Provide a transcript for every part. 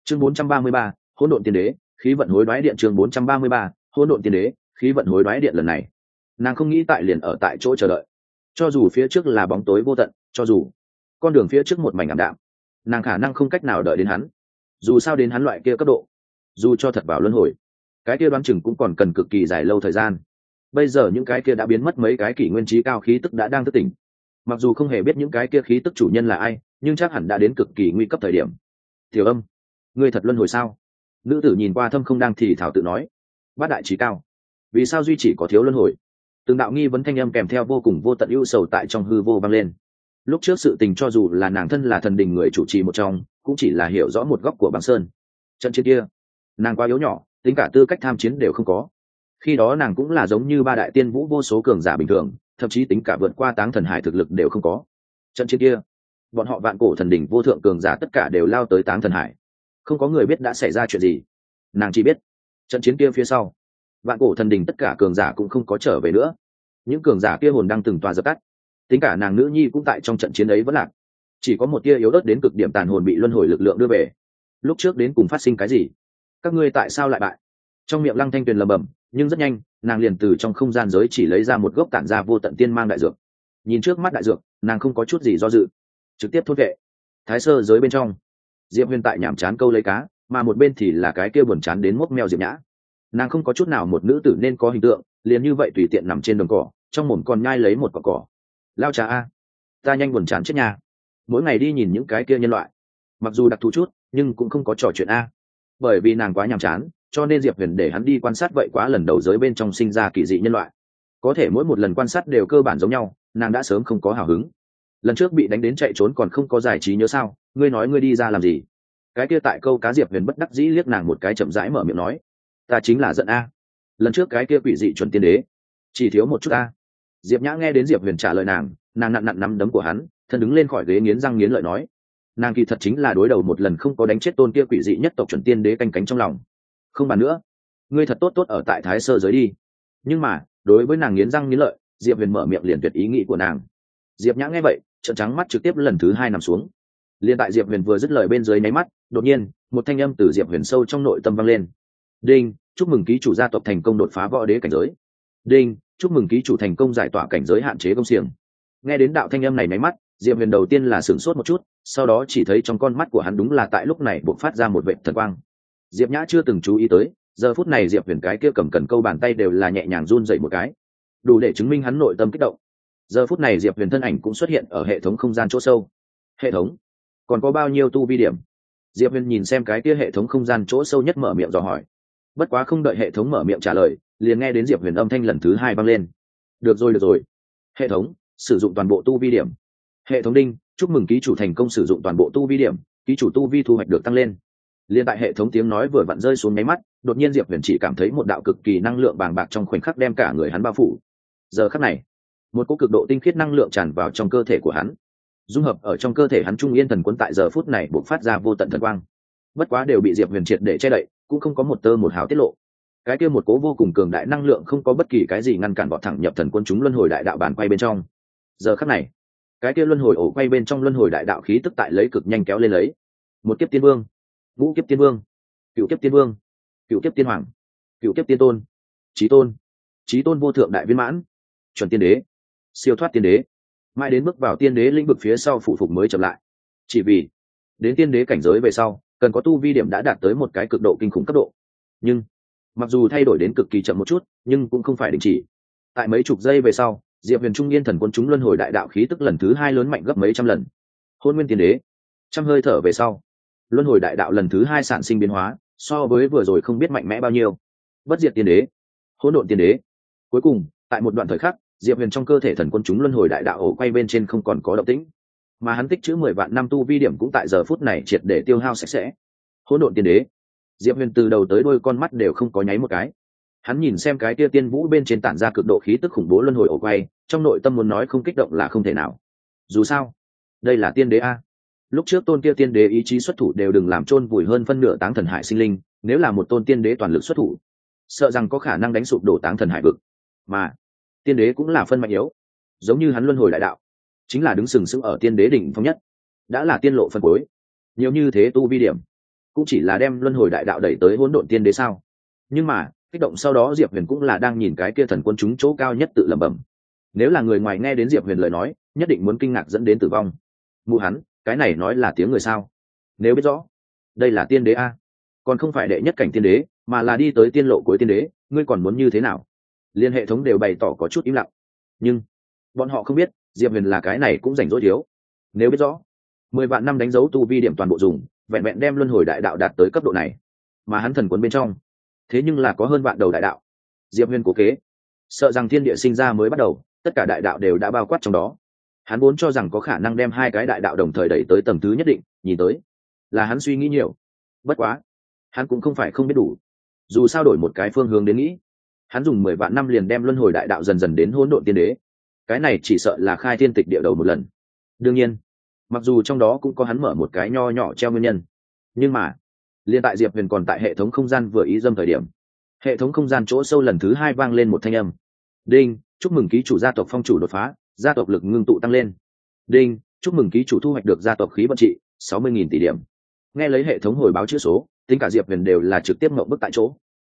chương 433, hỗn độn tiên đế, khí vận hối đoái điện. chương 433, hỗn độn tiên đế, khí vận hối đoái điện. lần này nàng không nghĩ tại liền ở tại chỗ chờ đợi, cho dù phía trước là bóng tối vô tận, cho dù con đường phía trước một mảnh ảm đạm, nàng khả năng không cách nào đợi đến hắn. Dù sao đến hắn loại kia cấp độ, dù cho thật vào luân hồi, cái kia đoán chừng cũng còn cần cực kỳ dài lâu thời gian. Bây giờ những cái kia đã biến mất mấy cái kỷ nguyên trí cao khí tức đã đang thức tỉnh, mặc dù không hề biết những cái kia khí tức chủ nhân là ai, nhưng chắc hẳn đã đến cực kỳ nguy cấp thời điểm. Tiểu Âm, ngươi thật luân hồi sao? Nữ tử nhìn qua Thâm Không đang thì thảo tự nói. Bát đại trí cao, vì sao duy chỉ có thiếu luân hồi? Từng đạo nghi vấn thanh âm kèm theo vô cùng vô tận ưu sầu tại trong hư vô vang lên. Lúc trước sự tình cho dù là nàng thân là thần đình người chủ trì một trong, cũng chỉ là hiểu rõ một góc của băng sơn. Trận chiến kia, nàng quá yếu nhỏ, tính cả tư cách tham chiến đều không có. Khi đó nàng cũng là giống như ba đại tiên vũ vô số cường giả bình thường, thậm chí tính cả vượt qua Táng Thần Hải thực lực đều không có. Trận chiến kia, bọn họ vạn cổ thần đỉnh vô thượng cường giả tất cả đều lao tới Táng Thần Hải, không có người biết đã xảy ra chuyện gì. Nàng chỉ biết trận chiến kia phía sau, vạn cổ thần đỉnh tất cả cường giả cũng không có trở về nữa. Những cường giả kia hồn đang từng tòa dập tắt, tính cả nàng nữ nhi cũng tại trong trận chiến ấy vẫn lạc. Chỉ có một tia yếu ớt đến cực điểm tàn hồn bị luân hồi lực lượng đưa về. Lúc trước đến cùng phát sinh cái gì? Các ngươi tại sao lại bại? Trong miệng Lăng Thanh Tuyền lẩm bẩm, nhưng rất nhanh nàng liền từ trong không gian giới chỉ lấy ra một gốc tản ra vô tận tiên mang đại dược. Nhìn trước mắt đại dược, nàng không có chút gì do dự, trực tiếp thốt vệ. Thái sơ giới bên trong, Diệp Huyền tại nhảm chán câu lấy cá, mà một bên thì là cái kia buồn chán đến mốc meo Diệp Nhã. Nàng không có chút nào một nữ tử nên có hình tượng, liền như vậy tùy tiện nằm trên đồng cỏ, trong mồm còn nhai lấy một quả cỏ. Lao trà a, ta nhanh buồn chán chết nhà. Mỗi ngày đi nhìn những cái kia nhân loại, mặc dù đặc thù chút nhưng cũng không có trò chuyện a. Bởi vì nàng quá nhàm chán, cho nên Diệp Huyền để hắn đi quan sát vậy quá lần đầu giới bên trong sinh ra kỳ dị nhân loại. Có thể mỗi một lần quan sát đều cơ bản giống nhau, nàng đã sớm không có hào hứng. Lần trước bị đánh đến chạy trốn còn không có giải trí nhớ sao? Ngươi nói ngươi đi ra làm gì? Cái kia tại câu cá Diệp Huyền bất đắc dĩ liếc nàng một cái, chậm rãi mở miệng nói, ta chính là giận a. Lần trước cái kia quỷ dị chuẩn tiên đế, chỉ thiếu một chút a. Diệp Nhã nghe đến Diệp Huyền trả lời nàng nặn nặn nắm đấm của hắn, thân đứng lên khỏi ghế nghiến răng nghiến lợi nói, nàng kỳ thật chính là đối đầu một lần không có đánh chết tôn kia quỷ dị nhất tộc chuẩn tiên đế canh cánh trong lòng. Không bàn nữa, ngươi thật tốt tốt ở tại Thái Sơ giới đi. Nhưng mà đối với nàng nghiến răng nghiến lợi, Diệp Huyền mở miệng liền tuyệt ý nghĩ của nàng. Diệp Nhã nghe vậy trợn trắng mắt, trực tiếp lần thứ hai nằm xuống. Liên tại Diệp Huyền vừa dứt lời bên dưới nháy mắt, đột nhiên một thanh âm từ Diệp Huyền sâu trong nội tâm vang lên. Đinh, chúc mừng ký chủ gia tộc thành công đột phá võ đế cảnh giới. Đinh, chúc mừng ký chủ thành công giải tỏa cảnh giới hạn chế công xiềng. Nghe đến đạo thanh âm này nháy mắt, Diệp Huyền đầu tiên là sửng sốt một chút, sau đó chỉ thấy trong con mắt của hắn đúng là tại lúc này bộc phát ra một vệt thần quang. Diệp Nhã chưa từng chú ý tới, giờ phút này Diệp Huyền cái kia cầm cần câu bàn tay đều là nhẹ nhàng run dậy một cái, đủ để chứng minh hắn nội tâm kích động. Giờ phút này Diệp Huyền thân ảnh cũng xuất hiện ở hệ thống không gian chỗ sâu. Hệ thống, còn có bao nhiêu tu vi điểm? Diệp Huyền nhìn xem cái kia hệ thống không gian chỗ sâu nhất mở miệng dò hỏi. Bất quá không đợi hệ thống mở miệng trả lời, liền nghe đến Diệp Huyền âm thanh lần thứ hai vang lên. Được rồi. Hệ thống, sử dụng toàn bộ tu vi điểm. Hệ thống đinh, chúc mừng ký chủ thành công sử dụng toàn bộ tu vi điểm, ký chủ tu vi thu hoạch được tăng lên. Liên tại hệ thống tiếng nói vừa vặn rơi xuống nháy mắt, đột nhiên Diệp Huyền chỉ cảm thấy một đạo cực kỳ năng lượng bàng bạc trong khoảnh khắc đem cả người hắn bao phủ. Giờ khắc này, một cỗ cực độ tinh khiết năng lượng tràn vào trong cơ thể của hắn, dung hợp ở trong cơ thể hắn. Trung Yên Thần Quân tại giờ phút này bộc phát ra vô tận thần quang, bất quá đều bị Diệp Huyền triệt để che đậy, cũng không có một tơ một hào tiết lộ. Cái kia một cố vô cùng cường đại năng lượng không có bất kỳ cái gì ngăn cản, vọt thẳng nhập Thần Quân chúng luân hồi đại đạo bàn quay bên trong. Giờ khắc này, cái kia luân hồi ổ quay bên trong luân hồi đại đạo khí tức tại lấy cực nhanh kéo lên lấy. Một kiếp tiên vương, ngũ kiếp tiên vương, cựu kiếp tiên vương, cựu kiếp tiên hoàng, cựu kiếp tiên tôn, chí tôn vô thượng đại viên mãn, chuẩn tiên đế, siêu thoát tiên đế, mãi đến bước vào tiên đế lĩnh vực phía sau phụ phục mới chậm lại. Chỉ vì đến tiên đế cảnh giới về sau, cần có tu vi điểm đã đạt tới một cái cực độ kinh khủng cấp độ. Nhưng mặc dù thay đổi đến cực kỳ chậm một chút, nhưng cũng không phải đình chỉ. Tại mấy chục giây về sau, Diệp Huyền Trung Yên Thần Quân chúng luân hồi đại đạo khí tức lần thứ hai lớn mạnh gấp mấy trăm lần. Hôn Nguyên Tiên Đế, trăm hơi thở về sau, luân hồi đại đạo lần thứ hai sản sinh biến hóa, so với vừa rồi không biết mạnh mẽ bao nhiêu. Bất diệt Tiên Đế, Hỗn độn Tiên Đế. Cuối cùng, tại một đoạn thời khắc, Diệp Huyền trong cơ thể thần quân chúng luân hồi đại đạo ổ quay bên trên không còn có động tĩnh, mà hắn tích trữ 10 vạn năm tu vi điểm cũng tại giờ phút này triệt để tiêu hao sạch sẽ. Hỗn độn Tiên Đế, Diệp Huyền từ đầu tới đuôi con mắt đều không có nháy một cái. Hắn nhìn xem cái kia tiên vũ bên trên tản ra cực độ khí tức khủng bố luân hồi ổ quay, trong nội tâm muốn nói không kích động là không thể nào. Dù sao, đây là tiên đế a. Lúc trước tôn kia tiên đế ý chí xuất thủ đều đừng làm chôn vùi hơn phân nửa Táng Thần Hải sinh linh, nếu là một tôn tiên đế toàn lực xuất thủ, sợ rằng có khả năng đánh sụp đổ Táng Thần Hải vực. Mà tiên đế cũng là phân mạnh yếu, giống như hắn luân hồi đại đạo, chính là đứng sừng sững ở tiên đế đỉnh phong nhất, đã là tiên lộ phân cuối. Nhiều như thế tu vi điểm, cũng chỉ là đem luân hồi đại đạo đẩy tới hỗn độn tiên đế sao? Nhưng mà kích động sau đó Diệp Huyền cũng là đang nhìn cái kia thần quân chúng chỗ cao nhất tự lẩm bẩm. Nếu là người ngoài nghe đến Diệp Huyền lời nói, nhất định muốn kinh ngạc dẫn đến tử vong. Mụ hắn, cái này nói là tiếng người sao? Nếu biết rõ, đây là tiên đế a, còn không phải đệ nhất cảnh tiên đế, mà là đi tới tiên lộ cuối tiên đế, ngươi còn muốn như thế nào? Liên hệ thống đều bày tỏ có chút im lặng. Nhưng bọn họ không biết, Diệp Huyền là cái này cũng rảnh rỗi thiếu. Nếu biết rõ, 10 vạn năm đánh dấu tu vi điểm toàn bộ dùng, vẹn vẹn đem luân hồi đại đạo đạt tới cấp độ này, mà hắn thần quân bên trong, thế nhưng là có hơn vạn đầu đại đạo. Diệp Huyền cố kế, sợ rằng thiên địa sinh ra mới bắt đầu, tất cả đại đạo đều đã bao quát trong đó. Hắn vốn cho rằng có khả năng đem hai cái đại đạo đồng thời đẩy tới tầng thứ nhất định, nhìn tới là hắn suy nghĩ nhiều. Bất quá, hắn cũng không phải không biết đủ. Dù sao đổi một cái phương hướng đến nghĩ, hắn dùng 10 vạn năm liền đem luân hồi đại đạo dần dần đến hỗn độn tiên đế. Cái này chỉ sợ là khai thiên tịch địa đầu một lần. Đương nhiên, mặc dù trong đó cũng có hắn mở một cái nho nhỏ treo nguyên nhân, nhưng mà liên tại Diệp Huyền còn tại hệ thống không gian vừa ý dâm thời điểm, hệ thống không gian chỗ sâu lần thứ 2 vang lên một thanh âm. Đinh, chúc mừng ký chủ gia tộc phong chủ đột phá, gia tộc lực ngưng tụ tăng lên. Đinh, chúc mừng ký chủ thu hoạch được gia tộc khí vận trị 60.000 tỷ điểm. Nghe lấy hệ thống hồi báo chữ số, tính cả Diệp Huyền đều là trực tiếp ngậm bức tại chỗ.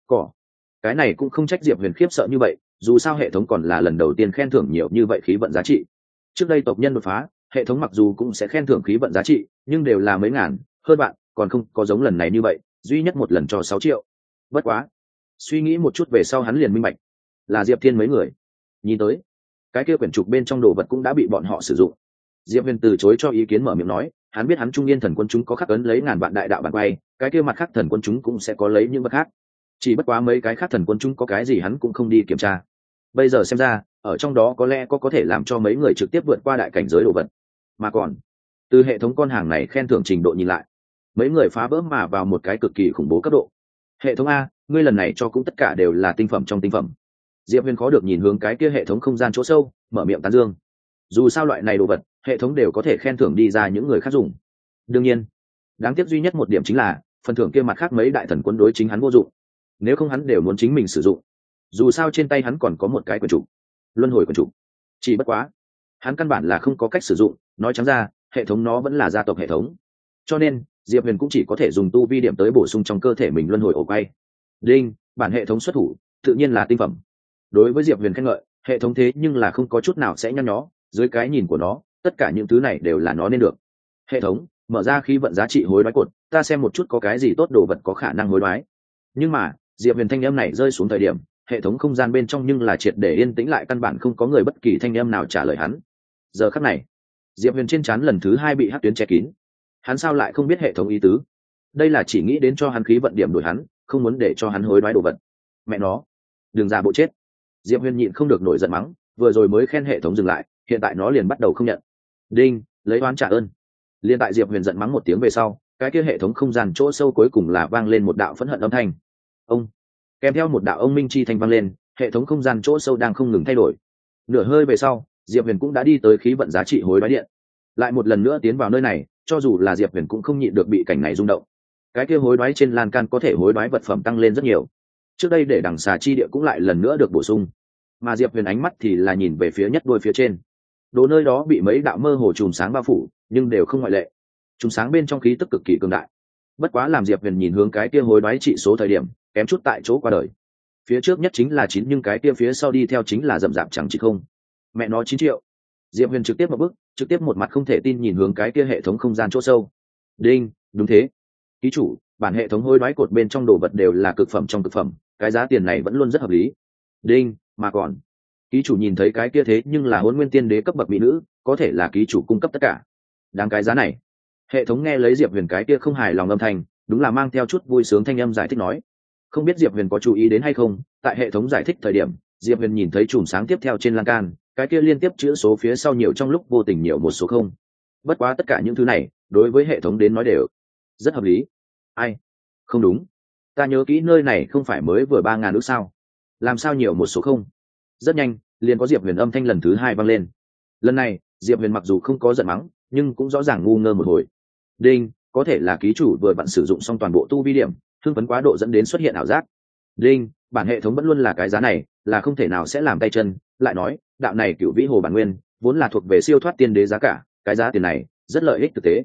Cái này cũng không trách Diệp Huyền khiếp sợ như vậy, dù sao hệ thống còn là lần đầu tiên khen thưởng nhiều như vậy khí vận giá trị. Trước đây tộc nhân đột phá, hệ thống mặc dù cũng sẽ khen thưởng khí vận giá trị, nhưng đều là mấy ngàn, hơn bạn, còn không có giống lần này như vậy, duy nhất một lần cho 6 triệu. Bất quá, suy nghĩ một chút về sau hắn liền minh bạch, là Diệp Thiên mấy người. Nhìn tới, cái kia quyển trục bên trong đồ vật cũng đã bị bọn họ sử dụng. Diệp Huyền từ chối cho ý kiến mở miệng nói, hắn biết hắn Trung Yên thần quân chúng có khắc ấn lấy ngàn vạn đại đạo bản quay, cái kia mặt khác thần quân chúng cũng sẽ có lấy những vật khác. Chỉ bất quá mấy cái khác thần quân chúng có cái gì hắn cũng không đi kiểm tra. Bây giờ xem ra, ở trong đó có lẽ có thể làm cho mấy người trực tiếp vượt qua đại cảnh giới đồ vật. Mà còn, từ hệ thống con hàng này khen thưởng trình độ nhìn lại, mấy người phá vỡ mà vào một cái cực kỳ khủng bố cấp độ. Hệ thống a, ngươi lần này cho cũng tất cả đều là tinh phẩm trong tinh phẩm. Diệp Huyền khó được nhìn hướng cái kia hệ thống không gian chỗ sâu, mở miệng tán dương. Dù sao loại này đồ vật, hệ thống đều có thể khen thưởng đi ra những người khác dùng. Đương nhiên, đáng tiếc duy nhất một điểm chính là phần thưởng kia mặt khác mấy đại thần quân đối chính hắn vô dụng. Nếu không hắn đều muốn chính mình sử dụng. Dù sao trên tay hắn còn có một cái quyển trục, luân hồi quyển trục. Chỉ bất quá, hắn căn bản là không có cách sử dụng, nói trắng ra, hệ thống nó vẫn là gia tộc hệ thống. Cho nên, Diệp Huyền cũng chỉ có thể dùng tu vi điểm tới bổ sung trong cơ thể mình luân hồi ổ quay. Đinh, bản hệ thống xuất thủ, tự nhiên là tinh phẩm. Đối với Diệp Huyền khen ngợi, hệ thống thế nhưng là không có chút nào sẽ nhăn nhó, dưới cái nhìn của nó, tất cả những thứ này đều là nó nên được. Hệ thống, mở ra khí vận giá trị hối đoái cột, ta xem một chút có cái gì tốt đồ vật có khả năng hối đoái. Nhưng mà, Diệp Huyền thanh âm này rơi xuống thời điểm, hệ thống không gian bên trong nhưng là triệt để yên tĩnh lại, căn bản không có người bất kỳ thanh âm nào trả lời hắn. Giờ khắc này, Diệp Huyền trên trán lần thứ 2 bị hắc tuyến che kín. Hắn sao lại không biết hệ thống ý tứ? Đây là chỉ nghĩ đến cho hắn khí vận điểm đổi hắn, không muốn để cho hắn hối đoái đồ vật. Mẹ nó, đừng giả bộ chết. Diệp Huyền nhịn không được nổi giận mắng, vừa rồi mới khen hệ thống dừng lại, hiện tại nó liền bắt đầu không nhận. Đinh, lấy oán trả ơn. Liên tại Diệp Huyền giận mắng một tiếng về sau, cái kia hệ thống không gian chỗ sâu cuối cùng là vang lên một đạo phẫn hận âm thanh. Ông, kèm theo một đạo ông minh chi thanh vang lên, hệ thống không gian chỗ sâu đang không ngừng thay đổi. Nửa hơi về sau, Diệp Huyền cũng đã đi tới khí vận giá trị hối đoái điện, lại một lần nữa tiến vào nơi này, cho dù là Diệp Huyền cũng không nhịn được bị cảnh này rung động. Cái kia hối đoái trên lan can có thể hối đoái vật phẩm tăng lên rất nhiều. Trước đây để đằng xà chi địa cũng lại lần nữa được bổ sung, mà Diệp Huyền ánh mắt thì là nhìn về phía nhất đuôi phía trên. Đồ nơi đó bị mấy đạo mơ hồ chùm sáng bao phủ, nhưng đều không ngoại lệ. Chùm sáng bên trong khí tức cực kỳ cường đại. Bất quá làm Diệp Huyền nhìn hướng cái kia hối đoái trị số thời điểm, kém chút tại chỗ qua đời. Phía trước nhất chính là 9, nhưng cái kia phía sau đi theo chính là rậm rạp chẳng chỉ không. Mẹ nó 9 triệu. Diệp Huyền trực tiếp một bước, trực tiếp một mặt không thể tin nhìn hướng cái kia hệ thống không gian chỗ sâu. Đinh, đúng thế. Ký chủ, bản hệ thống hối đoái cột bên trong đồ vật đều là cực phẩm trong cực phẩm, cái giá tiền này vẫn luôn rất hợp lý. Đinh, mà còn, ký chủ nhìn thấy cái kia thế nhưng là Hỗn Nguyên Tiên Đế cấp bậc mỹ nữ, có thể là ký chủ cung cấp tất cả. Đáng cái giá này. Hệ thống nghe lấy Diệp Huyền cái kia không hài lòng âm thanh, đúng là mang theo chút vui sướng thanh âm giải thích nói. Không biết Diệp Huyền có chú ý đến hay không, tại hệ thống giải thích thời điểm, Diệp Huyền nhìn thấy chùm sáng tiếp theo trên lan can, cái kia liên tiếp chữ số phía sau nhiều trong lúc vô tình nhiều một số không. Bất quá tất cả những thứ này, đối với hệ thống đến nói đều rất hợp lý. Ai? Không đúng. Ta nhớ kỹ nơi này không phải mới vừa 3.000 ước sao? Làm sao nhiều một số không? Rất nhanh, liền có Diệp Huyền âm thanh lần thứ 2 vang lên. Lần này, Diệp Huyền mặc dù không có giận mắng, nhưng cũng rõ ràng ngu ngơ một hồi. Đinh, có thể là ký chủ vừa vặn sử dụng xong toàn bộ tu vi điểm, thương phấn quá độ dẫn đến xuất hiện ảo giác. Đinh, bản hệ thống vẫn luôn là cái giá này, là không thể nào sẽ làm tay chân. Lại nói, đạo này Cửu Vĩ Hồ bản nguyên, vốn là thuộc về siêu thoát tiên đế giá cả, cái giá tiền này rất lợi ích thực tế.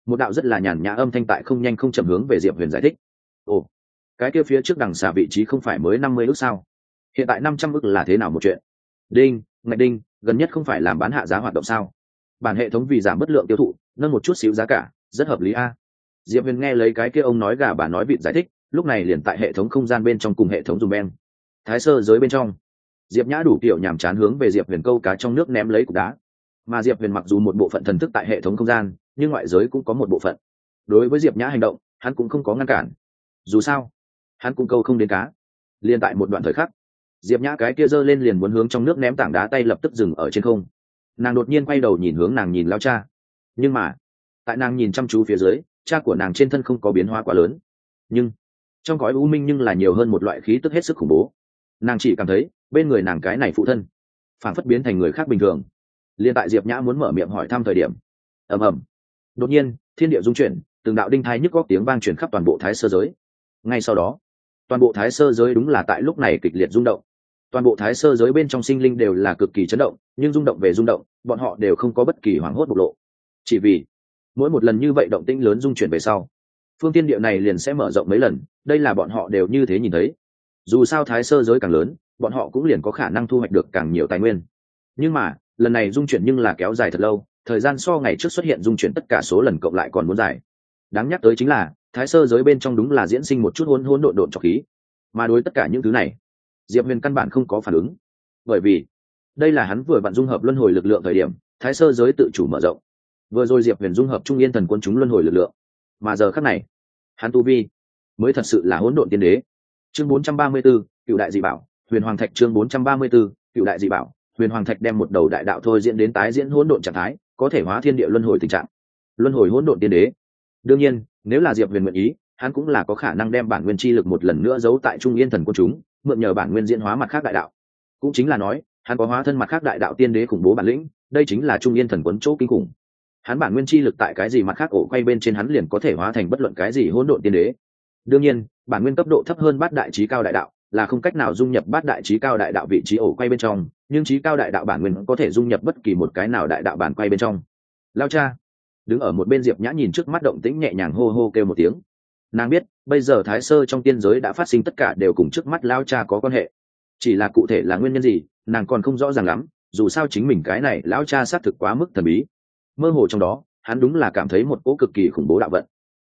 một đạo rất là nhàn nhã âm thanh tại không nhanh không chậm hướng về diệp huyền giải thích. Ồ, cái kia phía trước đằng xà vị trí không phải mới 50 ức sao? Hiện tại 500 ức là thế nào một chuyện? Đinh, ngạch đinh, gần nhất không phải làm bán hạ giá hoạt động sao? Bản hệ thống vì giảm bất lượng tiêu thụ, nâng một chút xíu giá cả, rất hợp lý a. Diệp huyền nghe lấy cái kia ông nói gà bà nói vịt giải thích, lúc này liền tại hệ thống không gian bên trong cùng hệ thống dùng beng. Thái sơ giới bên trong, Diệp Nhã đủ kiểu nhàm chán hướng về Diệp huyền câu cá trong nước ném lấy cục đá. Mà Diệp huyền mặc dù một bộ phận thần thức tại hệ thống không gian, nhưng ngoại giới cũng có một bộ phận. Đối với Diệp Nhã hành động, hắn cũng không có ngăn cản. Dù sao, hắn cũng câu không đến cá. Liên tại một đoạn thời khắc, Diệp Nhã cái kia giơ lên liền muốn hướng trong nước ném tảng đá tay lập tức dừng ở trên không. Nàng đột nhiên quay đầu nhìn hướng nàng nhìn lao cha. Nhưng mà, tại nàng nhìn chăm chú phía dưới, cha của nàng trên thân không có biến hóa quá lớn. Nhưng trong cõi u minh nhưng là nhiều hơn một loại khí tức hết sức khủng bố. Nàng chỉ cảm thấy bên người nàng cái này phụ thân phản phất biến thành người khác bình thường. Liên tại Diệp Nhã muốn mở miệng hỏi thăm thời điểm, ầm ầm, đột nhiên thiên địa rung chuyển, từng đạo đinh thai nhức góc tiếng vang truyền khắp toàn bộ thái sơ giới. Ngay sau đó, toàn bộ thái sơ giới đúng là tại lúc này kịch liệt rung động. Toàn bộ thái sơ giới bên trong sinh linh đều là cực kỳ chấn động, nhưng rung động về rung động, bọn họ đều không có bất kỳ hoảng hốt bộc lộ. Chỉ vì mỗi một lần như vậy động tĩnh lớn rung chuyển về sau, phương tiên địa này liền sẽ mở rộng mấy lần, đây là bọn họ đều như thế nhìn thấy. Dù sao thái sơ giới càng lớn, bọn họ cũng liền có khả năng thu hoạch được càng nhiều tài nguyên. Nhưng mà lần này dung chuyển nhưng là kéo dài thật lâu, thời gian so ngày trước xuất hiện dung chuyển tất cả số lần cộng lại còn muốn dài. Đáng nhắc tới chính là thái sơ giới bên trong đúng là diễn sinh một chút hỗn hỗn độn độn trọc khí, mà đối tất cả những thứ này Diệp huyền căn bản không có phản ứng, bởi vì đây là hắn vừa vặn dung hợp luân hồi lực lượng thời điểm thái sơ giới tự chủ mở rộng. Vừa rồi Diệp huyền dung hợp trung yên thần quân chúng luân hồi lực lượng, mà giờ khắc này hắn tu vi mới thật sự là hỗn độn tiên đế. Chương 434, cựu đại dị bảo huyền hoàng thạch. Chương 434, cựu đại dị bảo huyền hoàng thạch đem một đầu đại đạo thôi diễn đến tái diễn hỗn độn trạng thái, có thể hóa thiên địa luân hồi tình trạng, luân hồi hỗn độn tiên đế. Đương nhiên nếu là Diệp huyền nguyện ý, hắn cũng là có khả năng đem bản nguyên chi lực một lần nữa giấu tại trung yên thần quân chúng, mượn nhờ bản nguyên diễn hóa mặt khác đại đạo. Cũng chính là nói hắn có hóa thân mặt khác đại đạo tiên đế khủng bố bản lĩnh, đây chính là trung yên thần quân chỗ kinh khủng. Hắn bản nguyên chi lực tại cái gì mặt khác ổ quay bên trên hắn liền có thể hóa thành bất luận cái gì hỗn độn tiên đế. Đương nhiên bản nguyên cấp độ thấp hơn bát đại chí cao đại đạo là không cách nào dung nhập bát đại chí cao đại đạo vị trí ổ quay bên trong, nhưng chí cao đại đạo bản nguyên có thể dung nhập bất kỳ một cái nào đại đạo bản quay bên trong. Lao cha. Đứng ở một bên Diệp Nhã nhìn trước mắt động tĩnh nhẹ nhàng hô hô kêu một tiếng. Nàng biết bây giờ thái sơ trong tiên giới đã phát sinh tất cả đều cùng trước mắt lao cha có quan hệ, chỉ là cụ thể là nguyên nhân gì nàng còn không rõ ràng lắm. Dù sao chính mình cái này lão cha xác thực quá mức thần bí, mơ hồ trong đó hắn đúng là cảm thấy một cỗ cực kỳ khủng bố đạo vận.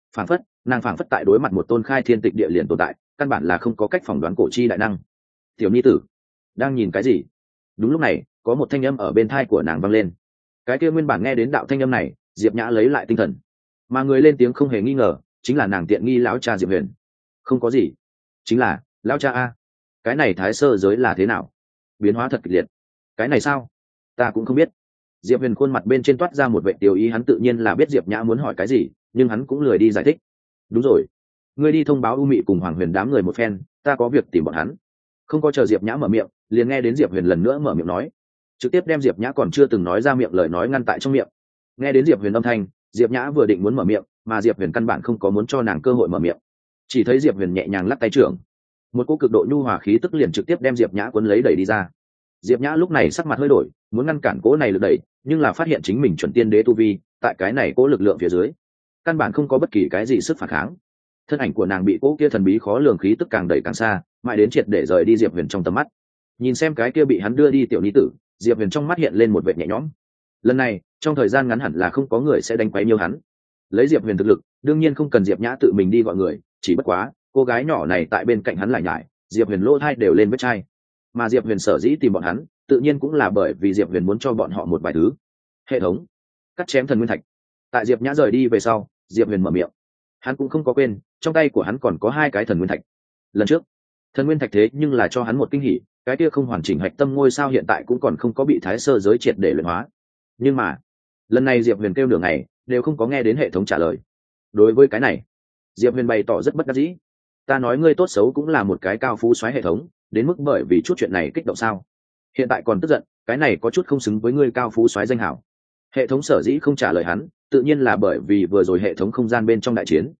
Nàng phảng phất tại đối mặt một tôn khai thiên tịch địa liền tồn tại, căn bản là không có cách phỏng đoán cổ chi đại năng. Tiểu nhi tử đang nhìn cái gì? Đúng lúc này có một thanh âm ở bên tai của nàng vang lên. Cái kia nguyên bản nghe đến đạo thanh âm này, Diệp Nhã lấy lại tinh thần, mà người lên tiếng không hề nghi ngờ chính là nàng tiện nghi lão cha Diệp huyền. Không có gì, chính là lão cha a, cái này thái sơ giới là thế nào biến hóa thật kịch liệt? Cái này sao? Ta cũng không biết. Diệp huyền khuôn mặt bên trên toát ra một vệ tiêu ý, hắn tự nhiên là biết Diệp Nhã muốn hỏi cái gì, nhưng hắn cũng lười đi giải thích. Đúng rồi, ngươi đi thông báo U Mị cùng Hoàng Huyền đám người một phen, ta có việc tìm bọn hắn. Không có chờ Diệp Nhã mở miệng, liền nghe đến Diệp huyền lần nữa mở miệng nói, trực tiếp đem Diệp Nhã còn chưa từng nói ra miệng lời nói ngăn tại trong miệng. Nghe đến Diệp huyền âm thanh, Diệp Nhã vừa định muốn mở miệng, mà Diệp huyền căn bản không có muốn cho nàng cơ hội mở miệng, chỉ thấy Diệp huyền nhẹ nhàng lắc tay trưởng, một cỗ cực độ nhu hòa khí tức liền trực tiếp đem Diệp Nhã cuốn lấy đẩy đi ra. Diệp Nhã lúc này sắc mặt hơi đổi, muốn ngăn cản cỗ này lực đẩy, nhưng là phát hiện chính mình chuẩn tiên đế tu vi, tại cái này cỗ lực lượng phía dưới, căn bản không có bất kỳ cái gì sức phản kháng. Thân ảnh của nàng bị cỗ kia thần bí khó lường khí tức càng đẩy càng xa, mãi đến triệt để rời đi Diệp huyền trong tầm mắt. Nhìn xem cái kia bị hắn đưa đi tiểu nhi tử, Diệp huyền trong mắt hiện lên một vệt nhẹ nhõm. Lần này trong thời gian ngắn hẳn là không có người sẽ đánh quấy nhiêu hắn. Lấy Diệp huyền thực lực, đương nhiên không cần Diệp Nhã tự mình đi gọi người, chỉ bất quá cô gái nhỏ này tại bên cạnh hắn lại nhải, Diệp huyền lỗ thai đều lên vết chai. Mà Diệp huyền sở dĩ tìm bọn hắn, tự nhiên cũng là bởi vì Diệp huyền muốn cho bọn họ một vài thứ. Hệ thống cắt chém thần nguyên thạch. Tại Diệp Nhã rời đi về sau, Diệp huyền mở miệng, hắn cũng không có quên trong tay của hắn còn có 2 cái thần nguyên thạch. Lần trước thần nguyên thạch thế nhưng là cho hắn một kinh hỉ, cái kia không hoàn chỉnh hạch tâm ngôi sao hiện tại cũng còn không có bị thái sơ giới triệt để luyện hóa. Nhưng mà lần này Diệp huyền kêu nửa ngày đều không có nghe đến hệ thống trả lời. Đối với cái này Diệp huyền bày tỏ rất bất đắc dĩ. Ta nói ngươi tốt xấu cũng là một cái cao phú soái hệ thống, đến mức bởi vì chút chuyện này kích động sao? Hiện tại còn tức giận, cái này có chút không xứng với ngươi cao phú soái danh hảo. Hệ thống sở dĩ không trả lời hắn, tự nhiên là bởi vì vừa rồi hệ thống không gian bên trong đại chiến.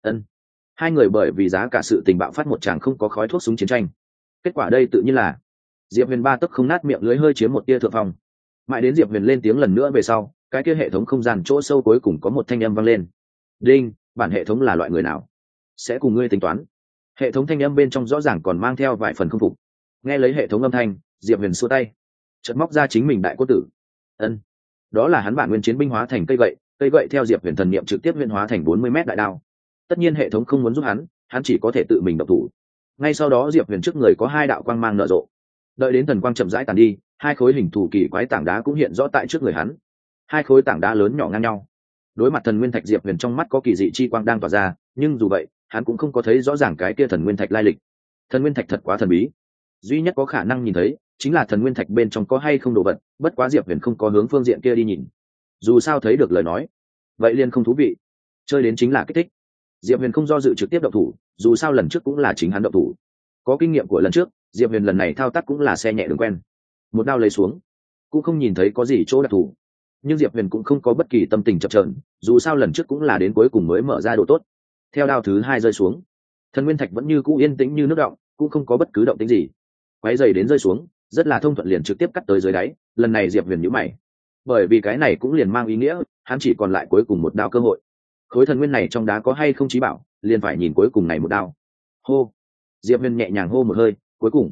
Hai người bởi vì giá cả sự tình bạo phát một tràng không có khói thuốc súng chiến tranh. Kết quả đây tự nhiên là Diệp huyền ba tấc không nát miệng lưới hơi chiếm một tia thượng phong. Mãi đến Diệp huyền lên tiếng lần nữa về sau, cái kia hệ thống không gian chỗ sâu cuối cùng có một thanh âm vang lên. đinh, bản hệ thống là loại người nào, sẽ cùng ngươi tính toán. Hệ thống thanh âm bên trong rõ ràng còn mang theo vài phần không phục. Nghe lấy hệ thống âm thanh, Diệp Huyền xua tay, chợt móc ra chính mình đại cốt tử. Ân, đó là hắn bản nguyên chiến binh hóa thành cây gậy theo Diệp Huyền thần niệm trực tiếp huyễn hóa thành 40 mét đại đao. Tất nhiên hệ thống không muốn giúp hắn chỉ có thể tự mình động thủ. Ngay sau đó Diệp Huyền trước người có hai đạo quang mang nở rộ. Đợi đến thần quang chậm rãi tàn đi, hai khối hình thù kỳ quái tảng đá cũng hiện rõ tại trước người hắn. Hai khối tảng đá lớn nhỏ ngang nhau. Đối mặt thần nguyên thạch, Diệp Huyền trong mắt có kỳ dị chi quang đang tỏa ra, nhưng dù vậy, hắn cũng không có thấy rõ ràng cái kia thần nguyên thạch lai lịch. Thần nguyên thạch thật quá thần bí, duy nhất có khả năng nhìn thấy chính là thần nguyên thạch bên trong có hay không đồ vật, bất quá Diệp Huyền không có hướng phương diện kia đi nhìn. Dù sao thấy được lời nói, vậy liền không thú vị. Chơi đến chính là kích thích. Diệp Huyền không do dự trực tiếp động thủ, dù sao lần trước cũng là chính hắn động thủ. Có kinh nghiệm của lần trước, Diệp Huyền lần này thao tác cũng là xe nhẹ đường quen. Một đao lấy xuống, cũng không nhìn thấy có gì chỗ đặc thù. Nhưng Diệp Huyền cũng không có bất kỳ tâm tình chập chờn, dù sao lần trước cũng là đến cuối cùng mới mở ra độ tốt. Theo đao thứ hai rơi xuống, thần nguyên thạch vẫn như cũ yên tĩnh như nước động, cũng không có bất cứ động tĩnh gì. Quái dày đến rơi xuống, rất là thông thuận liền trực tiếp cắt tới dưới đáy. Lần này Diệp Huyền nhíu mày, bởi vì cái này cũng liền mang ý nghĩa hắn chỉ còn lại cuối cùng một đao cơ hội. Khối thần nguyên này trong đá có hay không chí bảo, liền phải nhìn cuối cùng này một đao. Hô, Diệp Huyền nhẹ nhàng hô một hơi,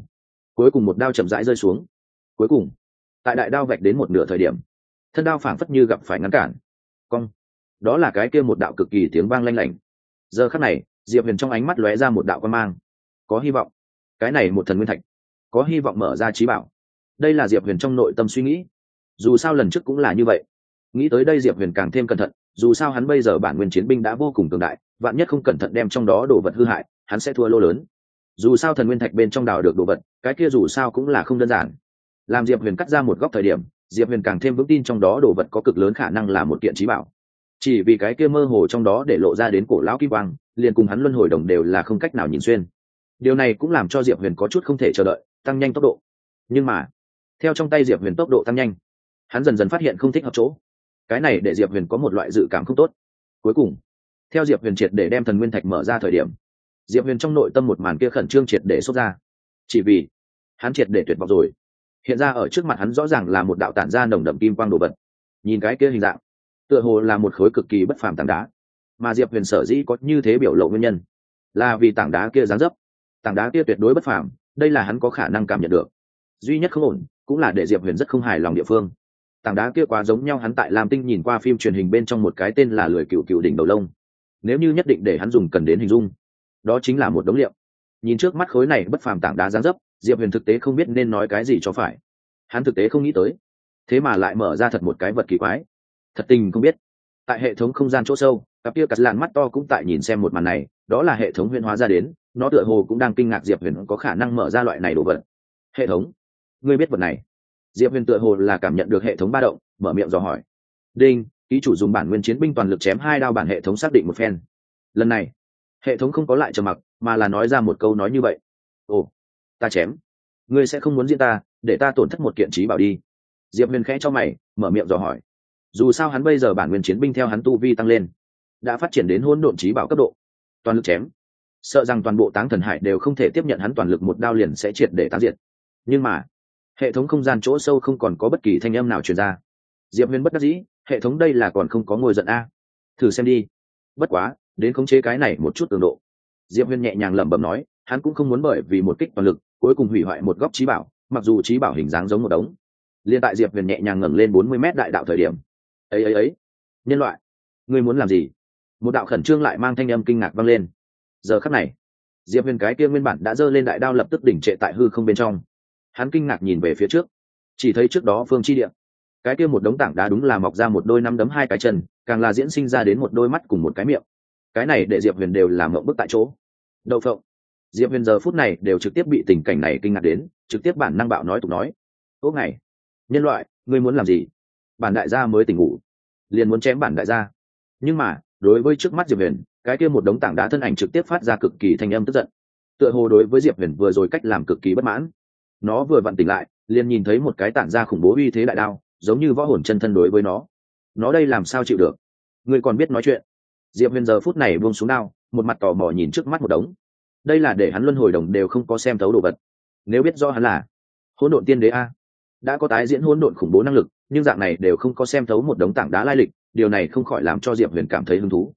cuối cùng một đao chậm rãi rơi xuống. Cuối cùng, tại đại đao vạch đến một nửa thời điểm, thân đao phảng phất như gặp phải ngăn cản. Cong, đó là cái kia một đạo cực kỳ tiếng vang lanh lảnh. Giờ khắc này, Diệp Huyền trong ánh mắt lóe ra một đạo quang mang. Có hy vọng, cái này một thần nguyên thạch có hy vọng mở ra chí bảo. Đây là Diệp Huyền trong nội tâm suy nghĩ. Dù sao lần trước cũng là như vậy. Nghĩ tới đây Diệp Huyền càng thêm cẩn thận, dù sao hắn bây giờ bản nguyên chiến binh đã vô cùng cường đại, vạn nhất không cẩn thận đem trong đó đồ vật hư hại, hắn sẽ thua lô lớn. Dù sao thần nguyên thạch bên trong đào được đồ vật, cái kia dù sao cũng là không đơn giản. Làm Diệp Huyền cắt ra một góc thời điểm, Diệp Huyền càng thêm vững tin trong đó đồ vật có cực lớn khả năng là một kiện chí bảo. Chỉ vì cái kia mơ hồ trong đó để lộ ra đến cổ lão kim quang, liền cùng hắn luân hồi đồng đều là không cách nào nhìn xuyên. Điều này cũng làm cho Diệp Huyền có chút không thể chờ đợi, tăng nhanh tốc độ. Nhưng mà, theo trong tay Diệp Huyền tốc độ tăng nhanh, hắn dần dần phát hiện không thích hợp chỗ. Cái này để Diệp Huyền có một loại dự cảm không tốt. Cuối cùng, theo Diệp Huyền triệt để đem thần nguyên thạch mở ra thời điểm, Diệp Huyền trong nội tâm một màn kia khẩn trương triệt để xuất ra. Chỉ vì hắn triệt để tuyệt vọng rồi. Hiện ra ở trước mặt hắn rõ ràng là một đạo tản ra nồng đậm kim quang đồ vật. Nhìn cái kia hình dạng, tựa hồ là một khối cực kỳ bất phàm tảng đá. Mà Diệp Huyền sở dĩ có như thế biểu lộ nguyên nhân, là vì tảng đá kia dáng dấp. Tảng đá kia tuyệt đối bất phàm, đây là hắn có khả năng cảm nhận được. Duy nhất không ổn, cũng là để Diệp Huyền rất không hài lòng địa phương. Tảng đá kia quá giống nhau hắn tại Lam Tinh nhìn qua phim truyền hình bên trong một cái tên là lười cựu cựu đỉnh đầu lông. Nếu như nhất định để hắn dùng cần đến hình dung, đó chính là một đống liệu. Nhìn trước mắt khối này bất phàm tảng đá dáng dấp, Diệp Huyền thực tế không biết nên nói cái gì cho phải. Hắn thực tế không nghĩ tới, thế mà lại mở ra thật một cái vật kỳ quái. Thật tình không biết, tại hệ thống không gian chỗ sâu, cặp kia cắt lạn mắt to cũng tại nhìn xem một màn này, đó là hệ thống huyễn hóa ra đến, nó tựa hồ cũng đang kinh ngạc Diệp Huyền có khả năng mở ra loại này đồ vật. Hệ thống, ngươi biết vật này? Diệp Huyền tựa hồ là cảm nhận được hệ thống ba động, mở miệng dò hỏi. Đinh, ký chủ dùng bản nguyên chiến binh toàn lực chém 2 đao, bản hệ thống xác định một phen. Lần này, hệ thống không có lại trầm mặc, mà là nói ra một câu nói như vậy. Ồ, ta chém, ngươi sẽ không muốn giết ta, để ta tổn thất một kiện chí bảo đi. Diệp Huyền khẽ cho mày, mở miệng dò hỏi. Dù sao hắn bây giờ bản nguyên chiến binh theo hắn tu vi tăng lên, đã phát triển đến hỗn độn chí bảo cấp độ, toàn lực chém, sợ rằng toàn bộ Táng Thần Hải đều không thể tiếp nhận hắn toàn lực một đao liền sẽ triệt để tán diệt. Nhưng mà, hệ thống không gian chỗ sâu không còn có bất kỳ thanh âm nào truyền ra. Diệp Huyền bất đắc dĩ, hệ thống đây là còn không có ngồi giận a. Thử xem đi. Bất quá, đến khống chế cái này một chút cường độ. Diệp Huyền nhẹ nhàng lẩm bẩm nói, hắn cũng không muốn bởi vì một kích toàn lực, cuối cùng hủy hoại một góc chí bảo, mặc dù chí bảo hình dáng giống một đống. Liên tại Diệp Huyền nhẹ nhàng ngẩng lên 40 mét đại đạo thời điểm. Ấy, nhân loại, ngươi muốn làm gì? Một đạo khẩn trương lại mang thanh âm kinh ngạc vang lên. Giờ khắc này, Diệp Huyền cái kia nguyên bản đã giơ lên đại đao lập tức đỉnh trệ tại hư không bên trong. Hắn kinh ngạc nhìn về phía trước, chỉ thấy trước đó phương chi địa, cái kia một đống tảng đá đúng là mọc ra một đôi năm đấm hai cái chân, càng là diễn sinh ra đến một đôi mắt cùng một cái miệng. Cái này để Diệp Huyền đều làm ngậm bức tại chỗ. Đậu phộng. Diệp Huyền giờ phút này đều trực tiếp bị tình cảnh này kinh ngạc đến, trực tiếp bản năng bạo nói tục nói. Ố ngày, nhân loại, ngươi muốn làm gì? Bản đại gia mới tỉnh ngủ, liền muốn chém bản đại gia. Nhưng mà, đối với trước mắt Diệp Huyền, cái kia một đống tảng đá thân ảnh trực tiếp phát ra cực kỳ thanh âm tức giận. Tựa hồ đối với Diệp Huyền vừa rồi cách làm cực kỳ bất mãn. Nó vừa vặn tỉnh lại, liền nhìn thấy một cái tản ra khủng bố uy thế đại đao, giống như võ hồn chân thân đối với nó đây làm sao chịu được? Ngươi còn biết nói chuyện? Diệp Huyền giờ phút này buông xuống đao, một mặt tò mò nhìn trước mắt một đống. Đây là để hắn luân hồi đồng đều không có xem thấu đồ vật. Nếu biết rõ hắn là hỗn độn tiên đế a, đã có tái diễn hỗn độn khủng bố năng lực, nhưng dạng này đều không có xem thấu một đống tảng đá lai lịch, điều này không khỏi làm cho Diệp Huyền cảm thấy hứng thú.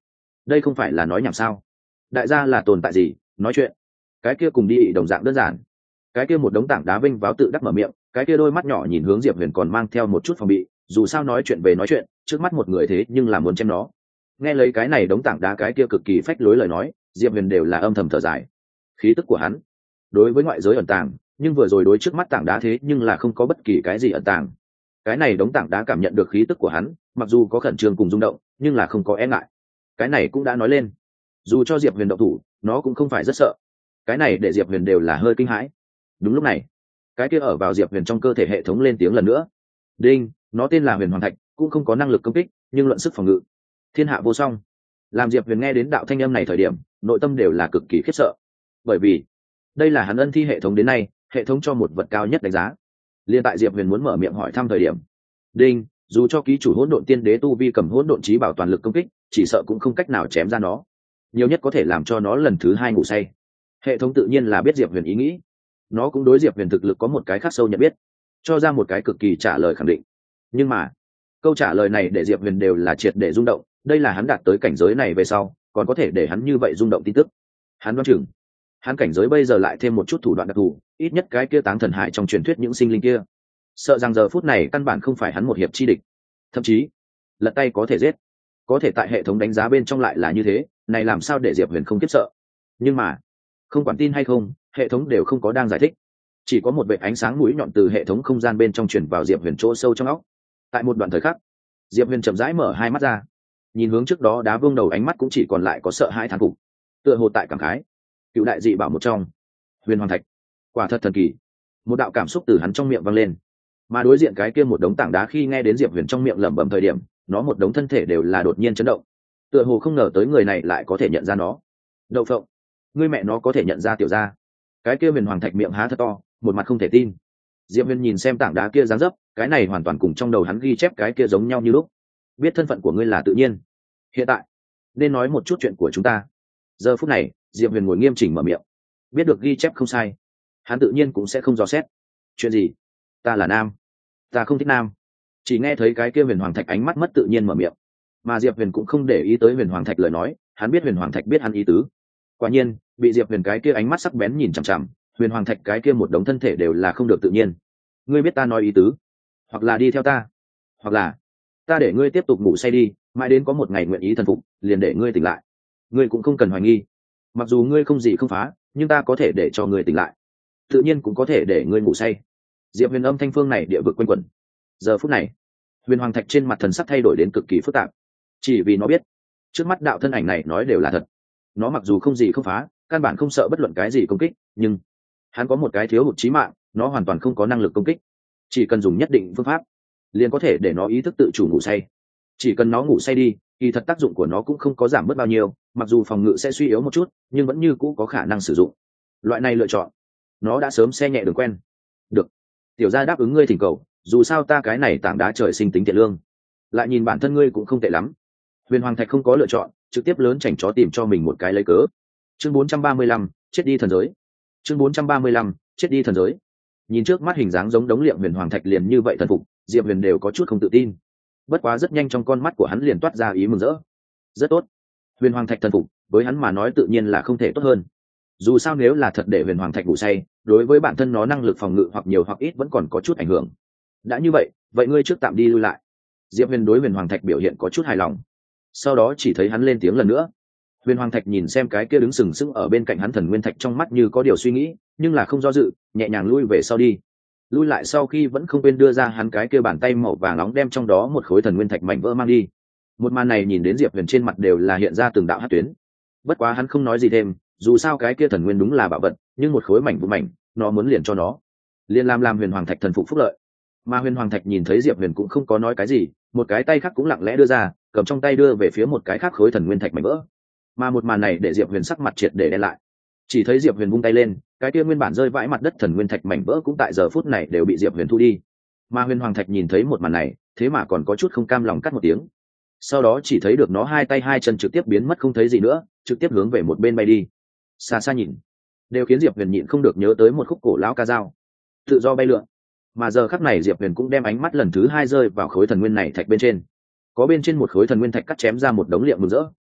đây không phải là nói nhảm sao? Đại gia là tồn tại gì nói chuyện? Cái kia cùng đi đồng dạng đơn giản. Cái kia một đống tảng đá vinh váo tự đắc mở miệng, cái kia đôi mắt nhỏ nhìn hướng Diệp Huyền còn mang theo một chút phòng bị, dù sao nói chuyện về nói chuyện, trước mắt một người thế nhưng là muốn chém nó. Nghe lấy cái này đống tảng đá cái kia cực kỳ phách lối lời nói, Diệp Huyền đều là âm thầm thở dài. Khí tức của hắn đối với ngoại giới ẩn tàng, nhưng vừa rồi đối trước mắt tảng đá thế nhưng là không có bất kỳ cái gì ẩn tàng. Cái này đống tảng đá cảm nhận được khí tức của hắn, mặc dù có khẩn trương cùng rung động, nhưng là không có e ngại. Cái này cũng đã nói lên, dù cho Diệp Huyền động thủ, nó cũng không phải rất sợ. Cái này để Diệp Huyền đều là hơi kinh hãi. Đúng lúc này, cái kia ở vào Diệp Huyền trong cơ thể hệ thống lên tiếng lần nữa. Đinh, nó tên là Huyền Hoàng Thạch, cũng không có năng lực công kích, nhưng luận sức phòng ngự thiên hạ vô song. Làm Diệp Huyền nghe đến đạo thanh âm này thời điểm, nội tâm đều là cực kỳ khiếp sợ, bởi vì đây là hắn ân thi hệ thống đến nay hệ thống cho một vật cao nhất đánh giá. Liên tại Diệp Huyền muốn mở miệng hỏi thăm thời điểm, đinh, dù cho ký chủ hỗn độn tiên đế tu vi cầm hỗn độn chí bảo toàn lực công kích, chỉ sợ cũng không cách nào chém ra nó, nhiều nhất có thể làm cho nó lần thứ hai ngủ say. Hệ thống tự nhiên là biết Diệp Huyền ý nghĩ, nó cũng đối Diệp Huyền thực lực có một cái khắc sâu nhận biết, cho ra một cái cực kỳ trả lời khẳng định. Nhưng mà câu trả lời này để Diệp Huyền đều là triệt để rung động, đây là hắn đạt tới cảnh giới này về sau còn có thể để hắn như vậy rung động tin tức. Hắn đoán chừng hắn cảnh giới bây giờ lại thêm một chút thủ đoạn đặc thù, ít nhất cái kia táng thần hải trong truyền thuyết những sinh linh kia, sợ rằng giờ phút này căn bản không phải hắn một hiệp chi địch, thậm chí lật tay có thể giết. Có thể tại hệ thống đánh giá bên trong lại là như thế, này làm sao để Diệp Huyền không kiếp sợ? Nhưng mà không quản tin hay không, hệ thống đều không có đang giải thích, chỉ có một vệt ánh sáng mũi nhọn từ hệ thống không gian bên trong truyền vào Diệp Huyền chỗ sâu trong óc. Tại một đoạn thời khắc, Diệp Huyền chậm rãi mở hai mắt ra, nhìn hướng trước đó đá vương đầu, ánh mắt cũng chỉ còn lại có sợ hãi thán phục, tựa hồ tại cảm khái cựu đại dị bảo một trong Huyền Hoàng Thạch quả thật thần kỳ. Một đạo cảm xúc từ hắn trong miệng vang lên, mà đối diện cái kia một đống tảng đá khi nghe đến Diệp Huyền trong miệng lẩm bẩm thời điểm, nó một đống thân thể đều là đột nhiên chấn động, tựa hồ không ngờ tới người này lại có thể nhận ra nó. Đậu phộng, ngươi mẹ nó có thể nhận ra tiểu gia? Cái kia Huyền Hoàng Thạch miệng há thật to, một mặt không thể tin. Diệp Huyền nhìn xem tảng đá kia dáng dấp, cái này hoàn toàn cùng trong đầu hắn ghi chép cái kia giống nhau như lúc. Biết thân phận của ngươi là tự nhiên, hiện tại nên nói một chút chuyện của chúng ta. Giờ phút này Diệp Huyền ngồi nghiêm chỉnh mở miệng, biết được ghi chép không sai, hắn tự nhiên cũng sẽ không dò xét. Chuyện gì? Ta là nam, ta không thích nam. Chỉ nghe thấy cái kia Huyền Hoàng Thạch ánh mắt mất tự nhiên mở miệng, mà Diệp Huyền cũng không để ý tới Huyền Hoàng Thạch lời nói, hắn biết Huyền Hoàng Thạch biết hắn ý tứ. Quả nhiên bị Diệp Huyền cái kia ánh mắt sắc bén nhìn chằm chằm, Huyền Hoàng Thạch cái kia một đống thân thể đều là không được tự nhiên. Ngươi biết ta nói ý tứ, hoặc là đi theo ta, hoặc là ta để ngươi tiếp tục ngủ say đi, mãi đến có một ngày nguyện ý thần phục, liền để ngươi tỉnh lại. Ngươi cũng không cần hoài nghi, mặc dù ngươi không gì không phá, nhưng ta có thể để cho ngươi tỉnh lại, tự nhiên cũng có thể để ngươi ngủ say. Diệp Huyền âm thanh phương này địa vực quanh quẩn. Giờ phút này Huyền Hoàng Thạch trên mặt thần sắc thay đổi đến cực kỳ phức tạp, chỉ vì nó biết trước mắt đạo thân ảnh này nói đều là thật. Nó mặc dù không gì không phá, căn bản không sợ bất luận cái gì công kích, nhưng hắn có một cái thiếu hụt chí mạng, nó hoàn toàn không có năng lực công kích. Chỉ cần dùng nhất định phương pháp liền có thể để nó ý thức tự chủ ngủ say. Chỉ cần nó ngủ say đi, kỳ thật tác dụng của nó cũng không có giảm bớt bao nhiêu, mặc dù phòng ngự sẽ suy yếu một chút, nhưng vẫn như cũ có khả năng sử dụng. Loại này lựa chọn nó đã sớm xe nhẹ đường quen. Được, tiểu gia đáp ứng ngươi thỉnh cầu, dù sao ta cái này tảng đá trời sinh tính thiện lương, lại nhìn bản thân ngươi cũng không tệ lắm. Huyền Hoàng Thạch không có lựa chọn, trực tiếp lớn chảnh chó tìm cho mình một cái lấy cớ. Chương 435, chết đi thần giới. Chương 435, chết đi thần giới. Nhìn trước mắt hình dáng giống đống liệm Huyền Hoàng Thạch liền như vậy thần phục, Diệp Huyền đều có chút không tự tin. Bất quá rất nhanh trong con mắt của hắn liền toát ra ý mừng rỡ. Rất tốt, Huyền Hoàng Thạch thần phục, với hắn mà nói tự nhiên là không thể tốt hơn. Dù sao nếu là thật để Huyền Hoàng Thạch ngủ say, đối với bản thân nó năng lực phòng ngự hoặc nhiều hoặc ít vẫn còn có chút ảnh hưởng. Đã như vậy, vậy ngươi trước tạm đi lui lại. Diệp Huyền đối Huyền Hoàng Thạch biểu hiện có chút hài lòng. Sau đó chỉ thấy hắn lên tiếng lần nữa. Huyền Hoàng Thạch nhìn xem cái kia đứng sừng sững ở bên cạnh hắn Thần Nguyên Thạch, trong mắt như có điều suy nghĩ, nhưng là không do dự, nhẹ nhàng lui về sau đi. Lui lại sau khi vẫn không quên đưa ra hắn cái kia bàn tay màu vàng nóng đem trong đó một khối Thần Nguyên Thạch mảnh vỡ mang đi. Một màn này nhìn đến Diệp Huyền trên mặt đều là hiện ra từng đạo hắc tuyến. Bất quá hắn không nói gì thêm, dù sao cái kia Thần Nguyên đúng là bảo vật, nhưng một khối mảnh vụ mảnh, nó muốn liền cho nó, liền làm Huyền Hoàng Thạch thần phục phúc lợi. Mà Huyền Hoàng Thạch nhìn thấy Diệp Huyền cũng không có nói cái gì, một cái tay khác cũng lặng lẽ đưa ra, cầm trong tay đưa về phía một cái khác khối Thần Nguyên Thạch mảnh vỡ. Mà một màn này để Diệp Huyền sắc mặt triệt để đen lại. Chỉ thấy Diệp Huyền vung tay lên, cái kia nguyên bản rơi vãi mặt đất Thần Nguyên Thạch mảnh vỡ cũng tại giờ phút này đều bị Diệp Huyền thu đi. Mà Huyền Hoàng Thạch nhìn thấy một màn này, thế mà còn có chút không cam lòng cắt một tiếng. Sau đó chỉ thấy được nó hai tay hai chân trực tiếp biến mất không thấy gì nữa, trực tiếp hướng về một bên bay đi. Xa xa nhìn, đều khiến Diệp Huyền nhịn không được nhớ tới một khúc cổ lão ca dao, tự do bay lượn. Mà giờ khắc này Diệp Huyền cũng đem ánh mắt lần thứ hai rơi vào khối Thần Nguyên này thạch bên trên. Có bên trên một khối Thần Nguyên thạch cắt chém ra một đống liệm mừng rỡ,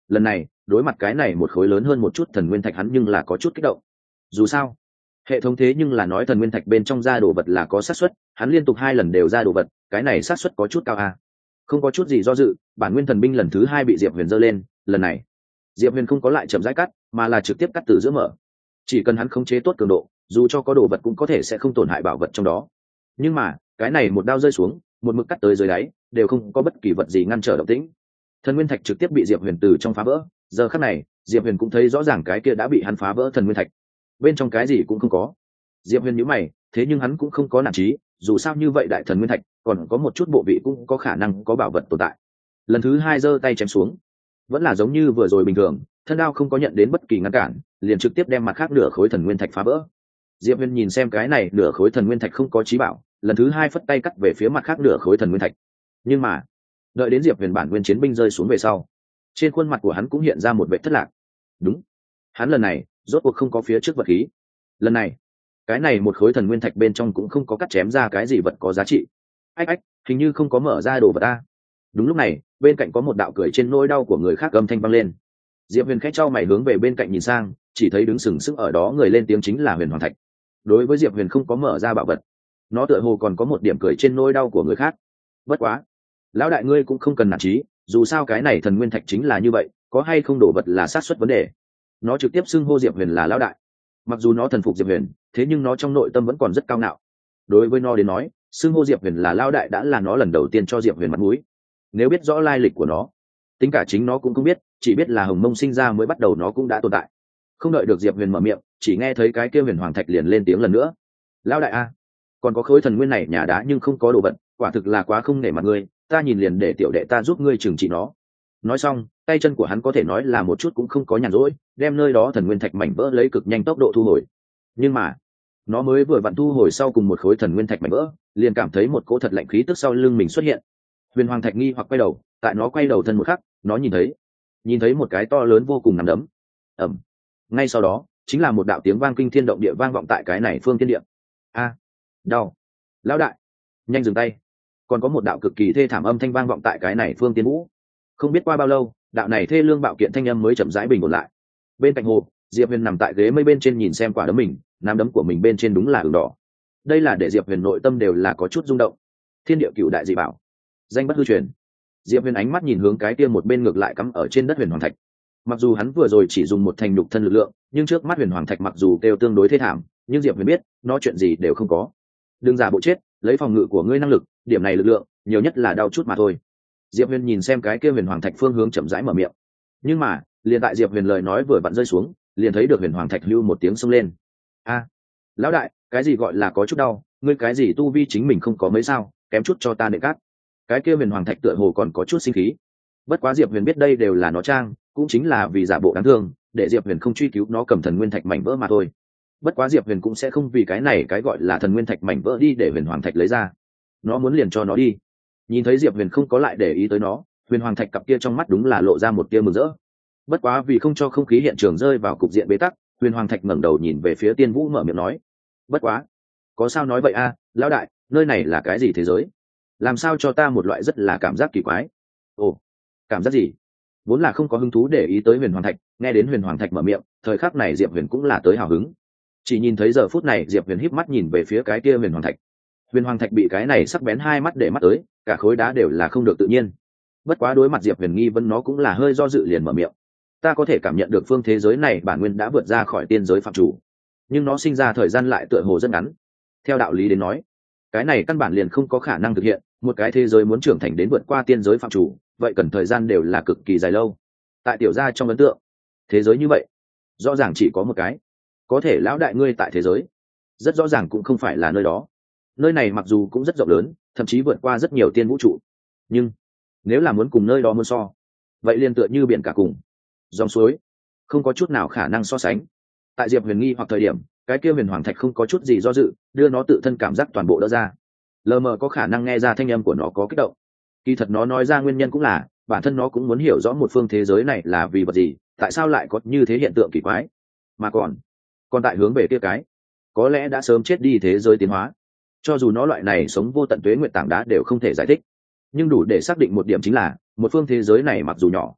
lần này đối mặt cái này một khối lớn hơn một chút thần nguyên thạch hắn nhưng là có chút kích động. Dù sao hệ thống thế nhưng là nói thần nguyên thạch bên trong ra đồ vật là có xác suất, hắn liên tục 2 lần đều ra đồ vật, cái này xác suất có chút cao à. Không có chút gì do dự, bản nguyên thần binh lần thứ 2 bị Diệp Huyền giơ lên, lần này Diệp Huyền không có lại chậm rãi cắt, mà là trực tiếp cắt từ giữa mở. Chỉ cần hắn khống chế tốt cường độ, dù cho có đồ vật cũng có thể sẽ không tổn hại bảo vật trong đó. Nhưng mà cái này một đao rơi xuống, một mực cắt tới dưới đáy, đều không có bất kỳ vật gì ngăn trở động tĩnh. Thần nguyên thạch trực tiếp bị Diệp Huyền từ trong phá vỡ. Giờ khắc này Diệp Huyền cũng thấy rõ ràng cái kia đã bị hắn phá vỡ thần nguyên thạch bên trong cái gì cũng không có. Diệp Huyền nhíu mày, thế nhưng hắn cũng không có nản chí, dù sao như vậy đại thần nguyên thạch còn có một chút bộ vị cũng có khả năng có bảo vật tồn tại. Lần thứ 2 giơ tay chém xuống, vẫn là giống như vừa rồi bình thường, thân đao không có nhận đến bất kỳ ngăn cản, liền trực tiếp đem mặt khác nửa khối thần nguyên thạch phá vỡ. Diệp Huyền nhìn xem cái này nửa khối thần nguyên thạch không có chí bảo, lần thứ 2 phất tay cắt về phía mặt khác nửa khối thần nguyên thạch. Nhưng mà đợi đến Diệp Huyền bản nguyên chiến binh rơi xuống về sau, trên khuôn mặt của hắn cũng hiện ra một vẻ thất lạc. Đúng, hắn lần này rốt cuộc không có phía trước vật khí. Lần này cái này một khối thần nguyên thạch bên trong cũng không có cắt chém ra cái gì vật có giá trị. Ách, hình như không có mở ra đồ vật ta. Đúng lúc này bên cạnh có một đạo cười trên nỗi đau của người khác âm thanh vang lên. Diệp Huyền khẽ chau mày hướng về bên cạnh nhìn sang, chỉ thấy đứng sừng sững ở đó người lên tiếng chính là Huyền Hoàng Thạch. Đối với Diệp Huyền không có mở ra bảo vật, nó tựa hồ còn có một điểm cười trên nỗi đau của người khác. Bất quá lão đại ngươi cũng không cần nản chí, dù sao cái này thần nguyên thạch chính là như vậy, có hay không đổ vật là xác suất vấn đề. Nó trực tiếp xưng hô Diệp Huyền là lão đại. Mặc dù nó thần phục Diệp Huyền, thế nhưng nó trong nội tâm vẫn còn rất cao ngạo. Đối với nó đến nói, xưng hô Diệp Huyền là lão đại đã là nó lần đầu tiên cho Diệp Huyền mặt mũi. Nếu biết rõ lai lịch của nó, tính cả chính nó cũng không biết, chỉ biết là Hồng Mông sinh ra mới bắt đầu nó cũng đã tồn tại. Không đợi được Diệp Huyền mở miệng, chỉ nghe thấy cái kia Huyền Hoàng Thạch liền lên tiếng lần nữa. Lão đại a, còn có khối thần nguyên này nhà đá nhưng không có đồ vật, quả thực là quá không nể mặt ngươi, ta nhìn liền để tiểu đệ ta giúp ngươi trừng trị nó. Nói xong tay chân của hắn có thể nói là một chút cũng không có nhàn rỗi, đem nơi đó thần nguyên thạch mảnh vỡ lấy cực nhanh tốc độ thu hồi. Nhưng mà nó mới vừa vặn thu hồi sau cùng một khối thần nguyên thạch mảnh vỡ, liền cảm thấy một cỗ thật lạnh khí tức sau lưng mình xuất hiện. Huyền Hoàng Thạch nghi hoặc quay đầu, tại nó quay đầu thân một khắc, nó nhìn thấy một cái to lớn vô cùng nằm đấm. Ầm. Ngay sau đó chính là một đạo tiếng vang kinh thiên động địa vang vọng tại cái này phương thiên địa. A, đau. Lão đại, nhanh dừng tay. Còn có một đạo cực kỳ thê thảm âm thanh vang vọng tại cái này phương tiên vũ. Không biết qua bao lâu, đạo này thê lương bạo kiện thanh âm mới chậm rãi bình ổn lại. Bên cạnh hồ, Diệp Huyền nằm tại ghế mây bên trên nhìn xem quả đấm mình, nắm đấm của mình bên trên đúng là ửng đỏ. Đây là để Diệp Huyền nội tâm đều là có chút rung động. Thiên địa cửu đại dị bảo, danh bất hư truyền. Diệp Huyền ánh mắt nhìn hướng cái kia một bên ngược lại cắm ở trên đất Huyền Hoàng Thạch. Mặc dù hắn vừa rồi chỉ dùng một thành nhục thân lực lượng, nhưng trước mắt Huyền Hoàng Thạch mặc dù kêu tương đối thê thảm, nhưng Diệp Huyền biết, nó chuyện gì đều không có. Đừng giả bộ chết, lấy phòng ngự của ngươi năng lực, điểm này lực lượng, nhiều nhất là đau chút mà thôi. Diệp Huyền nhìn xem cái kia Huyền Hoàng Thạch phương hướng chậm rãi mở miệng. Nhưng mà liền tại Diệp Huyền lời nói vừa vặn rơi xuống, liền thấy được Huyền Hoàng Thạch hưu một tiếng xông lên. A, lão đại, cái gì gọi là có chút đau, ngươi cái gì tu vi chính mình không có mấy sao, kém chút cho ta nệ cát. Cái kia Huyền Hoàng Thạch tựa hồ còn có chút sinh khí. Bất quá Diệp Huyền biết đây đều là nó trang, cũng chính là vì giả bộ đáng thương, để Diệp Huyền không truy cứu nó cầm thần nguyên thạch mảnh vỡ mà thôi. Bất quá Diệp Huyền cũng sẽ không vì cái này cái gọi là thần nguyên thạch mảnh vỡ đi để Huyền Hoàng Thạch lấy ra. Nó muốn liền cho nó đi. Nhìn thấy Diệp Huyền không có lại để ý tới nó, Huyền Hoàng Thạch cặp kia trong mắt đúng là lộ ra một tia mừng rỡ. Bất quá vì không cho không khí hiện trường rơi vào cục diện bế tắc, Huyền Hoàng Thạch ngẩng đầu nhìn về phía Tiên Vũ mở miệng nói: "Bất quá, có sao nói vậy a, lão đại, nơi này là cái gì thế giới? Làm sao cho ta một loại rất là cảm giác kỳ quái?" Ồ, cảm giác gì? Vốn là không có hứng thú để ý tới Huyền Hoàng Thạch, nghe đến Huyền Hoàng Thạch mở miệng, thời khắc này Diệp Huyền cũng là tới hào hứng. Chỉ nhìn thấy giờ phút này Diệp Huyền híp mắt nhìn về phía cái kia Huyền Hoàng Thạch. Huyền Hoàng Thạch bị cái này sắc bén hai mắt để mắt tới, cả khối đá đều là không được tự nhiên. Bất quá đối mặt Diệp Huyền nghi vấn nó cũng là hơi do dự liền mở miệng: "Ta có thể cảm nhận được phương thế giới này bản nguyên đã vượt ra khỏi tiên giới phạm chủ, nhưng nó sinh ra thời gian lại tựa hồ rất ngắn. Theo đạo lý đến nói, cái này căn bản liền không có khả năng thực hiện, một cái thế giới muốn trưởng thành đến vượt qua tiên giới phạm chủ, vậy cần thời gian đều là cực kỳ dài lâu. Tại tiểu gia trong ấn tượng, thế giới như vậy, rõ ràng chỉ có một cái. Có thể lão đại ngươi tại thế giới, rất rõ ràng cũng không phải là nơi đó. Nơi này mặc dù cũng rất rộng lớn, thậm chí vượt qua rất nhiều tiên vũ trụ, nhưng nếu là muốn cùng nơi đó muốn so, vậy liền tựa như biển cả cùng dòng suối, không có chút nào khả năng so sánh." Tại Diệp Huyền nghi hoặc thời điểm, cái kia Huyền Hoàng Thạch không có chút gì do dự, đưa nó tự thân cảm giác toàn bộ đỡ ra. Lờ mờ có khả năng nghe ra thanh âm của nó có kích động. Kỳ thật nó nói ra nguyên nhân cũng là bản thân nó cũng muốn hiểu rõ một phương thế giới này là vì vật gì, tại sao lại có như thế hiện tượng kỳ quái, mà còn tại hướng về kia cái có lẽ đã sớm chết đi thế giới tiến hóa. Cho dù nó loại này sống vô tận tuế nguyện tảng đá đều không thể giải thích, nhưng đủ để xác định một điểm chính là một phương thế giới này mặc dù nhỏ,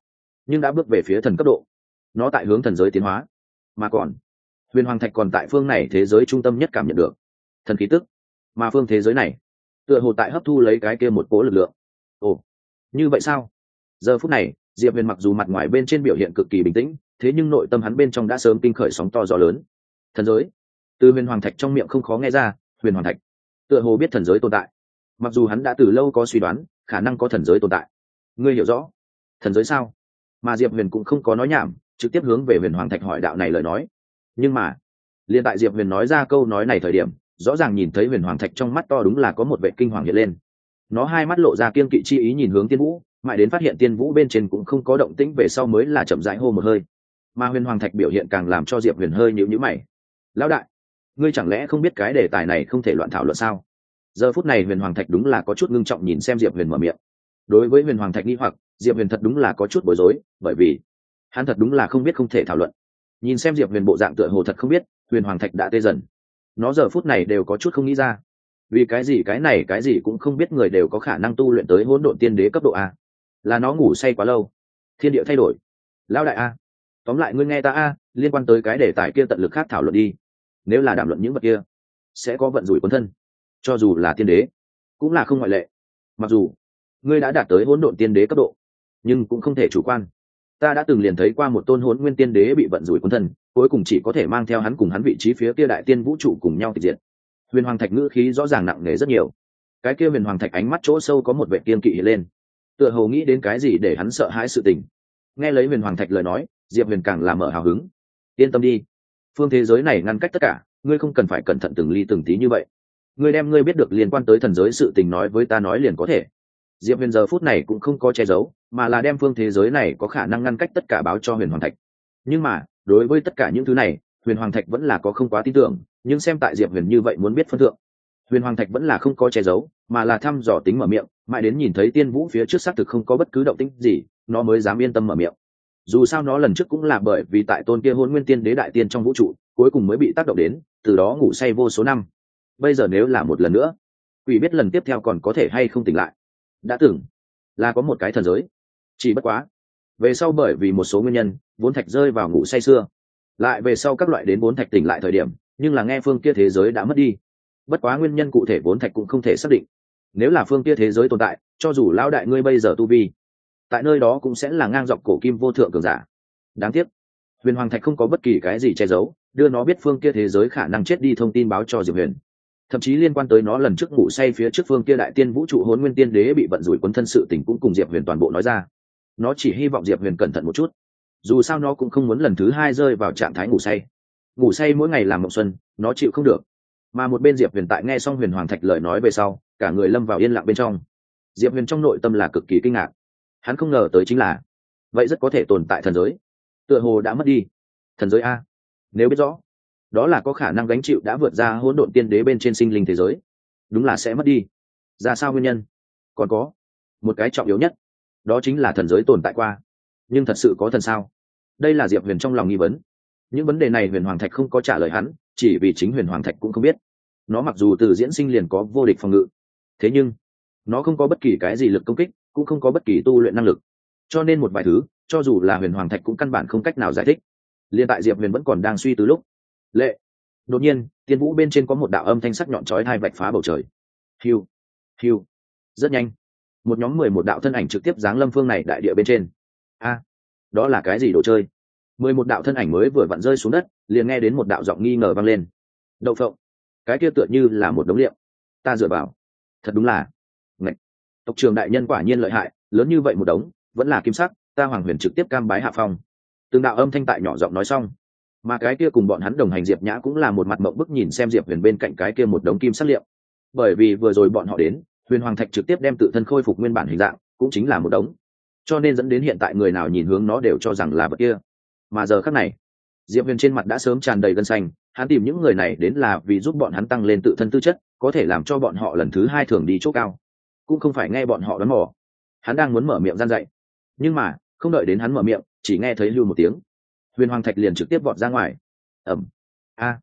nhưng đã bước về phía thần cấp độ. Nó tại hướng thần giới tiến hóa, mà còn huyền hoàng thạch còn tại phương này thế giới trung tâm nhất cảm nhận được thần khí tức, mà phương thế giới này tựa hồ tại hấp thu lấy cái kia một cỗ lực lượng. Ồ, như vậy sao? Giờ phút này diệp huyền mặc dù mặt ngoài bên trên biểu hiện cực kỳ bình tĩnh, thế nhưng nội tâm hắn bên trong đã sớm kinh khởi sóng to gió lớn. Thần giới, từ huyền hoàng thạch trong miệng không khó nghe ra, huyền hoàng thạch tựa hồ biết thần giới tồn tại. Mặc dù hắn đã từ lâu có suy đoán khả năng có thần giới tồn tại. Ngươi hiểu rõ thần giới sao? Mà diệp huyền cũng không có nói nhảm, trực tiếp hướng về huyền hoàng thạch hỏi đạo này lời nói. Nhưng mà liền tại diệp huyền nói ra câu nói này thời điểm, rõ ràng nhìn thấy huyền hoàng thạch trong mắt to đúng là có một vệ kinh hoàng hiện lên. Nó hai mắt lộ ra kiên kỵ chi ý nhìn hướng tiên vũ, mãi đến phát hiện tiên vũ bên trên cũng không có động tĩnh về sau mới là chậm rãi hô một hơi. Mà huyền hoàng thạch biểu hiện càng làm cho diệp huyền hơi nhíu nhíu mày. Lão đại, ngươi chẳng lẽ không biết cái đề tài này không thể loạn thảo luận sao? Giờ phút này huyền hoàng thạch đúng là có chút ngưng trọng nhìn xem diệp huyền mở miệng. Đối với huyền hoàng thạch nghi hoặc, diệp huyền thật đúng là có chút bối rối, bởi vì hắn thật đúng là không biết không thể thảo luận. Nhìn xem diệp huyền bộ dạng tựa hồ thật không biết, huyền hoàng thạch đã tê dần. Nó giờ phút này đều có chút không nghĩ ra, vì cái gì cái này cái gì cũng không biết người đều có khả năng tu luyện tới hỗn độn tiên đế cấp độ a? Là nó ngủ say quá lâu, thiên địa thay đổi? Lão đại a, tóm lại ngươi nghe ta a, liên quan tới cái đề tài kia tận lực khác thảo luận đi. Nếu là đàm luận những vật kia sẽ có vận rủi quân thân, cho dù là tiên đế cũng là không ngoại lệ. Mặc dù ngươi đã đạt tới hỗn độn tiên đế cấp độ, nhưng cũng không thể chủ quan. Ta đã từng liền thấy qua một tôn hỗn nguyên tiên đế bị vận rủi quân thân, cuối cùng chỉ có thể mang theo hắn cùng hắn vị trí phía kia đại tiên vũ trụ cùng nhau tịch diệt. Huyền hoàng thạch ngữ khí rõ ràng nặng nề rất nhiều. Cái kia huyền hoàng thạch ánh mắt chỗ sâu có một vẻ kiên kỵ hiện lên, tựa hồ nghĩ đến cái gì để hắn sợ hãi sự tình. Nghe lấy huyền hoàng thạch lời nói, diệp huyền càng làm mở hào hứng. Yên tâm đi, phương thế giới này ngăn cách tất cả, ngươi không cần phải cẩn thận từng ly từng tí như vậy. Ngươi đem ngươi biết được liên quan tới thần giới sự tình nói với ta nói liền có thể. Diệp huyền giờ phút này cũng không có che giấu, mà là đem phương thế giới này có khả năng ngăn cách tất cả báo cho huyền hoàng thạch. Nhưng mà đối với tất cả những thứ này, huyền hoàng thạch vẫn là có không quá tin tưởng, nhưng xem tại diệp huyền như vậy muốn biết phân thượng, huyền hoàng thạch vẫn là không có che giấu, mà là thăm dò tính mở miệng, mãi đến nhìn thấy tiên vũ phía trước xác thực không có bất cứ động tĩnh gì, nó mới dám yên tâm mở miệng. Dù sao nó lần trước cũng là bởi vì tại tôn kia hôn nguyên tiên đế đại tiên trong vũ trụ cuối cùng mới bị tác động đến, từ đó ngủ say vô số năm. Bây giờ nếu là một lần nữa, quỷ biết lần tiếp theo còn có thể hay không tỉnh lại. Đã từng là có một cái thần giới, chỉ bất quá về sau bởi vì một số nguyên nhân vốn thạch rơi vào ngủ say xưa, lại về sau các loại đến vốn thạch tỉnh lại thời điểm, nhưng là nghe phương kia thế giới đã mất đi. Bất quá nguyên nhân cụ thể vốn thạch cũng không thể xác định. Nếu là phương kia thế giới tồn tại, cho dù lão đại ngươi bây giờ tu vi tại nơi đó cũng sẽ là ngang dọc cổ kim vô thượng cường giả. Đáng tiếc huyền hoàng thạch không có bất kỳ cái gì che giấu, đưa nó biết phương kia thế giới khả năng chết đi thông tin báo cho diệp huyền. Thậm chí liên quan tới nó lần trước ngủ say phía trước phương kia đại tiên vũ trụ hỗn nguyên tiên đế bị vận rủi quấn thân sự tình cũng cùng diệp huyền toàn bộ nói ra. Nó chỉ hy vọng diệp huyền cẩn thận một chút, dù sao nó cũng không muốn lần thứ hai rơi vào trạng thái ngủ say. Ngủ say mỗi ngày làm mộng xuân, nó chịu không được. Mà một bên diệp huyền tại nghe xong huyền hoàng thạch lời nói về sau, cả người lâm vào yên lặng bên trong. Diệp huyền trong nội tâm là cực kỳ kinh ngạc. Hắn không ngờ tới chính là vậy rất có thể tồn tại thần giới, tựa hồ đã mất đi. Thần giới a, nếu biết rõ đó là có khả năng gánh chịu đã vượt ra hỗn độn tiên đế bên trên sinh linh thế giới, đúng là sẽ mất đi. Ra sao nguyên nhân? Còn có một cái trọng yếu nhất, đó chính là thần giới tồn tại qua, nhưng thật sự có thần sao? Đây là diệp huyền trong lòng nghi vấn. Những vấn đề này huyền hoàng thạch không có trả lời hắn, chỉ vì chính huyền hoàng thạch cũng không biết. Nó mặc dù từ diễn sinh liền có vô địch phòng ngự, thế nhưng nó không có bất kỳ cái gì lực công kích, cũng không có bất kỳ tu luyện năng lực, cho nên một vài thứ cho dù là huyền hoàng thạch cũng căn bản không cách nào giải thích. Liên tại diệp huyền vẫn còn đang suy tư lúc, lệ đột nhiên tiên vũ bên trên có một đạo âm thanh sắc nhọn chói tai vạch phá bầu trời. Hiu hiu, rất nhanh một nhóm 11 đạo thân ảnh trực tiếp giáng lâm phương này đại địa bên trên. A, đó là cái gì đồ chơi? 11 đạo thân ảnh mới vừa vặn rơi xuống đất, liền nghe đến một đạo giọng nghi ngờ vang lên. Đậu phộng, cái kia tựa như là một đống liệu. Ta dựa vào, thật đúng là ngạch, tộc trưởng đại nhân quả nhiên lợi hại, lớn như vậy một đống vẫn là kim sắc, ta hoàng huyền trực tiếp cam bái hạ phong. Từng đạo âm thanh tại nhỏ giọng nói xong, mà cái kia cùng bọn hắn đồng hành diệp nhã cũng là một mặt mộng bức nhìn xem diệp huyền bên cạnh cái kia một đống kim sắc liệu. Bởi vì vừa rồi bọn họ đến, huyền hoàng thạch trực tiếp đem tự thân khôi phục nguyên bản hình dạng, cũng chính là một đống, cho nên dẫn đến hiện tại người nào nhìn hướng nó đều cho rằng là vật kia. Mà giờ khắc này diệp huyền trên mặt đã sớm tràn đầy gân xanh, hắn tìm những người này đến là vì giúp bọn hắn tăng lên tự thân tư chất, có thể làm cho bọn họ lần thứ hai thường đi chỗ cao, cũng không phải nghe bọn họ đoán mò. Hắn đang muốn mở miệng gian dạy, nhưng mà không đợi đến hắn mở miệng, chỉ nghe thấy lưu một tiếng, huyền hoàng thạch liền trực tiếp vọt ra ngoài. Ẩm. A,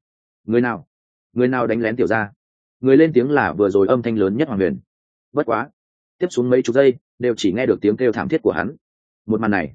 người nào đánh lén tiểu gia? Người lên tiếng là vừa rồi âm thanh lớn nhất hoàng huyền. Bất quá tiếp xuống mấy chục giây đều chỉ nghe được tiếng kêu thảm thiết của hắn. Một màn này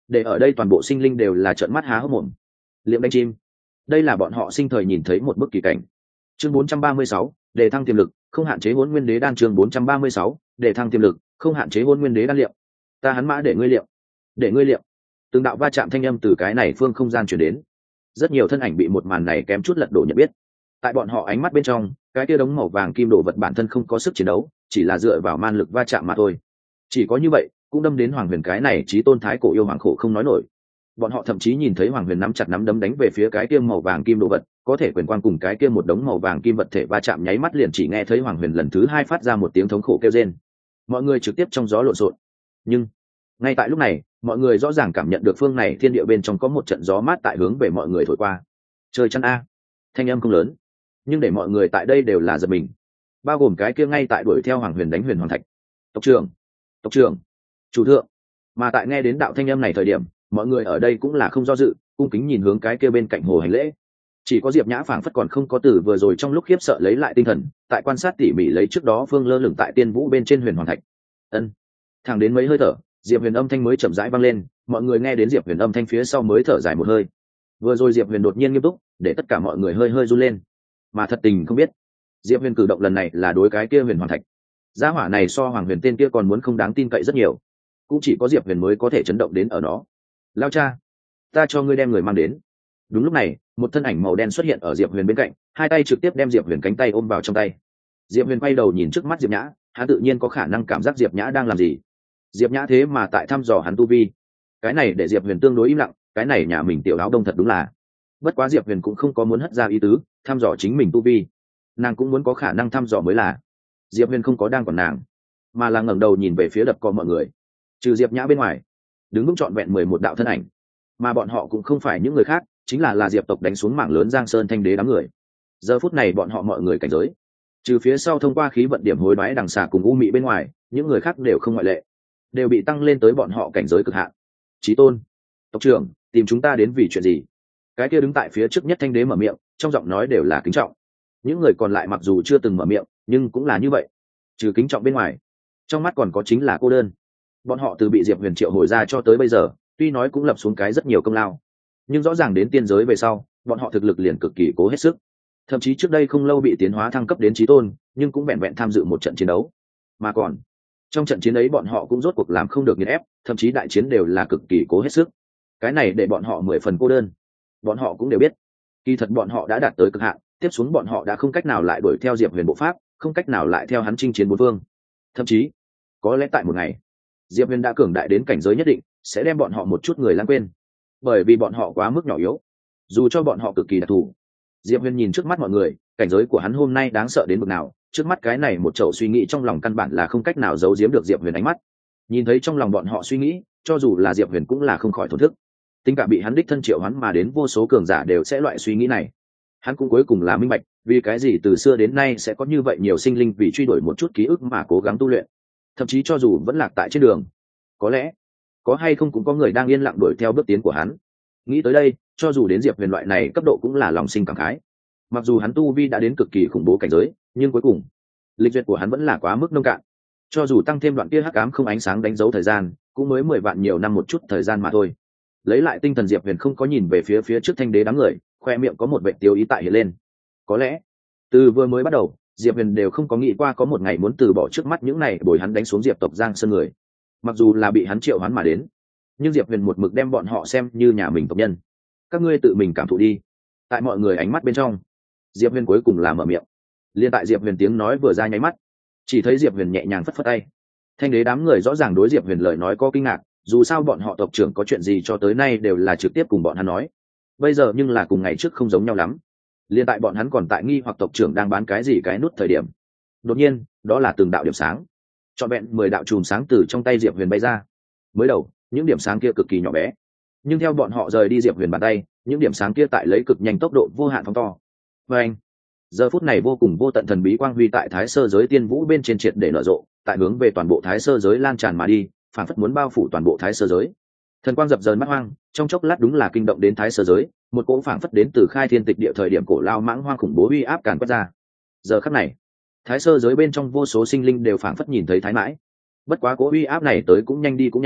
để ở đây toàn bộ sinh linh đều là trợn mắt há hốc mồm. Liệm đánh chim, đây là bọn họ sinh thời nhìn thấy một bức kỳ cảnh. Chương 436, đề thăng tiềm lực, không hạn chế Hỗn Nguyên Đế đan. Chương 436, đề thăng tiềm lực, không hạn chế Hỗn Nguyên Đế đan liệm. Ta hắn mã để ngươi liệm, để ngươi liệm. Từng đạo va chạm thanh âm từ cái này phương không gian truyền đến. Rất nhiều thân ảnh bị một màn này kém chút lật đổ nhận biết. Tại bọn họ ánh mắt bên trong, cái kia đống màu vàng kim đồ vật bản thân không có sức chiến đấu, chỉ là dựa vào man lực va chạm mà thôi. Chỉ có như vậy, cũng đâm đến Hoàng Huyền cái này chí tôn thái cổ yêu hoàng khổ không nói nổi. Bọn họ thậm chí nhìn thấy Hoàng Huyền nắm chặt nắm đấm đánh về phía cái kia màu vàng kim đồ vật, có thể quyền quan cùng cái kia một đống màu vàng kim vật thể va chạm nháy mắt liền chỉ nghe thấy Hoàng Huyền lần thứ hai phát ra một tiếng thống khổ kêu rên. Mọi người trực tiếp trong gió lộn xộn. Nhưng ngay tại lúc này, mọi người rõ ràng cảm nhận được phương này thiên địa bên trong có một trận gió mát tại hướng về mọi người thổi qua. Trời chăn a, thanh âm không lớn, nhưng để mọi người tại đây đều là giật mình, bao gồm cái kia ngay tại đuổi theo Hoàng Huyền đánh Huyền Hoàng Thạch. Tộc trưởng, chủ thượng. Mà tại nghe đến đạo thanh âm này thời điểm, mọi người ở đây cũng là không do dự, cung kính nhìn hướng cái kia bên cạnh hồ hành lễ. Chỉ có Diệp Nhã phảng phất còn không có từ vừa rồi trong lúc khiếp sợ lấy lại tinh thần, tại quan sát tỉ mỉ lấy trước đó phương lơ lửng tại tiên vũ bên trên Huyền Hoàng Thạch. Ân. Thẳng đến mấy hơi thở, Diệp Huyền âm thanh mới chậm rãi vang lên, mọi người nghe đến Diệp Huyền âm thanh phía sau mới thở dài một hơi. Vừa rồi Diệp Huyền đột nhiên nghiêm túc, để tất cả mọi người hơi hơi run lên. Mà thật tình không biết, Diệp Huyền cử động lần này là đối cái kia Huyền Hoàng Thạch. Gia hỏa này so Hoàng Huyền tên kia còn muốn không đáng tin cậy rất nhiều, cũng chỉ có Diệp Huyền mới có thể chấn động đến ở nó. Lao cha, ta cho ngươi đem người mang đến. Đúng lúc này, một thân ảnh màu đen xuất hiện ở Diệp Huyền bên cạnh, hai tay trực tiếp đem Diệp Huyền cánh tay ôm vào trong tay. Diệp Huyền quay đầu nhìn trước mắt Diệp Nhã, hắn tự nhiên có khả năng cảm giác Diệp Nhã đang làm gì. Diệp Nhã thế mà tại thăm dò hắn tu vi, cái này để Diệp Huyền tương đối im lặng, cái này nhà mình tiểu áo đông thật đúng là. Bất quá Diệp Huyền cũng không có muốn hất ra ý tứ thăm dò chính mình tu vi, nàng cũng muốn có khả năng thăm dò mới là. Diệp Huyền không có đang còn nàng, mà là ngẩng đầu nhìn về phía đập cò mọi người. Trừ Diệp Nhã bên ngoài, đứng vững trọn vẹn 11 đạo thân ảnh, mà bọn họ cũng không phải những người khác, chính là Diệp tộc đánh xuống mảng lớn Giang Sơn Thanh Đế đám người. Giờ phút này bọn họ mọi người cảnh giới, trừ phía sau thông qua khí vận điểm hối đoái đằng xà cùng u mị bên ngoài, những người khác đều không ngoại lệ, đều bị tăng lên tới bọn họ cảnh giới cực hạn. Chí tôn, tộc trưởng, tìm chúng ta đến vì chuyện gì? Cái kia đứng tại phía trước nhất Thanh Đế mở miệng, trong giọng nói đều là kính trọng. Những người còn lại mặc dù chưa từng mở miệng, nhưng cũng là như vậy. Trừ kính trọng bên ngoài, trong mắt còn có chính là cô đơn. Bọn họ từ bị Diệp Huyền triệu hồi ra cho tới bây giờ, tuy nói cũng lập xuống cái rất nhiều công lao, nhưng rõ ràng đến tiên giới về sau, bọn họ thực lực liền cực kỳ cố hết sức. Thậm chí trước đây không lâu bị tiến hóa thăng cấp đến chí tôn, nhưng cũng vẹn vẹn tham dự một trận chiến đấu. Mà còn, trong trận chiến ấy bọn họ cũng rốt cuộc làm không được nghiền ép, thậm chí đại chiến đều là cực kỳ cố hết sức. Cái này để bọn họ 10 phần cô đơn. Bọn họ cũng đều biết, kỳ thật bọn họ đã đạt tới cực hạn, tiếp xuống bọn họ đã không cách nào lại đuổi theo Diệp Huyền bộ pháp, không cách nào lại theo hắn chinh chiến bốn phương. Thậm chí, có lẽ tại một ngày, Diệp Huyền đã cường đại đến cảnh giới nhất định, sẽ đem bọn họ một chút người lãng quên, bởi vì bọn họ quá mức nhỏ yếu. Dù cho bọn họ cực kỳ đặc thù, Diệp Huyền nhìn trước mắt mọi người, cảnh giới của hắn hôm nay đáng sợ đến mức nào, trước mắt cái này một chậu suy nghĩ trong lòng căn bản là không cách nào giấu giếm được Diệp Huyền ánh mắt. Nhìn thấy trong lòng bọn họ suy nghĩ, cho dù là Diệp Huyền cũng là không khỏi thổn thức. Tính cả bị hắn đích thân triệu hắn mà đến vô số cường giả đều sẽ loại suy nghĩ này. Hắn cũng cuối cùng là minh bạch, vì cái gì từ xưa đến nay sẽ có như vậy nhiều sinh linh vì truy đuổi một chút ký ức mà cố gắng tu luyện, thậm chí cho dù vẫn lạc tại trên đường. Có lẽ, có hay không cũng có người đang yên lặng đuổi theo bước tiến của hắn. Nghĩ tới đây, cho dù đến Diệp Huyền loại này cấp độ cũng là lòng sinh cảm khái. Mặc dù hắn tu vi đã đến cực kỳ khủng bố cảnh giới, nhưng cuối cùng, lịch duyệt của hắn vẫn là quá mức nông cạn. Cho dù tăng thêm đoạn kia hắc ám không ánh sáng đánh dấu thời gian, cũng mới 10 vạn nhiều năm một chút thời gian mà thôi. Lấy lại tinh thần, Diệp Huyền không có nhìn về phía trước Thanh Đế đám người, khoe miệng có một vẻ tiêu ý tại hiện lên. Có lẽ, từ vừa mới bắt đầu, Diệp Huyền đều không có nghĩ qua có một ngày muốn từ bỏ trước mắt những này bồi hắn đánh xuống Diệp tộc Giang Sơn người. Mặc dù là bị hắn triệu hoán mà đến, nhưng Diệp Huyền một mực đem bọn họ xem như nhà mình tộc nhân. Các ngươi tự mình cảm thụ đi. Tại mọi người ánh mắt bên trong, Diệp Huyền cuối cùng là mở miệng. Liên tại Diệp Huyền tiếng nói vừa ra nháy mắt, chỉ thấy Diệp Huyền nhẹ nhàng phất phất tay. Thanh Đế đám người rõ ràng đối Diệp Huyền lời nói có kinh ngạc, dù sao bọn họ tộc trưởng có chuyện gì cho tới nay đều là trực tiếp cùng bọn hắn nói. Bây giờ nhưng là cùng ngày trước không giống nhau lắm. Liên tại bọn hắn còn tại nghi hoặc tộc trưởng đang bán cái gì cái nút thời điểm. Đột nhiên, đó là từng đạo điểm sáng. Trọn vẹn 10 đạo chùm sáng từ trong tay Diệp Huyền bay ra. Mới đầu, những điểm sáng kia cực kỳ nhỏ bé, nhưng theo bọn họ rời đi Diệp Huyền bàn tay, những điểm sáng kia tại lấy cực nhanh tốc độ vô hạn phóng to. Và anh, giờ phút này vô cùng vô tận thần bí quang huy tại Thái Sơ giới tiên vũ bên trên triệt để nở rộ, tại hướng về toàn bộ Thái Sơ giới lan tràn mà đi, phản phất muốn bao phủ toàn bộ Thái Sơ giới. Thần quang dập dờn mắt hoang, trong chốc lát đúng là kinh động đến Thái Sơ giới, một cỗ phản phất đến từ khai thiên tịch địa thời điểm cổ lao mãng hoang khủng bố uy áp càn quét ra. Giờ khắc này, Thái Sơ giới bên trong vô số sinh linh đều phản phất nhìn thấy thái mãi. Bất quá cỗ uy áp này tới cũng nhanh đi cũng nhanh,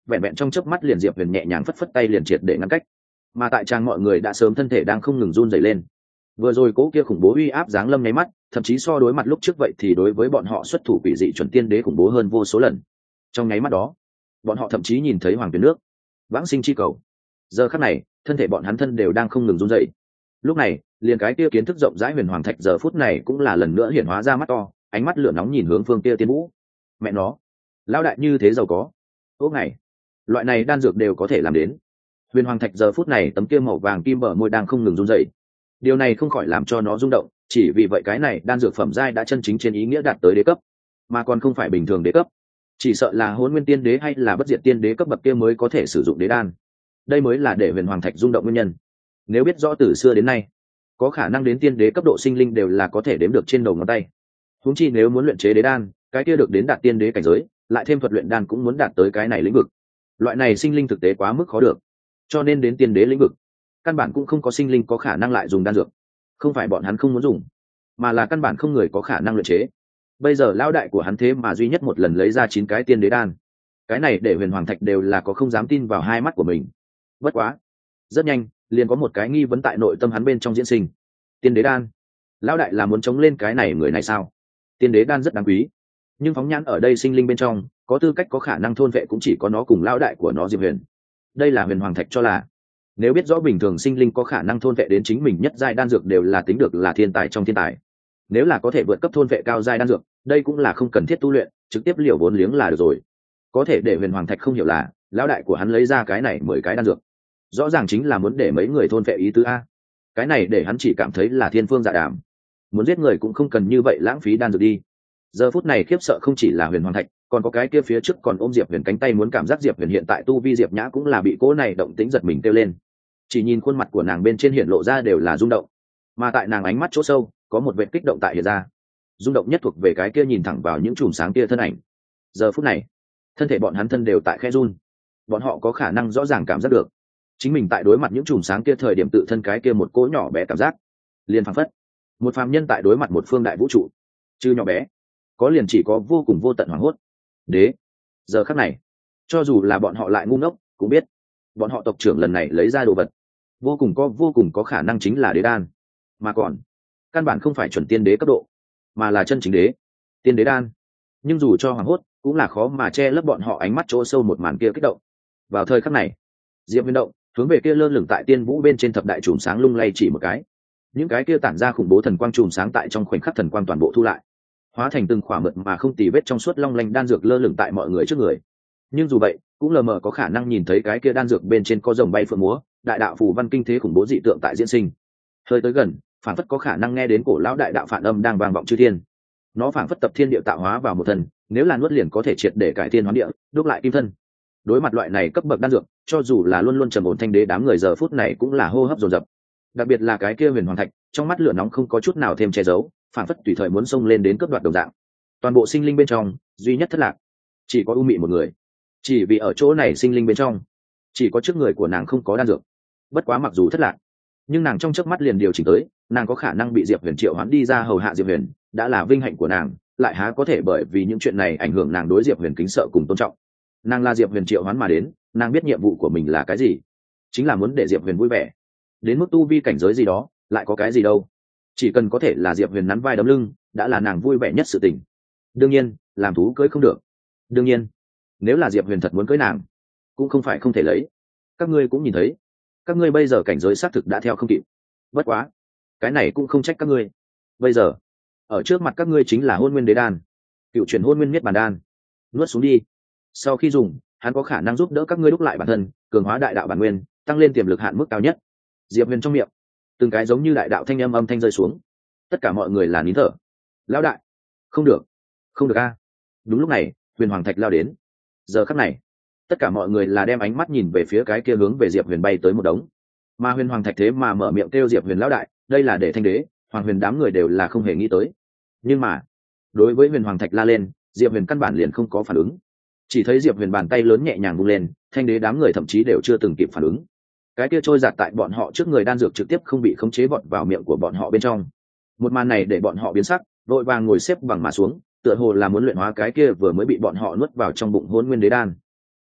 vẹn vẹn trong chớp mắt liền diệp huyền nhẹ nhàng phất phất tay liền triệt để ngăn cách. Mà tại trang mọi người đã sớm thân thể đang không ngừng run rẩy lên. Vừa rồi cố kia khủng bố uy áp giáng lâm nháy mắt, thậm chí so đối mặt lúc trước vậy thì đối với bọn họ xuất thủ quỷ dị chuẩn tiên đế khủng bố hơn vô số lần. Trong nháy mắt đó, bọn họ thậm chí nhìn thấy hoàng tuyến nước, vãng sinh chi cầu. Giờ khắc này, thân thể bọn hắn thân đều đang không ngừng run rẩy. Lúc này, liền cái kia kiến thức rộng rãi huyền hoàng thạch giờ phút này cũng là lần nữa hiển hóa ra mắt to, ánh mắt lửa nóng nhìn hướng phương kia tiên vũ. Mẹ nó, lão đại như thế giàu có. Ốc này, loại này đan dược đều có thể làm đến. Huyền hoàng thạch giờ phút này tấm kia màu vàng kim bờ môi đang không ngừng run rẩy. Điều này không khỏi làm cho nó rung động, chỉ vì vậy cái này đan dược phẩm giai đã chân chính trên ý nghĩa đạt tới đế cấp, mà còn không phải bình thường đế cấp. Chỉ sợ là Hỗn Nguyên Tiên Đế hay là Bất Diệt Tiên Đế cấp bậc kia mới có thể sử dụng đế đan. Đây mới là để huyền hoàng thạch rung động nguyên nhân. Nếu biết rõ từ xưa đến nay, có khả năng đến tiên đế cấp độ sinh linh đều là có thể đếm được trên đầu ngón tay. Huống chi nếu muốn luyện chế đế đan, cái kia được đến đạt tiên đế cảnh giới, lại thêm thuật luyện đan cũng muốn đạt tới cái này lĩnh vực. Loại này sinh linh thực tế quá mức khó được, cho nên đến tiên đế lĩnh vực, căn bản cũng không có sinh linh có khả năng lại dùng đan dược. Không phải bọn hắn không muốn dùng, mà là căn bản không người có khả năng luyện chế. Bây giờ lão đại của hắn thế mà duy nhất một lần lấy ra 9 cái tiên đế đan. Cái này để huyền hoàng thạch đều là có không dám tin vào hai mắt của mình. Bất quá, rất nhanh liền có một cái nghi vấn tại nội tâm hắn bên trong diễn sinh. Tiên đế đan, lão đại là muốn chống lên cái này người này sao? Tiên đế đan rất đáng quý, nhưng phóng nhãn ở đây sinh linh bên trong, có tư cách có khả năng thôn vệ cũng chỉ có nó cùng lão đại của nó Diệp Huyền. Đây là huyền hoàng thạch cho là, nếu biết rõ bình thường sinh linh có khả năng thôn vệ đến chính mình nhất giai đan dược đều là tính được là thiên tài trong thiên tài. Nếu là có thể vượt cấp thôn vệ cao giai đan dược, đây cũng là không cần thiết tu luyện, trực tiếp liều vốn liếng là được rồi. Có thể để huyền hoàng thạch không hiểu là, lão đại của hắn lấy ra cái này 10 cái đan dược, rõ ràng chính là muốn để mấy người thôn vệ ý tứ a. Cái này để hắn chỉ cảm thấy là thiên phương dạ đàm, muốn giết người cũng không cần như vậy lãng phí đan dược đi. Giờ phút này khiếp sợ không chỉ là huyền hoàng thạch, còn có cái kia phía trước còn ôm Diệp Huyền cánh tay muốn cảm giác Diệp Huyền hiện tại tu vi Diệp Nhã cũng là bị cỗ này động tĩnh giật mình kêu lên. Chỉ nhìn khuôn mặt của nàng bên trên hiện lộ ra đều là rung động, mà tại nàng ánh mắt chỗ sâu có một vệt kích động tại hiện ra. Rung động nhất thuộc về cái kia nhìn thẳng vào những chùm sáng kia thân ảnh. Giờ phút này, thân thể bọn hắn thân đều tại khẽ run. Bọn họ có khả năng rõ ràng cảm giác được, chính mình tại đối mặt những chùm sáng kia thời điểm tự thân cái kia một cỗ nhỏ bé cảm giác, liền phảng phất một phàm nhân tại đối mặt một phương đại vũ trụ, chứ nhỏ bé, có liền chỉ có vô cùng vô tận hoảng hốt. Đế, giờ khắc này, cho dù là bọn họ lại ngu ngốc, cũng biết, bọn họ tộc trưởng lần này lấy ra đồ vật, vô cùng có khả năng chính là đế đan, mà còn căn bản không phải chuẩn tiên đế cấp độ, mà là chân chính đế, tiên đế đan. Nhưng dù cho hoảng hốt, cũng là khó mà che lấp bọn họ ánh mắt chỗ sâu một màn kia kích động. Vào thời khắc này, Diệp Huyền động, hướng về kia lơ lửng tại tiên vũ bên trên thập đại chùm sáng lung lay chỉ một cái. Những cái kia tản ra khủng bố thần quang chùm sáng tại trong khoảnh khắc thần quang toàn bộ thu lại, hóa thành từng khỏa mượt mà không tì vết trong suốt long lanh đan dược lơ lửng tại mọi người trước người. Nhưng dù vậy, cũng lờ mờ có khả năng nhìn thấy cái kia đan dược bên trên có rồng bay phượng múa, đại đạo phù văn kinh thế khủng bố dị tượng tại diễn sinh. Hơi tới gần, phản phất có khả năng nghe đến cổ lão đại đạo phản âm đang vang vọng chư thiên. Nó phản phất tập thiên địa tạo hóa vào một thân, nếu là nuốt liền có thể triệt để cải thiên hóa địa, đúc lại kim thân. Đối mặt loại này cấp bậc đan dược, cho dù là luôn luôn trầm ổn thanh đế đám người giờ phút này cũng là hô hấp dồn dập. Đặc biệt là cái kia huyền hoàng thạch, trong mắt lửa nóng không có chút nào thêm che giấu, phản phất tùy thời muốn xông lên đến cướp đoạt đồng dạng. Toàn bộ sinh linh bên trong, duy nhất thất lạc, chỉ có U Mị một người. Chỉ vì ở chỗ này sinh linh bên trong, chỉ có trước người của nàng không có đan dược. Bất quá mặc dù thất lạc, nhưng nàng trong chớp mắt liền điều chỉnh tới, nàng có khả năng bị Diệp Huyền triệu hoán đi ra hầu hạ Diệp Huyền, đã là vinh hạnh của nàng, lại há có thể bởi vì những chuyện này ảnh hưởng nàng đối Diệp Huyền kính sợ cùng tôn trọng. Nàng là Diệp Huyền triệu hoán mà đến, nàng biết nhiệm vụ của mình là cái gì, chính là muốn để Diệp Huyền vui vẻ. Đến mức tu vi cảnh giới gì đó, lại có cái gì đâu, chỉ cần có thể là Diệp Huyền nắn vai đấm lưng, đã là nàng vui vẻ nhất sự tình. Đương nhiên, làm thú cưới không được. Đương nhiên, nếu là Diệp Huyền thật muốn cưới nàng, cũng không phải không thể lấy. Các ngươi cũng nhìn thấy, các ngươi bây giờ cảnh giới xác thực đã theo không kịp. Bất quá, cái này cũng không trách các ngươi. Bây giờ, ở trước mặt các ngươi chính là Hôn Nguyên Đế Đan, cựu chuyển Hôn Nguyên Miết Bàn Đan. Nuốt xuống đi. Sau khi dùng, hắn có khả năng giúp đỡ các ngươi đúc lại bản thân, cường hóa đại đạo bản nguyên, tăng lên tiềm lực hạn mức cao nhất. Diệp Huyền trong miệng, từng cái giống như đại đạo thanh âm thanh rơi xuống. Tất cả mọi người là nín thở. Lão đại, không được, không được a. Đúng lúc này, Huyền Hoàng Thạch lao đến. Giờ khắc này, tất cả mọi người là đem ánh mắt nhìn về phía cái kia hướng về Diệp Huyền bay tới một đống. Mà Huyền Hoàng Thạch thế mà mở miệng kêu Diệp Huyền lão đại, đây là để thanh đế, Hoàng Huyền đám người đều là không hề nghĩ tới. Nhưng mà, đối với Huyền Hoàng Thạch la lên, Diệp Huyền căn bản liền không có phản ứng. Chỉ thấy Diệp Huyền bàn tay lớn nhẹ nhàng vung lên, thanh đế đám người thậm chí đều chưa từng kịp phản ứng. Cái kia trôi giạt tại bọn họ trước người đan dược trực tiếp không bị khống chế vọt vào miệng của bọn họ bên trong. Một màn này để bọn họ biến sắc, vội vàng ngồi xếp bằng mà xuống, tựa hồ là muốn luyện hóa cái kia vừa mới bị bọn họ nuốt vào trong bụng Hỗn Nguyên Đế Đan.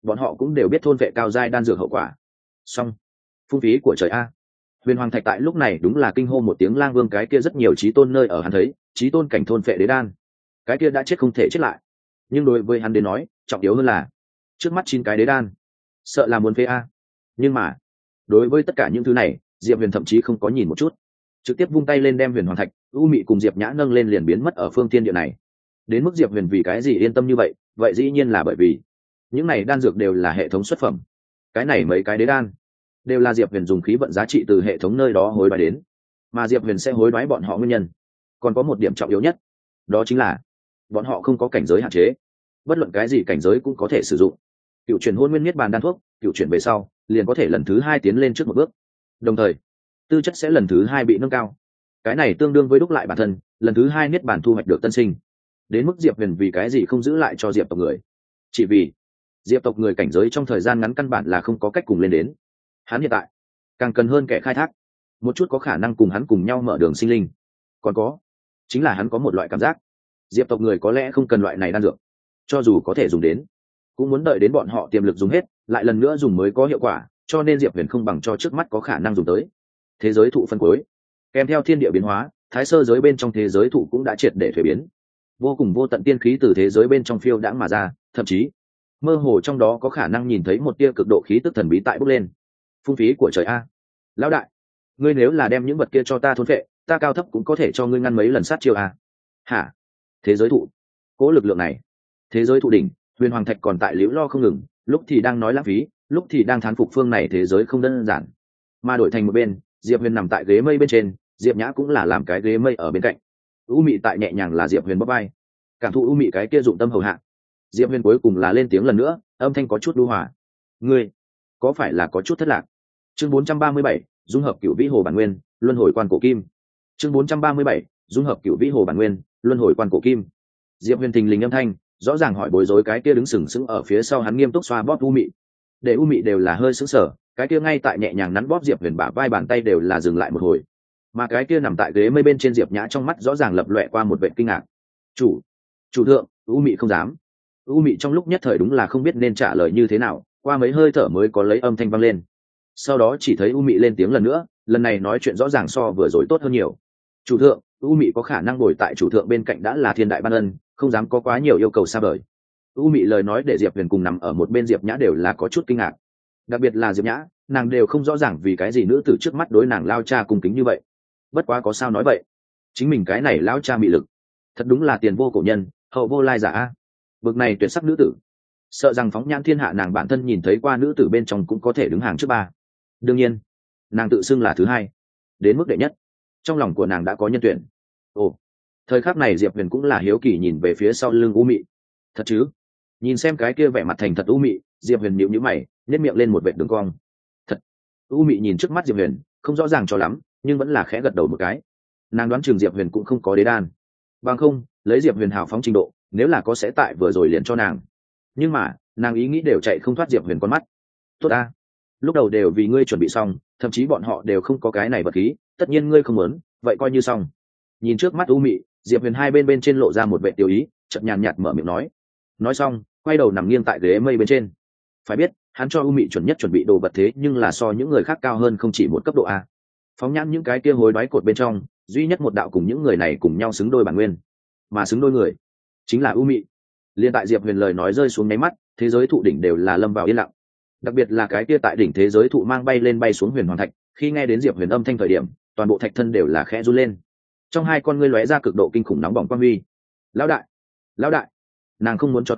bọn họ cũng đều biết thôn vệ cao giai đan dược hậu quả. Song phung phí của trời a. Huyền Hoàng Thạch tại lúc này đúng là kinh hô một tiếng, lang vương cái kia rất nhiều chí tôn nơi ở hắn thấy chí tôn cảnh thôn vệ đế đan, cái kia đã chết không thể chết lại, nhưng đối với hắn đến nói trọng yếu hơn là trước mắt 9 cái đế đan, sợ là muốn phế a. Nhưng mà đối với tất cả những thứ này, Diệp Huyền thậm chí không có nhìn một chút, trực tiếp vung tay lên đem Huyền Hoàng Thạch, U Mị cùng Diệp Nhã nâng lên liền biến mất ở phương thiên địa này. Đến mức Diệp Huyền vì cái gì yên tâm như vậy, vậy dĩ nhiên là bởi vì những này đan dược đều là hệ thống xuất phẩm. Cái này mấy cái đế đan đều là Diệp Huyền dùng khí vận giá trị từ hệ thống nơi đó hối đoái đến, mà Diệp Huyền sẽ hối đoái bọn họ nguyên nhân còn có một điểm trọng yếu nhất, đó chính là bọn họ không có cảnh giới hạn chế, bất luận cái gì cảnh giới cũng có thể sử dụng. Cựu chuyển hôn nguyên niết bàn đan thuốc, cựu chuyển về sau liền có thể lần thứ 2 tiến lên trước một bước, đồng thời tư chất sẽ lần thứ 2 bị nâng cao. Cái này tương đương với đúc lại bản thân, lần thứ 2 niết bàn thu hoạch được tân sinh. Đến mức Diệp Huyền vì cái gì không giữ lại cho Diệp tộc người, chỉ vì Diệp tộc người cảnh giới trong thời gian ngắn căn bản là không có cách cùng lên đến. Hắn hiện tại càng cần hơn kẻ khai thác một chút có khả năng cùng hắn cùng nhau mở đường sinh linh. Còn có chính là hắn có một loại cảm giác, Diệp tộc người có lẽ không cần loại này đan dược, cho dù có thể dùng đến cũng muốn đợi đến bọn họ tiềm lực dùng hết lại lần nữa dùng mới có hiệu quả, cho nên Diệp Huyền không bằng cho trước mắt có khả năng dùng tới. Thế giới thụ phân cuối kèm theo thiên địa biến hóa, thái sơ giới bên trong thế giới thụ cũng đã triệt để thuế biến, vô cùng vô tận tiên khí từ thế giới bên trong phiêu đãng mà ra, thậm chí mơ hồ trong đó có khả năng nhìn thấy một tia cực độ khí tức thần bí tại bốc lên. Phung phí của trời a. Lão đại, ngươi nếu là đem những vật kia cho ta thôn phệ, ta cao thấp cũng có thể cho ngươi ngăn mấy lần sát chiêu a. Hả? Thế giới thụ, cố lực lượng này, thế giới thụ đỉnh, Huyền Hoàng Thạch còn tại liễu lo không ngừng, lúc thì đang nói lãng phí, lúc thì đang thán phục phương này thế giới không đơn giản. Mà đổi thành một bên, Diệp Huyền nằm tại ghế mây bên trên, Diệp Nhã cũng là làm cái ghế mây ở bên cạnh. U Mị tại nhẹ nhàng là Diệp Huyền bóp vai, cảm thụ U Mị cái kia dụng tâm hầu hạ. Diệp Huyền cuối cùng là lên tiếng lần nữa, âm thanh có chút đu hòa. Ngươi có phải là có chút thất lạc? Chương 437, dung hợp cửu vĩ hồ bản nguyên, luân hồi quan cổ kim. Chương 437, dung hợp cửu vĩ hồ bản nguyên, luân hồi quan cổ kim. Diệp Huyền thình lình âm thanh, rõ ràng hỏi bối rối cái kia đứng sừng sững ở phía sau hắn nghiêm túc xoa bóp U Mị. Để U Mị đều là hơi sững sờ, cái kia ngay tại nhẹ nhàng nắn bóp Diệp Huyền bả vai bàn tay đều là dừng lại một hồi. Mà cái kia nằm tại ghế mây bên trên Diệp Nhã trong mắt rõ ràng lập lòe qua một vẻ kinh ngạc. Chủ thượng, U Mị không dám. U Mị trong lúc nhất thời đúng là không biết nên trả lời như thế nào, qua mấy hơi thở mới có lấy âm thanh vang lên. Sau đó chỉ thấy U Mị lên tiếng lần nữa, lần này nói chuyện rõ ràng so vừa rồi tốt hơn nhiều. Chủ thượng, U Mị có khả năng ngồi tại chủ thượng bên cạnh đã là thiên đại ban ân, không dám có quá nhiều yêu cầu xa vời. U Mị lời nói để Diệp Huyền cùng nằm ở một bên Diệp Nhã đều là có chút kinh ngạc, đặc biệt là Diệp Nhã, nàng đều không rõ ràng vì cái gì nữ tử trước mắt đối nàng lao cha cung kính như vậy. Bất quá có sao nói vậy, chính mình cái này lao cha mị lực thật đúng là tiền vô cổ nhân, hậu vô lai giả a. Bực này tuyệt sắc nữ tử, sợ rằng phóng nhãn thiên hạ nàng bản thân nhìn thấy qua nữ tử bên trong cũng có thể đứng hàng trước 3. Đương nhiên nàng tự xưng là thứ 2, đến mức đệ nhất trong lòng của nàng đã có nhân tuyển. Ồ, thời khắc này Diệp Huyền cũng là hiếu kỳ nhìn về phía sau lưng U Mị. Thật chứ? Nhìn xem cái kia vẻ mặt thành thật U Mị, Diệp Huyền nhíu nhíu mày, nhếch miệng lên một vệt đường cong. Thật. U Mị nhìn trước mắt Diệp Huyền, không rõ ràng cho lắm, nhưng vẫn là khẽ gật đầu một cái. Nàng đoán chừng Diệp Huyền cũng không có đế đan, bằng không lấy Diệp Huyền hào phóng trình độ, nếu là có sẽ tại vừa rồi liền cho nàng. Nhưng mà nàng ý nghĩ đều chạy không thoát Diệp Huyền con mắt. Tốt a, lúc đầu đều vì ngươi chuẩn bị xong, thậm chí bọn họ đều không có cái này vật khí, tất nhiên ngươi không muốn, vậy coi như xong. Nhìn trước mắt U Mị, Diệp Huyền hai bên trên lộ ra một vẻ tiêu ý, chợt nhàn nhạt mở miệng nói xong quay đầu nằm nghiêng tại ghế mây bên trên. Phải biết hắn cho U Mị chuẩn bị đồ vật thế nhưng là so những người khác cao hơn không chỉ một cấp độ a. Phóng nhãn những cái kia hối đoái cột bên trong, duy nhất một đạo cùng những người này cùng nhau xứng đôi bản nguyên, mà xứng đôi người chính là U Mị. Liên tại Diệp Huyền lời nói rơi xuống nháy mắt, thế giới thụ đỉnh đều là lâm vào yên lặng, đặc biệt là cái kia tại đỉnh thế giới thụ mang bay lên bay xuống Huyền Hoàng Thạch, khi nghe đến Diệp Huyền âm thanh thời điểm, toàn bộ thạch thân đều là khẽ run lên, trong hai con ngươi lóe ra cực độ kinh khủng nóng bỏng quang huy. Lão đại, nàng không muốn cho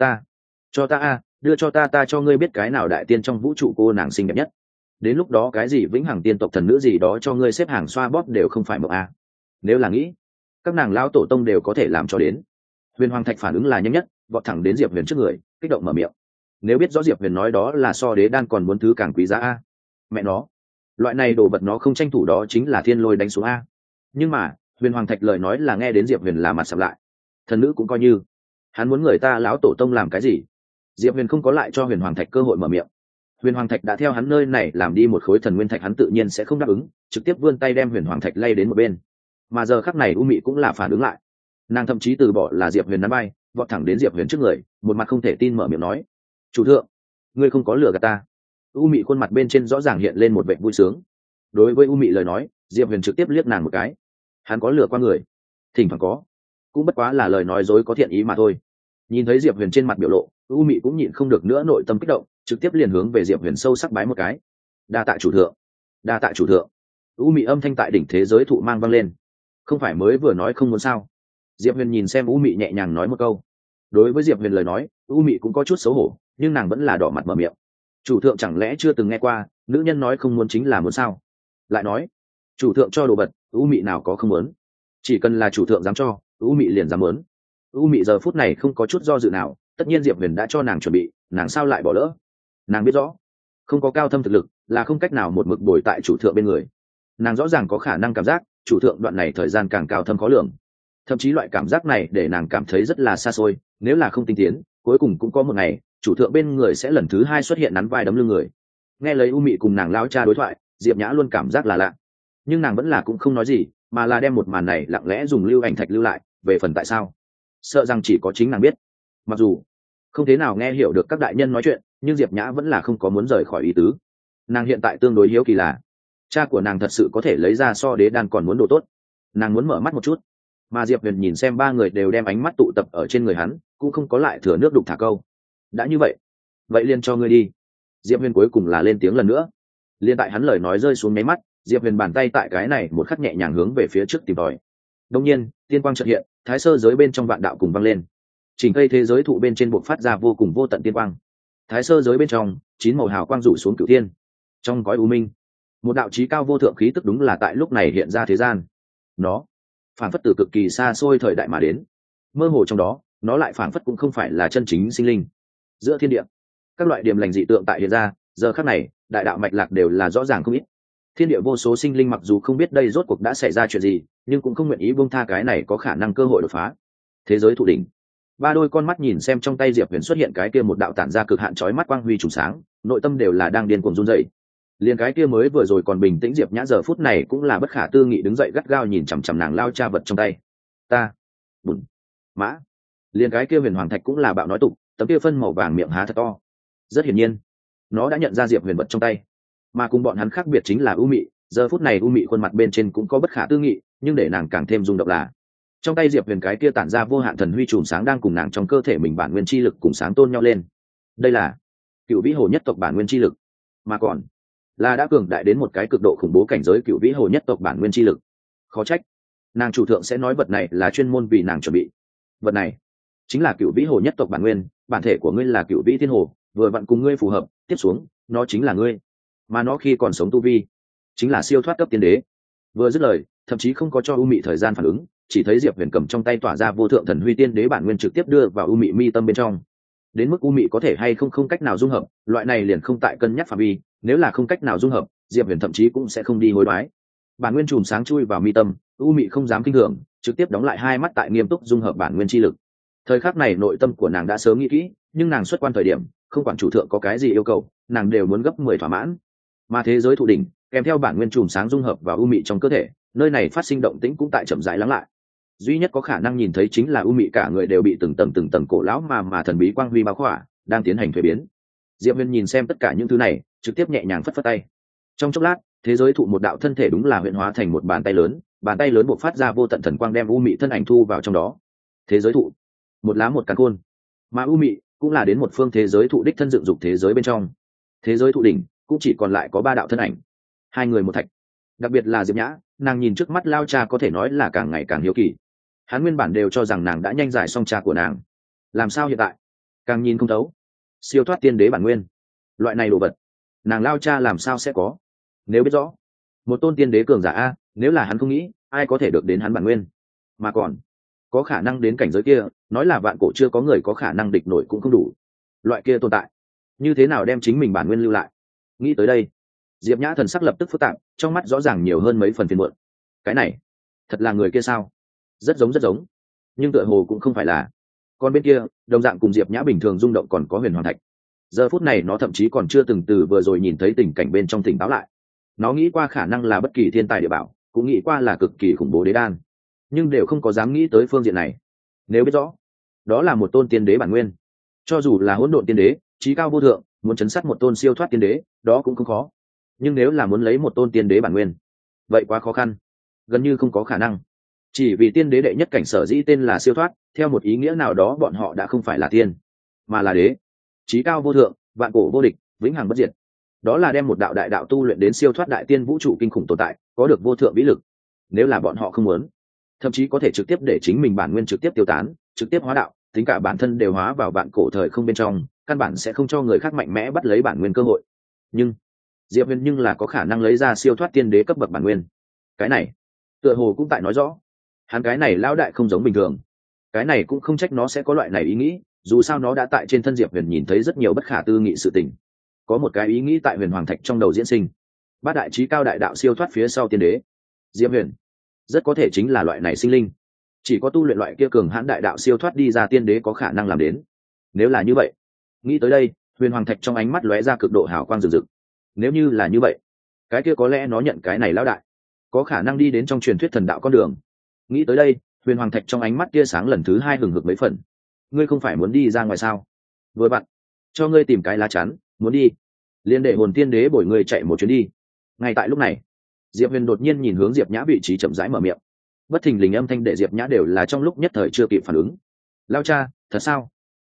ta a, đưa cho ta cho ngươi biết cái nào đại tiên trong vũ trụ cô nàng xinh đẹp nhất, đến lúc đó cái gì vĩnh hằng tiên tộc thần nữ gì đó cho ngươi xếp hàng xoa bóp đều không phải mộng a. Nếu là nghĩ các nàng lão tổ tông đều có thể làm cho đến. Huyền Hoàng Thạch phản ứng là nhanh nhất, vọt thẳng đến Diệp Huyền trước người, kích động mở miệng. Nếu biết rõ Diệp Huyền nói đó là so đế đan còn muốn thứ càng quý giá a. Mẹ nó, loại này đồ vật nó không tranh thủ đó chính là thiên lôi đánh xuống a. Nhưng mà Huyền Hoàng Thạch lời nói là nghe đến Diệp Huyền là mặt sầm lại. Thần nữ cũng coi như, hắn muốn người ta lão tổ tông làm cái gì? Diệp Huyền không có lại cho Huyền Hoàng Thạch cơ hội mở miệng. Huyền Hoàng Thạch đã theo hắn nơi này làm đi một khối thần nguyên thạch, hắn tự nhiên sẽ không đáp ứng, trực tiếp vươn tay đem Huyền Hoàng Thạch lay đến một bên. Mà giờ khắc này U Mị cũng là phản ứng lại, nàng thậm chí từ bỏ là Diệp Huyền nắm bay, vọt thẳng đến Diệp Huyền trước người, một mặt không thể tin mở miệng nói: "Chủ thượng, ngươi không có lừa gạt ta. U mị khuôn mặt bên trên rõ ràng hiện lên một vẻ vui sướng. Đối với U mị lời nói, Diệp Huyền trực tiếp liếc nàng một cái. Hắn có lừa qua người, thỉnh thoảng có, cũng bất quá là lời nói dối có thiện ý mà thôi. Nhìn thấy Diệp Huyền trên mặt biểu lộ, U mị cũng nhịn không được nữa nội tâm kích động, trực tiếp liền hướng về Diệp Huyền sâu sắc bái một cái. Đa tạ chủ thượng, đa tạ chủ thượng. U mị âm thanh tại đỉnh thế giới thụ mang vang lên. Không phải mới vừa nói không muốn sao? Diệp Huyền nhìn xem U mị nhẹ nhàng nói một câu. Đối với Diệp Huyền lời nói, U mị cũng có chút xấu hổ, nhưng nàng vẫn là đỏ mặt mở miệng. Chủ thượng chẳng lẽ chưa từng nghe qua nữ nhân nói không muốn chính là muốn sao? Lại nói chủ thượng cho đồ vật, U mị nào có không muốn. Chỉ cần là chủ thượng dám cho, U mị liền dám muốn. U mị giờ phút này không có chút do dự nào, tất nhiên Diệp Huyền đã cho nàng chuẩn bị, nàng sao lại bỏ lỡ? Nàng biết rõ không có cao thâm thực lực là không cách nào một mực bồi tại chủ thượng bên người. Nàng rõ ràng có khả năng cảm giác chủ thượng đoạn này thời gian càng cao thâm khó lường, thậm chí loại cảm giác này để nàng cảm thấy rất là xa xôi. Nếu là không tinh tiến, cuối cùng cũng có một ngày chủ thượng bên người sẽ lần thứ hai xuất hiện nắn vai đấm lưng người. Nghe lấy U mị cùng nàng lao cha đối thoại, Diệp Nhã luôn cảm giác là lạ, nhưng nàng vẫn là cũng không nói gì, mà là đem một màn này lặng lẽ dùng lưu ảnh thạch lưu lại. Về phần tại sao, sợ rằng chỉ có chính nàng biết. Mặc dù không thế nào nghe hiểu được các đại nhân nói chuyện, nhưng Diệp Nhã vẫn là không có muốn rời khỏi ý tứ. Nàng hiện tại tương đối hiếu kỳ là cha của nàng thật sự có thể lấy ra so đế đan còn muốn đồ tốt. Nàng muốn mở mắt một chút. Mà Diệp Huyền nhìn xem ba người đều đem ánh mắt tụ tập ở trên người hắn, cũng không có lại thừa nước đục thả câu. Đã như vậy, vậy liền cho ngươi đi. Diệp Huyền cuối cùng là lên tiếng lần nữa. Liên tại hắn lời nói rơi xuống nháy mắt, Diệp Huyền bàn tay tại cái này một khắc nhẹ nhàng hướng về phía trước tìm tòi. Đông nhiên tiên quang chợt hiện, thái sơ giới bên trong vạn đạo cùng vang lên. Chỉnh cây thế giới thụ bên trên buộc phát ra vô cùng vô tận tiên quang. Thái sơ giới bên trong 9 màu hào quang rủ xuống cửu thiên. Trong cõi u minh, một đạo chí cao vô thượng khí tức đúng là tại lúc này hiện ra thế gian. Nó phảng phất từ cực kỳ xa xôi thời đại mà đến, mơ hồ trong đó nó lại phảng phất cũng không phải là chân chính sinh linh. Giữa thiên địa, các loại điểm lành dị tượng tại hiện ra. Giờ khắc này đại đạo mạch lạc đều là rõ ràng không ít. Thiên địa vô số sinh linh mặc dù không biết đây rốt cuộc đã xảy ra chuyện gì, nhưng cũng không nguyện ý buông tha cái này có khả năng cơ hội đột phá. Thế giới thụ đỉnh, ba đôi con mắt nhìn xem trong tay Diệp Huyền xuất hiện cái kia một đạo tản ra cực hạn chói mắt quang huy trùng sáng, nội tâm đều là đang điên cuồng run rẩy. Liền cái kia mới vừa rồi còn bình tĩnh Diệp Nhã giờ phút này cũng là bất khả tư nghị đứng dậy gắt gao nhìn chằm chằm nàng lao cha vật trong tay. Ta bùn mã. Liền cái kia huyền hoàng thạch cũng là bạo nói tục, tấm kia phân màu vàng miệng há thật to. Rất hiển nhiên nó đã nhận ra Diệp Huyền vật trong tay. Mà cùng bọn hắn khác biệt chính là U mị. Giờ phút này U mị khuôn mặt bên trên cũng có bất khả tư nghị, nhưng để nàng càng thêm rung động là trong tay Diệp Huyền cái kia tản ra vô hạn thần huy chùm sáng đang cùng nàng trong cơ thể mình bản nguyên chi lực cùng sáng tôn nhau lên. Đây là Cựu Vĩ Hồ nhất tộc bản nguyên chi lực, mà còn là đã cường đại đến một cái cực độ khủng bố cảnh giới Cựu Vĩ Hồ nhất tộc bản nguyên chi lực. Khó trách nàng chủ thượng sẽ nói vật này là chuyên môn vì nàng chuẩn bị. Vật này chính là Cựu Vĩ Hồ nhất tộc bản nguyên, bản thể của ngươi là Cựu Vĩ Thiên Hồ, vừa vặn cùng ngươi phù hợp, tiếp xuống nó chính là ngươi. Mà nó khi còn sống tu vi chính là siêu thoát cấp tiên đế. Vừa dứt lời, thậm chí không có cho U mị thời gian phản ứng, chỉ thấy Diệp Huyền cầm trong tay tỏa ra vô thượng thần huy tiên đế bản nguyên trực tiếp đưa vào U mị mi tâm bên trong. Đến mức U mị có thể hay không cách nào dung hợp, loại này liền không tại cân nhắc phạm vi. Nếu là không cách nào dung hợp, Diệp Huyền thậm chí cũng sẽ không đi hối đoái. Bản nguyên chùm sáng chui vào mi tâm, U mị không dám kinh thường, trực tiếp đóng lại hai mắt tại nghiêm túc dung hợp bản nguyên chi lực. Thời khắc này nội tâm của nàng đã sớm nghĩ kỹ, nhưng nàng xuất quan thời điểm, không quản chủ thượng có cái gì yêu cầu, nàng đều muốn gấp 10 thỏa mãn. Mà thế giới thụ đỉnh kèm theo bản nguyên chùm sáng dung hợp vào U mị trong cơ thể, nơi này phát sinh động tĩnh cũng tại chậm rãi lắng lại. Duy nhất có khả năng nhìn thấy chính là U mị cả người đều bị từng tầng cổ lão mà thần bí quang huy bao khỏa, đang tiến hành thuế biến. Diệp Huyền nhìn xem tất cả những thứ này, trực tiếp nhẹ nhàng phất phất tay. Trong chốc lát, thế giới thụ một đạo thân thể đúng là huyện hóa thành một bàn tay lớn bộc phát ra vô tận thần quang đem U mị thân ảnh thu vào trong đó. Thế giới thụ, một lá một càn khôn, mà U mị cũng là đến một phương thế giới thụ đích thân dựng dục thế giới bên trong. Thế giới thụ đỉnh cũng chỉ còn lại có 3 đạo thân ảnh, 2 người một thạch. Đặc biệt là Diệp Nhã, nàng nhìn trước mắt lao cha có thể nói là càng ngày càng hiếu kỳ. Hắn nguyên bản đều cho rằng nàng đã nhanh giải xong cha của nàng, làm sao hiện tại càng nhìn không thấu. Siêu thoát tiên đế bản nguyên, loại này đồ vật nàng lao cha làm sao sẽ có? Nếu biết rõ một tôn tiên đế cường giả a, nếu là hắn không nghĩ, ai có thể được đến hắn bản nguyên? Mà còn có khả năng đến cảnh giới kia, nói là vạn cổ chưa có người có khả năng địch nổi cũng không đủ. Loại kia tồn tại như thế nào đem chính mình bản nguyên lưu lại? Nghĩ tới đây, Diệp Nhã thần sắc lập tức phức tạp, trong mắt rõ ràng nhiều hơn mấy phần phiền muộn. Cái này thật là người kia sao? Rất giống, nhưng tựa hồ cũng không phải là. Còn bên kia, đồng dạng cùng Diệp Nhã bình thường rung động còn có huyền hoàng thạch. Giờ phút này nó thậm chí còn chưa từng từ vừa rồi nhìn thấy tình cảnh bên trong tỉnh táo lại. Nó nghĩ qua khả năng là bất kỳ thiên tài địa bảo, cũng nghĩ qua là cực kỳ khủng bố đế đan, nhưng đều không có dám nghĩ tới phương diện này. Nếu biết rõ đó là một tôn tiên đế bản nguyên, cho dù là hỗn độn tiên đế, chí cao vô thượng, muốn chấn sát một tôn siêu thoát tiên đế đó cũng không khó, nhưng nếu là muốn lấy một tôn tiên đế bản nguyên vậy quá khó khăn, gần như không có khả năng. Chỉ vì tiên đế đệ nhất cảnh sở dĩ tên là siêu thoát, theo một ý nghĩa nào đó bọn họ đã không phải là tiên mà là đế, chí cao vô thượng, vạn cổ vô địch, vĩnh hằng bất diệt. Đó là đem một đạo đại đạo tu luyện đến siêu thoát đại tiên vũ trụ kinh khủng tồn tại, có được vô thượng vĩ lực. Nếu là bọn họ không muốn, thậm chí có thể trực tiếp để chính mình bản nguyên trực tiếp tiêu tán, trực tiếp hóa đạo, tính cả bản thân đều hóa vào vạn cổ thời không bên trong, căn bản sẽ không cho người khác mạnh mẽ bắt lấy bản nguyên cơ hội. Nhưng Diệp Huyền nhưng là có khả năng lấy ra siêu thoát tiên đế cấp bậc bản nguyên. Cái này tựa hồ cũng tại nói rõ hắn cái này lão đại không giống bình thường. Cái này cũng không trách nó sẽ có loại này ý nghĩ, dù sao nó đã tại trên thân Diệp Huyền nhìn thấy rất nhiều bất khả tư nghị sự tình. Có một cái ý nghĩ tại Huyền Hoàng Thạch trong đầu diễn sinh, bát đại trí cao đại đạo siêu thoát phía sau tiên đế Diệp Huyền rất có thể chính là loại này sinh linh, chỉ có tu luyện loại kia cường hãn đại đạo siêu thoát đi ra tiên đế có khả năng làm đến. Nếu là như vậy, nghĩ tới đây Huyền Hoàng Thạch trong ánh mắt lóe ra cực độ hào quang rực rực. Nếu như là như vậy, cái kia có lẽ nó nhận cái này lão đại có khả năng đi đến trong truyền thuyết thần đạo con đường. Nghĩ tới đây Huyền Hoàng Thạch trong ánh mắt tia sáng lần thứ hai hừng hực mấy phần. Ngươi không phải muốn đi ra ngoài sao? Vừa bạn cho ngươi tìm cái lá chắn, muốn đi liên đệ hồn tiên đế bồi ngươi chạy một chuyến đi. Ngay tại lúc này Diệp Huyền đột nhiên nhìn hướng Diệp Nhã vị trí chậm rãi mở miệng. Bất thình lình âm thanh để Diệp Nhã đều là trong lúc nhất thời chưa kịp phản ứng. Lao cha, thật sao?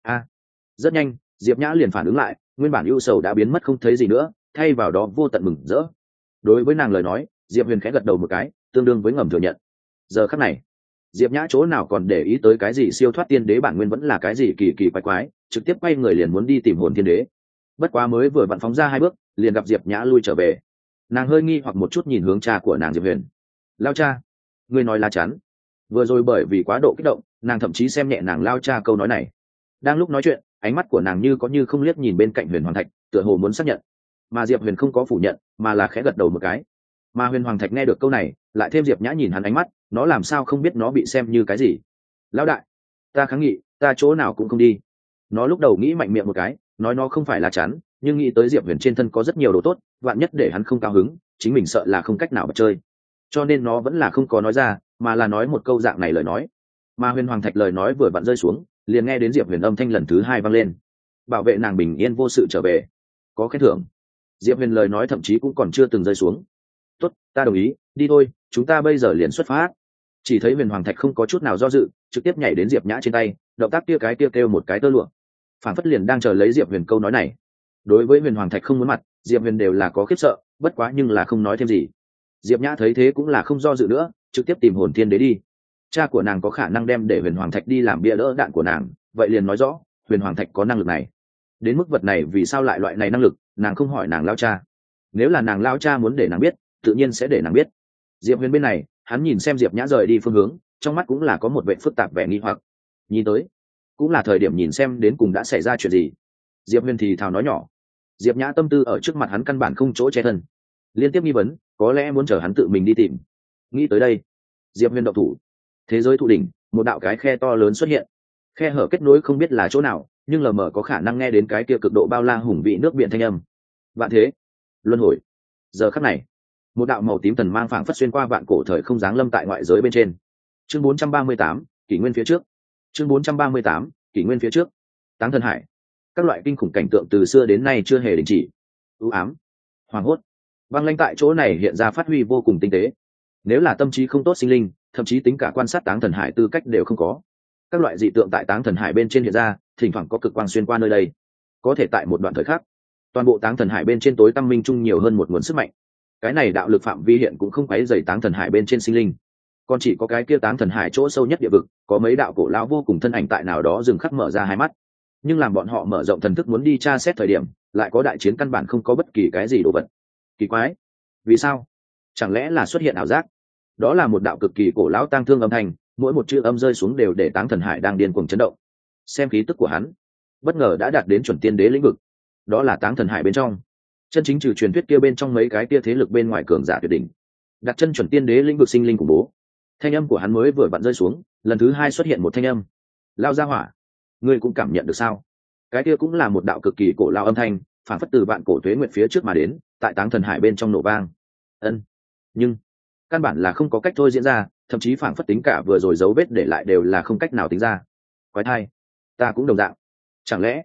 Rất nhanh Diệp Nhã liền phản ứng lại, nguyên bản ưu sầu đã biến mất không thấy gì nữa, thay vào đó vô tận mừng rỡ. Đối với nàng lời nói Diệp Huyền khẽ gật đầu một cái, tương đương với ngầm thừa nhận. Giờ khắc này Diệp Nhã chỗ nào còn để ý tới cái gì siêu thoát tiên đế bản nguyên vẫn là cái gì kỳ kỳ quái quái, trực tiếp quay người liền muốn đi tìm hồn tiên đế. Bất quá mới vừa vặn phóng ra 2 bước liền gặp Diệp Nhã lui trở về. Nàng hơi nghi hoặc một chút nhìn hướng cha của nàng Diệp Huyền. Lao cha, ngươi nói lá chắn? Vừa rồi bởi vì quá độ kích động nàng thậm chí xem nhẹ nàng lao cha câu nói này. Đang lúc nói chuyện ánh mắt của nàng như có như không liếc nhìn bên cạnh Huyền Hoàng Thạch, tựa hồ muốn xác nhận. Mà Diệp Huyền không có phủ nhận mà là khẽ gật đầu một cái. Mà Huyền Hoàng Thạch nghe được câu này lại thêm Diệp Nhã nhìn hắn ánh mắt, nó làm sao không biết nó bị xem như cái gì. Lão đại, ta kháng nghị, ta chỗ nào cũng không đi. Nó lúc đầu nghĩ mạnh miệng một cái nói nó không phải là chắn, nhưng nghĩ tới Diệp Huyền trên thân có rất nhiều đồ tốt, vạn nhất để hắn không cao hứng chính mình sợ là không cách nào bật chơi, cho nên nó vẫn là không có nói ra, mà là nói một câu dạng này lời nói. Mà Huyền Hoàng Thạch lời nói vừa vặn rơi xuống liền nghe đến Diệp Huyền âm thanh lần thứ 2 vang lên. Bảo vệ nàng bình yên vô sự trở về, có khen thưởng. Diệp Huyền lời nói thậm chí cũng còn chưa từng rơi xuống. Tốt, ta đồng ý, đi thôi, chúng ta bây giờ liền xuất phát. Chỉ thấy Huyền Hoàng Thạch không có chút nào do dự, trực tiếp nhảy đến Diệp Nhã trên tay, động tác kia cái kia kêu một cái tơ lụa, phản phất liền đang chờ lấy Diệp Huyền câu nói này. Đối với Huyền Hoàng Thạch không muốn mặt, Diệp Huyền đều là có khiếp sợ, bất quá nhưng là không nói thêm gì. Diệp Nhã thấy thế cũng là không do dự nữa, trực tiếp tìm hồn tiên đế đi. Cha của nàng có khả năng đem để Huyền Hoàng Thạch đi làm bia đỡ đạn của nàng, vậy liền nói rõ Huyền Hoàng Thạch có năng lực này. Đến mức vật này vì sao lại loại này năng lực, nàng không hỏi nàng lao cha. Nếu là nàng lao cha muốn để nàng biết, tự nhiên sẽ để nàng biết. Diệp Huyền bên này hắn nhìn xem Diệp Nhã rời đi phương hướng, trong mắt cũng là có một vẻ phức tạp vẻ nghi hoặc. Nhìn tới cũng là thời điểm nhìn xem đến cùng đã xảy ra chuyện gì. Diệp Huyền thì thào nói nhỏ. Diệp Nhã tâm tư ở trước mặt hắn căn bản không chỗ che thân, liên tiếp nghi vấn có lẽ muốn chờ hắn tự mình đi tìm. Nghĩ tới đây Diệp Huyền động thủ. Thế giới thụ đỉnh, một đạo cái khe to lớn xuất hiện, khe hở kết nối không biết là chỗ nào, nhưng lờ mờ có khả năng nghe đến cái kia cực độ bao la hùng vị nước biển thanh âm. Vạn thế luân hồi. Giờ khắc này một đạo màu tím thần mang phảng phất xuyên qua vạn cổ thời không giáng lâm tại ngoại giới bên trên. Chương 438, kỷ nguyên phía trước. Chương 438, kỷ nguyên phía trước. Táng thần hải. Các loại kinh khủng cảnh tượng từ xưa đến nay chưa hề đình chỉ. U ám, hoàng hốt, băng lãnh tại chỗ này hiện ra phát huy vô cùng tinh tế. Nếu là tâm trí không tốt sinh linh, thậm chí tính cả quan sát Táng thần hải tư cách đều không có. Các loại dị tượng tại Táng thần hải bên trên hiện ra, thỉnh thoảng có cực quang xuyên qua nơi đây. Có thể tại một đoạn thời khắc, toàn bộ Táng thần hải bên trên tối tăm minh trung nhiều hơn một nguồn sức mạnh. Cái này đạo lực phạm vi hiện cũng không quấy rầy Táng thần hải bên trên sinh linh, còn chỉ có cái kia Táng thần hải chỗ sâu nhất địa vực, có mấy đạo cổ lão vô cùng thân ảnh tại nào đó dừng khắc mở ra 2 mắt. Nhưng làm bọn họ mở rộng thần thức muốn đi tra xét thời điểm, lại có đại chiến căn bản không có bất kỳ cái gì đồ vật. Kỳ quái, vì sao? Chẳng lẽ là xuất hiện ảo giác? Đó là một đạo cực kỳ cổ lão tang thương âm thanh, mỗi một chữ âm rơi xuống đều để Táng thần hải đang điên cuồng chấn động. Xem khí tức của hắn, bất ngờ đã đạt đến chuẩn tiên đế lĩnh vực. Đó là Táng thần hải bên trong chân chính trừ truyền thuyết kia bên trong mấy cái kia thế lực bên ngoài cường giả tuyệt đỉnh, đặt chân chuẩn tiên đế lĩnh vực sinh linh khủng bố. Thanh âm của hắn mới vừa vặn rơi xuống, lần thứ 2 xuất hiện một thanh âm. Lao ra hỏa, ngươi cũng cảm nhận được sao? Cái kia cũng là một đạo cực kỳ cổ lao âm thanh, phản phất từ vạn cổ tuế nguyệt phía trước mà đến, tại Táng thần hải bên trong nổ vang. Nhưng căn bản là không có cách thôi diễn ra, thậm chí phản phất tính cả vừa rồi dấu vết để lại đều là không cách nào tính ra. Quái thai, ta cũng đồng dạng. Chẳng lẽ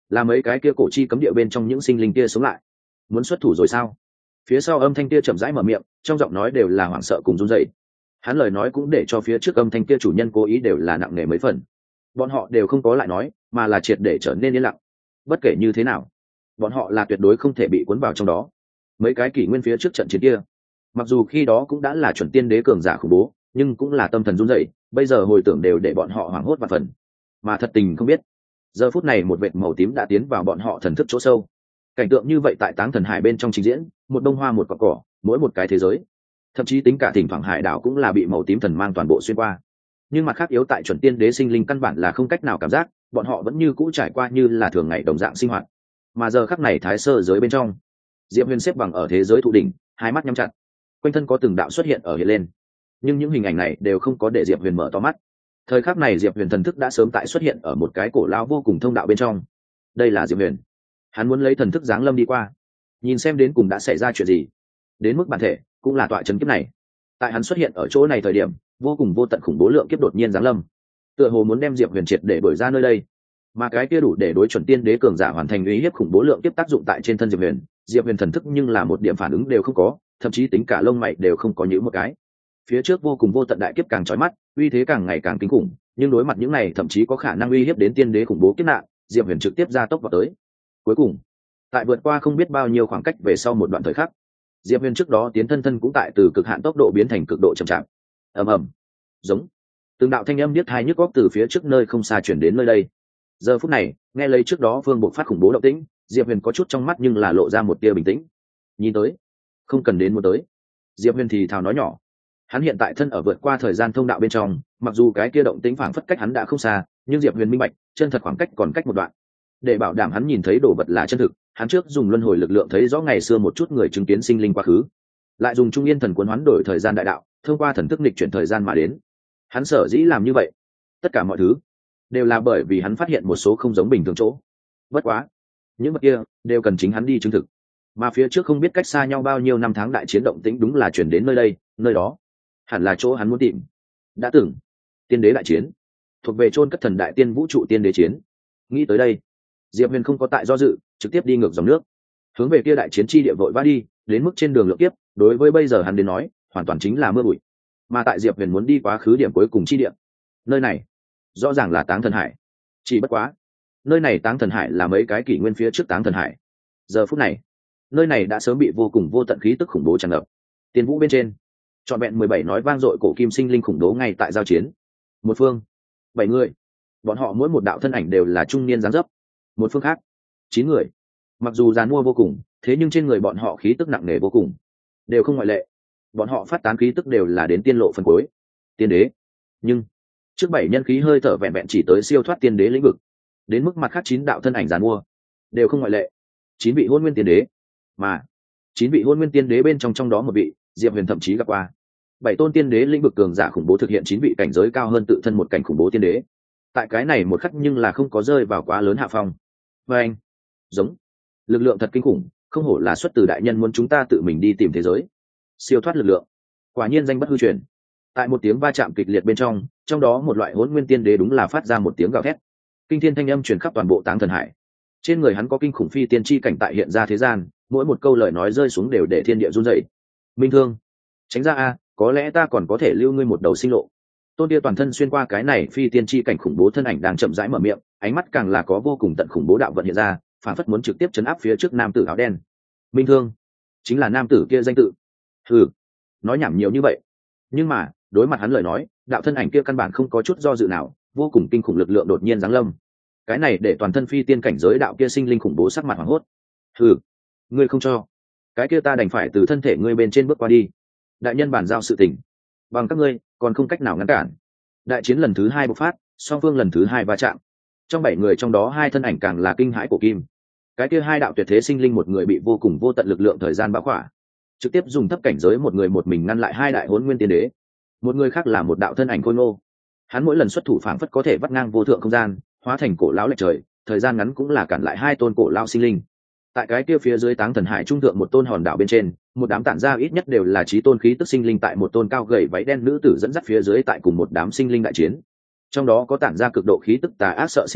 là mấy cái kia cổ chi cấm địa bên trong những sinh linh kia sống lại. Muốn xuất thủ rồi sao? Phía sau âm thanh kia chậm rãi mở miệng, trong giọng nói đều là hoảng sợ cùng run rẩy. Hắn lời nói cũng để cho phía trước âm thanh kia chủ nhân cố ý đều là nặng nề mấy phần. Bọn họ đều không có lại nói, mà là triệt để trở nên yên lặng. Bất kể như thế nào, bọn họ là tuyệt đối không thể bị cuốn vào trong đó. Mấy cái kỷ nguyên phía trước trận chiến kia, mặc dù khi đó cũng đã là chuẩn tiên đế cường giả khủng bố, nhưng cũng là tâm thần run rẩy, bây giờ hồi tưởng đều để bọn họ hoảng hốt và phần. Mà thật tình không biết, giờ phút này một vệt màu tím đã tiến vào bọn họ thần thức chỗ sâu. Cảnh tượng như vậy tại Táng Thần Hải bên trong trình diễn, một bông hoa một cỏ cỏ, mỗi một cái thế giới. Thậm chí tính cả thỉnh thoảng hải đảo cũng là bị màu tím thần mang toàn bộ xuyên qua. Nhưng mặt khác yếu tại chuẩn tiên đế sinh linh căn bản là không cách nào cảm giác, bọn họ vẫn như cũ trải qua như là thường ngày đồng dạng sinh hoạt. Mà giờ khắc này thái sơ giới bên trong, Diệp Huyền xếp bằng ở thế giới thụ đỉnh, hai mắt nhắm chặt, quanh thân có từng đạo xuất hiện ở hiện lên, nhưng những hình ảnh này đều không có để Diệp Huyền mở to mắt. Thời khắc này Diệp Huyền thần thức đã sớm tại xuất hiện ở một cái cổ lao vô cùng thông đạo bên trong. Đây là Diệp Huyền, hắn muốn lấy thần thức giáng lâm đi qua, nhìn xem đến cùng đã xảy ra chuyện gì. Đến mức bản thể cũng là tọa trấn kiếp này. Tại hắn xuất hiện ở chỗ này thời điểm, vô cùng vô tận khủng bố lượng kiếp đột nhiên giáng lâm, tựa hồ muốn đem Diệp Huyền triệt để đuổi ra nơi đây. Mà cái kia đủ để đối chuẩn tiên đế cường giả hoàn thành uy hiếp khủng bố lượng kiếp tác dụng tại trên thân Diệp Huyền. Diệp Huyền thần thức nhưng là một điểm phản ứng đều không có, thậm chí tính cả lông mày đều không có nhíu một cái. Phía trước vô cùng vô tận đại kiếp càng chói mắt, uy thế càng ngày càng kinh khủng, nhưng đối mặt những này thậm chí có khả năng uy hiếp đến tiên đế khủng bố kiếp nạn, Diệp Huyền trực tiếp ra tốc vào tới. Cuối cùng, tại vượt qua không biết bao nhiêu khoảng cách về sau một đoạn thời khắc, Diệp Huyền trước đó tiến thân cũng tại từ cực hạn tốc độ biến thành cực độ chậm chạp. Ầm ầm, giống từng đạo thanh âm điếc tai nhức óc từ phía trước nơi không xa chuyển đến nơi đây. Giờ phút này, nghe lấy trước đó Vương Bộc phát khủng bố động tĩnh, Diệp Huyền có chút trong mắt nhưng là lộ ra một tia bình tĩnh. Nhìn tới, không cần đến muốn tới. Diệp Huyền thì thào nói nhỏ. Hắn hiện tại thân ở vượt qua thời gian thông đạo bên trong, mặc dù cái kia động tĩnh phảng phất cách hắn đã không xa, nhưng Diệp Huyền minh bạch, chân thật khoảng cách còn cách một đoạn. Để bảo đảm hắn nhìn thấy đồ vật là chân thực, hắn trước dùng luân hồi lực lượng thấy rõ ngày xưa một chút người chứng kiến sinh linh quá khứ, lại dùng trung yên thần cuốn hoán đổi thời gian đại đạo, thông qua thần thức nghịch chuyển thời gian mà đến. Hắn sở dĩ làm như vậy, tất cả mọi thứ đều là bởi vì hắn phát hiện một số không giống bình thường chỗ. Bất quá, những vật kia đều cần chính hắn đi chứng thực. Mà phía trước không biết cách xa nhau bao nhiêu năm tháng đại chiến động tĩnh đúng là chuyển đến nơi đây, nơi đó hẳn là chỗ hắn muốn tìm. Đã từng tiên đế đại chiến, thuộc về chôn cất thần đại tiên vũ trụ tiên đế chiến. Nghĩ tới đây, Diệp Huyền không có tại do dự, trực tiếp đi ngược dòng nước, hướng về kia đại chiến chi địa vội vã đi. Đến mức trên đường lượng tiếp, đối với bây giờ hắn đến nói, hoàn toàn chính là mưa bụi. Mà tại Diệp Huyền muốn đi quá khứ điểm cuối cùng chi địa, nơi này rõ ràng là Táng Thần Hải. Chỉ bất quá, nơi này Táng Thần Hải là mấy cái kỷ nguyên phía trước Táng Thần Hải. Giờ phút này, nơi này đã sớm bị vô cùng vô tận khí tức khủng bố tràn ngập. Tiên vũ bên trên, trọn vẹn 17 nói vang dội cổ kim sinh linh khủng bố ngay tại giao chiến. Một phương, 7 người, bọn họ mỗi một đạo thân ảnh đều là trung niên dáng dấp. Một phương khác, 9 người, mặc dù giàn mua vô cùng, thế nhưng trên người bọn họ khí tức nặng nề vô cùng, đều không ngoại lệ. Bọn họ phát tán khí tức đều là đến tiên lộ phần cuối, tiên đế. Nhưng trước 7 nhân khí hơi thở vẹn vẹn chỉ tới siêu thoát tiên đế lĩnh vực. Đến mức mặt khác 9 đạo thân ảnh giàn mua, đều không ngoại lệ, 9 vị hôn nguyên tiên đế. Mà 9 vị hôn nguyên tiên đế bên trong đó một vị, Diệp Huyền thậm chí gặp qua. 7 tôn tiên đế lĩnh vực cường giả khủng bố thực hiện 9 vị cảnh giới cao hơn tự thân một cảnh khủng bố tiên đế. Tại cái này một khắc nhưng là không có rơi vào quá lớn hạ phong. Và anh, giống, lực lượng thật kinh khủng, không hổ là xuất từ đại nhân muốn chúng ta tự mình đi tìm thế giới. Siêu thoát lực lượng, quả nhiên danh bất hư truyền. Tại một tiếng va chạm kịch liệt bên trong đó một loại hỗn nguyên tiên đế đúng là phát ra một tiếng gào thét. Kinh thiên thanh âm truyền khắp toàn bộ Táng Thần Hải. Trên người hắn có kinh khủng phi tiên chi cảnh tại hiện ra thế gian, mỗi một câu lời nói rơi xuống đều để thiên địa run rẩy. Minh Thương, tránh ra a, có lẽ ta còn có thể lưu ngươi một đầu sinh lộ. Tôn Tia toàn thân xuyên qua cái này phi tiên chi cảnh khủng bố thân ảnh đang chậm rãi mở miệng, ánh mắt càng là có vô cùng tận khủng bố đạo vận hiện ra, phản phất muốn trực tiếp chấn áp phía trước nam tử áo đen. Minh Thương, chính là nam tử kia danh tự. Hừ, nói nhảm nhiều như vậy. Nhưng mà, đối mặt hắn lời nói, đạo thân ảnh kia căn bản không có chút do dự nào, vô cùng kinh khủng lực lượng đột nhiên giáng lâm. Cái này để toàn thân phi tiên cảnh giới đạo kia sinh linh khủng bố sắc mặt hoảng hốt. Hừ, ngươi không cho, cái kia ta đành phải từ thân thể ngươi bên trên bước qua đi. Đại nhân bàn giao sự tình, bằng các ngươi còn không cách nào ngăn cản. Đại chiến lần thứ 2 bộc phát, song phương lần thứ 2 va chạm. Trong 7 người trong đó 2 thân ảnh càng là kinh hãi của kim. Cái kia 2 đạo tuyệt thế sinh linh, một người bị vô cùng vô tận lực lượng thời gian bao khỏa, trực tiếp dùng thấp cảnh giới một người một mình ngăn lại 2 đại hỗn nguyên tiên đế. Một người khác là một đạo thân ảnh khôi ngô, hắn mỗi lần xuất thủ phảng phất có thể vắt ngang vô thượng không gian, hóa thành cổ lão lệch trời, thời gian ngắn cũng là cản lại 2 tôn cổ lão sinh linh. Tại cái kia phía dưới Táng Thần Hải trung thượng một tôn hòn đảo bên trên, một đám tản ra ít nhất đều là chí tôn khí tức sinh linh tại một tôn cao gầy váy đen nữ tử dẫn dắt phía dưới tại cùng một đám sinh linh đại chiến. Trong đó có tản ra cực độ khí tức tà ác sợ sinh linh,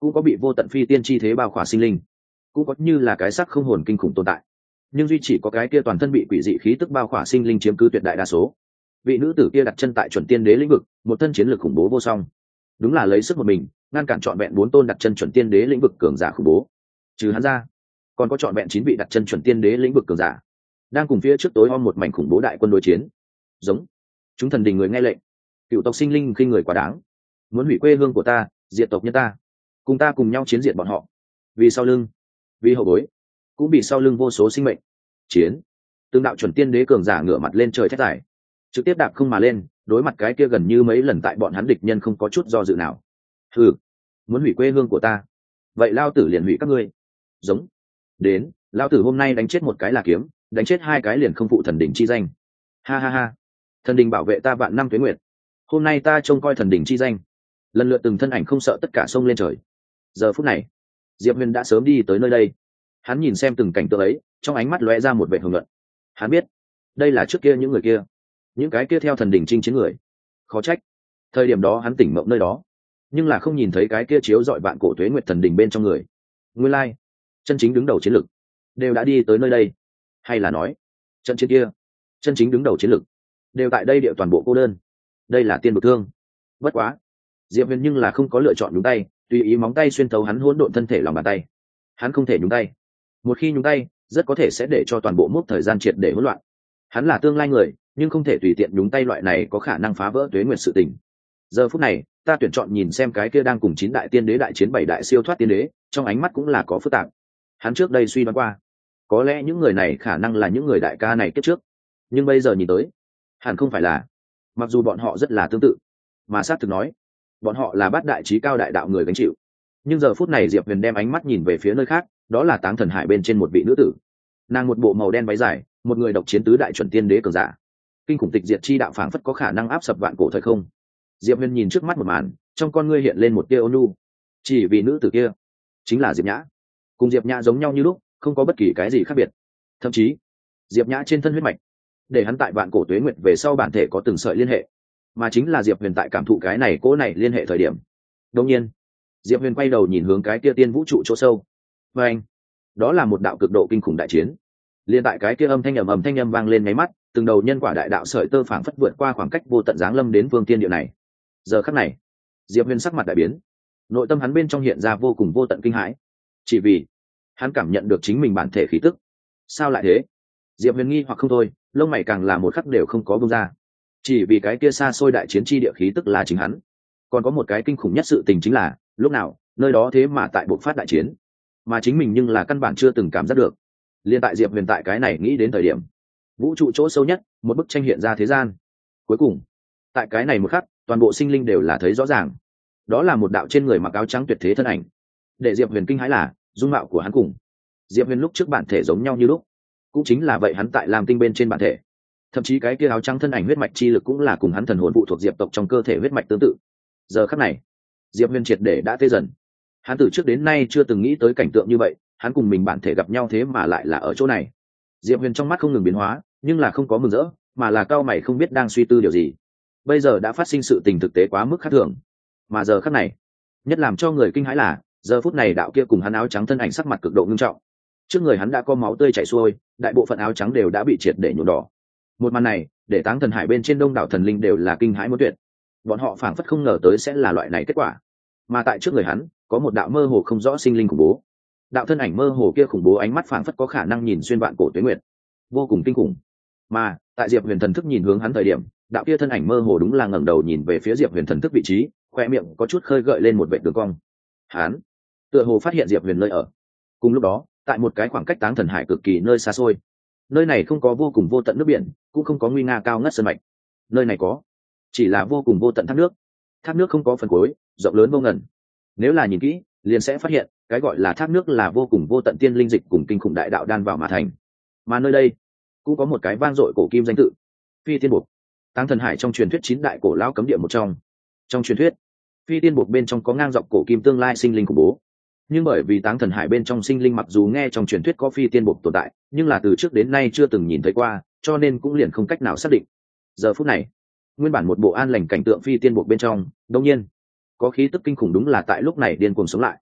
cũng có bị vô tận phi tiên chi thế bao khỏa sinh linh, cũng có như là cái xác không hồn kinh khủng tồn tại, nhưng duy chỉ có cái kia toàn thân bị quỷ dị khí tức bao khỏa sinh linh chiếm cứ tuyệt đại đa số. Vị nữ tử kia đặt chân tại chuẩn tiên đế lĩnh vực, một thân chiến lược khủng bố vô song, đúng là lấy sức một mình ngăn cản trọn vẹn 4 tôn đặt chân chuẩn tiên đế lĩnh vực cường giả khủng bố. Trừ hắn ra, còn có trọn vẹn 9 vị đặt chân chuẩn tiên đế lĩnh vực cường giả đang cùng phía trước tối om một mảnh khủng bố đại quân đối chiến. Giống chúng thần đình người nghe lệnh, cựu tộc sinh linh khinh người quá đáng, muốn hủy quê hương của ta, diệt tộc nhân ta, cùng ta cùng nhau chiến diệt bọn họ. Vì sau lưng, vì hậu bối, cũng vì sau lưng vô số sinh mệnh. Chiến. Từng đạo chuẩn tiên đế cường giả ngửa mặt lên trời thét dài, trực tiếp đạp không mà lên, đối mặt cái kia gần như mấy lần tại bọn hắn địch nhân không có chút do dự nào. Hừ, muốn hủy quê hương của ta, vậy lao tử liền hủy các ngươi. Giống. Đến, lao tử hôm nay đánh chết một cái là kiếm, đánh chết 2 cái liền không phụ thần đỉnh chi danh. Ha ha ha, thần đình bảo vệ ta vạn năm tuế nguyệt, hôm nay ta trông coi thần đỉnh chi danh. Lần lượt từng thân ảnh không sợ tất cả sông lên trời. Giờ phút này, Diệp Huyền đã sớm đi tới nơi đây. Hắn nhìn xem từng cảnh tượng ấy, trong ánh mắt lóe ra một vẻ hưng luận. Hắn biết, đây là trước kia những người kia, những cái kia theo thần đỉnh chinh chiến người. Khó trách, thời điểm đó hắn tỉnh mộng nơi đó, nhưng là không nhìn thấy cái kia chiếu dọi vạn cổ tuế nguyệt thần đỉnh bên trong người. Nguyên lai, chân chính đứng đầu chiến lực đều đã đi tới nơi đây, hay là nói, trận chiến kia, chân chính đứng đầu chiến lực đều tại đây địa toàn bộ cô đơn. Đây là tiên bực thương. Bất quá, Diệp Huyền nhưng là không có lựa chọn nhúng tay, tùy ý móng tay xuyên thấu hắn hỗn độn thân thể lòng bàn tay. Hắn không thể nhúng tay, một khi nhúng tay rất có thể sẽ để cho toàn bộ mốc thời gian triệt để hỗn loạn. Hắn là tương lai người, nhưng không thể tùy tiện nhúng tay loại này có khả năng phá vỡ tuế nguyệt sự tình. Giờ phút này, ta tuyển chọn nhìn xem cái kia đang cùng 9 đại tiên đế đại chiến 7 đại siêu thoát tiên đế, trong ánh mắt cũng là có phức tạp. Hắn trước đây suy đoán qua, có lẽ những người này khả năng là những người đại ca này kiếp trước, nhưng bây giờ nhìn tới, hẳn không phải là. Mặc dù bọn họ rất là tương tự, mà xác thực nói, bọn họ là bát đại trí cao đại đạo người gánh chịu. Nhưng giờ phút này Diệp Huyền đem ánh mắt nhìn về phía nơi khác, đó là Táng Thần Hải bên trên một vị nữ tử. Nàng một bộ màu đen váy dài, một người độc chiến tứ đại chuẩn tiên đế cường giả. Kinh khủng tịch diệt chi đạo phảng phất có khả năng áp sập vạn cổ thời không. Diệp Huyền nhìn trước mắt một màn, trong con ngươi hiện lên một tia ôn nhu. Chỉ vì nữ tử kia chính là Diệp Nhã. Cùng Diệp Nhã giống nhau như lúc, không có bất kỳ cái gì khác biệt. Thậm chí, Diệp Nhã trên thân huyết mạch, để hắn tại vạn cổ tuế nguyệt về sau bản thể có từng sợi liên hệ, mà chính là Diệp Huyền tại cảm thụ cái này cỗ này liên hệ thời điểm. Đương nhiên, Diệp Huyền quay đầu nhìn hướng cái kia tiên vũ trụ chỗ sâu. Và anh, đó là một đạo cực độ kinh khủng đại chiến. Liên tại cái kia âm thanh âm vang lên mấy mắt, từng đầu nhân quả đại đạo sợi tơ phảng phất vượt qua khoảng cách vô tận giáng lâm đến vương tiên địa này. Giờ khắc này, Diệp Huyền sắc mặt đại biến, nội tâm hắn bên trong hiện ra vô cùng vô tận kinh hãi, chỉ vì hắn cảm nhận được chính mình bản thể khí tức. Sao lại thế? Diệp Huyền nghi hoặc không thôi, lông mày càng là một khắc đều không có buông ra. Chỉ vì cái kia xa xôi đại chiến chi địa khí tức là chính hắn. Còn có một cái kinh khủng nhất sự tình chính là, lúc nào, nơi đó thế mà tại bộc phát đại chiến, mà chính mình nhưng là căn bản chưa từng cảm giác được. Liên tại Diệp Huyền tại cái này nghĩ đến thời điểm, vũ trụ chỗ sâu nhất, một bức tranh hiện ra thế gian. Cuối cùng, tại cái này một khắc, toàn bộ sinh linh đều là thấy rõ ràng. Đó là một đạo trên người mặc áo trắng tuyệt thế thân ảnh. Để Diệp Huyền kinh hãi là, dung mạo của hắn cùng Diệp Huyền lúc trước bản thể giống nhau như lúc. Cũng chính là vậy, hắn tại Lam Tinh bên trên bản thể, thậm chí cái kia áo trắng thân ảnh huyết mạch chi lực cũng là cùng hắn thần hồn phụ thuộc Diệp tộc trong cơ thể huyết mạch tương tự. Giờ khắc này, Diệp Huyền triệt để đã tê dần. Hắn từ trước đến nay chưa từng nghĩ tới cảnh tượng như vậy, hắn cùng mình bản thể gặp nhau thế mà lại là ở chỗ này. Diệp Huyền trong mắt không ngừng biến hóa, nhưng là không có mừng rỡ, mà là cao mày không biết đang suy tư điều gì. Bây giờ đã phát sinh sự tình thực tế quá mức khác thường, mà giờ khắc này, nhất làm cho người kinh hãi là, giờ phút này đạo kia cùng hắn áo trắng thân ảnh sắc mặt cực độ nghiêm trọng. Trước người hắn đã có máu tươi chảy xuôi, đại bộ phận áo trắng đều đã bị triệt để nhuộm đỏ. Một màn này, để Táng Thần Hải bên trên đông đảo thần linh đều là kinh hãi muốn tuyệt. Bọn họ phảng phất không ngờ tới sẽ là loại này kết quả. Mà tại trước người hắn, có một đạo mơ hồ không rõ sinh linh khủng bố. Đạo thân ảnh mơ hồ kia khủng bố ánh mắt phảng phất có khả năng nhìn xuyên vạn cổ tuế nguyệt, vô cùng kinh khủng. Mà, tại Diệp Huyền thần thức nhìn hướng hắn thời điểm, đạo kia thân ảnh mơ hồ đúng là ngẩng đầu nhìn về phía Diệp Huyền thần thức vị trí, khoe miệng có chút khơi gợi lên một vệt đường cong. Hắn tựa hồ phát hiện Diệp Huyền nơi ở. Cùng lúc đó, tại một cái khoảng cách Táng Thần Hải cực kỳ nơi xa xôi, nơi này không có vô cùng vô tận nước biển, cũng không có nguy nga cao ngất sơn mạch. Nơi này có chỉ là vô cùng vô tận thác nước. Thác nước không có phần cuối, rộng lớn vô ngần. Nếu là nhìn kỹ, liền sẽ phát hiện cái gọi là thác nước là vô cùng vô tận tiên linh dịch cùng kinh khủng đại đạo đan vào mà thành. Mà nơi đây cũng có một cái vang dội cổ kim danh tự, Phi Tiên Buộc. Táng Thần Hải trong truyền thuyết 9 đại cổ lão cấm địa một trong. Trong truyền thuyết, Phi Tiên Buộc bên trong có ngang dọc cổ kim tương lai sinh linh khủng bố. Nhưng bởi vì Táng Thần Hải bên trong sinh linh mặc dù nghe trong truyền thuyết có Phi Tiên Buộc tồn tại, nhưng là từ trước đến nay chưa từng nhìn thấy qua, cho nên cũng liền không cách nào xác định. Giờ phút này, nguyên bản một bộ an lành cảnh tượng Phi Tiên Buộc bên trong, đương nhiên có khí tức kinh khủng đúng là tại lúc này điên cuồng sống lại.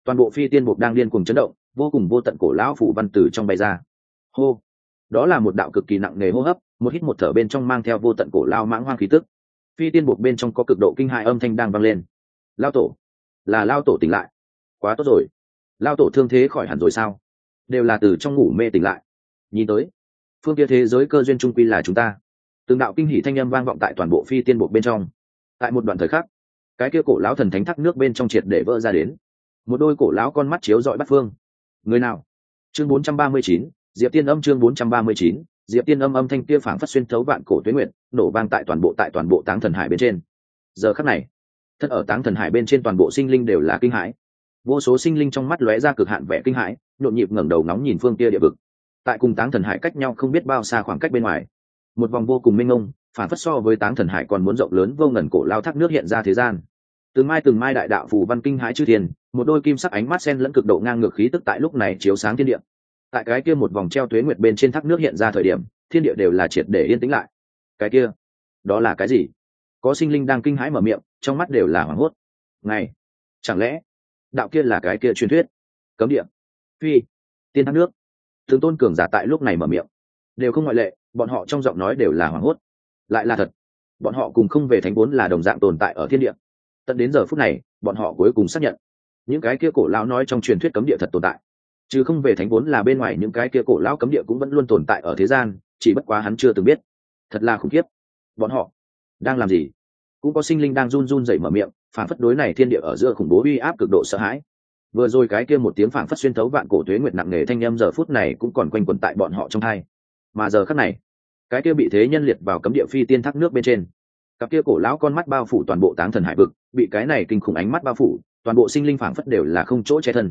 toàn bộ phi tiên buộc đang điên cuồng chấn động, vô cùng vô tận cổ lão phủ văn tử trong bay ra. Hô, đó là một đạo cực kỳ nặng nề hô hấp, một hít một thở bên trong mang theo vô tận cổ lao mãng hoang khí tức. Phi tiên buộc bên trong có cực độ kinh hại âm thanh đang vang lên. Lao tổ, là lao tổ tỉnh lại, quá tốt rồi. Lao tổ thương thế khỏi hẳn rồi sao? Đều là từ trong ngủ mê tỉnh lại. Nhìn tới phương kia thế giới cơ duyên trung quy là chúng ta. Từng đạo kinh hỉ thanh âm vang vọng tại toàn bộ phi tiên buộc bên trong. Tại một đoạn thời khắc, cái kia cổ lão thần thánh thác nước bên trong triệt để vỡ ra đến, một đôi cổ lão con mắt chiếu rọi bắt phương. Người nào? Chương 439, Diệp Tiên Âm. Chương 439, Diệp Tiên Âm. Âm thanh kia phảng phất xuyên thấu vạn cổ tuế nguyệt, nổ vang tại toàn bộ Táng Thần Hải bên trên. Giờ khắc này, thân ở Táng Thần Hải bên trên toàn bộ sinh linh đều là kinh hãi. Vô số sinh linh trong mắt lóe ra cực hạn vẻ kinh hãi, nhộn nhịp ngẩng đầu ngóng nhìn phương kia địa vực. Tại cùng Táng Thần Hải cách nhau không biết bao xa khoảng cách bên ngoài, một vòng vô cùng mênh mông, phản phất so với Táng Thần Hải còn muốn rộng lớn vô ngần cổ lao thác nước hiện ra thế gian. Từng mai đại đạo phù văn kinh hãi chư thiên, một đôi kim sắc ánh mắt xen lẫn cực độ ngang ngược khí tức tại lúc này chiếu sáng thiên địa. Tại cái kia một vòng treo tuế nguyệt bên trên thác nước hiện ra thời điểm, thiên địa đều là triệt để yên tĩnh lại. Cái kia, đó là cái gì? Có sinh linh đang kinh hãi mở miệng, trong mắt đều là hoảng hốt. Này, chẳng lẽ đạo kia là cái kia truyền thuyết cấm địa phi tiên thác nước? Từng tôn cường giả tại lúc này mở miệng, đều không ngoại lệ, bọn họ trong giọng nói đều là hoảng hốt. Lại là thật, bọn họ cùng không về thánh vốn là đồng dạng tồn tại ở thiên địa. Tận đến giờ phút này, bọn họ cuối cùng xác nhận những cái kia cổ lão nói trong truyền thuyết cấm địa thật tồn tại, chứ không về thánh vốn là bên ngoài những cái kia cổ lão cấm địa cũng vẫn luôn tồn tại ở thế gian, chỉ bất quá hắn chưa từng biết. Thật là khủng khiếp. Bọn họ đang làm gì? Cũng có sinh linh đang run run rẩy mở miệng, phản phất đối này thiên địa ở giữa khủng bố uy áp cực độ sợ hãi. Vừa rồi cái kia một tiếng phản phất xuyên thấu vạn cổ tuế nguyệt nặng nề thanh âm giờ phút này cũng còn quanh quẩn tại bọn họ trong tai. Mà giờ khắc này, cái kia bị thế nhân liệt vào cấm địa phi tiên thác nước bên trên, cặp kia cổ lão con mắt bao phủ toàn bộ Táng Thần Hải vực, bị cái này kinh khủng ánh mắt bao phủ, toàn bộ sinh linh phảng phất đều là không chỗ che thân.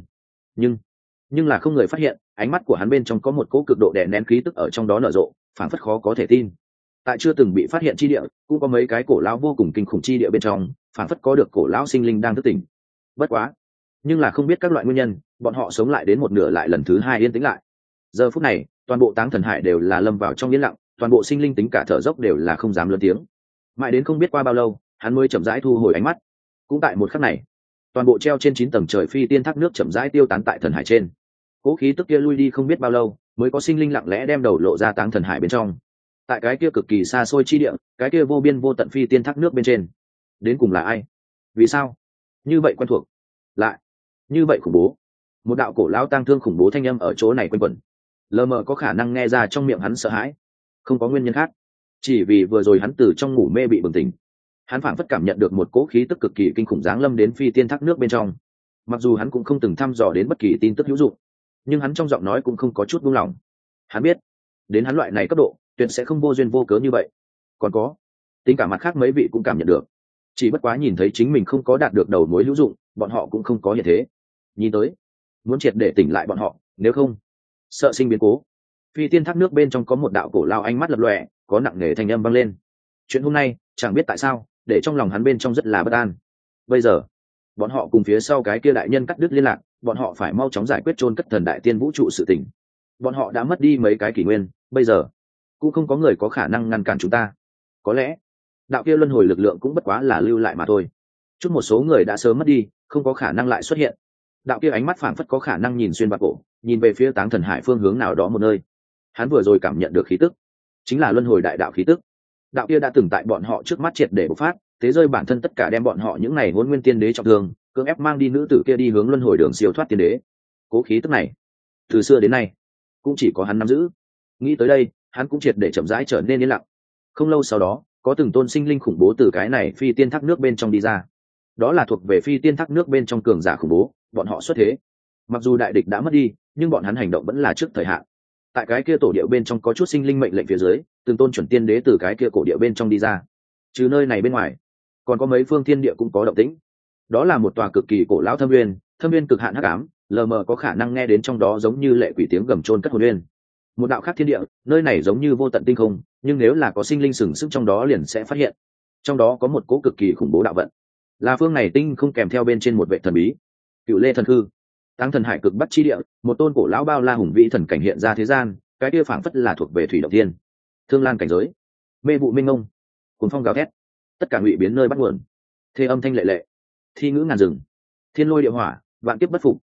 Nhưng là không người phát hiện, ánh mắt của hắn bên trong có một cỗ cực độ đè nén khí tức ở trong đó nở rộ, phảng phất khó có thể tin. Tại chưa từng bị phát hiện chi địa, cũng có mấy cái cổ lão vô cùng kinh khủng chi địa bên trong, phảng phất có được cổ lão sinh linh đang thức tỉnh. Bất quá, nhưng là không biết các loại nguyên nhân, bọn họ sống lại đến một nửa lại lần thứ hai yên tĩnh lại. Giờ phút này, toàn bộ Táng Thần Hải đều là lâm vào trong yên lặng, toàn bộ sinh linh tính cả thở dốc đều là không dám lớn tiếng. Mãi đến không biết qua bao lâu, hắn mới chậm rãi thu hồi ánh mắt. Cũng tại một khắc này, toàn bộ treo trên 9 tầng trời phi tiên thác nước chậm rãi tiêu tán tại thần hải trên. Cố khí tức kia lui đi không biết bao lâu, mới có sinh linh lặng lẽ đem đầu lộ ra Táng Thần Hải bên trong. Tại cái kia cực kỳ xa xôi chi địa, cái kia vô biên vô tận phi tiên thác nước bên trên, đến cùng là ai? Vì sao như vậy quen thuộc, lại như vậy khủng bố? Một đạo cổ lão tang thương khủng bố thanh âm ở chỗ này quanh quẩn, lờ mờ có khả năng nghe ra trong miệng hắn sợ hãi. Không có nguyên nhân khác, chỉ vì vừa rồi hắn từ trong ngủ mê bị bừng tỉnh, hắn phảng phất cảm nhận được một cỗ khí tức cực kỳ kinh khủng giáng lâm đến phi tiên thác nước bên trong. Mặc dù hắn cũng không từng thăm dò đến bất kỳ tin tức hữu dụng, nhưng hắn trong giọng nói cũng không có chút buông lỏng. Hắn biết, đến hắn loại này cấp độ, tuyệt sẽ không vô duyên vô cớ như vậy. Còn có, tính cả mặt khác mấy vị cũng cảm nhận được, chỉ bất quá nhìn thấy chính mình không có đạt được đầu mối hữu dụng, bọn họ cũng không có hiện thế. Nhìn tới, muốn triệt để tỉnh lại bọn họ, nếu không, sợ sinh biến cố. Phi tiên thác nước bên trong có một đạo cổ lao ánh mắt lập lòe, có nặng nề thanh âm vang lên. Chuyện hôm nay, chẳng biết tại sao, để trong lòng hắn bên trong rất là bất an. Bây giờ, bọn họ cùng phía sau cái kia đại nhân cắt đứt liên lạc, bọn họ phải mau chóng giải quyết chôn cất thần đại tiên vũ trụ sự tình. Bọn họ đã mất đi mấy cái kỷ nguyên, bây giờ cũng không có người có khả năng ngăn cản chúng ta. Có lẽ đạo kia luân hồi lực lượng cũng bất quá là lưu lại mà thôi. Chút một số người đã sớm mất đi, không có khả năng lại xuất hiện. Đạo kia ánh mắt phảng phất có khả năng nhìn xuyên bạc cổ, nhìn về phía Táng Thần Hải phương hướng nào đó một nơi. Hắn vừa rồi cảm nhận được khí tức, chính là luân hồi đại đạo khí tức. Đạo kia đã từng tại bọn họ trước mắt triệt để bộc phát, thế rơi bản thân tất cả đem bọn họ những này hôn nguyên tiên đế trọng thương, cưỡng ép mang đi nữ tử kia đi hướng luân hồi đường siêu thoát tiên đế. Cố khí tức này, từ xưa đến nay, cũng chỉ có hắn nắm giữ. Nghĩ tới đây, hắn cũng triệt để chậm rãi trở nên yên lặng. Không lâu sau đó, có từng tôn sinh linh khủng bố từ cái này phi tiên thác nước bên trong đi ra. Đó là thuộc về phi tiên thác nước bên trong cường giả khủng bố, bọn họ xuất thế. Mặc dù đại địch đã mất đi, nhưng bọn hắn hành động vẫn là trước thời hạn. Tại cái kia tổ địa bên trong có chút sinh linh mệnh lệnh phía dưới, từng tôn chuẩn tiên đế từ cái kia cổ địa bên trong đi ra. Trừ nơi này bên ngoài, còn có mấy phương thiên địa cũng có động tĩnh. Đó là một tòa cực kỳ cổ lão thâm nguyên cực hạn hắc ám, lờ mờ có khả năng nghe đến trong đó giống như lệ quỷ tiếng gầm trôn cất hồn nguyên. Một đạo khác thiên địa, nơi này giống như vô tận tinh không, nhưng nếu là có sinh linh sừng sững trong đó liền sẽ phát hiện, trong đó có một cỗ cực kỳ khủng bố đạo vận. Là phương này tinh không kèm theo bên trên một vệ thần bí. Cựu Lê thần hư, Táng Thần Hải cực bắc chi địa, một tôn cổ lão bao la hùng vĩ thần cảnh hiện ra thế gian, cái kia phảng phất là thuộc về thủy động thiên. Thương lan cảnh giới, mê vụ minh ngông, cuồng phong gào thét, tất cả ngụy biến nơi bắt nguồn. Thê âm thanh lệ lệ, thi ngữ ngàn rừng, thiên lôi địa hỏa, vạn kiếp bất phục,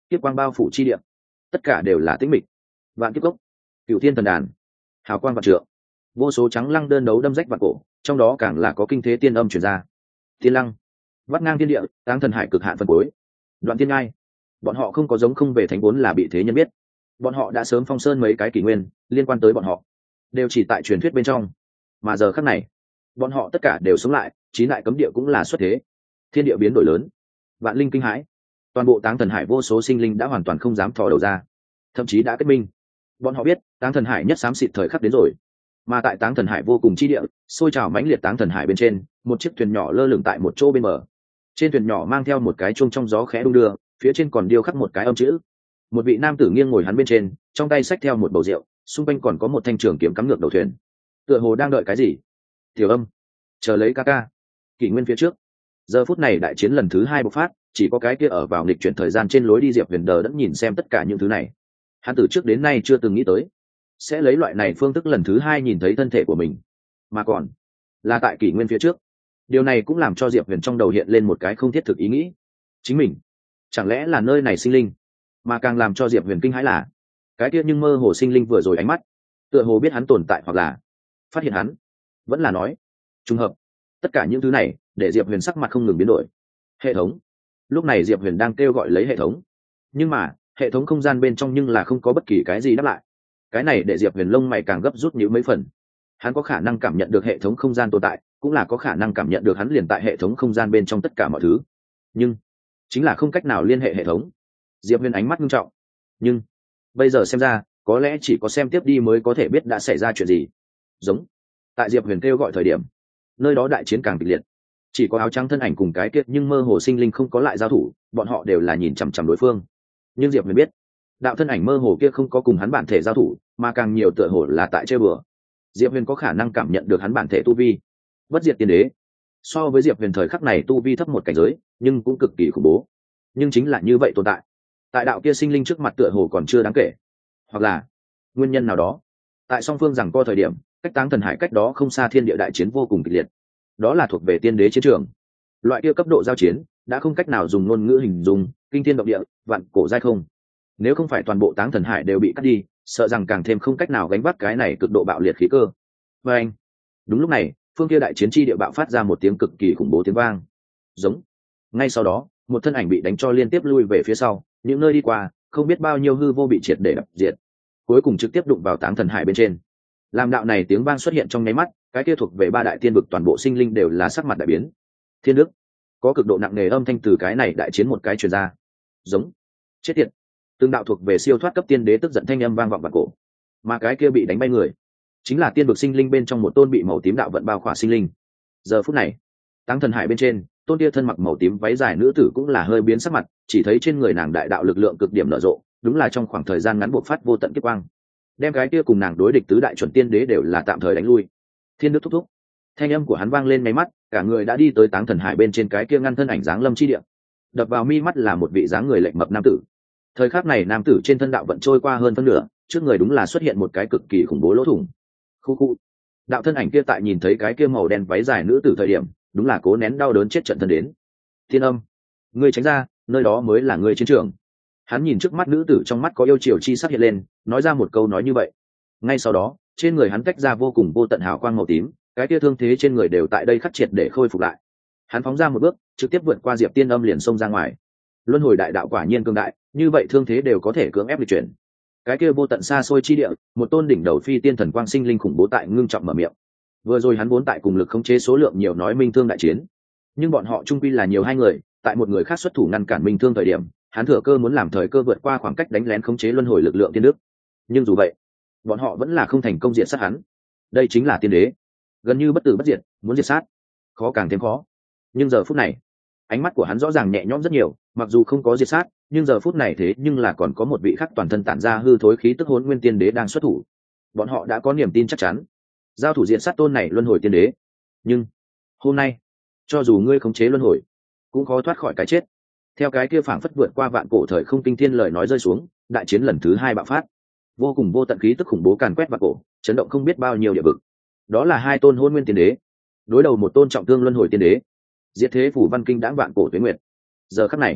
kiếp quang bao phủ chi địa, tất cả đều là tĩnh mịch. Vạn kiếp cốc, cửu thiên thần đàn, hào quang vạn trượng, vô số trắng lăng đơn đấu đâm rách vạn cổ, trong đó càng là có kinh thế tiên âm truyền ra. Thiên lăng, vắt ngang thiên địa, táng thần hải cực hạn phân cuối. Đoạn thiên ngai, bọn họ không có giống không về thánh vốn là bị thế nhân biết. Bọn họ đã sớm phong sơn mấy cái kỷ nguyên liên quan tới bọn họ đều chỉ tại truyền thuyết bên trong, mà giờ khắc này bọn họ tất cả đều sống lại, chín đại cấm địa cũng là xuất thế. Thiên địa biến đổi lớn, vạn linh kinh hãi, toàn bộ táng thần hải vô số sinh linh đã hoàn toàn không dám thò đầu ra, thậm chí đã kết minh. Bọn họ biết táng thần hải nhất xám xịt thời khắc đến rồi. Mà tại táng thần hải vô cùng chi địa, sôi trào mãnh liệt táng thần hải bên trên, một chiếc thuyền nhỏ lơ lửng tại một chỗ bên bờ. Trên thuyền nhỏ mang theo một cái chuông trong gió khẽ đung đưa, phía trên còn điêu khắc một cái âm chữ. Một vị nam tử nghiêng ngồi hắn bên trên, trong tay xách theo một bầu rượu, xung quanh còn có một thanh trường kiếm cắm ngược đầu thuyền, tựa hồ đang đợi cái gì. Tiểu Âm, chờ lấy ca ca. Kỷ nguyên phía trước, giờ phút này đại chiến lần thứ 2 bộc phát, chỉ có cái kia ở vào nghịch chuyển thời gian trên lối đi Diệp Huyền đờ đẫn nhìn xem tất cả những thứ này. Hắn từ trước đến nay chưa từng nghĩ tới sẽ lấy loại này phương thức lần thứ 2 nhìn thấy thân thể của mình, mà còn là tại kỷ nguyên phía trước. Điều này cũng làm cho Diệp Huyền trong đầu hiện lên một cái không thiết thực ý nghĩ, chính mình chẳng lẽ là nơi này sinh linh. Mà càng làm cho Diệp Huyền kinh hãi là cái kia nhưng mơ hồ sinh linh vừa rồi ánh mắt tựa hồ biết hắn tồn tại, hoặc là phát hiện hắn, vẫn là nói trùng hợp. Tất cả những thứ này để Diệp Huyền sắc mặt không ngừng biến đổi. Hệ thống. Lúc này Diệp Huyền đang kêu gọi lấy hệ thống, nhưng mà hệ thống không gian bên trong nhưng là không có bất kỳ cái gì đáp lại. Cái này để Diệp Huyền lông mày càng gấp rút nhíu mấy phần. Hắn có khả năng cảm nhận được hệ thống không gian tồn tại, cũng là có khả năng cảm nhận được hắn liền tại hệ thống không gian bên trong tất cả mọi thứ, nhưng chính là không cách nào liên hệ hệ thống. Diệp Huyền ánh mắt nghiêm trọng, nhưng bây giờ xem ra có lẽ chỉ có xem tiếp đi mới có thể biết đã xảy ra chuyện gì. Giống tại Diệp Huyền kêu gọi thời điểm, nơi đó đại chiến càng kịch liệt. Chỉ có áo trắng thân ảnh cùng cái kia nhưng mơ hồ sinh linh không có lại giao thủ, bọn họ đều là nhìn chằm chằm đối phương. Nhưng Diệp Huyền biết đạo thân ảnh mơ hồ kia không có cùng hắn bản thể giao thủ, mà càng nhiều tựa hồ là tại chơi bừa. Diệp Huyền có khả năng cảm nhận được hắn bản thể tu vi bất diệt tiên đế. So với Diệp Huyền thời khắc này tu vi thấp một cảnh giới, nhưng cũng cực kỳ khủng bố. Nhưng chính là như vậy tồn tại tại đạo kia sinh linh trước mặt tựa hồ còn chưa đáng kể, hoặc là nguyên nhân nào đó, tại song phương rằng co thời điểm, cách táng thần hải cách đó không xa thiên địa đại chiến vô cùng kịch liệt. Đó là thuộc về tiên đế chiến trường. Loại kia cấp độ giao chiến đã không cách nào dùng ngôn ngữ hình dung, kinh thiên động địa, vạn cổ giai không. Nếu không phải toàn bộ táng thần hải đều bị cắt đi, sợ rằng càng thêm không cách nào gánh vác cái này cực độ bạo liệt khí cơ. Và anh, đúng lúc này, phương kia đại chiến chi địa bạo phát ra một tiếng cực kỳ khủng bố tiếng vang. Giống. Ngay sau đó, một thân ảnh bị đánh cho liên tiếp lui về phía sau, những nơi đi qua, không biết bao nhiêu hư vô bị triệt để đập diệt, cuối cùng trực tiếp đụng vào táng thần hải bên trên. Làm đạo này tiếng vang xuất hiện trong nháy mắt, cái kia thuộc về 3 đại tiên vực toàn bộ sinh linh đều là sắc mặt đại biến. Thiên đức, có cực độ nặng nề âm thanh từ cái này đại chiến một cái truyền ra. Giống. Chết tiệt. Từng đạo thuộc về siêu thoát cấp tiên đế tức giận thanh âm vang vọng vạn cổ. Mà cái kia bị đánh bay người, chính là tiên vực sinh linh bên trong một tôn bị màu tím đạo vận bao khỏa sinh linh. Giờ phút này, táng thần hải bên trên, tôn kia thân mặc màu tím váy dài nữ tử cũng là hơi biến sắc mặt, chỉ thấy trên người nàng đại đạo lực lượng cực điểm nở rộ, đúng là trong khoảng thời gian ngắn buộc phát vô tận kiếp quang, đem cái kia cùng nàng đối địch tứ đại chuẩn tiên đế đều là tạm thời đánh lui. Thiên đức thúc thúc, thanh âm của hắn vang lên mấy mắt, cả người đã đi tới táng thần hải bên trên cái kia ngăn thân ảnh dáng lâm chi địa. Đập vào mi mắt là một vị dáng người lệnh mập nam tử. Thời khắc này nam tử trên thân đạo vận trôi qua hơn phân nửa, trước người đúng là xuất hiện một cái cực kỳ khủng bố lỗ thủng. Khu khu. Đạo thân ảnh kia tại nhìn thấy cái kia màu đen váy dài nữ tử thời điểm, đúng là cố nén đau đớn chết trận thân đến. Thiên Âm, ngươi tránh ra, nơi đó mới là ngươi chiến trường. Hắn nhìn trước mắt nữ tử, trong mắt có yêu chiều chi sắc hiện lên, nói ra một câu nói như vậy. Ngay sau đó, trên người hắn tách ra vô cùng vô tận hào quang màu tím, cái kia thương thế trên người đều tại đây khắc triệt để khôi phục lại. Hắn phóng ra một bước, trực tiếp vượt qua Diệp Tiên Âm liền xông ra ngoài. Luân hồi đại đạo quả nhiên cường đại, như vậy thương thế đều có thể cưỡng ép lịch chuyển. Cái kia vô tận xa xôi chi địa, một tôn đỉnh đầu phi tiên thần quang sinh linh khủng bố tại ngưng trọng mở miệng. Vừa rồi hắn vốn tại cùng lực khống chế số lượng nhiều nói minh thương đại chiến, nhưng bọn họ chung quy là nhiều hai người, tại một người khác xuất thủ ngăn cản minh thương thời điểm, hắn thừa cơ muốn làm thời cơ vượt qua khoảng cách đánh lén khống chế luân hồi lực lượng tiên đức. Nhưng dù vậy, bọn họ vẫn là không thành công diệt sát hắn. Đây chính là tiên đế, gần như bất tử bất diệt, muốn diệt sát khó càng thêm khó. Nhưng giờ phút này, ánh mắt của hắn rõ ràng nhẹ nhõm rất nhiều, mặc dù không có diệt sát, nhưng giờ phút này thế nhưng là còn có một vị khác toàn thân tản ra hư thối khí tức Hỗn Nguyên tiên đế đang xuất thủ. Bọn họ đã có niềm tin chắc chắn giao thủ diện sát tôn này luân hồi tiên đế. Nhưng hôm nay, cho dù ngươi khống chế luân hồi, cũng khó thoát khỏi cái chết. Theo cái kia phảng phất vượt qua vạn cổ thời không kinh thiên lời nói rơi xuống, đại chiến lần thứ 2 bạo phát, vô cùng vô tận khí tức khủng bố càn quét vạn cổ, chấn động không biết bao nhiêu địa vực. Đó là 2 tôn Hỗn Nguyên tiên đế đối đầu một tôn trọng thương luân hồi tiên đế, diệt thế phủ văn kinh đãng vạn cổ tuế nguyệt. Giờ khắc này,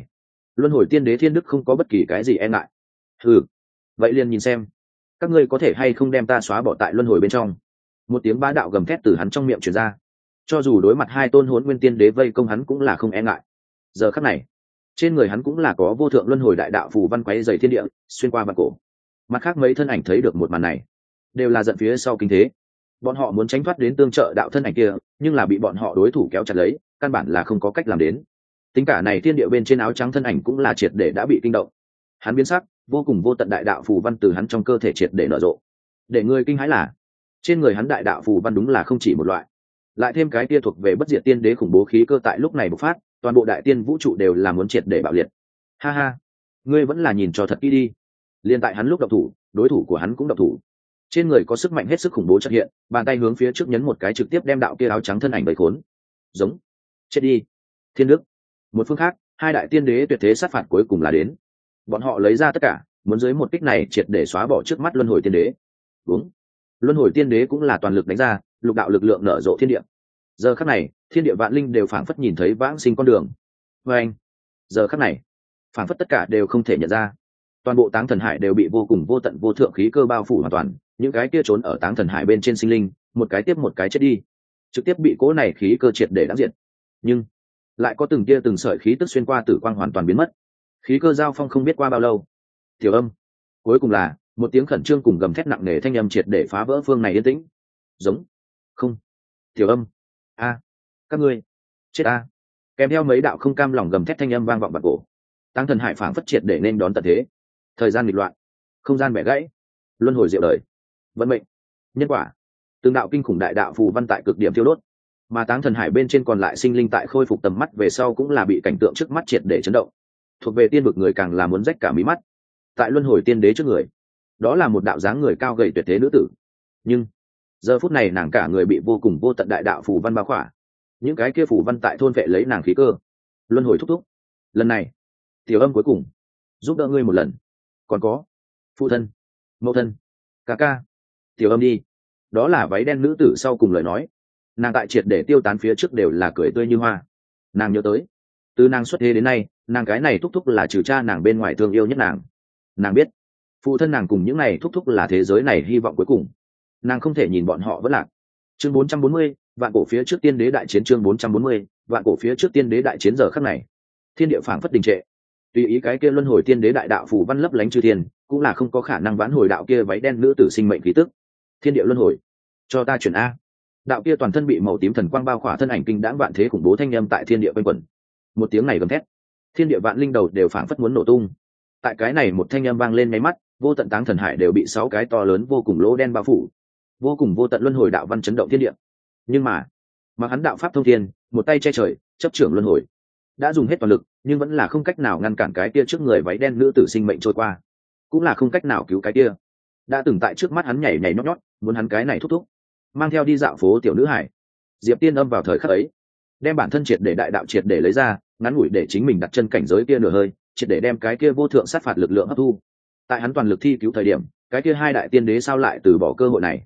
luân hồi tiên đế thiên đức không có bất kỳ cái gì e ngại. Vậy liền nhìn xem các ngươi có thể hay không đem ta xóa bỏ tại luân hồi bên trong. Một tiếng bá đạo gầm thét từ hắn trong miệng truyền ra. Cho dù đối mặt hai tôn hỗn nguyên tiên đế vây công hắn cũng là không e ngại. Giờ khắc này trên người hắn cũng là có vô thượng luân hồi đại đạo phù văn quấy dày thiên địa xuyên qua vạn cổ. Mặt khác mấy thân ảnh thấy được một màn này đều là giận phía sau kinh thế. Bọn họ muốn tránh thoát đến tương trợ đạo thân ảnh kia, nhưng là bị bọn họ đối thủ kéo chặt lấy, căn bản là không có cách làm đến. Tính cả này thiên địa bên trên áo trắng thân ảnh cũng là triệt để đã bị kinh động. Hắn biến sắc, vô cùng vô tận đại đạo phù văn từ hắn trong cơ thể triệt để nở rộ. Để người kinh hãi là trên người hắn đại đạo phù văn đúng là không chỉ một loại, lại thêm cái kia thuộc về bất diệt tiên đế khủng bố khí cơ tại lúc này bộc phát, toàn bộ đại tiên vũ trụ đều là muốn triệt để bạo liệt. Ha ha, ngươi vẫn là nhìn cho thật kỹ đi. Liên tại hắn lúc động thủ, đối thủ của hắn cũng động thủ. Trên người có sức mạnh hết sức khủng bố chợt hiện, bàn tay hướng phía trước nhấn một cái trực tiếp đem đạo kia áo trắng thân ảnh bầy khốn. Giống, chết đi. Thiên đức. Một phương khác, hai đại tiên đế tuyệt thế sát phạt cuối cùng là đến. Bọn họ lấy ra tất cả, muốn dưới một kích này triệt để xóa bỏ trước mắt luân hồi tiên đế. Đúng. Luân hồi tiên đế cũng là toàn lực đánh ra, lục đạo lực lượng nở rộ thiên địa. Giờ khắc này, thiên địa vạn linh đều phảng phất nhìn thấy vãng sinh con đường. Và anh, giờ khắc này, phảng phất tất cả đều không thể nhận ra. Toàn bộ Táng Thần Hải đều bị vô cùng vô tận vô thượng khí cơ bao phủ hoàn toàn, những cái kia trốn ở Táng Thần Hải bên trên sinh linh, một cái tiếp một cái chết đi, trực tiếp bị cỗ này khí cơ triệt để đánh diệt. Nhưng lại có từng tia từng sợi khí tức xuyên qua tử quang hoàn toàn biến mất. Khí cơ giao phong không biết qua bao lâu. Tiểu Âm, cuối cùng là một tiếng khẩn trương cùng gầm thét nặng nề thanh âm triệt để phá vỡ phương này yên tĩnh. Giống, không, Tiểu Âm, a, các ngươi chết a. Kèm theo mấy đạo không cam lòng gầm thét thanh âm vang vọng bạc cổ. Táng Thần Hải phảng phất triệt để nên đón tận thế. Thời gian nghịch loạn, không gian bẻ gãy, luân hồi diệu đời, vận mệnh, nhân quả, từng đạo kinh khủng đại đạo phù văn tại cực điểm thiêu đốt. Mà Táng Thần Hải bên trên còn lại sinh linh tại khôi phục tầm mắt về sau cũng là bị cảnh tượng trước mắt triệt để chấn động. Thuộc về tiên vực người càng là muốn rách cả mí mắt. Tại luân hồi tiên đế trước người, đó là một đạo dáng người cao gầy tuyệt thế nữ tử. Nhưng giờ phút này nàng cả người bị vô cùng vô tận đại đạo phù văn bao khỏa. Những cái kia phù văn tại thôn vệ lấy nàng khí cơ. Luân hồi thúc thúc. Lần này, Tiểu Âm cuối cùng giúp đỡ ngươi một lần. Còn có phụ thân, mẫu thân, ca ca. Tiểu Âm đi. Đó là váy đen nữ tử sau cùng lời nói. Nàng tại triệt để tiêu tán phía trước đều là cười tươi như hoa. Nàng nhớ tới từ nàng xuất thế đến nay, nàng cái này thúc thúc là trừ cha nàng bên ngoài thương yêu nhất nàng. Nàng biết phụ thân nàng cùng những này thúc thúc là thế giới này hy vọng cuối cùng. Nàng không thể nhìn bọn họ vẫn lạc. Chương 440, vạn cổ phía trước tiên đế đại chiến. Chương 440, vạn cổ phía trước tiên đế đại chiến. Giờ khắc này thiên địa phảng phất đình trệ. Tùy ý cái kia luân hồi tiên đế đại đạo phù văn lấp lánh chư thiên, cũng là không có khả năng vãn hồi đạo kia váy đen nữ tử sinh mệnh khí tức. Thiên địa luân hồi, cho ta chuyển a. Đạo kia toàn thân bị màu tím thần quang bao khỏa thân ảnh kinh đãng vạn thế khủng bố thanh âm tại thiên địa quanh quẩn. Một tiếng này gầm thét, thiên địa vạn linh đầu đều phảng phất muốn nổ tung. Tại cái này một thanh âm vang lên mấy mắt, vô tận Táng Thần Hải đều bị 6 cái to lớn vô cùng lỗ đen bao phủ. Vô cùng vô tận luân hồi đạo văn chấn động thiên địa. Nhưng mà hắn đạo pháp thông thiên, một tay che trời, chấp trưởng luân hồi, đã dùng hết toàn lực nhưng vẫn là không cách nào ngăn cản cái kia trước người váy đen nữ tử sinh mệnh trôi qua, cũng là không cách nào cứu cái kia đã từng tại trước mắt hắn nhảy nhảy nhót nhót muốn hắn cái này thúc thúc mang theo đi dạo phố tiểu nữ hải. Diệp Tiên Âm vào thời khắc ấy đem bản thân triệt để đại đạo triệt để lấy ra, ngắn ngủi để chính mình đặt chân cảnh giới kia nửa hơi, triệt để đem cái kia vô thượng sát phạt lực lượng hấp thu. Tại hắn toàn lực thi cứu thời điểm, cái kia hai đại tiên đế sao lại từ bỏ cơ hội này?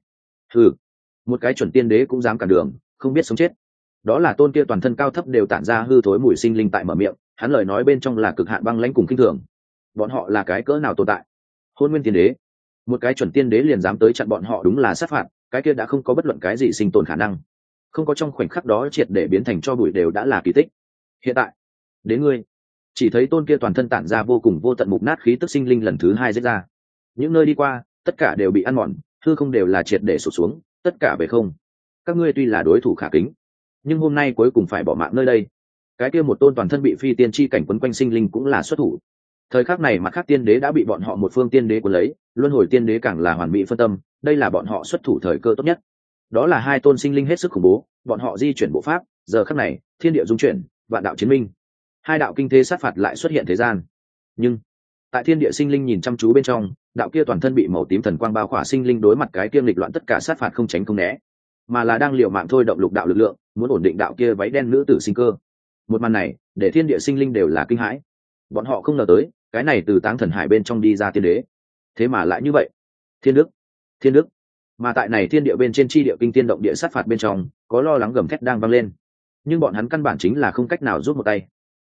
Một cái chuẩn tiên đế cũng dám cản đường, không biết sống chết. Đó là tôn kia toàn thân cao thấp đều tản ra hư thối mùi sinh linh tại mở miệng, hắn lời nói bên trong là cực hạn băng lãnh cùng kinh thường. Bọn họ là cái cỡ nào tồn tại? Hôn nguyên tiên đế, một cái chuẩn tiên đế liền dám tới chặn bọn họ, đúng là sát phạt. Cái kia đã không có bất luận cái gì sinh tồn khả năng, không có trong khoảnh khắc đó triệt để biến thành cho bụi đều đã là kỳ tích. Hiện tại đến ngươi, chỉ thấy tôn kia toàn thân tản ra vô cùng vô tận mục nát khí tức sinh linh lần thứ hai giết ra. Những nơi đi qua tất cả đều bị ăn mòn, hư không đều là triệt để sụt xuống, tất cả về không. Các ngươi tuy là đối thủ khả kính, nhưng hôm nay cuối cùng phải bỏ mạng nơi đây. Cái kia một tôn toàn thân bị phi tiên chi cảnh quấn quanh sinh linh cũng là xuất thủ. Thời khắc này mặt khác tiên đế đã bị bọn họ một phương tiên đế cuốn lấy, luân hồi tiên đế càng là hoàn mỹ phân tâm, đây là bọn họ xuất thủ thời cơ tốt nhất. Đó là hai tôn sinh linh hết sức khủng bố, bọn họ di chuyển bộ pháp, giờ khắc này thiên địa dung chuyển, vạn đạo chiến minh, hai đạo kinh thế sát phạt lại xuất hiện thế gian. Nhưng tại thiên địa sinh linh nhìn chăm chú bên trong, đạo kia toàn thân bị màu tím thần quang bao khỏa sinh linh đối mặt cái kia nghịch loạn tất cả sát phạt không tránh không né, mà là đang liều mạng thôi động lục đạo lực lượng, muốn ổn định đạo kia váy đen nữ tử sinh cơ. Một màn này để thiên địa sinh linh đều là kinh hãi. Bọn họ không ngờ tới cái này từ Táng Thần Hải bên trong đi ra tiên đế thế mà lại như vậy. Thiên đức. Mà tại này thiên địa bên trên chi địa kinh tiên động địa sát phạt bên trong có lo lắng gầm thét đang vang lên, nhưng bọn hắn căn bản chính là không cách nào rút một tay.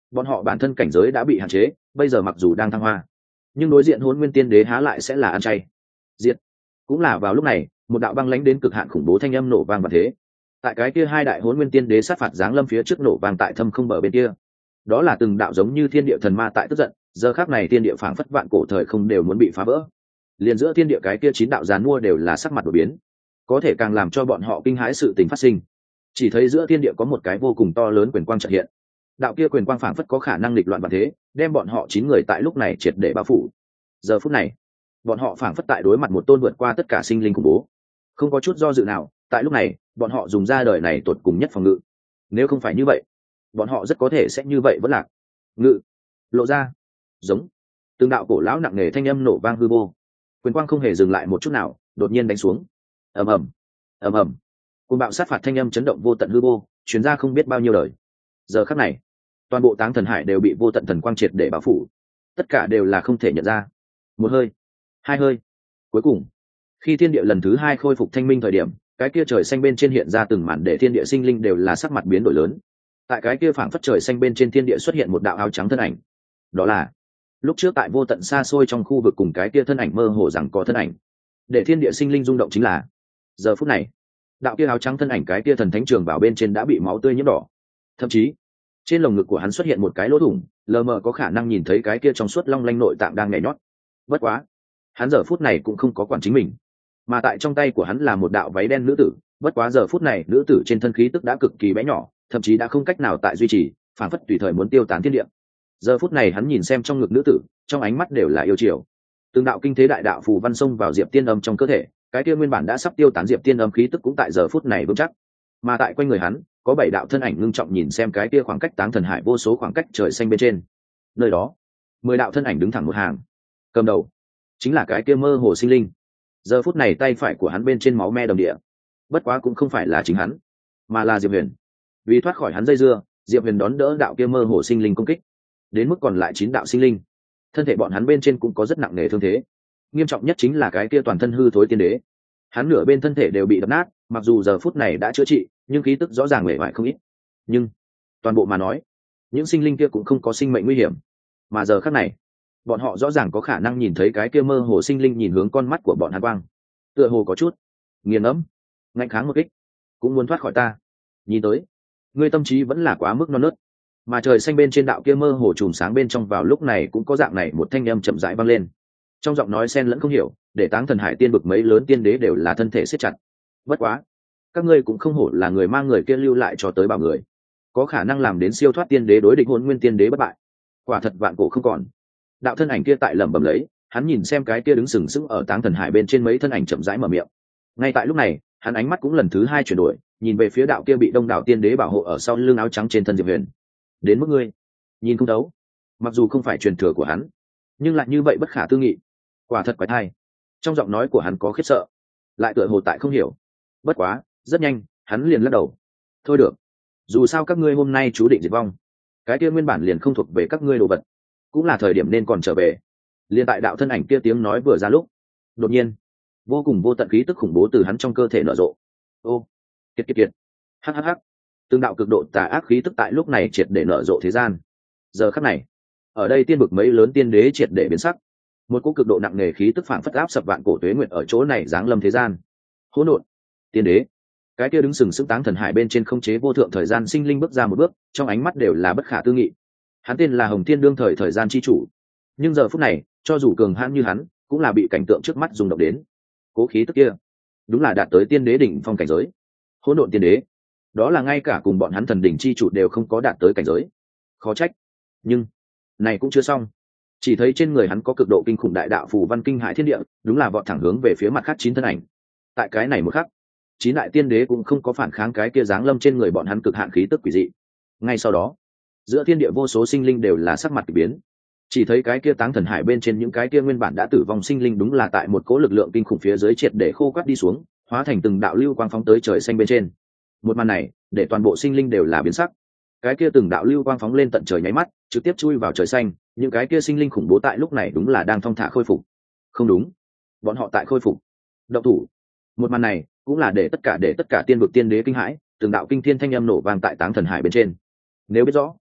bọn họ bản thân cảnh giới đã bị hạn chế, bây giờ mặc dù đang thăng hoa, nhưng đối diện Hỗn Nguyên Tiên Đế há lại sẽ là ăn chay. Diệt. Cũng là vào lúc này, một đạo băng lãnh đến cực hạn khủng bố thanh âm nổ vang và thế. Tại cái kia hai đại Hỗn Nguyên Tiên Đế sát phạt giáng lâm phía trước nổ vang tại thâm không bờ bên kia. Đó là từng đạo giống như thiên địa thần ma tại tức giận, giờ khắc này thiên địa phảng phất vạn cổ thời không đều muốn bị phá vỡ. Liền giữa thiên địa cái kia chín đạo giàn mua đều là sắc mặt đổi biến, có thể càng làm cho bọn họ kinh hãi sự tình phát sinh. Chỉ thấy giữa thiên địa có một cái vô cùng to lớn quyền quang chợt hiện. Đạo kia quyền quang phảng phất có khả năng nghịch loạn vạn thế, đem bọn họ 9 người tại lúc này triệt để bao phủ. Giờ phút này, bọn họ phảng phất tại đối mặt một tôn vượt qua tất cả sinh linh khủng bố. Không có chút do dự nào, tại lúc này, bọn họ dùng ra đời này tột cùng nhất phòng ngự. Nếu không phải như vậy, bọn họ rất có thể sẽ như vậy vẫn lạc. Ngự, lộ ra, giống. Từng đạo cổ lão nặng nề thanh âm nổ vang hư vô. Quyền quang không hề dừng lại một chút nào, đột nhiên đánh xuống. Ầm ầm, ầm ầm. Cuồng bạo sát phạt thanh âm chấn động vô tận hư vô, truyền ra không biết bao nhiêu đời. Giờ khắc này, toàn bộ Táng Thần Hải đều bị vô tận thần quang triệt để bao phủ, tất cả đều là không thể nhận ra. Một hơi, hai hơi, cuối cùng, khi thiên địa lần thứ hai khôi phục thanh minh thời điểm, cái kia trời xanh bên trên hiện ra từng màn để thiên địa sinh linh đều là sắc mặt biến đổi lớn. Tại cái kia phảng phất trời xanh bên trên thiên địa xuất hiện một đạo áo trắng thân ảnh, đó là lúc trước tại vô tận xa xôi trong khu vực cùng cái kia thân ảnh mơ hồ rằng có thân ảnh, để thiên địa sinh linh rung động chính là giờ phút này, đạo kia áo trắng thân ảnh cái kia thần thánh trường bảo bên trên đã bị máu tươi nhiễm đỏ, thậm chí trên lồng ngực của hắn xuất hiện một cái lỗ thủng, lờ mờ có khả năng nhìn thấy cái kia trong suốt long lanh nội tạng đang nhảy nhót. Bất quá, hắn giờ phút này cũng không có quản chính mình, mà tại trong tay của hắn là một đạo váy đen nữ tử. Bất quá giờ phút này nữ tử trên thân khí tức đã cực kỳ bé nhỏ, thậm chí đã không cách nào tại duy trì, phản phất tùy thời muốn tiêu tán thiên địa. Giờ phút này hắn nhìn xem trong ngực nữ tử, trong ánh mắt đều là yêu chiều. Từng đạo kinh thế đại đạo phù văn xông vào diệp tiên âm trong cơ thể, cái kia nguyên bản đã sắp tiêu tán diệp tiên âm khí tức cũng tại giờ phút này vững chắc. Mà tại quanh người hắn có 7 đạo thân ảnh ngưng trọng nhìn xem cái kia khoảng cách Táng Thần Hải vô số khoảng cách trời xanh bên trên. Nơi đó 10 đạo thân ảnh đứng thẳng một hàng, cầm đầu chính là cái kia mơ hồ sinh linh. Giờ phút này tay phải của hắn bên trên máu me đầm địa, bất quá cũng không phải là chính hắn, mà là Diệp Huyền. Vì thoát khỏi hắn dây dưa, Diệp Huyền đón đỡ đạo kia mơ hồ sinh linh công kích, đến mức còn lại 9 đạo sinh linh, thân thể bọn hắn bên trên cũng có rất nặng nề thương thế. Nghiêm trọng nhất chính là cái kia toàn thân hư thối tiên đế, hắn nửa bên thân thể đều bị đập nát, mặc dù giờ phút này đã chữa trị, nhưng khí tức rõ ràng mệt mỏi không ít. Nhưng toàn bộ mà nói, những sinh linh kia cũng không có sinh mệnh nguy hiểm, mà giờ khắc này, bọn họ rõ ràng có khả năng nhìn thấy cái kia mơ hồ sinh linh nhìn hướng con mắt của bọn hắn quang, tựa hồ có chút nghiền ấm, ngạnh kháng một kích, cũng muốn thoát khỏi ta. Nhìn tới, ngươi tâm trí vẫn là quá mức non nớt. Mà trời xanh bên trên đạo kia mơ hồ chùm sáng bên trong vào lúc này cũng có dạng này một thanh âm chậm rãi vang lên. Trong giọng nói xen lẫn không hiểu, để Táng Thần Hải tiên vực mấy lớn tiên đế đều là thân thể siết chặt. Bất quá, các ngươi cũng không hổ là người mang người kia lưu lại cho tới bảo người, có khả năng làm đến siêu thoát tiên đế đối địch Hỗn Nguyên tiên đế bất bại, quả thật vạn cổ không còn. Đạo thân ảnh kia tại lẩm bẩm lấy, hắn nhìn xem cái kia đứng sừng sững ở Táng Thần Hải bên trên mấy thân ảnh chậm rãi mở miệng. Ngay tại lúc này, hắn ánh mắt cũng lần thứ hai chuyển đổi, nhìn về phía đạo kia bị đông đảo tiên đế bảo hộ ở sau lưng áo trắng trên thân Diệp Huyền. Đến mức ngươi nhìn không thấu, mặc dù không phải truyền thừa của hắn, nhưng lại như vậy bất khả tư nghị, quả thật quái thai. Trong giọng nói của hắn có khiếp sợ, lại tựa hồ tại không hiểu. Bất quá rất nhanh hắn liền lắc đầu. Thôi được, dù sao các ngươi hôm nay chú định diệt vong, cái kia nguyên bản liền không thuộc về các ngươi đồ vật, cũng là thời điểm nên còn trở về. Liên tại đạo thân ảnh kia tiếng nói vừa ra lúc, đột nhiên vô cùng vô tận khí tức khủng bố từ hắn trong cơ thể nở rộ. Ô, kiệt kiệt kiệt, hhh. Từng đạo cực độ tà ác khí tức tại lúc này triệt để nở rộ thế gian. Giờ khắc này, ở đây tiên vực mấy lớn tiên đế triệt để biến sắc. Một cỗ cực độ nặng nề khí tức phảng phất áp sập vạn cổ tuế nguyệt ở chỗ này giáng lâm thế gian. Hỗn độn tiên đế, cái kia đứng sừng sững Táng Thần Hải bên trên không chế vô thượng thời gian sinh linh bước ra một bước, trong ánh mắt đều là bất khả tư nghị. Hắn tên là Hồng Thiên đương thời gian chi chủ, nhưng giờ phút này, cho dù cường hãn như hắn, cũng là bị cảnh tượng trước mắt rung động đến. Cố khí tức kia, đúng là đạt tới tiên đế đỉnh phong cảnh giới. Hỗn độn tiên đế, đó là ngay cả cùng bọn hắn thần đỉnh chi chủ đều không có đạt tới cảnh giới. Khó trách. Nhưng này cũng chưa xong. Chỉ thấy trên người hắn có cực độ kinh khủng đại đạo phù văn kinh hãi thiên địa, đúng là vọt thẳng hướng về phía mặt khác 9 thân ảnh. Tại cái này một khắc, 9 đại tiên đế cũng không có phản kháng cái kia giáng lâm trên người bọn hắn cực hạn khí tức quỷ dị. Ngay sau đó, giữa thiên địa vô số sinh linh đều là sắc mặt kỳ biến. Chỉ thấy cái kia Táng Thần Hải bên trên những cái kia nguyên bản đã tử vong sinh linh đúng là tại một cỗ lực lượng kinh khủng phía dưới triệt để khô quắt đi xuống, hóa thành từng đạo lưu quang phóng tới trời xanh bên trên. Một màn này, để toàn bộ sinh linh đều là biến sắc. Cái kia từng đạo lưu quang phóng lên tận trời nháy mắt, trực tiếp chui vào trời xanh, những cái kia sinh linh khủng bố tại lúc này đúng là đang thong thả khôi phục. Không đúng, bọn họ tại khôi phục. Động thủ. Một màn này, cũng là để tất cả tiên vực tiên đế kinh hãi, từng đạo kinh thiên thanh âm nổ vang tại Táng Thần Hải bên trên. Nếu biết rõ,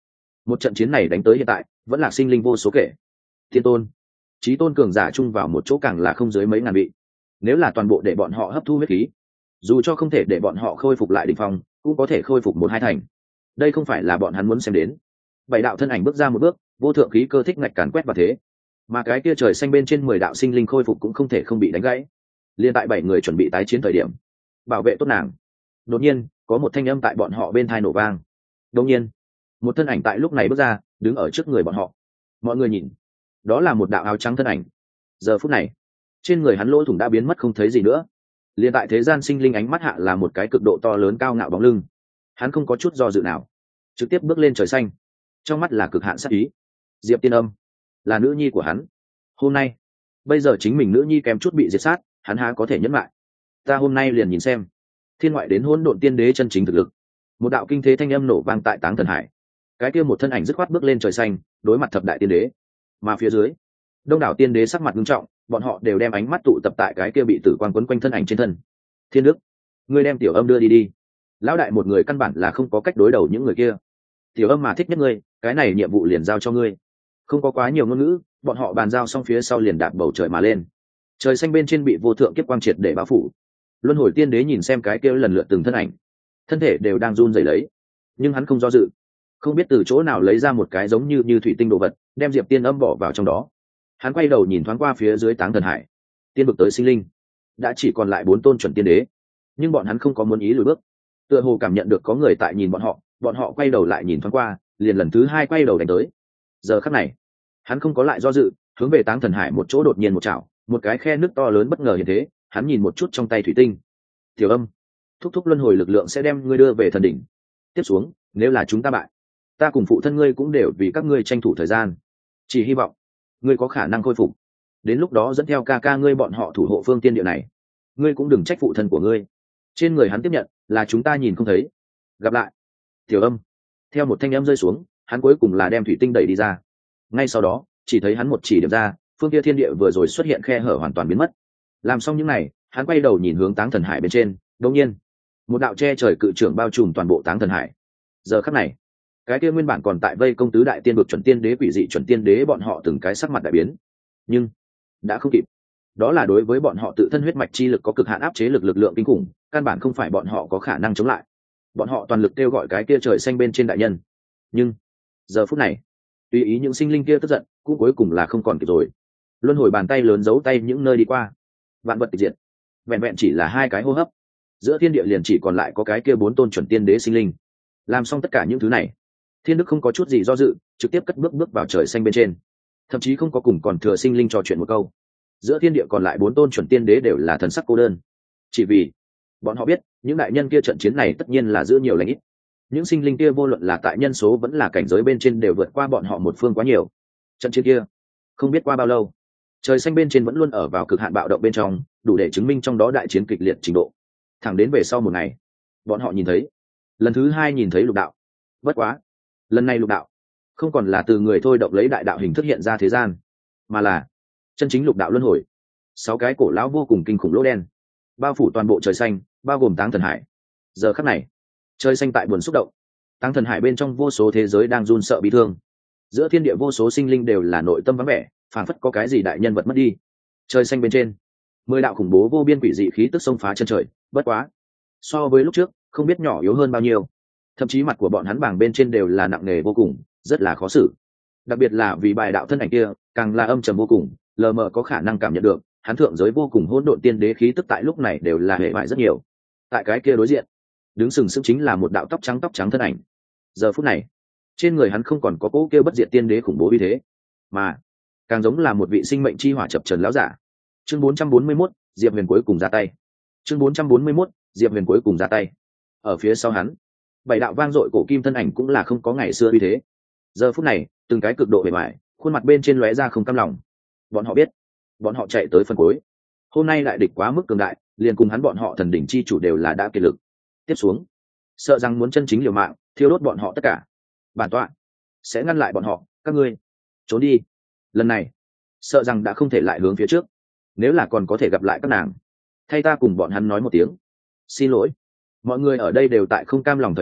Một trận chiến này đánh tới hiện tại vẫn là sinh linh vô số kể. Thiên tôn, chí tôn cường giả chung vào một chỗ càng là không dưới mấy ngàn vị. Nếu là toàn bộ để bọn họ hấp thu huyết khí, dù cho không thể để bọn họ khôi phục lại đỉnh phong, cũng có thể khôi phục một hai thành. Đây không phải là bọn hắn muốn xem đến. Bảy đạo thân ảnh bước ra một bước, vô thượng khí cơ thích ngạch càn quét vào thế, mà cái kia trời xanh bên trên 10 đạo sinh linh khôi phục cũng không thể không bị đánh gãy. Liên tại 7 người chuẩn bị tái chiến thời điểm, bảo vệ tốt nàng. Đột nhiên, có một thanh âm tại bọn họ bên tai nổ vang. Đột nhiên, một thân ảnh tại lúc này bước ra, đứng ở trước người bọn họ. Mọi người nhìn, đó là một đạo áo trắng thân ảnh. Giờ phút này, trên người hắn lỗ thủng đã biến mất không thấy gì nữa. Liên tại thế gian sinh linh ánh mắt hạ là một cái cực độ to lớn cao ngạo bóng lưng. Hắn không có chút do dự nào, trực tiếp bước lên trời xanh. Trong mắt là cực hạn sát ý. Diệp Tiên Âm là nữ nhi của hắn. Hôm nay, bây giờ chính mình nữ nhi kém chút bị diệt sát, hắn há có thể nhẫn lại. Ta hôm nay liền nhìn xem thiên ngoại đến hỗn độn tiên đế chân chính thực lực. Một đạo kinh thế thanh âm nổ vang tại Táng Thần Hải. Cái kia một thân ảnh dứt khoát bước lên trời xanh, đối mặt thập đại tiên đế. Mà phía dưới, đông đảo tiên đế sắc mặt nghiêm trọng, bọn họ đều đem ánh mắt tụ tập tại cái kia bị tử quang quấn quanh thân ảnh trên thân. Thiên Đức, ngươi đem Tiểu Âm đưa đi đi. Lão đại một người căn bản là không có cách đối đầu những người kia. Tiểu Âm mà thích nhất ngươi, cái này nhiệm vụ liền giao cho ngươi. Không có quá nhiều ngôn ngữ, bọn họ bàn giao xong phía sau liền đạp bầu trời mà lên. Trời xanh bên trên bị vô thượng kiếp quang triệt để bao phủ. Luân hồi tiên đế nhìn xem cái kia lần lượt từng thân ảnh, thân thể đều đang run rẩy lấy, nhưng hắn không do dự, không biết từ chỗ nào lấy ra một cái giống như thủy tinh đồ vật, đem Diệp Tiên Âm bỏ vào trong đó. Hắn quay đầu nhìn thoáng qua phía dưới Táng Thần Hải, tiên vực tới sinh linh đã chỉ còn lại 4 tôn chuẩn tiên đế, nhưng bọn hắn không có muốn ý lùi bước, tựa hồ cảm nhận được có người tại nhìn bọn họ quay đầu lại nhìn thoáng qua, liền lần thứ 2 quay đầu đánh tới. Giờ khắc này, hắn không có lại do dự, hướng về Táng Thần Hải một chỗ đột nhiên một chảo, một cái khe nước to lớn bất ngờ hiện thế. Hắn nhìn một chút trong tay thủy tinh. Tiểu Âm, thúc thúc luân hồi lực lượng sẽ đem ngươi đưa về thần đỉnh. Tiếp xuống, nếu là chúng ta bại, ta cùng phụ thân ngươi cũng đều vì các ngươi tranh thủ thời gian. Chỉ hy vọng ngươi có khả năng khôi phục, đến lúc đó dẫn theo ca ca ngươi bọn họ thủ hộ phương tiên địa này. Ngươi cũng đừng trách phụ thân của ngươi. Trên người hắn tiếp nhận là chúng ta nhìn không thấy. Gặp lại, Tiểu Âm. Theo một thanh âm rơi xuống, hắn cuối cùng là đem thủy tinh đẩy đi ra. Ngay sau đó, chỉ thấy hắn một chỉ điểm ra, phương kia thiên địa vừa rồi xuất hiện khe hở hoàn toàn biến mất. Làm xong những này, hắn quay đầu nhìn hướng Táng Thần Hải bên trên. Đột nhiên, một đạo che trời cự trưởng bao trùm toàn bộ Táng Thần Hải. Giờ khắc này, cái kia nguyên bản còn tại vây công tứ đại tiên vực chuẩn tiên đế quỷ dị chuẩn tiên đế bọn họ từng cái sắc mặt đại biến, nhưng đã không kịp. Đó là đối với bọn họ tự thân huyết mạch chi lực có cực hạn áp chế lực lượng kinh khủng, căn bản không phải bọn họ có khả năng chống lại. Bọn họ toàn lực kêu gọi cái kia trời xanh bên trên đại nhân, nhưng giờ phút này, tùy ý những sinh linh kia tức giận, cũng cuối cùng là không còn kịp rồi. Luân hồi bàn tay lớn giấu tay những nơi đi qua, vạn vật tịch diệt, vẹn vẹn chỉ là 2 cái hô hấp, giữa thiên địa liền chỉ còn lại có cái kia 4 tôn chuẩn tiên đế sinh linh. Làm xong tất cả những thứ này, Thiên Đức không có chút gì do dự, trực tiếp cất bước vào trời xanh bên trên, thậm chí không có cùng còn thừa sinh linh trò chuyện một câu. Giữa thiên địa còn lại 4 tôn chuẩn tiên đế đều là thần sắc cô đơn, chỉ vì bọn họ biết những đại nhân kia trận chiến này tất nhiên là giữ nhiều lành ít. Những sinh linh kia vô luận là tại nhân số vẫn là cảnh giới bên trên đều vượt qua bọn họ một phương quá nhiều. Trận chiến kia không biết qua bao lâu, trời xanh bên trên vẫn luôn ở vào cực hạn bạo động bên trong, đủ để chứng minh trong đó đại chiến kịch liệt trình độ. Thẳng đến về sau một ngày, bọn họ nhìn thấy lần thứ 2 nhìn thấy lục đạo. Bất quá, lần này lục đạo không còn là từ người thôi động lấy đại đạo hình thức hiện ra thế gian, mà là chân chính lục đạo luân hồi. 6 cái cổ lão vô cùng kinh khủng lỗ đen bao phủ toàn bộ trời xanh, bao gồm Táng Thần Hải. Giờ khắc này, trời xanh tại buồn xúc động, Táng Thần Hải bên trong vô số thế giới đang run sợ bi thương. Giữa thiên địa vô số sinh linh đều là nội tâm vắng vẻ, phảng phất có cái gì đại nhân vật mất đi. Trời xanh bên trên, 10 đạo khủng bố vô biên quỷ dị khí tức xông phá chân trời. Bất quá, so với lúc trước không biết nhỏ yếu hơn bao nhiêu. Thậm chí mặt của bọn hắn bảng bên trên đều là nặng nề vô cùng, rất là khó xử. Đặc biệt là vì bài đạo thân ảnh kia càng là âm trầm vô cùng, lờ mờ có khả năng cảm nhận được hắn thượng giới vô cùng hỗn độn tiên đế khí tức tại lúc này đều là hệ bại rất nhiều. Tại cái kia đối diện, đứng sừng sững chính là một đạo tóc trắng thân ảnh. Giờ phút này, trên người hắn không còn có cỗ kia bất diệt tiên đế khủng bố như thế, mà càng giống là một vị sinh mệnh chi hỏa chập trần lão giả. Chương 441, Diệp Huyền cuối cùng ra tay. Chương 441, Diệp Huyền cuối cùng ra tay. Ở phía sau hắn, 7 đạo vang dội cổ kim thân ảnh cũng là không có ngày xưa như thế. Giờ phút này, từng cái cực độ bề bại, khuôn mặt bên trên lóe ra không cam lòng. Bọn họ biết, bọn họ chạy tới phần cuối. Hôm nay đại địch quá mức cường đại, liền cùng hắn bọn họ thần đỉnh chi chủ đều là đã kiệt lực. Tiếp xuống, sợ rằng muốn chân chính liều mạng, thiêu đốt bọn họ tất cả. Bản tọa sẽ ngăn lại bọn họ, các ngươi trốn đi. Lần này, sợ rằng đã không thể lại hướng phía trước. Nếu là còn có thể gặp lại các nàng, thay ta cùng bọn hắn nói một tiếng xin lỗi. Mọi người ở đây đều tại không cam lòng thời điểm,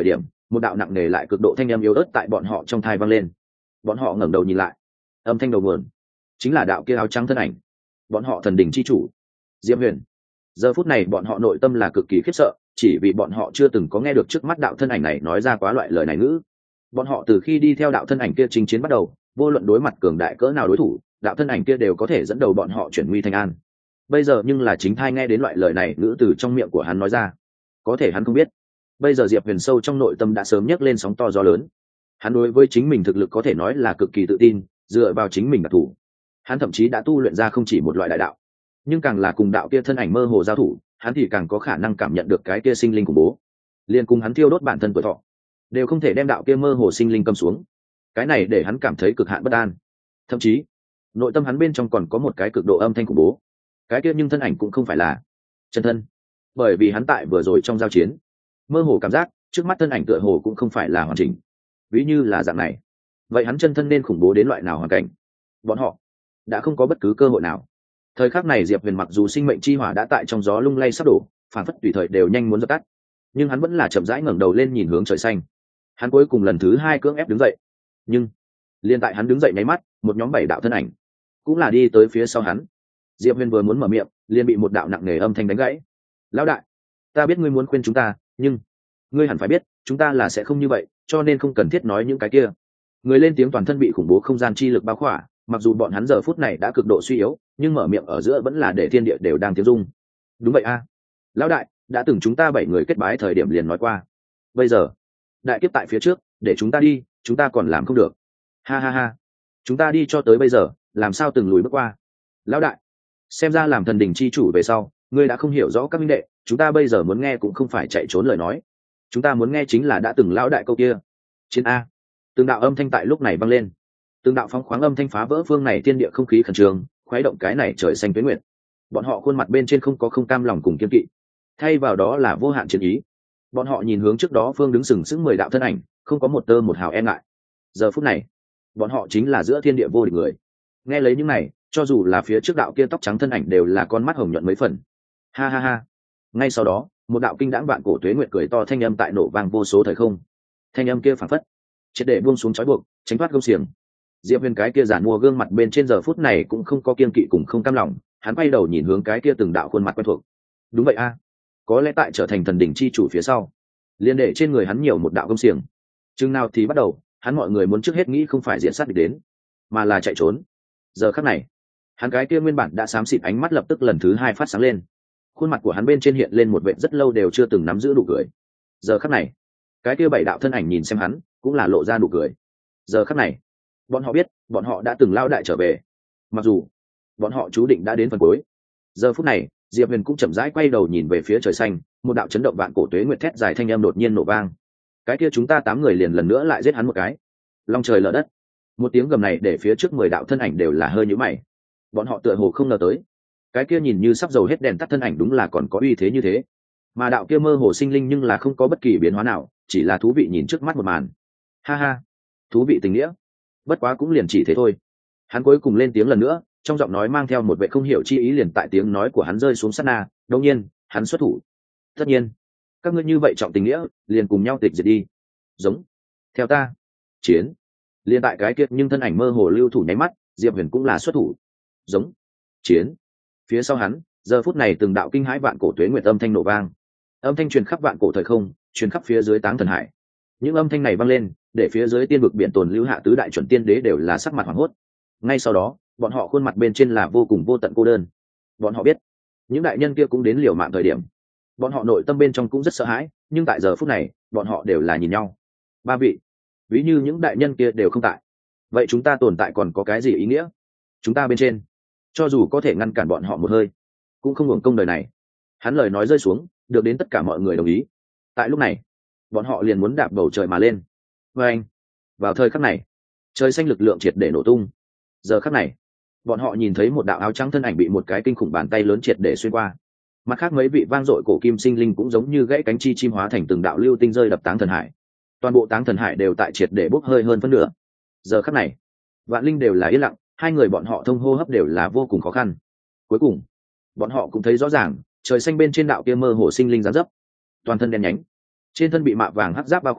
một đạo nặng nề lại cực độ thanh âm yếu ớt tại bọn họ trong thai vang lên. Bọn họ ngẩng đầu nhìn lại, âm thanh đầu nguồn chính là đạo kia áo trắng thân ảnh, bọn họ thần đình chi chủ Diệp Huyền. Giờ phút này bọn họ nội tâm là cực kỳ khiếp sợ, chỉ vì bọn họ chưa từng có nghe được trước mắt đạo thân ảnh này nói ra quá loại lời này ngữ. Bọn họ từ khi đi theo đạo thân ảnh kia chinh chiến bắt đầu, vô luận đối mặt cường đại cỡ nào đối thủ, đạo thân ảnh kia đều có thể dẫn đầu bọn họ chuyển nguy thành an. Bây giờ nhưng là chính thai nghe đến loại lời này ngữ từ trong miệng của hắn nói ra. Có thể hắn không biết, bây giờ Diệp Huyền sâu trong nội tâm đã sớm nhấc lên sóng to gió lớn. Hắn đối với chính mình thực lực có thể nói là cực kỳ tự tin, dựa vào chính mình đặc thủ, hắn thậm chí đã tu luyện ra không chỉ một loại đại đạo, nhưng càng là cùng đạo kia thân ảnh mơ hồ giao thủ, hắn thì càng có khả năng cảm nhận được cái kia sinh linh khủng bố. Liên cùng hắn thiêu đốt bản thân tuổi thọ, đều không thể đem đạo kia mơ hồ sinh linh cầm xuống. Cái này để hắn cảm thấy cực hạn bất an. Thậm chí, nội tâm hắn bên trong còn có một cái cực độ âm thanh khủng bố. Cái kia nhưng thân ảnh cũng không phải là chân thân, bởi vì hắn tại vừa rồi trong giao chiến, mơ hồ cảm giác trước mắt thân ảnh tựa hồ cũng không phải là hoàn chỉnh. Ví như là dạng này, vậy hắn chân thân nên khủng bố đến loại nào hoàn cảnh? Bọn họ đã không có bất cứ cơ hội nào. Thời khắc này Diệp Huyền mặc dù sinh mệnh chi hỏa đã tại trong gió lung lay sắp đổ, phản phất tùy thời đều nhanh muốn dập tắt, nhưng hắn vẫn là chậm rãi ngẩng đầu lên nhìn hướng trời xanh. Hắn cuối cùng lần thứ 2 cưỡng ép đứng dậy, nhưng liên tại hắn đứng dậy nháy mắt, một nhóm 7 đạo thân ảnh cũng là đi tới phía sau hắn. Diệp Huyền vừa muốn mở miệng, liền bị một đạo nặng nề âm thanh đánh gãy. Lão đại, ta biết ngươi muốn khuyên chúng ta, nhưng ngươi hẳn phải biết chúng ta là sẽ không như vậy, cho nên không cần thiết nói những cái kia. Người lên tiếng toàn thân bị khủng bố không gian chi lực bao khỏa, mặc dù bọn hắn giờ phút này đã cực độ suy yếu, nhưng mở miệng ở giữa vẫn là để thiên địa đều đang tiếng rung. Đúng vậy a, lão đại, đã từng chúng ta 7 người kết bái thời điểm liền nói qua, bây giờ đại kiếp tại phía trước, để chúng ta đi, chúng ta còn làm không được. Ha ha ha, chúng ta đi cho tới bây giờ, làm sao từng lùi bước qua. Lão đại, xem ra làm thần đình chi chủ về sau, ngươi đã không hiểu rõ các minh đệ, chúng ta bây giờ muốn nghe cũng không phải chạy trốn lời nói, chúng ta muốn nghe chính là đã từng lão đại câu kia. Chiến a. Từng đạo âm thanh tại lúc này vang lên, từng đạo phóng khoáng âm thanh phá vỡ phương này thiên địa không khí khẩn trương, khuấy động cái này trời xanh tuế nguyệt. Bọn họ khuôn mặt bên trên không có không cam lòng cùng kiên kỵ, thay vào đó là vô hạn chiến ý. Bọn họ nhìn hướng trước đó phương đứng sừng sững 10 đạo thân ảnh, không có một tơ một hào e ngại. Giờ phút này, bọn họ chính là giữa thiên địa vô địch người. Nghe lấy những này, cho dù là phía trước đạo kia tóc trắng thân ảnh đều là con mắt hồng nhuận mấy phần. Ha ha ha. Ngay sau đó, một đạo kinh đãng vạn cổ tuế nguyệt cười to thanh âm tại nổ vang vô số thời không. Thanh âm kia phảng phất triệt để buông xuống trói buộc, tránh thoát gông xiềng. Diệp Huyền cái kia giản mua gương mặt bên trên giờ phút này cũng không có kiên kỵ cùng không cam lòng, hắn quay đầu nhìn hướng cái kia từng đạo khuôn mặt quen thuộc. Đúng vậy a, có lẽ tại trở thành thần đỉnh chi chủ phía sau, liên đệ trên người hắn nhiều một đạo gông xiềng. Chừng nào thì bắt đầu, hắn mọi người muốn trước hết nghĩ không phải diện sát địch đến, mà là chạy trốn. Giờ khắc này, hắn cái kia nguyên bản đã xám xịt ánh mắt lập tức lần thứ 2 phát sáng lên. Khuôn mặt của hắn bên trên hiện lên một vẻ rất lâu đều chưa từng nắm giữ nụ cười. Giờ khắc này, cái kia 7 đạo thân ảnh nhìn xem hắn, cũng là lộ ra nụ cười. Giờ khắc này, bọn họ biết, bọn họ đã từng lao đại trở về. Mặc dù bọn họ chú định đã đến phần cuối. Giờ phút này, Diệp Huyền cũng chậm rãi quay đầu nhìn về phía trời xanh, một đạo chấn động vạn cổ tuế nguyệt thét dài thanh âm đột nhiên nổ vang. Cái kia chúng ta 8 người liền lần nữa lại giết hắn một cái. Long trời lở đất. Một tiếng gầm này để phía trước 10 đạo thân ảnh đều là hơi nhíu mày. Bọn họ tựa hồ không ngờ tới, cái kia nhìn như sắp dầu hết đèn tắt thân ảnh đúng là còn có uy thế như thế. Mà đạo kia mơ hồ sinh linh nhưng là không có bất kỳ biến hóa nào, chỉ là thú vị nhìn trước mắt một màn. Ha ha, thú vị tình nghĩa. Bất quá cũng liền chỉ thế thôi. Hắn cuối cùng lên tiếng lần nữa, trong giọng nói mang theo một vẻ không hiểu chi ý. Liền tại tiếng nói của hắn rơi xuống sát na, đột nhiên hắn xuất thủ. Tất nhiên, các ngươi như vậy trọng tình nghĩa, liền cùng nhau tịch diệt đi. Giống, theo ta, chiến. Liền tại cái kiệt nhưng thân ảnh mơ hồ lưu thủ nháy mắt, Diệp Huyền cũng là xuất thủ. Giống, chiến. Phía sau hắn, giờ phút này từng đạo kinh hãi vạn cổ tuế nguyệt âm thanh nổ vang. Âm thanh truyền khắp vạn cổ thời không, truyền khắp phía dưới Táng Thần Hải. Những âm thanh này vang lên, để phía dưới tiên vực biển tồn lưu hạ tứ đại chuẩn tiên đế đều là sắc mặt hoảng hốt. Ngay sau đó, bọn họ khuôn mặt bên trên là vô cùng vô tận cô đơn. Bọn họ biết, những đại nhân kia cũng đến liều mạng thời điểm. Bọn họ nội tâm bên trong cũng rất sợ hãi, nhưng tại giờ phút này, bọn họ đều là nhìn nhau. 3 vị, ví như những đại nhân kia đều không tại, vậy chúng ta tồn tại còn có cái gì ý nghĩa? Chúng ta bên trên, cho dù có thể ngăn cản bọn họ một hơi, cũng không hưởng công đời này. Hắn lời nói rơi xuống, được đến tất cả mọi người đồng ý. Tại lúc này, bọn họ liền muốn đạp bầu trời mà lên. Và anh, vào thời khắc này, trời xanh lực lượng triệt để nổ tung. Giờ khắc này, bọn họ nhìn thấy một đạo áo trắng thân ảnh bị một cái kinh khủng bàn tay lớn triệt để xuyên qua. Mặt khác mấy vị vang dội cổ kim sinh linh cũng giống như gãy cánh chi chim hóa thành từng đạo lưu tinh rơi đập Táng Thần Hải. Toàn bộ Táng Thần Hải đều tại triệt để bốc hơi hơn phân nửa. Giờ khắc này, vạn linh đều là yên lặng, 2 người bọn họ thông hô hấp đều là vô cùng khó khăn. Cuối cùng, bọn họ cũng thấy rõ ràng, trời xanh bên trên đạo kia mơ hồ sinh linh dáng dấp, toàn thân đen nhánh, trên thân bị mạ vàng hắc giáp bao khỏa,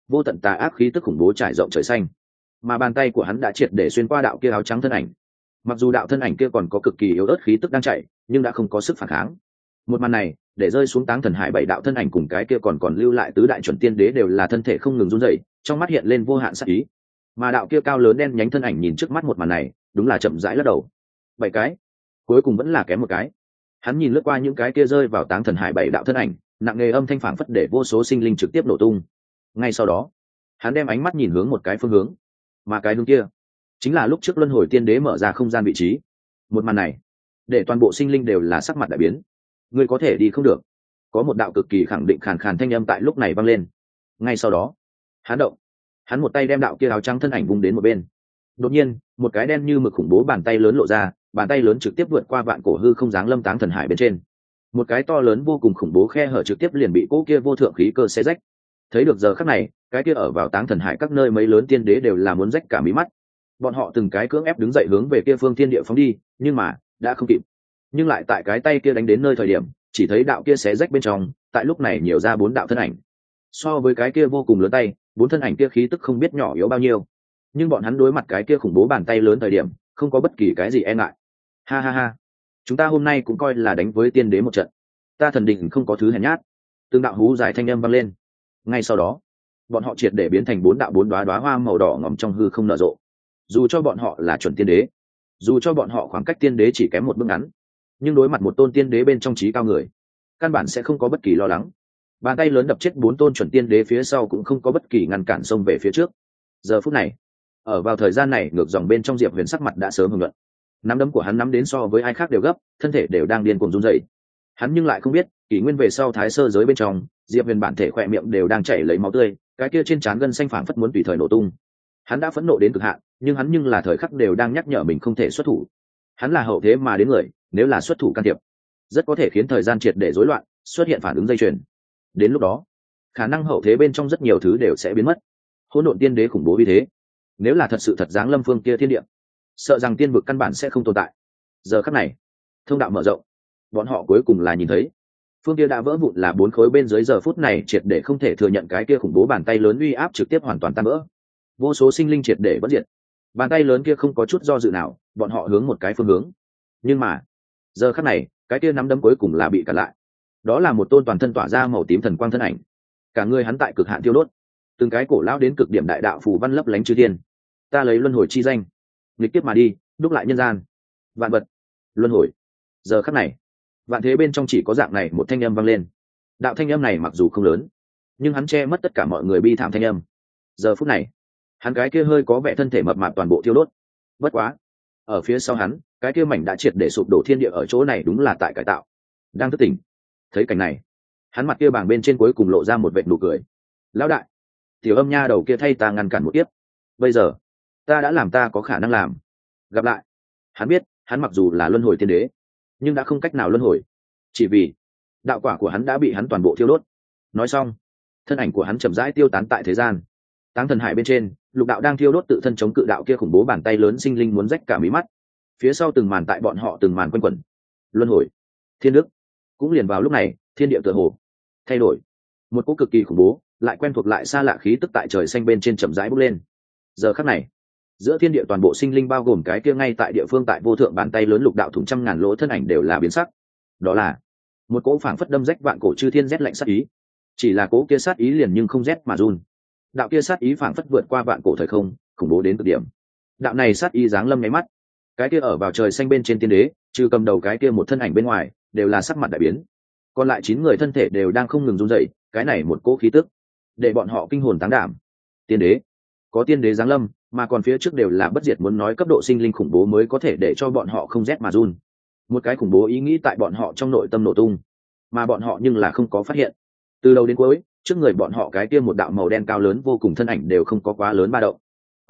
vô tận tà ác khí tức khủng bố trải rộng trời xanh, mà bàn tay của hắn đã triệt để xuyên qua đạo kia áo trắng thân ảnh. Mặc dù đạo thân ảnh kia còn có cực kỳ yếu ớt khí tức đang chạy, nhưng đã không có sức phản kháng. Một màn này để rơi xuống Táng Thần Hải 7 đạo thân ảnh cùng cái kia còn lưu lại tứ đại chuẩn tiên đế đều là thân thể không ngừng run rẩy, trong mắt hiện lên vô hạn sát ý. Mà đạo kia cao lớn đen nhánh thân ảnh nhìn trước mắt một màn này, đúng là chậm rãi lắc đầu. 7 cái, cuối cùng vẫn là kém một cái. Hắn nhìn lướt qua những cái kia rơi vào Táng Thần Hải 7 đạo thân ảnh, nặng nề âm thanh phảng phất để vô số sinh linh trực tiếp nổ tung. Ngay sau đó, hắn đem ánh mắt nhìn hướng một cái phương hướng, mà cái hướng kia chính là lúc trước luân hồi tiên đế mở ra không gian vị trí. Một màn này để toàn bộ sinh linh đều là sắc mặt đại biến. Ngươi có thể đi không được. Có một đạo cực kỳ khẳng định khàn khàn thanh âm tại lúc này vang lên. Ngay sau đó, hắn động, hắn một tay đem đạo kia áo trắng thân ảnh vung đến một bên. Đột nhiên, một cái đen như mực khủng bố bàn tay lớn lộ ra, bàn tay lớn trực tiếp vượt qua vạn cổ hư không giáng lâm Táng Thần Hải bên trên. Một cái to lớn vô cùng khủng bố khe hở trực tiếp liền bị cỗ kia vô thượng khí cơ xé rách. Thấy được giờ khắc này, cái kia ở vào Táng Thần Hải các nơi mấy lớn tiên đế đều là muốn rách cả mí mắt. Bọn họ từng cái cưỡng ép đứng dậy hướng về kia phương thiên địa phóng đi, nhưng mà đã không kịp. Nhưng lại tại cái tay kia đánh đến nơi thời điểm, chỉ thấy đạo kia xé rách bên trong, tại lúc này nhiều ra 4 đạo thân ảnh. So với cái kia vô cùng lớn tay, 4 thân ảnh kia khí tức không biết nhỏ yếu bao nhiêu, nhưng bọn hắn đối mặt cái kia khủng bố bàn tay lớn thời điểm, không có bất kỳ cái gì e ngại. Ha ha ha, chúng ta hôm nay cũng coi là đánh với tiên đế một trận. Ta Thần Đình không có thứ hèn nhát. Từng đạo hú dài thanh âm vang lên. Ngay sau đó, bọn họ triệt để biến thành 4 đạo 4 đóa hoa màu đỏ ngòm trong hư không nở rộ. Dù cho bọn họ là chuẩn tiên đế, dù cho bọn họ khoảng cách tiên đế chỉ kém một bước ngắn, nhưng đối mặt một tôn tiên đế bên trong trí cao người, căn bản sẽ không có bất kỳ lo lắng. Bàn tay lớn đập chết 4 tôn chuẩn tiên đế phía sau cũng không có bất kỳ ngăn cản xông về phía trước. Giờ phút này, ở vào thời gian này, ngược dòng bên trong Diệp Huyền sắc mặt đã sớm hưng luận. Nắm đấm của hắn nắm đến so với ai khác đều gấp, thân thể đều đang điên cuồng run rẩy. Hắn nhưng lại không biết, kỷ nguyên về sau thái sơ giới bên trong, Diệp Huyền bản thể khỏe miệng đều đang chảy lấy máu tươi, cái kia trên trán gân xanh phảng phất muốn tùy thời nổ tung. Hắn đã phẫn nộ đến cực hạn, nhưng hắn là thời khắc đều đang nhắc nhở mình không thể xuất thủ. Hắn là hậu thế mà đến người, nếu là xuất thủ can thiệp, rất có thể khiến thời gian triệt để rối loạn, xuất hiện phản ứng dây chuyền. Đến lúc đó, khả năng hậu thế bên trong rất nhiều thứ đều sẽ biến mất. Hỗn độn tiên đế khủng bố như thế, nếu là thật sự thật giáng lâm phương kia thiên địa, sợ rằng tiên vực căn bản sẽ không tồn tại. Giờ khắc này, thông đạo mở rộng, bọn họ cuối cùng là nhìn thấy phương kia đã vỡ vụn là 4 khối bên dưới, giờ phút này triệt để không thể thừa nhận cái kia khủng bố bàn tay lớn uy áp, trực tiếp hoàn toàn tan vỡ. Vô số sinh linh triệt để bất diệt. Bàn tay lớn kia không có chút do dự nào, bọn họ hướng một cái phương hướng. Nhưng mà, giờ khắc này, cái kia nắm đấm cuối cùng là bị cản lại. Đó là một tôn toàn thân tỏa ra màu tím thần quang thân ảnh. Cả người hắn tại cực hạn thiêu đốt, từng cái cổ lão đến cực điểm đại đạo phù văn lấp lánh chư thiên. Ta lấy luân hồi chi danh, nghịch tiếp mà đi, đúc lại nhân gian. Vạn vật, luân hồi. Giờ khắc này, vạn thế bên trong chỉ có dạng này một thanh âm vang lên. Đạo thanh âm này mặc dù không lớn, nhưng hắn che mất tất cả mọi người bi thảm thanh âm. Giờ phút này, hắn cái kia hơi có vẻ thân thể mập mạp toàn bộ thiêu đốt. Bất quá, ở phía sau hắn, cái kia mảnh đã triệt để sụp đổ thiên địa ở chỗ này đúng là tại cải tạo, đang thức tỉnh. Thấy cảnh này, hắn mặt kia bảng bên trên cuối cùng lộ ra một vệt nụ cười. Lão đại, tiểu âm nha đầu kia thay ta ngăn cản một tiếp, bây giờ ta đã làm ta có khả năng làm. Gặp lại. Hắn biết, hắn mặc dù là luân hồi tiên đế, nhưng đã không cách nào luân hồi, chỉ vì đạo quả của hắn đã bị hắn toàn bộ thiêu đốt. Nói xong, thân ảnh của hắn chậm rãi tiêu tán tại thế gian. Táng Thần Hải bên trên, lục đạo đang thiêu đốt tự thân chống cự đạo kia khủng bố bàn tay lớn, sinh linh muốn rách cả mí mắt. Phía sau từng màn tại bọn họ từng màn quanh quẩn. Luân hồi, thiên đức. Cũng liền vào lúc này, thiên địa tựa hồ thay đổi. Một cỗ cực kỳ khủng bố, lại quen thuộc lại xa lạ khí tức tại trời xanh bên trên chậm rãi bốc lên. Giờ khắc này, giữa thiên địa toàn bộ sinh linh bao gồm cái kia ngay tại địa phương tại vô thượng bàn tay lớn lục đạo thủng trăm ngàn lỗ thân ảnh đều là biến sắc. Đó là một cỗ phảng phất đâm rách vạn cổ chư thiên rét lạnh sát ý. Chỉ là cỗ kia sát ý liền nhưng không rét mà run. Đạo kia sát ý phảng phất vượt qua vạn cổ thời không, khủng bố đến cực điểm. Đạo này sát ý giáng lâm nháy mắt, cái kia ở vào trời xanh bên trên tiên đế, trừ cầm đầu cái kia một thân ảnh bên ngoài, đều là sắc mặt đại biến. Còn lại 9 người thân thể đều đang không ngừng run rẩy, cái này một cỗ khí tức, để bọn họ kinh hồn táng đảm. Tiên đế, có tiên đế giáng lâm, mà còn phía trước đều là bất diệt, muốn nói cấp độ sinh linh khủng bố mới có thể để cho bọn họ không rét mà run. Một cái khủng bố ý nghĩ tại bọn họ trong nội tâm nổ tung, mà bọn họ nhưng là không có phát hiện. Từ đầu đến cuối, trước người bọn họ cái kia một đạo màu đen cao lớn vô cùng thân ảnh đều không có quá lớn ba động.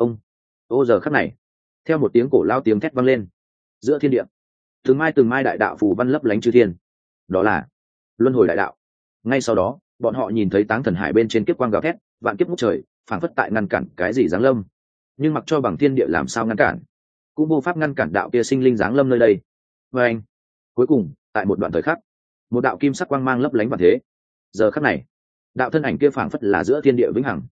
Ô giờ khắc này, theo một tiếng cổ lao tiếng thét vang lên, giữa thiên địa, từng mai đại đạo phù văn lấp lánh chư thiên. Đó là luân hồi đại đạo. Ngay sau đó, bọn họ nhìn thấy Táng Thần Hải bên trên kiếp quang gào thét, vạn kiếp ngút trời, phảng phất tại ngăn cản cái gì giáng lâm. Nhưng mặc cho bằng thiên địa làm sao ngăn cản, cũng vô pháp ngăn cản đạo kia sinh linh giáng lâm nơi đây. Và anh, cuối cùng, tại một đoạn thời khắc, một đạo kim sắc quang mang lấp lánh vạn thế. Giờ khắc này, đạo thân ảnh kia phảng phất là giữa thiên địa vĩnh hằng.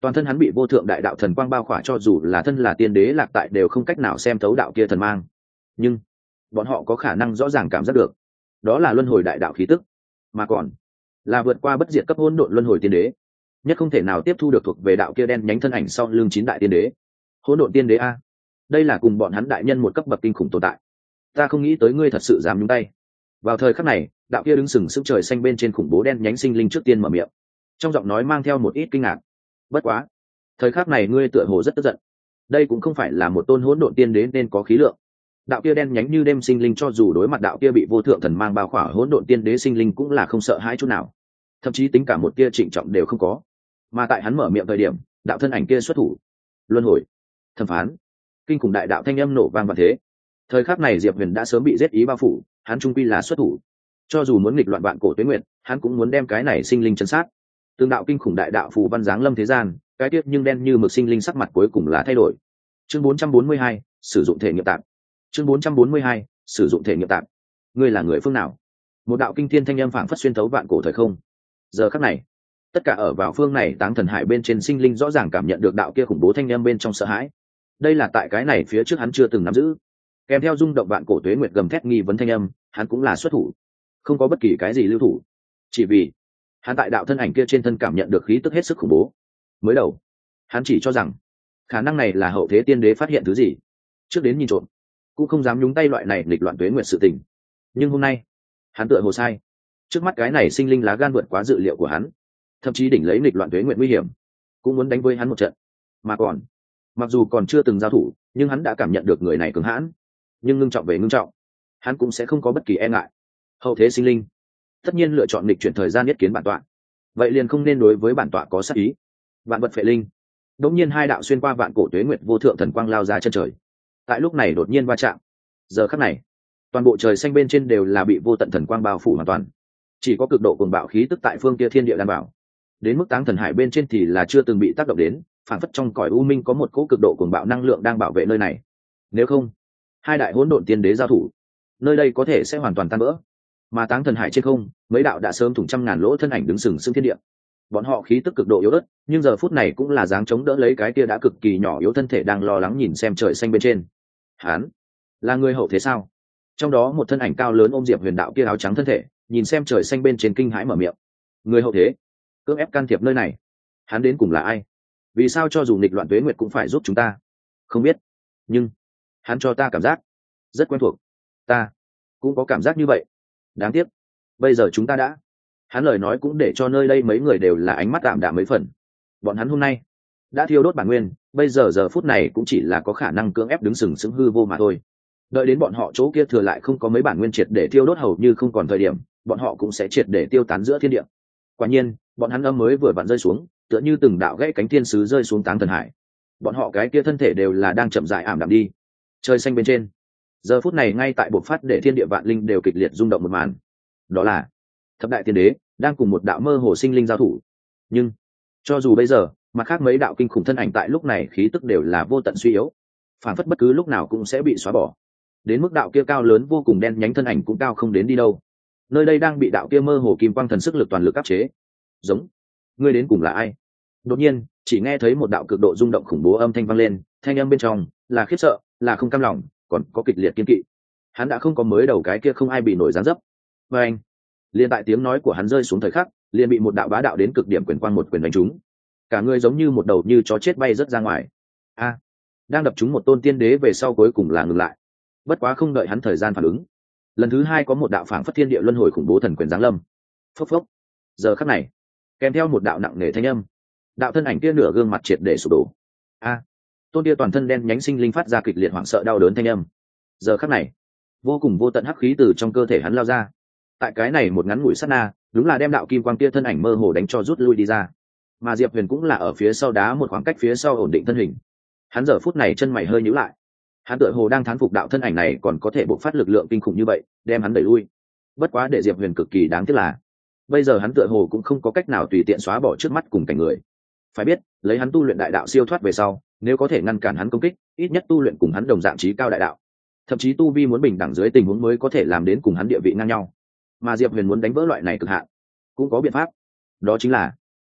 toàn thân hắn bị vô thượng đại đạo thần quang bao khỏa, cho dù là thân là tiên đế lạc tại đều không cách nào xem thấu đạo kia thần mang, nhưng bọn họ có khả năng rõ ràng cảm giác được đó là luân hồi đại đạo khí tức, mà còn là vượt qua bất diệt cấp hỗn độn luân hồi tiên đế, nhất không thể nào tiếp thu được thuộc về đạo kia đen nhánh thân ảnh sau lưng 9 đại tiên đế. Hỗn độn tiên đế a, đây là cùng bọn hắn đại nhân một cấp bậc kinh khủng tồn tại. Ta không nghĩ tới ngươi thật sự dám nhúng tay. Vào thời khắc này, đạo kia đứng sừng sững trời xanh bên trên khủng bố đen nhánh sinh linh trước tiên mở miệng, trong giọng nói mang theo một ít kinh ngạc. Bất quá, thời khắc này ngươi tựa hồ rất tức giận. Đây cũng không phải là một tôn hỗn độn tiên đế nên có khí lượng. Đạo kia đen nhánh như đêm sinh linh cho dù đối mặt đạo kia bị vô thượng thần mang bao khỏa hỗn độn tiên đế sinh linh cũng là không sợ hãi chút nào, thậm chí tính cả một tia trịnh trọng đều không có. Mà tại hắn mở miệng thời điểm, đạo thân ảnh kia xuất thủ, luân hồi, thẩm phán, kinh khủng đại đạo thanh âm nổ vang vạn thế. Thời khắc này Diệp Huyền đã sớm bị giết ý bao phủ, hắn trung quy là xuất thủ, cho dù muốn nghịch loạn vạn cổ tuế nguyệt, hắn cũng muốn đem cái này sinh linh chân sát. Tương đạo kinh khủng đại đạo phù văn giáng lâm thế gian, cái tiếc nhưng đen như mực sinh linh sắc mặt cuối cùng là thay đổi. Chương 442, sử dụng thể nghiệm tạm. Chương 442, sử dụng thể nghiệm tạm. Ngươi là người phương nào? Một đạo kinh thiên thanh âm phảng phất xuyên thấu vạn cổ thời không. Giờ khắc này, tất cả ở vào phương này Táng Thần Hải bên trên sinh linh rõ ràng cảm nhận được đạo kia khủng bố thanh âm bên trong sợ hãi. Đây là tại cái này phía trước hắn chưa từng nắm giữ. Kèm theo rung động vạn cổ tuế nguyệt gầm thét nghi vấn thanh âm, hắn cũng là xuất thủ, không có bất kỳ cái gì lưu thủ, chỉ vì hắn tại đạo thân ảnh kia trên thân cảm nhận được khí tức hết sức khủng bố. Mới đầu hắn chỉ cho rằng khả năng này là hậu thế tiên đế phát hiện thứ gì, trước đến nhìn trộm, cũng không dám nhúng tay loại này nghịch loạn tuế nguyệt sự tình. Nhưng hôm nay hắn tựa hồ sai, trước mắt cái này sinh linh lá gan vượt quá dự liệu của hắn, thậm chí đỉnh lấy nghịch loạn tuế nguyệt nguy hiểm, cũng muốn đánh với hắn một trận. Mà còn mặc dù còn chưa từng giao thủ, nhưng hắn đã cảm nhận được người này cường hãn, nhưng ngưng trọng về ngưng trọng, hắn cũng sẽ không có bất kỳ e ngại. Hậu thế sinh linh tất nhiên lựa chọn lịch chuyển thời gian nhất kiến bản tọa, vậy liền không nên đối với bản tọa có sát ý. Vạn vật phệ linh, đột nhiên hai đạo xuyên qua vạn cổ tuế nguyệt vô thượng thần quang lao ra chân trời. Tại lúc này đột nhiên va chạm, giờ khắc này toàn bộ trời xanh bên trên đều là bị vô tận thần quang bao phủ hoàn toàn, chỉ có cực độ cuồng bạo khí tức tại phương kia thiên địa đảm bảo. Đến mức Táng Thần Hải bên trên thì là chưa từng bị tác động đến, phản phất trong cõi u minh có một cỗ cực độ cuồng bạo năng lượng đang bảo vệ nơi này. Nếu không, hai đại hỗn độn tiên đế giao thủ, nơi đây có thể sẽ hoàn toàn tan vỡ. Mà Táng Thần Hải trên không, mấy đạo đã sớm thủng trăm ngàn lỗ thân ảnh đứng sừng sững thiên địa. Bọn họ khí tức cực độ yếu ớt, nhưng giờ phút này cũng là dáng chống đỡ lấy cái kia đã cực kỳ nhỏ yếu thân thể đang lo lắng nhìn xem trời xanh bên trên. Hán, là người hậu thế sao? Trong đó một thân ảnh cao lớn ôm Diệp Huyền đạo kia áo trắng thân thể, nhìn xem trời xanh bên trên kinh hãi mở miệng. Người hậu thế? Cưỡng ép can thiệp nơi này, hắn đến cùng là ai? Vì sao cho dù nghịch loạn tuế nguyệt cũng phải giúp chúng ta? Không biết, nhưng hắn cho ta cảm giác rất quen thuộc, ta cũng có cảm giác như vậy. Đáng tiếc bây giờ chúng ta đã, hắn lời nói cũng để cho nơi đây mấy người đều là ánh mắt tạm đạm mấy phần. Bọn hắn hôm nay đã thiêu đốt bản nguyên, bây giờ giờ phút này cũng chỉ là có khả năng cưỡng ép đứng sừng sững hư vô mà thôi. Đợi đến bọn họ chỗ kia thừa lại không có mấy bản nguyên triệt để thiêu đốt hầu như không còn thời điểm, bọn họ cũng sẽ triệt để tiêu tán giữa thiên địa. Quả nhiên bọn hắn âm mới vừa vặn rơi xuống, tựa như từng đạo gãy cánh thiên sứ rơi xuống Táng Thần Hải. Bọn họ cái kia thân thể đều là đang chậm rãi ảm đạm đi. Trời xanh bên trên giờ phút này ngay tại bộc phát để thiên địa vạn linh đều kịch liệt rung động một màn, đó là thập đại tiên đế đang cùng một đạo mơ hồ sinh linh giao thủ. Nhưng cho dù bây giờ mặt khác mấy đạo kinh khủng thân ảnh tại lúc này khí tức đều là vô tận suy yếu, phản phất bất cứ lúc nào cũng sẽ bị xóa bỏ. Đến mức đạo kia cao lớn vô cùng đen nhánh thân ảnh cũng cao không đến đi đâu, nơi đây đang bị đạo kia mơ hồ kim quang thần sức lực toàn lực áp chế. Giống, ngươi đến cùng là ai? Đột nhiên chỉ nghe thấy một đạo cực độ rung động khủng bố âm thanh vang lên, thanh âm bên trong là khiếp sợ, là không cam lòng, còn có kịch liệt kiên kỵ. Hắn đã không có mới đầu cái kia không ai bị nổi dáng dấp. Và anh, liền tại tiếng nói của hắn rơi xuống thời khắc, liền bị một đạo bá đạo đến cực điểm quyền quang một quyền đánh trúng. Cả người giống như một đầu như chó chết bay rất ra ngoài. A, đang đập trúng một tôn tiên đế về sau cuối cùng là ngừng lại. Bất quá không đợi hắn thời gian phản ứng, lần thứ hai có một đạo phảng phất thiên địa luân hồi khủng bố thần quyền giáng lâm. Phốc phốc. Giờ khắc này kèm theo một đạo nặng nề thanh âm, đạo thân ảnh kia nửa gương mặt triệt để sụp đổ. A, tôn kia toàn thân đen nhánh sinh linh phát ra kịch liệt hoảng sợ đau đớn thanh âm. Giờ khắc này vô cùng vô tận hắc khí từ trong cơ thể hắn lao ra. Tại cái này một ngắn ngủi sát na, đúng là đem đạo kim quang kia thân ảnh mơ hồ đánh cho rút lui đi ra. Mà Diệp Huyền cũng là ở phía sau đá một khoảng cách phía sau ổn định thân hình. Hắn giờ phút này chân mày hơi nhíu lại, hắn tựa hồ đang thán phục đạo thân ảnh này còn có thể bộc phát lực lượng kinh khủng như vậy đem hắn đẩy lui. Bất quá để Diệp Huyền cực kỳ đáng tiếc là bây giờ hắn tựa hồ cũng không có cách nào tùy tiện xóa bỏ trước mắt cùng cảnh người. Phải biết lấy hắn tu luyện đại đạo siêu thoát về sau, nếu có thể ngăn cản hắn công kích, ít nhất tu luyện cùng hắn đồng dạng trí cao đại đạo, thậm chí tu vi muốn bình đẳng dưới tình huống mới có thể làm đến cùng hắn địa vị ngang nhau. Mà Diệp Huyền muốn đánh vỡ loại này cực hạn cũng có biện pháp, đó chính là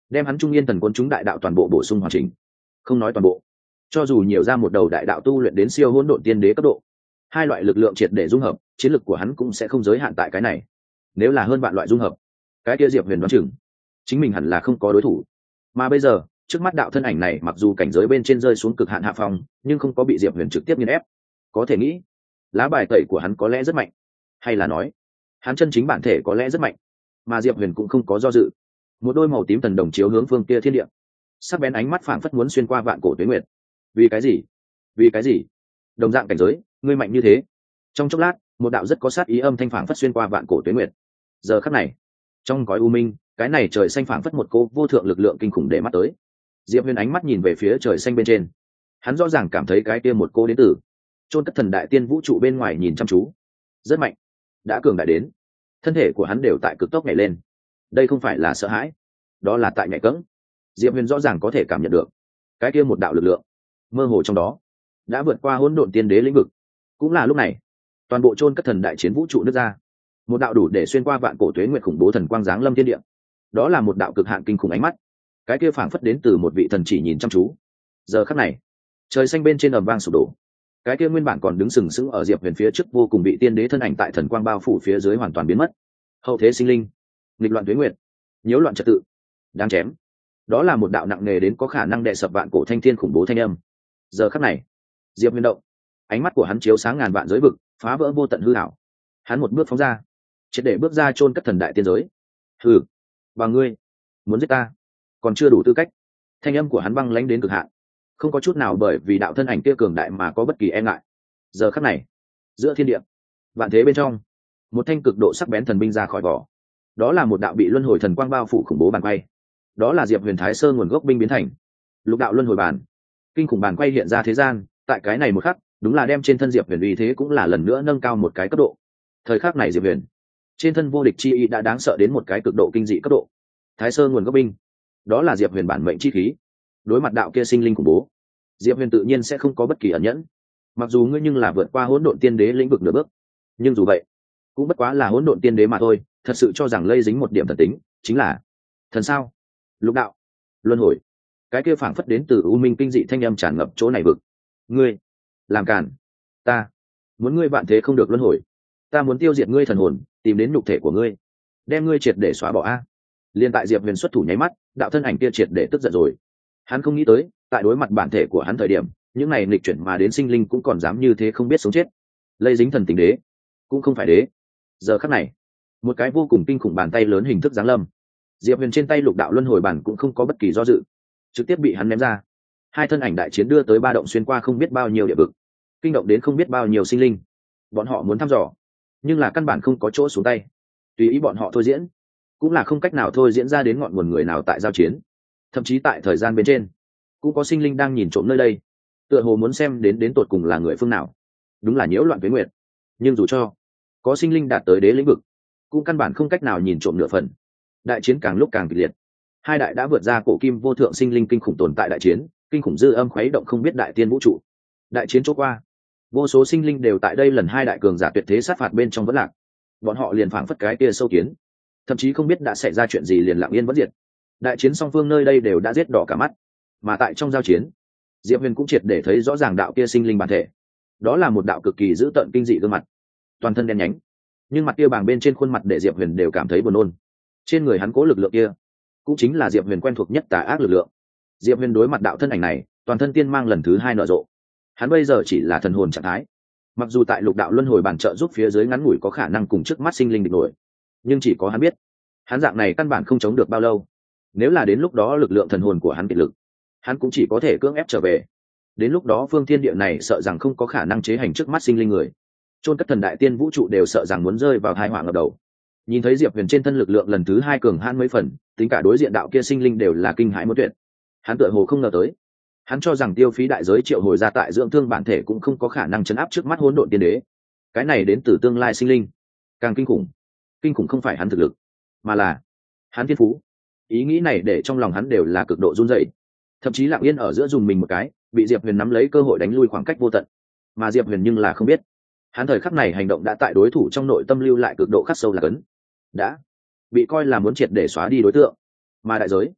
đem hắn trung yên thần quân chúng đại đạo toàn bộ bổ sung hoàn chỉnh. Không nói toàn bộ, cho dù nhiều ra một đầu đại đạo tu luyện đến siêu hỗn độn tiên đế cấp độ, hai loại lực lượng triệt để dung hợp, chiến lực của hắn cũng sẽ không giới hạn tại cái này. Nếu là hơn vạn loại dung hợp, cái kia Diệp Huyền đoán chừng chính mình hẳn là không có đối thủ. Mà bây giờ, trước mắt đạo thân ảnh này mặc dù cảnh giới bên trên rơi xuống cực hạn hạ phong, nhưng không có bị Diệp Huyền trực tiếp nghiền ép. Có thể nghĩ, lá bài tẩy của hắn có lẽ rất mạnh, hay là nói, hắn chân chính bản thể có lẽ rất mạnh, mà Diệp Huyền cũng không có do dự. Một đôi màu tím thần đồng chiếu hướng phương kia thiên địa, sắc bén ánh mắt phảng phất muốn xuyên qua vạn cổ tuế nguyệt. Vì cái gì? Vì cái gì? Đồng dạng cảnh giới, ngươi mạnh như thế. Trong chốc lát, một đạo rất có sát ý âm thanh phảng phất xuyên qua vạn cổ tuế nguyệt. Giờ khắc này, trong cõi u minh, cái này trời xanh phảng phất một cô vô thượng lực lượng kinh khủng để mắt tới. Diệp Huyền ánh mắt nhìn về phía trời xanh bên trên, hắn rõ ràng cảm thấy cái kia một cô đến từ chôn cất thần đại tiên vũ trụ bên ngoài nhìn chăm chú, rất mạnh, đã cường đại đến thân thể của hắn đều tại cực tốc nhảy lên. Đây không phải là sợ hãi, đó là tại nhảy cẫng. Diệp Huyền rõ ràng có thể cảm nhận được cái kia một đạo lực lượng mơ hồ trong đó đã vượt qua hỗn độn tiên đế lĩnh vực. Cũng là lúc này, toàn bộ chôn cất thần đại chiến vũ trụ nứt ra, một đạo đủ để xuyên qua vạn cổ tuế nguyệt khủng bố thần quang giáng lâm thiên địa. Đó là một đạo cực hạn kinh khủng ánh mắt, cái kia phảng phất đến từ một vị thần chỉ nhìn chăm chú. Giờ khắc này, trời xanh bên trên ầm vang sụp đổ, cái kia nguyên bản còn đứng sừng sững ở Diệp Huyền phía trước vô cùng bị tiên đế thân ảnh tại thần quang bao phủ phía dưới hoàn toàn biến mất. Hậu thế sinh linh, nghịch loạn tuế nguyệt, nhiễu loạn trật tự, đáng chém. Đó là một đạo nặng nề đến có khả năng đè sập vạn cổ thanh thiên khủng bố thanh âm. Giờ khắc này, Diệp Huyền động, ánh mắt của hắn chiếu sáng ngàn vạn giới vực, phá vỡ vô tận hư ảo. Hắn một bước phóng ra, triệt để bước ra chôn cất thần đại tiên giới. Hừ, và ngươi muốn giết ta, còn chưa đủ tư cách. Thanh âm của hắn băng lãnh đến cực hạn, không có chút nào bởi vì đạo thân ảnh kia cường đại mà có bất kỳ e ngại. Giờ khắc này, giữa thiên địa, vạn thế bên trong, một thanh cực độ sắc bén thần binh ra khỏi vỏ. Đó là một đạo bị luân hồi thần quang bao phủ khủng bố bàn quay. Đó là Diệp Huyền Thái Sơn nguồn gốc binh biến thành lục đạo luân hồi bàn. Kinh khủng bàn quay hiện ra thế gian, tại cái này một khắc, đúng là đem trên thân Diệp Huyền uy thế cũng là lần nữa nâng cao một cái cấp độ. Thời khắc này Diệp Huyền trên thân vô địch chi ý đã đáng sợ đến một cái cực độ kinh dị cấp độ. Thái Sơn nguồn gốc binh, đó là Diệp Huyền bản mệnh chi khí. Đối mặt đạo kia sinh linh khủng bố, Diệp Huyền tự nhiên sẽ không có bất kỳ ẩn nhẫn. Mặc dù ngươi nhưng là vượt qua hỗn độn tiên đế lĩnh vực nửa bước, nhưng dù vậy cũng bất quá là hỗn độn tiên đế mà thôi. Thật sự cho rằng lây dính một điểm thần tính chính là thần sao? Lục đạo luân hồi, cái kia phảng phất đến từ u minh kinh dị thanh âm tràn ngập chỗ này vực. Ngươi làm cản, ta muốn ngươi vạn thế không được luân hồi, ta muốn tiêu diệt ngươi thần hồn, tìm đến nhục thể của ngươi, đem ngươi triệt để xóa bỏ a. Liên tại Diệp Huyền xuất thủ nháy mắt, đạo thân ảnh kia triệt để tức giận rồi. Hắn không nghĩ tới, tại đối mặt bản thể của hắn thời điểm, những này nghịch chuyển mà đến sinh linh cũng còn dám như thế không biết sống chết. Lây dính thần tính đế, cũng không phải đế. Giờ khắc này, một cái vô cùng kinh khủng bàn tay lớn hình thức giáng lâm. Diệp Huyền trên tay lục đạo luân hồi bản cũng không có bất kỳ do dự, trực tiếp bị hắn ném ra. Hai thân ảnh đại chiến đưa tới ba động xuyên qua không biết bao nhiêu địa vực, kinh động đến không biết bao nhiêu sinh linh. Bọn họ muốn thăm dò, nhưng là căn bản không có chỗ xuống tay. Tùy ý bọn họ thôi diễn, cũng là không cách nào thôi diễn ra đến ngọn nguồn người nào tại giao chiến. Thậm chí tại thời gian bên trên, cũng có sinh linh đang nhìn trộm nơi đây, tựa hồ muốn xem đến tột cùng là người phương nào. Đúng là nhiễu loạn tuế nguyệt. Nhưng dù cho có sinh linh đạt tới đế lĩnh vực, cũng căn bản không cách nào nhìn trộm nửa phần. Đại chiến càng lúc càng kịch liệt, hai đại đã vượt ra cổ kim vô thượng sinh linh kinh khủng tồn tại đại chiến, kinh khủng dư âm khuấy động không biết đại tiên vũ trụ. Đại chiến chỗ qua, vô số sinh linh đều tại đây lần hai đại cường giả tuyệt thế sát phạt bên trong vẫn lạc. Bọn họ liền phảng phất cái kia sâu kiến, thậm chí không biết đã xảy ra chuyện gì liền lặng yên vẫn diệt. Đại chiến song phương nơi đây đều đã giết đỏ cả mắt, mà tại trong giao chiến, Diệp Huyền cũng triệt để thấy rõ ràng đạo kia sinh linh bản thể. Đó là một đạo cực kỳ dữ tợn kinh dị gương mặt, toàn thân đen nhánh, nhưng mặt kia bàng bên trên khuôn mặt để Diệp Huyền đều cảm thấy buồn nôn. Trên người hắn cố lực lượng kia, cũng chính là Diệp Huyền quen thuộc nhất tà ác lực lượng. Diệp Huyền đối mặt đạo thân ảnh này, toàn thân tiên mang lần thứ hai nở rộ. Hắn bây giờ chỉ là thần hồn trạng thái, mặc dù tại lục đạo luân hồi bản trợ giúp phía dưới ngắn ngủi có khả năng cùng trước mắt sinh linh địch nổi, nhưng chỉ có hắn biết, hắn dạng này căn bản không chống được bao lâu. Nếu là đến lúc đó lực lượng thần hồn của hắn kiệt lực, hắn cũng chỉ có thể cưỡng ép trở về. Đến lúc đó phương thiên địa này sợ rằng không có khả năng chế hành trước mắt sinh linh người, chôn cất thần đại tiên vũ trụ đều sợ rằng muốn rơi vào tai họa ngập đầu. Nhìn thấy Diệp Huyền trên thân lực lượng lần thứ hai cường hãn mấy phần, tính cả đối diện đạo kia sinh linh đều là kinh hãi muốn tuyệt. Hắn tựa hồ không ngờ tới, hắn cho rằng tiêu phí đại giới triệu hồi ra tại dưỡng thương bản thể cũng không có khả năng chấn áp trước mắt hỗn độn tiên đế. Cái này đến từ tương lai sinh linh, càng kinh khủng. Kinh khủng không phải hắn thực lực, mà là hắn thiên phú. Ý nghĩ này để trong lòng hắn đều là cực độ run rẩy, thậm chí lặng yên ở giữa dùng mình một cái, bị Diệp Huyền nắm lấy cơ hội đánh lui khoảng cách vô tận. Mà Diệp Huyền nhưng là không biết, hắn thời khắc này hành động đã tại đối thủ trong nội tâm lưu lại cực độ khắc sâu là cấn, đã bị coi là muốn triệt để xóa đi đối tượng, mà đại giới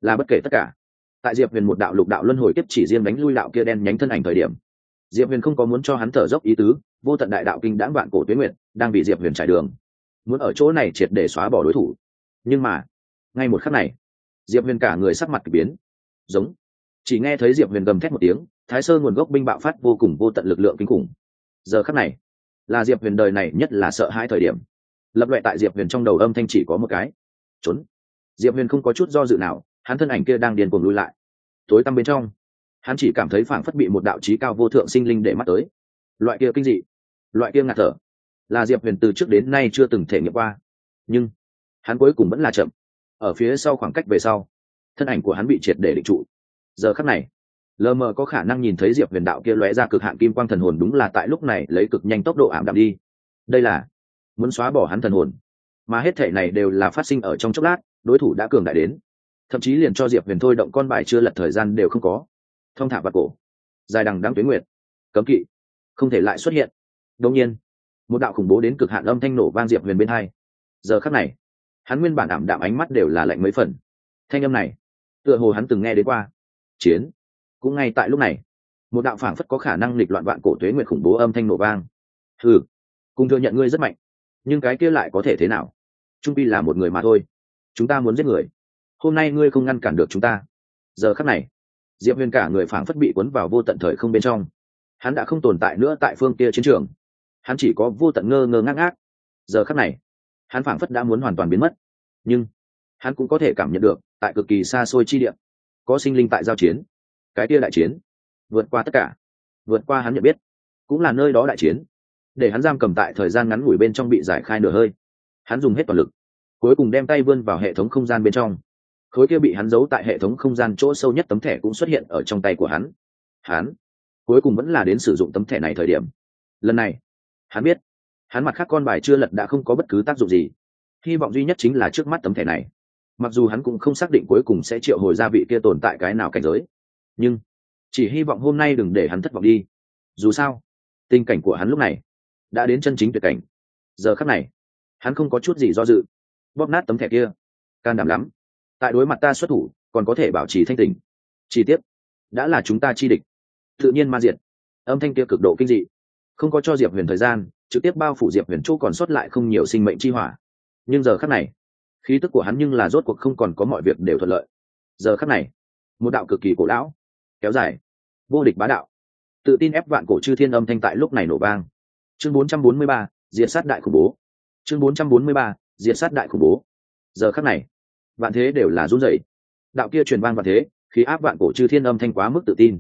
là bất kể tất cả. Tại Diệp Huyền một đạo lục đạo luân hồi kiếp chỉ riêng đánh lui đạo kia đen nhánh thân ảnh thời điểm, Diệp Huyền không có muốn cho hắn thở dốc ý tứ, vô tận đại đạo kinh đãng vạn cổ tuyết nguyệt đang bị Diệp Huyền trải đường, muốn ở chỗ này triệt để xóa bỏ đối thủ. Nhưng mà ngay một khắc này, Diệp Huyền cả người sắc mặt kỳ biến, giống, chỉ nghe thấy Diệp Huyền gầm thét một tiếng, Thái Sơ nguồn gốc binh bạo phát vô cùng vô tận lực lượng kinh khủng. Giờ khắc này là Diệp Huyền đời này nhất là sợ hãi thời điểm. Lập loè tại Diệp Huyền trong đầu âm thanh chỉ có một cái: trốn. Diệp Huyền không có chút do dự nào, hắn thân ảnh kia đang điên cuồng lùi lại. Tối tăm bên trong, hắn chỉ cảm thấy phảng phất bị một đạo chí cao vô thượng sinh linh để mắt tới. Loại kia kinh dị, loại kia ngạt thở, là Diệp Huyền từ trước đến nay chưa từng thể nghiệm qua. Nhưng hắn cuối cùng vẫn là chậm. Ở phía sau khoảng cách về sau, thân ảnh của hắn bị triệt để định trụ. Giờ khắc này, lờ mờ có khả năng nhìn thấy Diệp Huyền đạo kia lóe ra cực hạn kim quang thần hồn đúng là tại lúc này lấy cực nhanh tốc độ ảm đạm đi. Đây là muốn xóa bỏ hắn thần hồn, mà hết thể này đều là phát sinh ở trong chốc lát. Đối thủ đã cường đại đến, thậm chí liền cho Diệp Huyền thôi động con bài chưa lật thời gian đều không có. Thông thả vào cổ, dài đằng đẵng tuyết nguyệt, cấm kỵ không thể lại xuất hiện. Đột nhiên, một đạo khủng bố đến cực hạn âm thanh nổ vang Diệp Huyền bên hai. Giờ khắc này, hắn nguyên bản ảm đạm ánh mắt đều là lạnh mấy phần. Thanh âm này, tựa hồ hắn từng nghe đến qua. Chiến. Cũng ngay tại lúc này, một đạo phảng phất có khả năng nghịch loạn vạn cổ tuế nguyệt khủng bố âm thanh nổ vang. Hừ, cùng thừa nhận ngươi rất mạnh, nhưng cái kia lại có thể thế nào? Trung pi là một người mà thôi. Chúng ta muốn giết người, hôm nay ngươi không ngăn cản được chúng ta. Giờ khắc này, Diệp Huyền cả người phảng phất bị cuốn vào vô tận thời không bên trong. Hắn đã không tồn tại nữa tại phương kia chiến trường, hắn chỉ có vô tận ngơ ngơ ngác ngác. Giờ khắc này, hắn phảng phất đã muốn hoàn toàn biến mất, nhưng hắn cũng có thể cảm nhận được tại cực kỳ xa xôi chi địa có sinh linh tại giao chiến. Cái kia đại chiến vượt qua tất cả, vượt qua hắn nhận biết, cũng là nơi đó đại chiến để hắn giam cầm tại thời gian ngắn ngủi bên trong bị giải khai nửa hơi. Hắn dùng hết toàn lực, cuối cùng đem tay vươn vào hệ thống không gian bên trong. Khối kia bị hắn giấu tại hệ thống không gian chỗ sâu nhất tấm thẻ cũng xuất hiện ở trong tay của hắn. Hắn cuối cùng vẫn là đến sử dụng tấm thẻ này thời điểm. Lần này hắn biết, hắn mặt khác con bài chưa lật đã không có bất cứ tác dụng gì. Hy vọng duy nhất chính là trước mắt tấm thẻ này. Mặc dù hắn cũng không xác định cuối cùng sẽ triệu hồi ra vị kia tồn tại cái nào cảnh giới, nhưng chỉ hy vọng hôm nay đừng để hắn thất vọng đi. Dù sao, tình cảnh của hắn lúc này đã đến chân chính tuyệt cảnh. Giờ khắc này, hắn không có chút gì do dự, bóp nát tấm thẻ kia. Can đảm lắm, tại đối mặt ta xuất thủ còn có thể bảo trì thanh tình. Chi tiết đã là chúng ta chi địch, tự nhiên ma diệt. Âm thanh kia cực độ kinh dị, không có cho Diệp Huyền thời gian, trực tiếp bao phủ Diệp Huyền chỗ còn sót lại không nhiều sinh mệnh chi hỏa. Nhưng giờ khắc này, khí tức của hắn nhưng là rốt cuộc không còn có mọi việc đều thuận lợi. Giờ khắc này, một đạo cực kỳ cổ lão, kéo dài, vô địch bá đạo, tự tin ép vạn cổ chư thiên âm thanh tại lúc này nổ vang. Chương 443, diệt sát đại khủng bố. Chương 443, diệt sát đại khủng bố. Giờ khắc này, vạn thế đều là run rẩy. Đạo kia truyền vang vạn thế, khí áp vạn cổ chư thiên âm thanh quá mức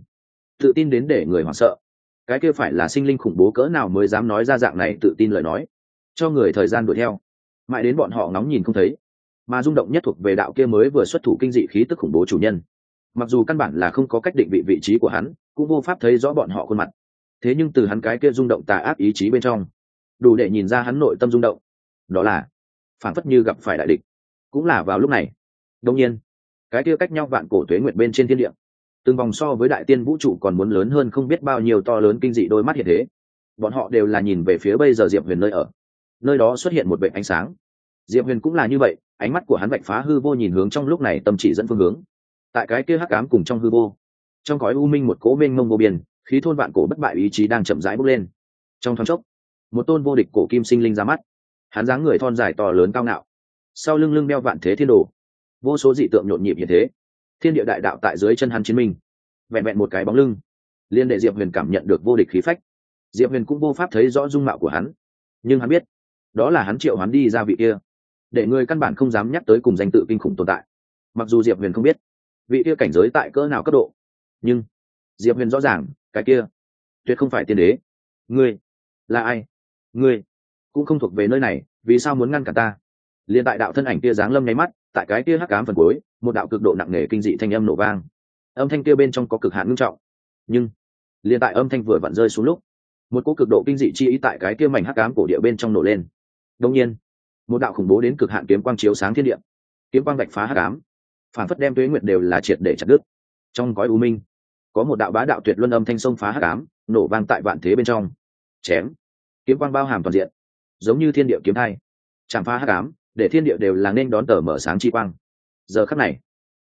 tự tin đến để người hoảng sợ. Cái kia phải là sinh linh khủng bố cỡ nào mới dám nói ra dạng này tự tin lời nói, cho người thời gian đuổi theo, mãi đến bọn họ ngóng nhìn không thấy. Mà rung động nhất thuộc về đạo kia mới vừa xuất thủ kinh dị khí tức khủng bố chủ nhân. Mặc dù căn bản là không có cách định vị trí của hắn, cũng vô pháp thấy rõ bọn họ khuôn mặt, thế nhưng từ hắn cái kia rung động tà ác ý chí bên trong, đủ để nhìn ra hắn nội tâm rung động. Đó là phảng phất như gặp phải đại địch. Cũng là vào lúc này, đương nhiên, cái kia cách nhau vạn cổ tuế nguyệt bên trên thiên địa, từng vòng so với đại tiên vũ trụ còn muốn lớn hơn không biết bao nhiêu to lớn kinh dị đôi mắt hiện thế. Bọn họ đều là nhìn về phía bây giờ Diệp Huyền nơi ở. Nơi đó xuất hiện một vệt ánh sáng. Diệp Huyền cũng là như vậy, ánh mắt của hắn vạch phá hư vô nhìn hướng trong lúc này tâm chỉ dẫn phương hướng. Tại cái kia hắc ám cùng trong hư vô, trong cõi u minh một cỗ mênh mông vô biên, khí thôn vạn cổ bất bại ý chí đang chậm rãi bốc lên. Trong thoáng chốc, một tôn vô địch cổ kim sinh linh ra mắt. Hắn dáng người thon dài to lớn cao ngạo, sau lưng lưng đeo vạn thế thiên đồ, vô số dị tượng nhộn nhịp hiện thế. Thiên địa đại đạo tại dưới chân hắn chiến minh, vẹn vẹn một cái bóng lưng liên để Diệp Huyền cảm nhận được vô địch khí phách. Diệp Huyền cũng vô pháp thấy rõ dung mạo của hắn, nhưng hắn biết đó là hắn triệu hắn đi ra vị kia, để người căn bản không dám nhắc tới cùng danh tự kinh khủng tồn tại. Mặc dù Diệp Huyền không biết vị kia cảnh giới tại cỡ nào cấp độ, nhưng Diệp Huyền rõ ràng cái kia tuyệt không phải tiên đế. Ngươi là ai? Ngươi cũng không thuộc về nơi này, vì sao muốn ngăn cản ta? Liên tại đạo thân ảnh kia giáng lâm nháy mắt, tại cái kia hắc ám phần cuối, một đạo cực độ nặng nề kinh dị thanh âm nổ vang. Âm thanh kia bên trong có cực hạn nghiêm trọng, nhưng liên tại âm thanh vừa vặn rơi xuống lúc, một cỗ cực độ kinh dị chi ý tại cái kia mảnh hắc ám cổ địa bên trong nổ lên. Đương nhiên, một đạo khủng bố đến cực hạn kiếm quang chiếu sáng thiên địa, kiếm quang vạch phá hắc ám, phản phất đem tuế nguyệt đều là triệt để chặt đứt. Trong cõi u minh, có một đạo bá đạo tuyệt luân âm thanh xông phá hắc ám, nổ vang tại vạn thế bên trong. Chém, kiếm quang bao hàm toàn diện, giống như thiên địa kiếm thai, chạm phá hắc ám, để thiên địa đều là nên đón tờ mở sáng chi quang. Giờ khắc này,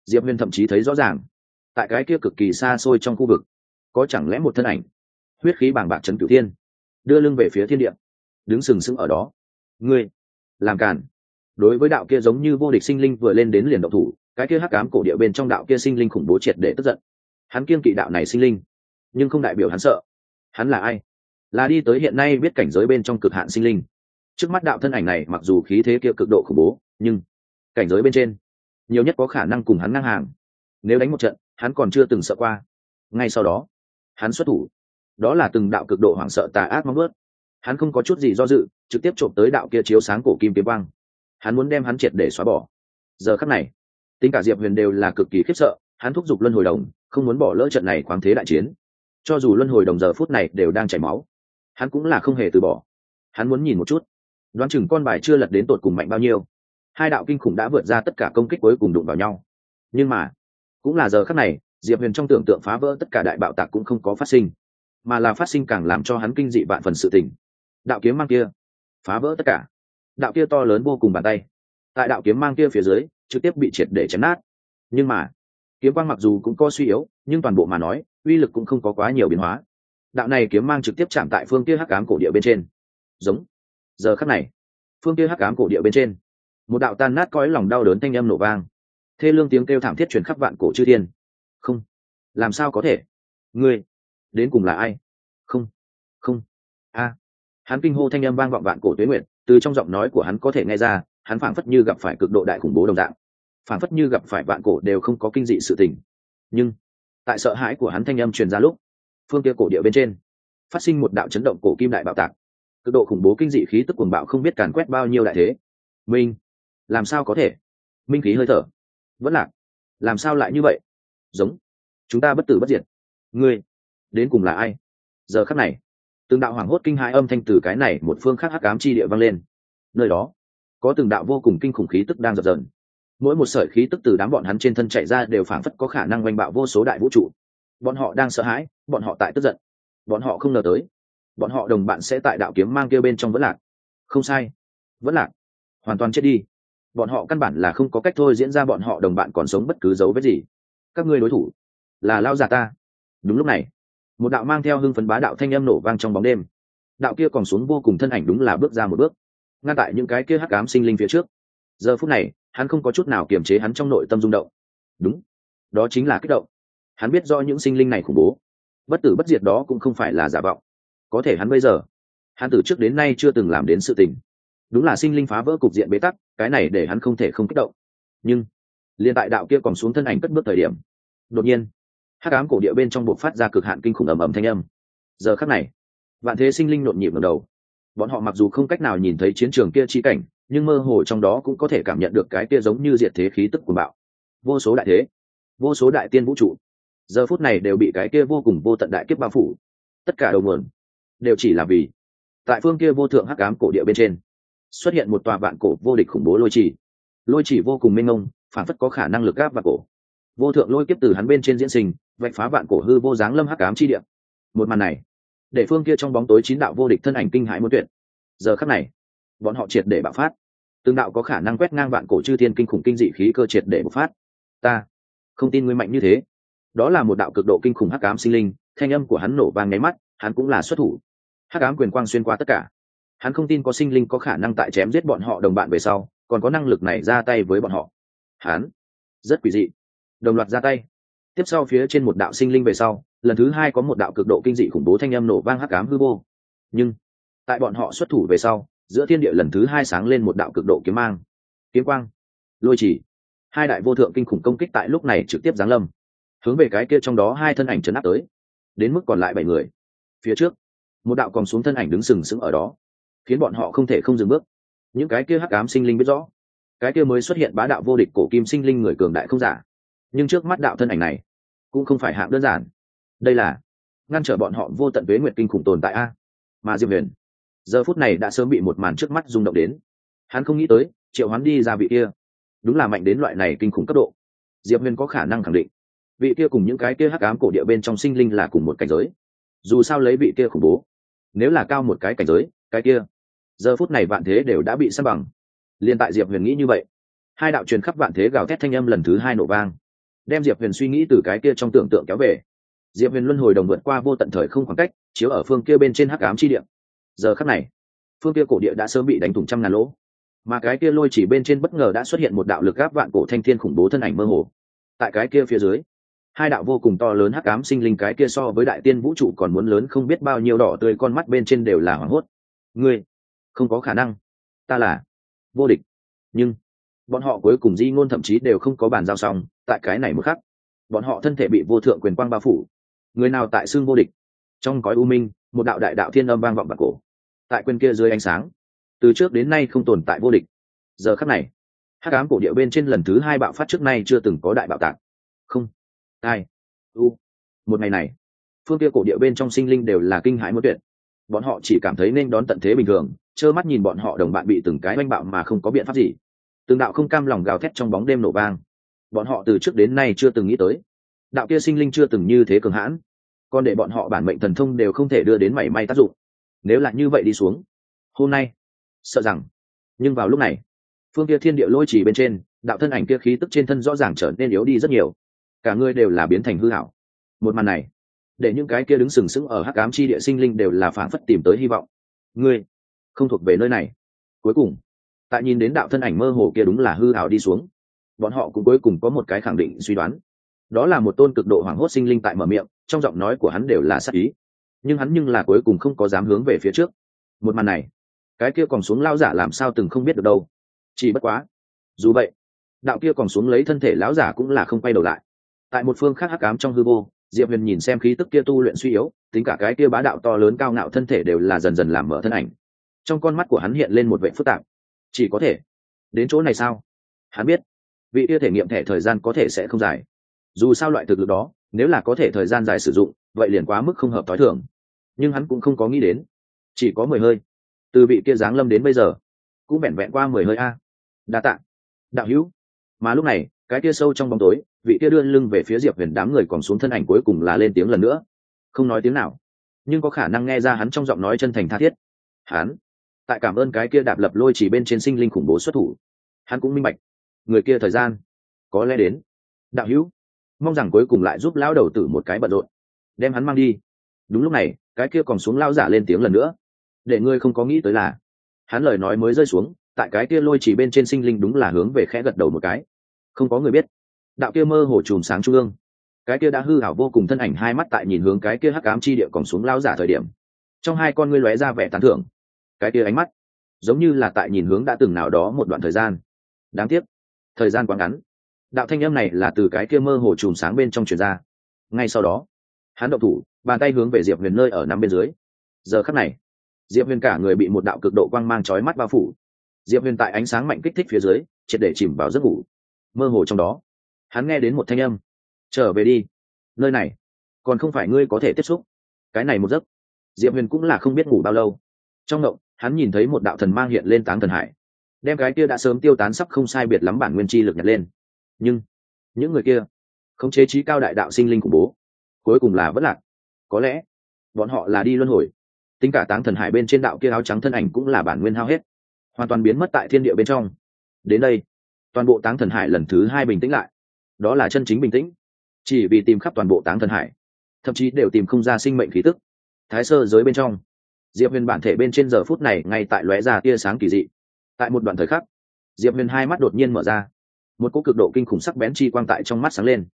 Diệp Huyền thậm chí thấy rõ ràng, tại cái kia cực kỳ xa xôi trong khu vực có chẳng lẽ một thân ảnh huyết khí bàng bạc trấn cửu thiên, đưa lưng về phía thiên địa, đứng sừng sững ở đó. Ngươi làm cản. Đối với đạo kia giống như vô địch sinh linh vừa lên đến liền động thủ, cái kia hắc ám cổ địa bên trong đạo kia sinh linh khủng bố triệt để tức giận. Hắn kiêng kỵ đạo này sinh linh, nhưng không đại biểu hắn sợ. Hắn là ai? Là đi tới hiện nay biết cảnh giới bên trong cực hạn sinh linh. Trước mắt đạo thân ảnh này mặc dù khí thế kia cực độ khủng bố, nhưng cảnh giới bên trên nhiều nhất có khả năng cùng hắn ngang hàng. Nếu đánh một trận, hắn còn chưa từng sợ qua. Ngay sau đó, hắn xuất thủ, đó là từng đạo cực độ hoảng sợ tà ác mong ướt. Hắn không có chút gì do dự, trực tiếp trộm tới đạo kia chiếu sáng cổ kim kiếm quang. Hắn muốn đem hắn triệt để xóa bỏ. Giờ khắc này, tính cả Diệp Huyền đều là cực kỳ khiếp sợ. Hắn thúc giục luân hồi đồng, không muốn bỏ lỡ trận này khoáng thế đại chiến. Cho dù luân hồi đồng giờ phút này đều đang chảy máu, hắn cũng là không hề từ bỏ. Hắn muốn nhìn một chút, đoán chừng con bài chưa lật đến tột cùng mạnh bao nhiêu. Hai đạo kinh khủng đã vượt ra tất cả công kích, cuối cùng đụng vào nhau. Nhưng mà cũng là giờ khắc này, Diệp Huyền trong tưởng tượng phá vỡ tất cả đại bạo tạc cũng không có phát sinh, mà là phát sinh càng làm cho hắn kinh dị vạn phần sự tình. Đạo kiếm mang kia phá vỡ tất cả. Đạo kia to lớn vô cùng bàn tay, tại đạo kiếm mang kia phía dưới trực tiếp bị triệt để chém nát. Nhưng mà kiếm quang mặc dù cũng có suy yếu, nhưng toàn bộ mà nói uy lực cũng không có quá nhiều biến hóa. Đạo này kiếm mang trực tiếp chạm tại phương kia hắc ám cổ địa bên trên. Giống. Giờ khắc này, phương kia hắc ám cổ địa bên trên, một đạo tan nát cõi lòng đau đớn thanh âm nổ vang, thê lương tiếng kêu thảm thiết truyền khắp vạn cổ chư thiên. Không, làm sao có thể? Ngươi đến cùng là ai? Không, không. A. Hắn kinh hô thanh âm vang vọng vạn cổ tuế nguyệt, từ trong giọng nói của hắn có thể nghe ra, hắn phảng phất như gặp phải cực độ đại khủng bố đồng dạng, phảng phất như gặp phải vạn cổ đều không có kinh dị sự tình. Nhưng tại sợ hãi của hắn thanh âm truyền ra lúc, phương kia cổ địa bên trên phát sinh một đạo chấn động cổ kim đại bạo tạc, cực độ khủng bố kinh dị khí tức cuồng bạo không biết càn quét bao nhiêu đại thế. Minh, làm sao có thể? Minh khí hơi thở vẫn lạc, làm sao lại như vậy? Giống, chúng ta bất tử bất diệt. Ngươi đến cùng là ai? Giờ khắc này, từng đạo hoảng hốt kinh hãi âm thanh từ cái này một phương khác hắc ám chi địa vang lên. Nơi đó có từng đạo vô cùng kinh khủng khí tức đang dập dờn, mỗi một sợi khí tức từ đám bọn hắn trên thân chạy ra đều phảng phất có khả năng oanh bạo vô số đại vũ trụ. Bọn họ đang sợ hãi, bọn họ tại tức giận, bọn họ không ngờ tới bọn họ đồng bạn sẽ tại đạo kiếm mang kia bên trong vẫn lạc. Không sai, vẫn lạc, hoàn toàn chết đi. Bọn họ căn bản là không có cách thôi diễn ra bọn họ đồng bạn còn sống bất cứ dấu vết gì. Các ngươi đối thủ là lao giả ta. Đúng lúc này, một đạo mang theo hưng phấn bá đạo thanh âm nổ vang trong bóng đêm. Đạo kia còn xuống vô cùng thân ảnh đúng là bước ra một bước, ngăn tại những cái kia hắc ám sinh linh phía trước. Giờ phút này, hắn không có chút nào kiềm chế hắn trong nội tâm rung động. Đúng, đó chính là kích động. Hắn biết rõ những sinh linh này khủng bố, bất tử bất diệt đó cũng không phải là giả vọng. Có thể hắn bây giờ, hắn từ trước đến nay chưa từng làm đến sự tình, đúng là sinh linh phá vỡ cục diện bế tắc, cái này để hắn không thể không kích động. Nhưng liên tại đạo kia còn xuống thân ảnh cất bước thời điểm, đột nhiên hắc ám cổ địa bên trong bộc phát ra cực hạn kinh khủng ầm ầm thanh âm. Giờ khắc này, vạn thế sinh linh nhộn nhịp ngẩng đầu. Bọn họ mặc dù không cách nào nhìn thấy chiến trường kia chi cảnh, nhưng mơ hồ trong đó cũng có thể cảm nhận được cái kia giống như diệt thế khí tức của bạo. Vô số đại thế, vô số đại tiên vũ trụ, giờ phút này đều bị cái kia vô cùng vô tận đại kiếp bao phủ. Tất cả đầu nguồn đều chỉ là vì tại phương kia vô thượng hắc ám cổ địa bên trên xuất hiện một tòa vạn cổ vô địch khủng bố lôi trì. Lôi trì vô cùng mênh mông, phản phất có khả năng lực gáp vạn cổ. Vô thượng lôi kiếp từ hắn bên trên diễn sinh, vạch phá vạn cổ hư vô dáng lâm hắc ám chi địa. Một màn này, để phương kia trong bóng tối chín đạo vô địch thân ảnh kinh hãi muốn tuyệt. Giờ khắc này, bọn họ triệt để bạo phát, từng đạo có khả năng quét ngang vạn cổ chư thiên kinh khủng kinh dị khí cơ triệt để bộc phát. Ta không tin ngươi mạnh như thế. Đó là một đạo cực độ kinh khủng hắc ám sinh linh, thanh âm của hắn nổ vang nháy mắt, hắn cũng là xuất thủ. Hắc ám quyền quang xuyên qua tất cả. Hắn không tin có sinh linh có khả năng tại chém giết bọn họ đồng bạn về sau, còn có năng lực này ra tay với bọn họ. Hắn rất quỷ dị, đồng loạt ra tay. Tiếp sau phía trên một đạo sinh linh về sau, lần thứ hai có một đạo cực độ kinh dị khủng bố thanh âm nổ vang hắc ám hư vô. Nhưng tại bọn họ xuất thủ về sau, giữa thiên địa lần thứ hai sáng lên một đạo cực độ kiếm mang, kiếm quang, lôi chỉ. Hai đại vô thượng kinh khủng công kích tại lúc này trực tiếp giáng lâm, hướng về cái kia trong đó hai thân ảnh trấn áp tới. Đến mức còn lại 7 người, phía trước một đạo còn xuống thân ảnh đứng sừng sững ở đó, khiến bọn họ không thể không dừng bước. Những cái kia hắc ám sinh linh biết rõ, cái kia mới xuất hiện bá đạo vô địch cổ kim sinh linh người cường đại không giả, nhưng trước mắt đạo thân ảnh này cũng không phải hạng đơn giản. Đây là ngăn trở bọn họ vô tận tuế nguyệt kinh khủng tồn tại a. Mà Diệp Huyền giờ phút này đã sớm bị một màn trước mắt rung động đến. Hắn không nghĩ tới triệu hoán đi ra vị kia đúng là mạnh đến loại này kinh khủng cấp độ. Diệp Huyền có khả năng khẳng định vị kia cùng những cái kia hắc ám cổ địa bên trong sinh linh là cùng một cảnh giới. Dù sao lấy vị kia khủng bố, nếu là cao một cái cảnh giới, cái kia giờ phút này vạn thế đều đã bị san bằng. Liên tại Diệp Huyền nghĩ như vậy, hai đạo truyền khắp vạn thế gào thét thanh âm lần thứ hai nổ vang. đem Diệp Huyền suy nghĩ từ cái kia trong tưởng tượng kéo về. Diệp Huyền luân hồi đồng vượt qua vô tận thời không khoảng cách, chiếu ở phương kia bên trên hắc ám chi địa. Giờ khắc này, phương kia cổ địa đã sớm bị đánh thủng trăm ngàn lỗ, mà cái kia lôi chỉ bên trên bất ngờ đã xuất hiện một đạo lực áp vạn cổ thanh thiên khủng bố thân ảnh mơ hồ. Tại cái kia phía dưới, hai đạo vô cùng to lớn hắc ám sinh linh, cái kia so với đại tiên vũ trụ còn muốn lớn không biết bao nhiêu, đỏ tươi con mắt bên trên đều là hoảng hốt. Ngươi không có khả năng, ta là vô địch. Nhưng bọn họ cuối cùng di ngôn thậm chí đều không có bàn giao xong, tại cái này một khắc, bọn họ thân thể bị vô thượng quyền quang bao phủ. Người nào tại xưng vô địch? Trong cõi u minh, một đạo đại đạo thiên âm vang vọng bạc cổ. Tại quyền kia dưới ánh sáng, từ trước đến nay không tồn tại vô địch. Giờ khắc này, hắc ám cổ địa bên trên lần thứ hai bạo phát, trước nay chưa từng có đại bạo tạc. Không, ai, một ngày này, phương kia cổ địa bên trong sinh linh đều là kinh hãi muốn tuyệt. Bọn họ chỉ cảm thấy nên đón tận thế bình thường, trơ mắt nhìn bọn họ đồng bạn bị từng cái oanh bạo mà không có biện pháp gì. Từng đạo không cam lòng gào thét trong bóng đêm nổ vang. Bọn họ từ trước đến nay chưa từng nghĩ tới, đạo kia sinh linh chưa từng như thế cường hãn, còn để bọn họ bản mệnh thần thông đều không thể đưa đến mảy may tác dụng. Nếu là như vậy đi xuống, hôm nay sợ rằng. Nhưng vào lúc này, phương kia thiên địa lôi chỉ bên trên, đạo thân ảnh kia khí tức trên thân rõ ràng trở nên yếu đi rất nhiều, cả người đều là biến thành hư ảo. Một màn này để những cái kia đứng sừng sững ở hắc ám chi địa sinh linh đều là phảng phất tìm tới hy vọng. Ngươi không thuộc về nơi này. Cuối cùng, tại nhìn đến đạo thân ảnh mơ hồ kia đúng là hư ảo đi xuống, bọn họ cũng cuối cùng có một cái khẳng định suy đoán, đó là một tôn cực độ hoảng hốt sinh linh tại mở miệng, trong giọng nói của hắn đều là sát ý, nhưng hắn là cuối cùng không có dám hướng về phía trước. Một màn này, cái kia còn xuống lão giả làm sao từng không biết được đâu. Chỉ bất quá, dù vậy, đạo kia còn xuống lấy thân thể lão giả cũng là không quay đầu lại. Tại một phương khác hắc ám trong hư vô, Diệp Huyền nhìn xem khí tức kia tu luyện suy yếu, tính cả cái kia bá đạo to lớn cao ngạo thân thể đều là dần dần làm mở thân ảnh. Trong con mắt của hắn hiện lên một vẻ phức tạp. Chỉ có thể đến chỗ này sao? Hắn biết, vị kia thể nghiệm thẻ thời gian có thể sẽ không dài. Dù sao loại thực lực đó, nếu là có thể thời gian dài sử dụng, vậy liền quá mức không hợp tối thường. Nhưng hắn cũng không có nghĩ đến, chỉ có 10 hơi. Từ vị kia giáng lâm đến bây giờ, cũng vẹn vẹn qua 10 hơi a. Đa tạ, đạo hữu. Mà lúc này, cái kia sâu trong bóng tối, vị kia đưa lưng về phía Diệp Huyền, đám người còn xuống thân ảnh cuối cùng là lên tiếng lần nữa. Không nói tiếng nào, nhưng có khả năng nghe ra hắn trong giọng nói chân thành tha thiết. Hắn tại cảm ơn cái kia đạp lập lôi chỉ bên trên sinh linh khủng bố xuất thủ. Hắn cũng minh bạch, người kia thời gian có lẽ đến. Đạo hữu, mong rằng cuối cùng lại giúp lão đầu tử một cái bận rộn, đem hắn mang đi. Đúng lúc này, cái kia còn xuống lão giả lên tiếng lần nữa. Để ngươi không có nghĩ tới là, hắn lời nói mới rơi xuống, tại cái kia lôi chỉ bên trên sinh linh đúng là hướng về khẽ gật đầu một cái. Không có người biết, đạo kia mơ hồ chùm sáng trung ương, cái kia đã hư ảo vô cùng thân ảnh hai mắt tại nhìn hướng cái kia hắc ám chi địa còn xuống lão giả thời điểm, trong hai con ngươi lóe ra vẻ tán thưởng. Cái kia ánh mắt giống như là tại nhìn hướng đã từng nào đó một đoạn thời gian. Đáng tiếc, thời gian quá ngắn. Đạo thanh âm này là từ cái kia mơ hồ chùm sáng bên trong truyền ra. Ngay sau đó, hắn động thủ, bàn tay hướng về Diệp Huyền nơi ở nằm bên dưới. Giờ khắc này, Diệp Huyền cả người bị một đạo cực độ quang mang chói mắt bao phủ. Diệp Huyền tại ánh sáng mạnh kích thích phía dưới, triệt để chìm vào giấc ngủ. Mơ hồ trong đó, hắn nghe đến một thanh âm: "Trở về đi, nơi này còn không phải ngươi có thể tiếp xúc." Cái này một giấc, Diệp Huyền cũng là không biết ngủ bao lâu. Trong ngộng, hắn nhìn thấy một đạo thần mang hiện lên Táng Thần Hải, đem cái kia đã sớm tiêu tán sắp không sai biệt lắm bản nguyên chi lực nhặt lên. Nhưng những người kia khống chế trí cao đại đạo sinh linh khủng bố, cuối cùng là vất lạc. Có lẽ bọn họ là đi luân hồi. Tính cả Táng Thần Hải bên trên đạo kia áo trắng thân ảnh cũng là bản nguyên hao hết, hoàn toàn biến mất tại thiên địa bên trong. Đến đây, toàn bộ Táng Thần Hải lần thứ hai bình tĩnh lại. Đó là chân chính bình tĩnh. Chỉ vì tìm khắp toàn bộ Táng Thần Hải, thậm chí đều tìm không ra sinh mệnh khí tức. Thái sơ giới bên trong, Diệp Huyền bản thể bên trên giờ phút này ngay tại lóe ra tia sáng kỳ dị. Tại một đoạn thời khắc, Diệp Huyền hai mắt đột nhiên mở ra, một cỗ cực độ kinh khủng sắc bén chi quang tại trong mắt sáng lên.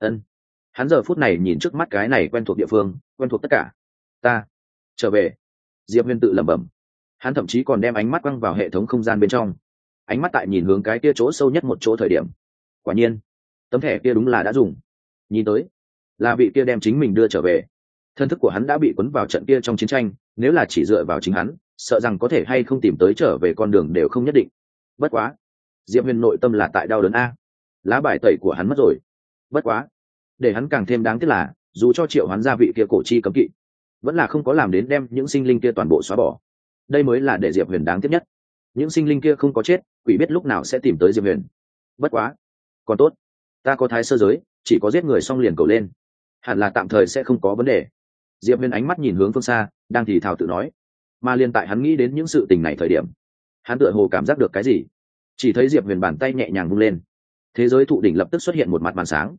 Hắn giờ phút này nhìn trước mắt cái này quen thuộc địa phương, quen thuộc tất cả. Ta trở về. Diệp Huyền tự lẩm bẩm. Hắn thậm chí còn đem ánh mắt quăng vào hệ thống không gian bên trong, ánh mắt tại nhìn hướng cái kia chỗ sâu nhất một chỗ thời điểm. Quả nhiên, tấm thẻ kia đúng là đã dùng. Nhìn tới, là vị kia đem chính mình đưa trở về. Thân thức của hắn đã bị cuốn vào trận kia trong chiến tranh, nếu là chỉ dựa vào chính hắn, sợ rằng có thể hay không tìm tới trở về con đường đều không nhất định. Bất quá, Diệp Huyền nội tâm là tại đau đớn a. Lá bài tẩy của hắn mất rồi. Bất quá, để hắn càng thêm đáng tiếc là, dù cho triệu hoán gia vị kia cổ chi cấm kỵ, vẫn là không có làm đến đem những sinh linh kia toàn bộ xóa bỏ. Đây mới là để Diệp Huyền đáng tiếc nhất. Những sinh linh kia không có chết, quỷ biết lúc nào sẽ tìm tới Diệp Huyền. Bất quá, còn tốt, ta có thái sơ giới, chỉ có giết người xong liền cầu lên, hẳn là tạm thời sẽ không có vấn đề. Diệp Huyền ánh mắt nhìn hướng phương xa, đang thì thào tự nói. Mà liên tại hắn nghĩ đến những sự tình này thời điểm, hắn tựa hồ cảm giác được cái gì. Chỉ thấy Diệp Huyền bàn tay nhẹ nhàng vung lên, thế giới thụ đỉnh lập tức xuất hiện một mặt màn sáng.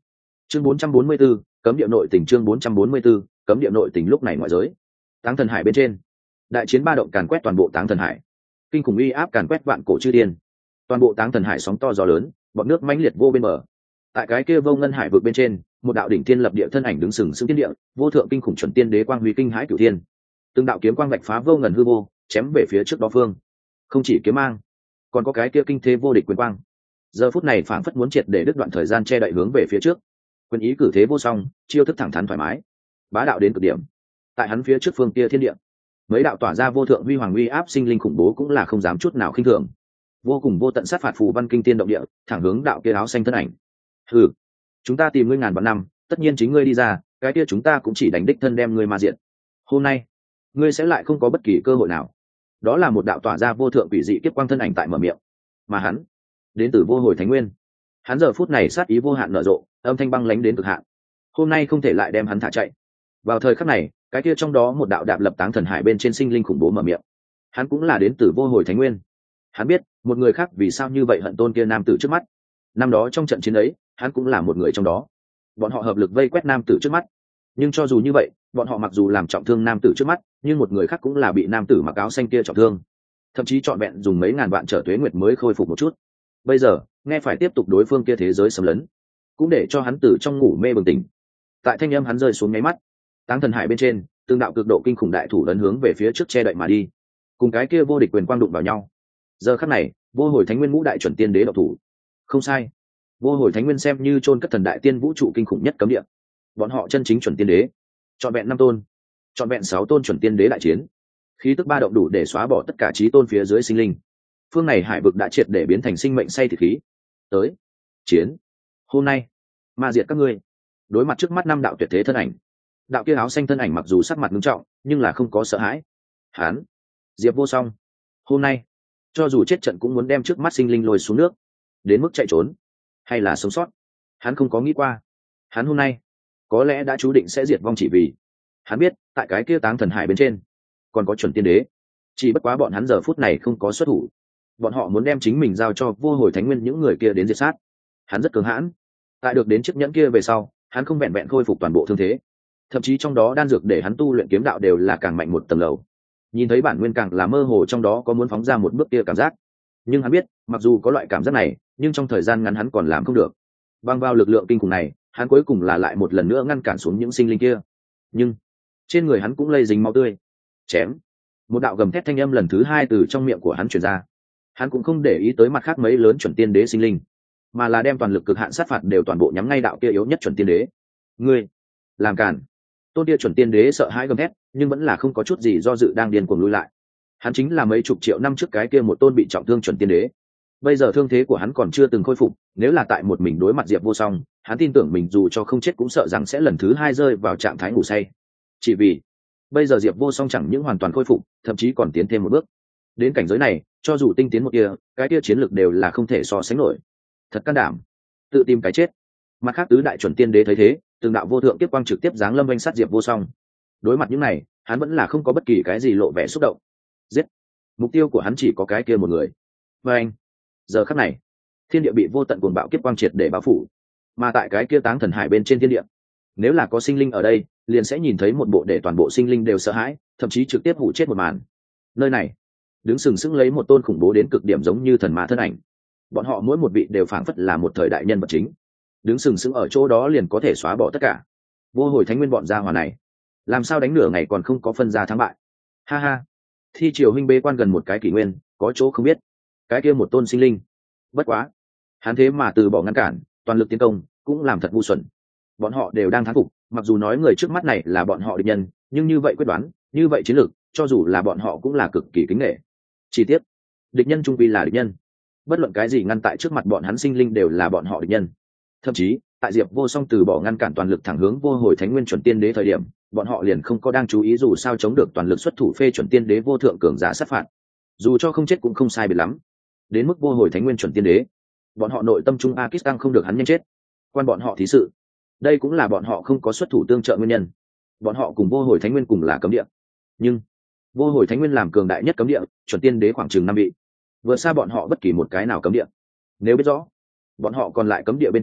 Chương 444, cấm địa nội tình. Chương 444, cấm địa nội tình. Lúc này ngoại giới Táng Thần Hải bên trên, đại chiến ba động càn quét toàn bộ Táng Thần Hải, kinh khủng uy áp càn quét vạn cổ chư thiên. Toàn bộ Táng Thần Hải sóng to gió lớn, bọt nước mãnh liệt vô bên bờ. Tại cái kia vô ngân hải vực bên trên, một đạo đỉnh thiên lập địa thân ảnh đứng sừng sững thiên địa, vô thượng kinh khủng chuẩn tiên đế quang huy kinh hãi cửu thiên. Từng đạo kiếm quang vạch phá vô ngần hư vô, chém về phía trước đó phương. Không chỉ kiếm mang, còn có cái kia kinh thế vô địch quyền quang. Giờ phút này phảng phất muốn triệt để đứt đoạn thời gian che đậy hướng về phía trước. Quyền ý cử thế vô song, chiêu thức thẳng thắn thoải mái, bá đạo đến cực điểm. Tại hắn phía trước phương kia thiên địa, mấy đạo tỏa ra vô thượng huy hoàng uy áp sinh linh khủng bố cũng là không dám chút nào khinh thường. Vô cùng vô tận sát phạt phù văn kinh tiên động địa, thẳng hướng đạo kia áo xanh thân ảnh. Hừ, chúng ta tìm ngươi ngàn vạn năm, tất nhiên chính ngươi đi ra, cái kia chúng ta cũng chỉ đánh đích thân đem ngươi ma diện. Hôm nay, ngươi sẽ lại không có bất kỳ cơ hội nào. Đó là một đạo tỏa ra vô thượng quỷ dị kiếp quang thân ảnh tại mở miệng, mà hắn đến từ vô hồi thánh nguyên. Hắn giờ phút này sát ý vô hạn nở rộ, âm thanh băng lãnh đến cực hạn. Hôm nay không thể lại đem hắn thả chạy. Vào thời khắc này, cái kia trong đó một đạo đạp lập Táng Thần Hải bên trên sinh linh khủng bố mở miệng. Hắn cũng là đến từ vô hồi thánh nguyên. Hắn biết một người khác vì sao như vậy hận tôn kia nam tử trước mắt. Năm đó trong trận chiến ấy, hắn cũng là một người trong đó. Bọn họ hợp lực vây quét nam tử trước mắt, nhưng cho dù như vậy, bọn họ mặc dù làm trọng thương nam tử trước mắt, nhưng một người khác cũng là bị nam tử mặc áo xanh kia trọng thương, thậm chí trọn vẹn dùng mấy ngàn vạn trở tuế nguyệt mới khôi phục một chút. Bây giờ nghe phải tiếp tục đối phương kia thế giới xâm lấn, cũng để cho hắn từ trong ngủ mê bừng tỉnh. Tại thanh âm hắn rơi xuống nháy mắt, Táng Thần Hải bên trên tương đạo cực độ kinh khủng đại thủ ấn hướng về phía trước che đậy mà đi, cùng cái kia vô địch quyền quang đụng vào nhau. Giờ khắc này, vô hồi thánh nguyên ngũ đại chuẩn tiên đế độc thủ. Không sai, vô hồi thánh nguyên xem như chôn cất thần đại tiên vũ trụ kinh khủng nhất cấm địa. Bọn họ chân chính chuẩn tiên đế, trọn vẹn 5 tôn, trọn vẹn 6 tôn chuẩn tiên đế đại chiến, khí tức ba động đủ để xóa bỏ tất cả chí tôn phía dưới sinh linh. Phương này hải vực đã triệt để biến thành sinh mệnh say thịt khí. Tới chiến. Hôm nay ma diệt các ngươi. Đối mặt trước mắt 5 đạo tuyệt thế thân ảnh, đạo kia áo xanh thân ảnh mặc dù sắc mặt nghiêm trọng, nhưng là không có sợ hãi. Hắn Diệp Vô Song, hôm nay cho dù chết trận cũng muốn đem trước mắt sinh linh lôi xuống nước. Đến mức chạy trốn hay là sống sót, hắn không có nghĩ qua. Hắn hôm nay có lẽ đã chú định sẽ diệt vong, chỉ vì hắn biết tại cái kia Táng Thần Hải bên trên còn có chuẩn tiên đế. Chỉ bất quá bọn hắn giờ phút này không có xuất thủ, bọn họ muốn đem chính mình giao cho vô hồi thánh nguyên những người kia đến diệt sát. Hắn rất cường hãn, tại được đến chiếc nhẫn kia về sau, hắn không vẹn vẹn khôi phục toàn bộ thương thế, thậm chí trong đó đan dược để hắn tu luyện kiếm đạo đều là càng mạnh một tầng lầu. Nhìn thấy bản nguyên càng là mơ hồ, trong đó có muốn phóng ra một bước kia cảm giác. Nhưng hắn biết mặc dù có loại cảm giác này, nhưng trong thời gian ngắn hắn còn làm không được. Bằng vào lực lượng kinh khủng này, hắn cuối cùng là lại một lần nữa ngăn cản xuống những sinh linh kia. Nhưng trên người hắn cũng lây dính máu tươi. Chém. Một đạo gầm thét thanh âm lần thứ 2 từ trong miệng của hắn truyền ra. Hắn cũng không để ý tới mặt khác mấy lớn chuẩn tiên đế sinh linh, mà là đem toàn lực cực hạn sát phạt đều toàn bộ nhắm ngay đạo kia yếu nhất chuẩn tiên đế. Ngươi làm cản. Tôn kia chuẩn tiên đế sợ hãi gầm thét, nhưng vẫn là không có chút gì do dự, đang điên cuồng lùi lại. Hắn chính là mấy chục triệu năm trước cái kia một tôn bị trọng thương chuẩn tiên đế. Bây giờ thương thế của hắn còn chưa từng khôi phục, nếu là tại một mình đối mặt Diệp Vô Song, hắn tin tưởng mình dù cho không chết cũng sợ rằng sẽ lần thứ 2 rơi vào trạng thái ngủ say. Chỉ vì bây giờ Diệp Vô Song chẳng những hoàn toàn khôi phục, thậm chí còn tiến thêm một bước. Đến cảnh giới này, cho dù tinh tiến một kia, cái kia chiến lược đều là không thể so sánh nổi. Thật can đảm, tự tìm cái chết. Mặt khác tứ đại chuẩn tiên đế thấy thế, từng đạo vô thượng kiếp quang trực tiếp giáng lâm oanh sát Diệp Vô Song. Đối mặt những này, hắn vẫn là không có bất kỳ cái gì lộ vẻ xúc động. Giết. Mục tiêu của hắn chỉ có cái kia một người. Và anh, giờ khắc này, thiên địa bị vô tận cuồng bạo kiếp quang triệt để bao phủ. Mà tại cái kia Táng Thần Hải bên trên thiên địa, nếu là có sinh linh ở đây, liền sẽ nhìn thấy một bộ để toàn bộ sinh linh đều sợ hãi, thậm chí trực tiếp hủ chết một màn. Nơi này đứng sừng sững lấy một tôn khủng bố đến cực điểm giống như thần ma thân ảnh. Bọn họ mỗi một vị đều phảng phất là một thời đại nhân vật chính, đứng sừng sững ở chỗ đó liền có thể xóa bỏ tất cả. Vô hồi thánh nguyên bọn gia hỏa này, làm sao đánh nửa ngày còn không có phân ra thắng bại. Ha ha, thi triều huynh bế quan gần một cái kỷ nguyên, có chỗ không biết. Cái kia một tôn sinh linh, bất quá hắn thế mà từ bỏ ngăn cản, toàn lực tiến công, cũng làm thật ngu xuẩn. Bọn họ đều đang thán phục, mặc dù nói người trước mắt này là bọn họ địch nhân, nhưng như vậy quyết đoán, như vậy chiến lược, cho dù là bọn họ cũng là cực kỳ kính nể. Chi tiết, địch nhân trung quy là địch nhân, bất luận cái gì ngăn tại trước mặt bọn hắn sinh linh đều là bọn họ địch nhân. Thậm chí tại Diệp Vô Song từ bỏ ngăn cản toàn lực thẳng hướng vô hồi thánh nguyên chuẩn tiên đế thời điểm, bọn họ liền không có đang chú ý dù sao chống được toàn lực xuất thủ phê chuẩn tiên đế vô thượng cường giả sát phạt, dù cho không chết cũng không sai biệt lắm. Đến mức vô hồi thánh nguyên chuẩn tiên đế, bọn họ nội tâm trung Akis tăng không được hắn nhanh chết, quan bọn họ thí sự. Đây cũng là bọn họ không có xuất thủ tương trợ nguyên nhân. Bọn họ cùng vô hồi thánh nguyên cùng là cấm địa, nhưng vô hồi thánh nguyên làm cường đại nhất cấm địa, chuẩn tiên đế khoảng chừng 5 vị, vượt xa bọn họ bất kỳ một cái nào cấm địa. Nếu biết rõ bọn họ còn lại cấm địa bên trong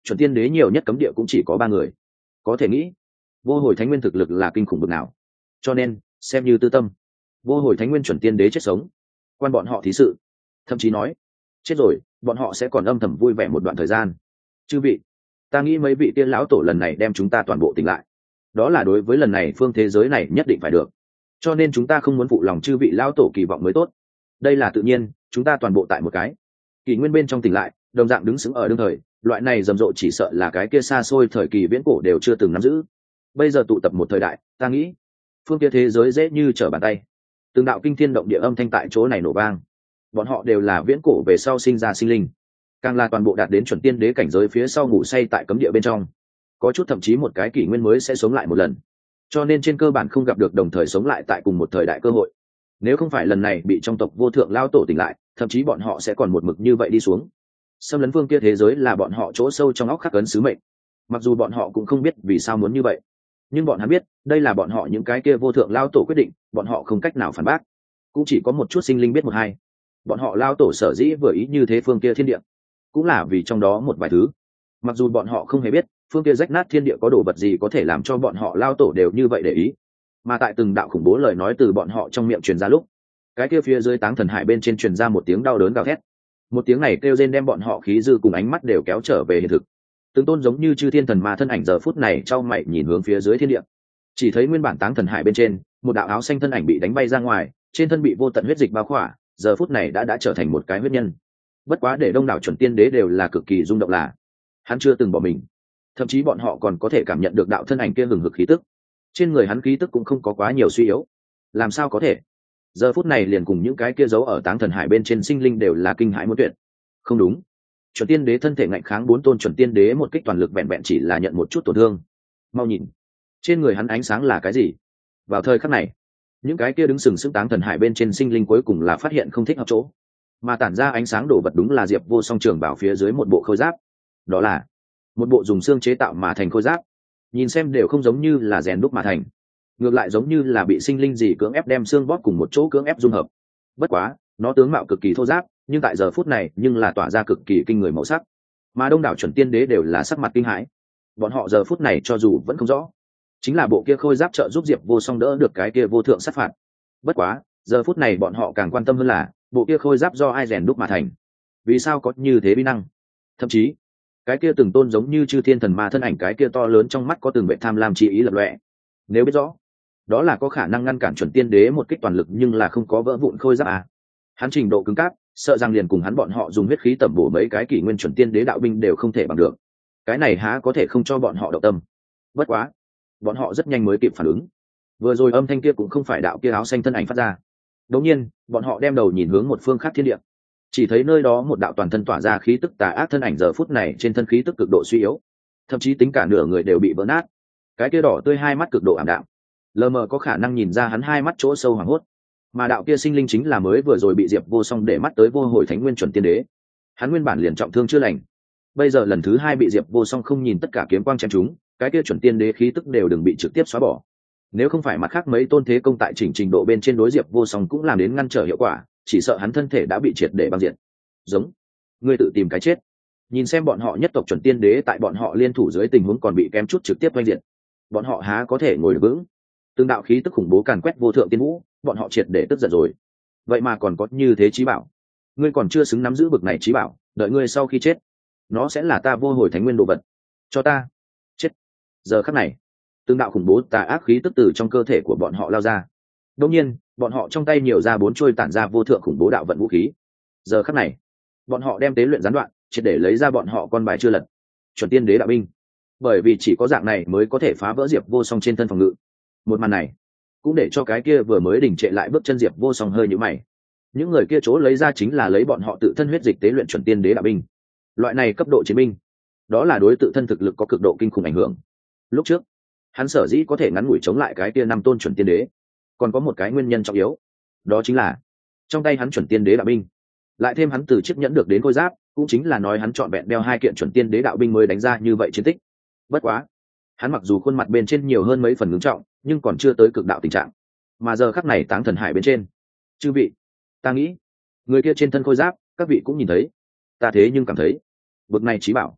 chuẩn tiên đế nhiều nhất cấm địa cũng chỉ có 3 người. Có thể nghĩ vô hồi thánh nguyên thực lực là kinh khủng bực nào. Cho nên xem như tư tâm, vô hồi thánh nguyên chuẩn tiên đế chết sống quan bọn họ thí sự. Thậm chí nói chết rồi bọn họ sẽ còn âm thầm vui vẻ một đoạn thời gian. Chư vị, ta nghĩ mấy vị tiên lão tổ lần này đem chúng ta toàn bộ tỉnh lại, đó là đối với lần này phương thế giới này nhất định phải được, cho nên chúng ta không muốn phụ lòng chư vị lão tổ kỳ vọng mới tốt. Đây là tự nhiên, chúng ta toàn bộ tại một cái kỷ nguyên bên trong tỉnh lại, đồng dạng đứng sững ở đương thời, loại này rầm rộ chỉ sợ là cái kia xa xôi thời kỳ viễn cổ đều chưa từng nắm giữ. Bây giờ tụ tập một thời đại, ta nghĩ phương kia thế giới dễ như trở bàn tay. Từng đạo kinh thiên động địa âm thanh tại chỗ này nổ vang. Bọn họ đều là viễn cổ về sau sinh ra sinh linh, càng là toàn bộ đạt đến chuẩn tiên đế cảnh giới phía sau ngủ say tại cấm địa bên trong, có chút thậm chí một cái kỷ nguyên mới sẽ sống lại một lần, cho nên trên cơ bản không gặp được đồng thời sống lại tại cùng một thời đại cơ hội. Nếu không phải lần này bị trong tộc vô thượng lao tổ tỉnh lại, thậm chí bọn họ sẽ còn một mực như vậy đi xuống. Xâm lấn phương kia thế giới là bọn họ chỗ sâu trong óc khắc ấn sứ mệnh, mặc dù bọn họ cũng không biết vì sao muốn như vậy, nhưng bọn hắn biết đây là bọn họ những cái kia vô thượng lao tổ quyết định, bọn họ không cách nào phản bác. Cũng chỉ có một chút sinh linh biết một hai, bọn họ lao tổ sở dĩ vừa ý như thế phương kia thiên địa, cũng là vì trong đó một vài thứ. Mặc dù bọn họ không hề biết phương kia rách nát thiên địa có đồ vật gì có thể làm cho bọn họ lao tổ đều như vậy để ý, mà tại từng đạo khủng bố lời nói từ bọn họ trong miệng truyền ra lúc, cái kia phía dưới táng thần hải bên trên truyền ra một tiếng đau đớn gào thét. Một tiếng này kêu rên đem bọn họ khí dư cùng ánh mắt đều kéo trở về hiện thực. Từng tôn giống như chư thiên thần ma thân ảnh giờ phút này trao mày nhìn hướng phía dưới thiên địa, chỉ thấy nguyên bản táng thần hải bên trên một đạo áo xanh thân ảnh bị đánh bay ra ngoài, trên thân bị vô tận huyết dịch bao khỏa, giờ phút này đã trở thành một cái huyết nhân. Bất quá để đông đảo chuẩn tiên đế đều là cực kỳ rung động là hắn chưa từng bỏ mình, thậm chí bọn họ còn có thể cảm nhận được đạo thân ảnh kia hừng hực khí tức, trên người hắn khí tức cũng không có quá nhiều suy yếu. Làm sao có thể? Giờ phút này liền cùng những cái kia giấu ở táng thần hải bên trên sinh linh đều là kinh hãi muốn tuyệt. Không đúng, chuẩn tiên đế thân thể ngạnh kháng 4 tôn chuẩn tiên đế một kích toàn lực vẹn vẹn chỉ là nhận một chút tổn thương. Mau nhìn, trên người hắn ánh sáng là cái gì? Vào thời khắc này, những cái kia đứng sừng sững táng thần hải bên trên sinh linh cuối cùng là phát hiện không thích hợp chỗ, mà tản ra ánh sáng đổ vật đúng là Diệp Vô Song trường bảo phía dưới một bộ khôi giáp. Đó là một bộ dùng xương chế tạo mà thành khôi giáp, nhìn xem đều không giống như là rèn đúc mà thành, ngược lại giống như là bị sinh linh gì cưỡng ép đem xương bóp cùng một chỗ cưỡng ép dung hợp. Bất quá nó tướng mạo cực kỳ thô ráp, nhưng tại giờ phút này nhưng là tỏa ra cực kỳ kinh người màu sắc, mà đông đảo chuẩn tiên đế đều là sắc mặt kinh hãi. Bọn họ giờ phút này cho dù vẫn không rõ chính là bộ kia khôi giáp trợ giúp Diệp Vô Song đỡ được cái kia vô thượng sát phạt. Bất quá giờ phút này bọn họ càng quan tâm hơn là bộ kia khôi giáp do ai rèn đúc mà thành, vì sao có như thế bí năng. Thậm chí cái kia từng tôn giống như chư thiên thần ma thân ảnh, cái kia to lớn trong mắt có từng vệ tham lam chi ý lập lọe. Nếu biết rõ đó là có khả năng ngăn cản chuẩn tiên đế một kích toàn lực nhưng là không có vỡ vụn khôi giáp à, hắn trình độ cứng cáp sợ rằng liền cùng hắn bọn họ dùng huyết khí tẩm bổ mấy cái kỷ nguyên chuẩn tiên đế đạo binh đều không thể bằng được. Cái này há có thể không cho bọn họ động tâm. Bất quá bọn họ rất nhanh mới kịp phản ứng, vừa rồi âm thanh kia cũng không phải đạo kia áo xanh thân ảnh phát ra. Đột nhiên bọn họ đem đầu nhìn hướng một phương khác thiên địa, chỉ thấy nơi đó một đạo toàn thân tỏa ra khí tức tà ác thân ảnh giờ phút này trên thân khí tức cực độ suy yếu, thậm chí tính cả nửa người đều bị vỡ nát. Cái kia đỏ tươi hai mắt cực độ ảm đạm, lờ mờ có khả năng nhìn ra hắn hai mắt chỗ sâu hoảng hốt. Mà đạo kia sinh linh chính là mới vừa rồi bị Diệp Vô Song để mắt tới vô hồi thánh nguyên chuẩn tiên đế. Hắn nguyên bản liền trọng thương chưa lành, bây giờ lần thứ hai bị Diệp Vô Song không nhìn tất cả kiếm quang chém chúng, cái kia chuẩn tiên đế khí tức đều đừng bị trực tiếp xóa bỏ. Nếu không phải mặt khác mấy tôn thế công tại trình độ bên trên đối Diệp Vô Song cũng làm đến ngăn trở hiệu quả, chỉ sợ hắn thân thể đã bị triệt để băng diệt. Giống, ngươi tự tìm cái chết. Nhìn xem bọn họ nhất tộc chuẩn tiên đế tại bọn họ liên thủ dưới tình huống còn bị kém chút trực tiếp oanh diệt, bọn họ há có thể ngồi được vững. Từng đạo khí tức khủng bố càn quét vô thượng tiên vũ, bọn họ triệt để tức giận rồi. Vậy mà còn có như thế chí bảo, ngươi còn chưa xứng nắm giữ bực này chí bảo, đợi ngươi sau khi chết, nó sẽ là ta vô hồi thánh nguyên đồ vật. Cho ta chết. Giờ khắc này, từng đạo khủng bố tà ác khí tức từ trong cơ thể của bọn họ lao ra. Đương nhiên, bọn họ trong tay nhiều ra 4 chuôi tản ra vô thượng khủng bố đạo vận vũ khí. Giờ khắc này, bọn họ đem tế luyện gián đoạn, triệt để lấy ra bọn họ con bài chưa lật, chuẩn tiên đế đạo binh. Bởi vì chỉ có dạng này mới có thể phá vỡ Diệp Vô Song trên thân phòng ngự. Một màn này cũng để cho cái kia vừa mới đình trệ lại bước chân Diệp Vô Song hơi nhíu mày. Những người kia chỗ lấy ra chính là lấy bọn họ tự thân huyết dịch tế luyện chuẩn tiên đế đạo binh. Loại này cấp độ chiến binh, đó là đối tự thân thực lực có cực độ kinh khủng ảnh hưởng. Lúc trước hắn sở dĩ có thể ngắn ngủi chống lại cái kia 5 tôn chuẩn tiên đế, còn có một cái nguyên nhân trọng yếu, đó chính là trong tay hắn chuẩn tiên đế đạo binh, lại thêm hắn từ chiếc nhẫn được đến khôi giáp, cũng chính là nói hắn chọn vẹn đeo 2 kiện chuẩn tiên đế đạo binh mới đánh ra như vậy chiến tích. Bất quá hắn mặc dù khuôn mặt bên trên nhiều hơn mấy phần ngưng trọng, nhưng còn chưa tới cực đạo tình trạng. Mà giờ khắc này táng thần hải bên trên, chư vị, ta nghĩ người kia trên thân khôi giáp các vị cũng nhìn thấy, ta thế nhưng cảm thấy bực này chí bảo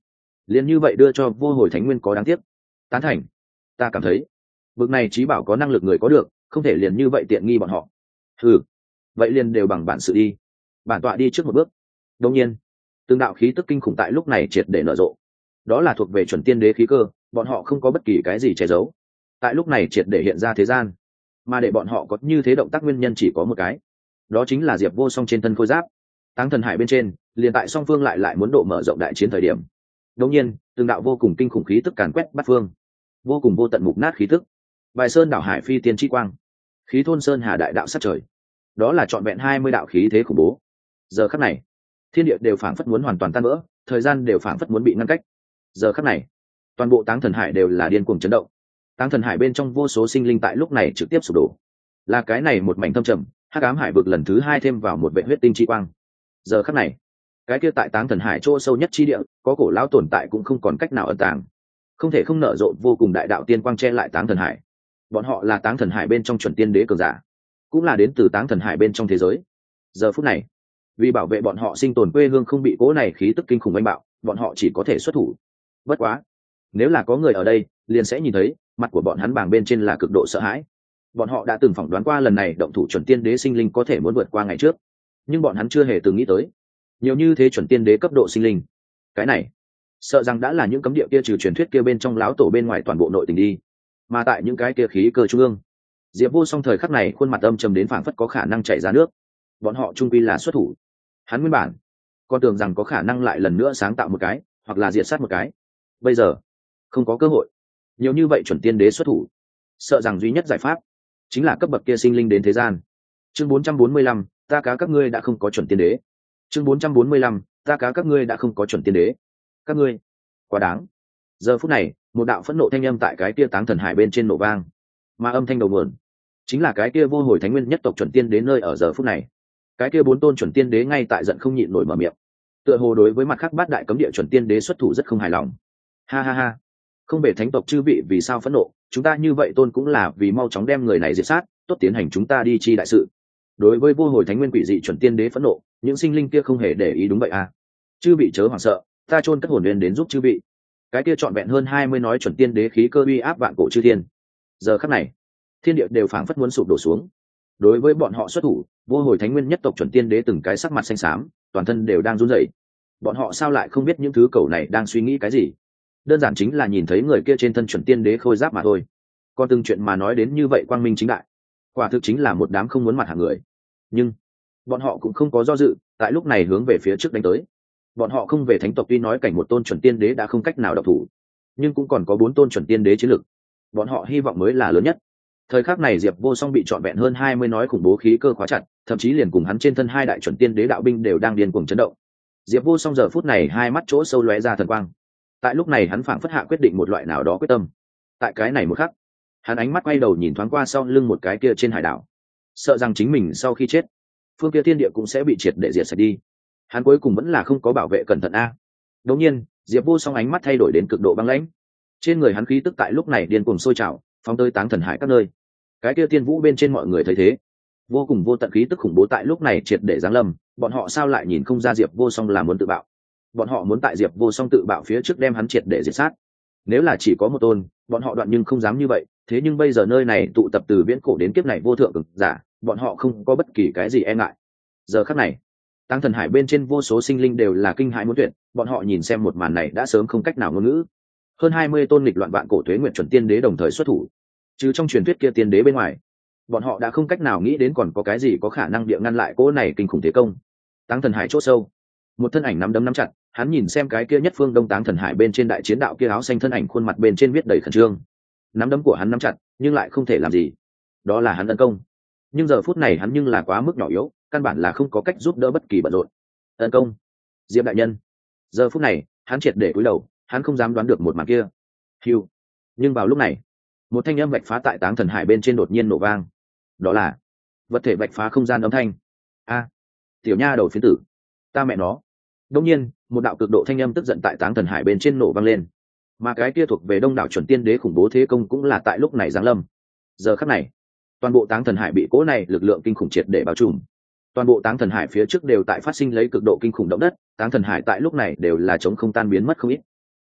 liền như vậy đưa cho vô hồi thánh nguyên có đáng tiếc. Tán thành. Ta cảm thấy vực này trí bảo có năng lực người có được, không thể liền như vậy tiện nghi bọn họ. Ừ, vậy liền đều bằng bản sự đi. Bản tọa đi trước một bước. Đương nhiên, từng đạo khí tức kinh khủng tại lúc này triệt để nở rộ. Đó là thuộc về chuẩn tiên đế khí cơ, bọn họ không có bất kỳ cái gì che giấu. Tại lúc này triệt để hiện ra thế gian, mà để bọn họ có như thế động tác nguyên nhân chỉ có một cái, đó chính là Diệp Vô Song trên thân khôi giáp. Táng thần hải bên trên, liền tại song phương lại muốn độ mở rộng đại chiến thời điểm. Đương nhiên, từng đạo vô cùng kinh khủng khí tức càn quét bát phương, vô cùng vô tận mục nát khí tức. Bài sơn đảo hải phi tiên chi quang, khí thôn sơn hà đại đạo sát trời. Đó là trọn vẹn 20 đạo khí thế khủng bố. Giờ khắc này, thiên địa đều phảng phất muốn hoàn toàn tan vỡ, thời gian đều phảng phất muốn bị ngăn cách. Giờ khắc này, toàn bộ Táng thần hải đều là điên cuồng chấn động. Táng thần hải bên trong vô số sinh linh tại lúc này trực tiếp sụp đổ. Là cái này một mảnh thâm trầm, hắc ám hải vực lần thứ hai thêm vào một vệ huyết tinh chi quang. Giờ khắc này, cái kia tại Táng thần hải chỗ sâu nhất chi địa, có cổ lão tồn tại cũng không còn cách nào ẩn tàng, không thể không nở rộ vô cùng đại đạo tiên quang che lại Táng thần hải. Bọn họ là Táng thần hải bên trong chuẩn tiên đế cường giả, cũng là đến từ Táng thần hải bên trong thế giới. Giờ phút này, vì bảo vệ bọn họ sinh tồn quê hương không bị cố này khí tức kinh khủng oanh bạo, bọn họ chỉ có thể xuất thủ. Bất quá, nếu là có người ở đây, liền sẽ nhìn thấy mặt của bọn hắn bảng bên trên là cực độ sợ hãi. Bọn họ đã từng phỏng đoán qua lần này động thủ chuẩn tiên đế sinh linh có thể muốn vượt qua ngày trước, nhưng bọn hắn chưa hề từng nghĩ tới nhiều như thế chuẩn tiên đế cấp độ sinh linh. Cái này sợ rằng đã là những cấm địa kia trừ truyền thuyết kia bên trong láo tổ bên ngoài toàn bộ nội tình đi. Mà tại những cái kia khí cơ trung ương, Diệp Vô Song thời khắc này khuôn mặt âm trầm đến phảng phất có khả năng chảy ra nước. Bọn họ trung quy là xuất thủ. Hắn nguyên bản còn tưởng rằng có khả năng lại lần nữa sáng tạo một cái, hoặc là diệt sát một cái. Bây giờ không có cơ hội. Nhiều như vậy chuẩn tiên đế xuất thủ, sợ rằng duy nhất giải pháp chính là cấp bậc kia sinh linh đến thế gian. Chương 445, ta cá các ngươi đã không có chuẩn tiên đế. Chương 445, ta cá các ngươi đã không có chuẩn tiên đế. Các ngươi quá đáng. Giờ phút này, một đạo phẫn nộ thanh âm tại cái kia Táng thần hải bên trên nổ vang, mà âm thanh đầu nguồn chính là cái kia vô hồi thánh nguyên nhất tộc chuẩn tiên đế nơi ở giờ phút này. Cái kia 4 tôn chuẩn tiên đế ngay tại giận không nhịn nổi mở miệng, tựa hồ đối với mặt khác bát đại cấm địa chuẩn tiên đế xuất thủ rất không hài lòng. Ha ha ha, không bể thánh tộc chư vị vì sao phẫn nộ, chúng ta như vậy tôn cũng là vì mau chóng đem người này diệt sát, tốt tiến hành chúng ta đi chi đại sự. Đối với vô hồi thánh nguyên quỷ dị chuẩn tiên đế phẫn nộ, những sinh linh kia không hề để ý. Đúng vậy à, chư vị chớ hoảng sợ, ta chôn cất hồn nguyên đến giúp chư vị. Cái kia trọn vẹn hơn 20 nói chuẩn tiên đế khí cơ uy áp vạn cổ chư thiên. Giờ khắc này, thiên địa đều phảng phất muốn sụp đổ xuống. Đối với bọn họ xuất thủ, vô hồi thánh nguyên nhất tộc chuẩn tiên đế từng cái sắc mặt xanh xám, toàn thân đều đang run rẩy. Bọn họ sao lại không biết những thứ cầu này đang suy nghĩ cái gì? Đơn giản chính là nhìn thấy người kia trên thân chuẩn tiên đế khôi giáp mà thôi. Còn từng chuyện mà nói đến như vậy quang minh chính đại, quả thực chính là một đám không muốn mặt hàng người. Nhưng bọn họ cũng không có do dự, tại lúc này hướng về phía trước đánh tới. Bọn họ không về thánh tộc, tuy nói cảnh một tôn chuẩn tiên đế đã không cách nào độc thủ, nhưng cũng còn có 4 tôn chuẩn tiên đế chiến lực. Bọn họ hy vọng mới là lớn nhất. Thời khắc này Diệp Vô Song bị trọn vẹn hơn 20 nói khủng bố khí cơ khóa chặt, thậm chí liền cùng hắn trên thân 2 đại chuẩn tiên đế đạo binh đều đang điên cuồng chấn động. Diệp Vô Song giờ phút này hai mắt chỗ sâu lóe ra thần quang. Tại lúc này hắn phảng phất hạ quyết định một loại nào đó quyết tâm. Tại cái này một khắc, hắn ánh mắt quay đầu nhìn thoáng qua sau lưng một cái kia trên hải đảo, sợ rằng chính mình sau khi chết, phương kia thiên địa cũng sẽ bị triệt để diệt sạch đi. Hắn cuối cùng vẫn là không có bảo vệ cẩn thận a. Đột nhiên, Diệp Vô Song ánh mắt thay đổi đến cực độ băng lãnh. Trên người hắn khí tức tại lúc này điên cuồng sôi trào, phóng tới Táng thần hải các nơi. Cái kia tiên vũ bên trên mọi người thấy thế, vô cùng vô tận khí tức khủng bố tại lúc này triệt để giáng lâm. Bọn họ sao lại nhìn không ra Diệp Vô Song là muốn tự bạo? Bọn họ muốn tại Diệp Vô Song tự bạo phía trước đem hắn triệt để diệt sát. Nếu là chỉ có một tôn, bọn họ đoạn nhưng không dám như vậy. Thế nhưng bây giờ nơi này tụ tập từ viễn cổ đến kiếp này vô thượng cường giả, bọn họ không có bất kỳ cái gì e ngại. Giờ khắc này, Táng thần hải bên trên vô số sinh linh đều là kinh hãi muốn tuyệt. Bọn họ nhìn xem một màn này đã sớm không cách nào ngôn ngữ. Hơn 20 tôn nghịch loạn vạn cổ tuế nguyện chuẩn tiên đế đồng thời xuất thủ, chứ trong truyền thuyết kia tiên đế bên ngoài, bọn họ đã không cách nào nghĩ đến còn có cái gì có khả năng địa ngăn lại cỗ này kinh khủng thế công. Táng thần hải chỗ sâu, một thân ảnh nắm đấm nắm chặt, hắn nhìn xem cái kia nhất phương đông Táng thần hải bên trên đại chiến đạo kia áo xanh thân ảnh, khuôn mặt bên trên viết đầy khẩn trương. Nắm đấm của hắn nắm chặt nhưng lại không thể làm gì, đó là hắn tấn công. Nhưng giờ phút này hắn nhưng là quá mức nhỏ yếu, căn bản là không có cách giúp đỡ bất kỳ bận rộn. Tấn công, Diệp đại nhân. Giờ phút này hắn triệt để cúi đầu, hắn không dám đoán được một màn kia. Hiu. Nhưng vào lúc này, một thanh âm vạch phá tại Táng thần hải bên trên đột nhiên nổ vang. Đó là vật thể vạch phá không gian âm thanh. A, tiểu nha đầu phiến tử, ta mẹ nó. Đông nhiên, một đạo cực độ thanh âm tức giận tại Táng thần hải bên trên nổ vang lên. Mà cái kia thuộc về đông đảo chuẩn tiên đế khủng bố thế công cũng là tại lúc này giáng lâm. Giờ khắc này, toàn bộ Táng thần hải bị cỗ này lực lượng kinh khủng triệt để bao trùm. Toàn bộ Táng thần hải phía trước đều tại phát sinh lấy cực độ kinh khủng động đất, Táng thần hải tại lúc này đều là chống không tan biến mất không ít.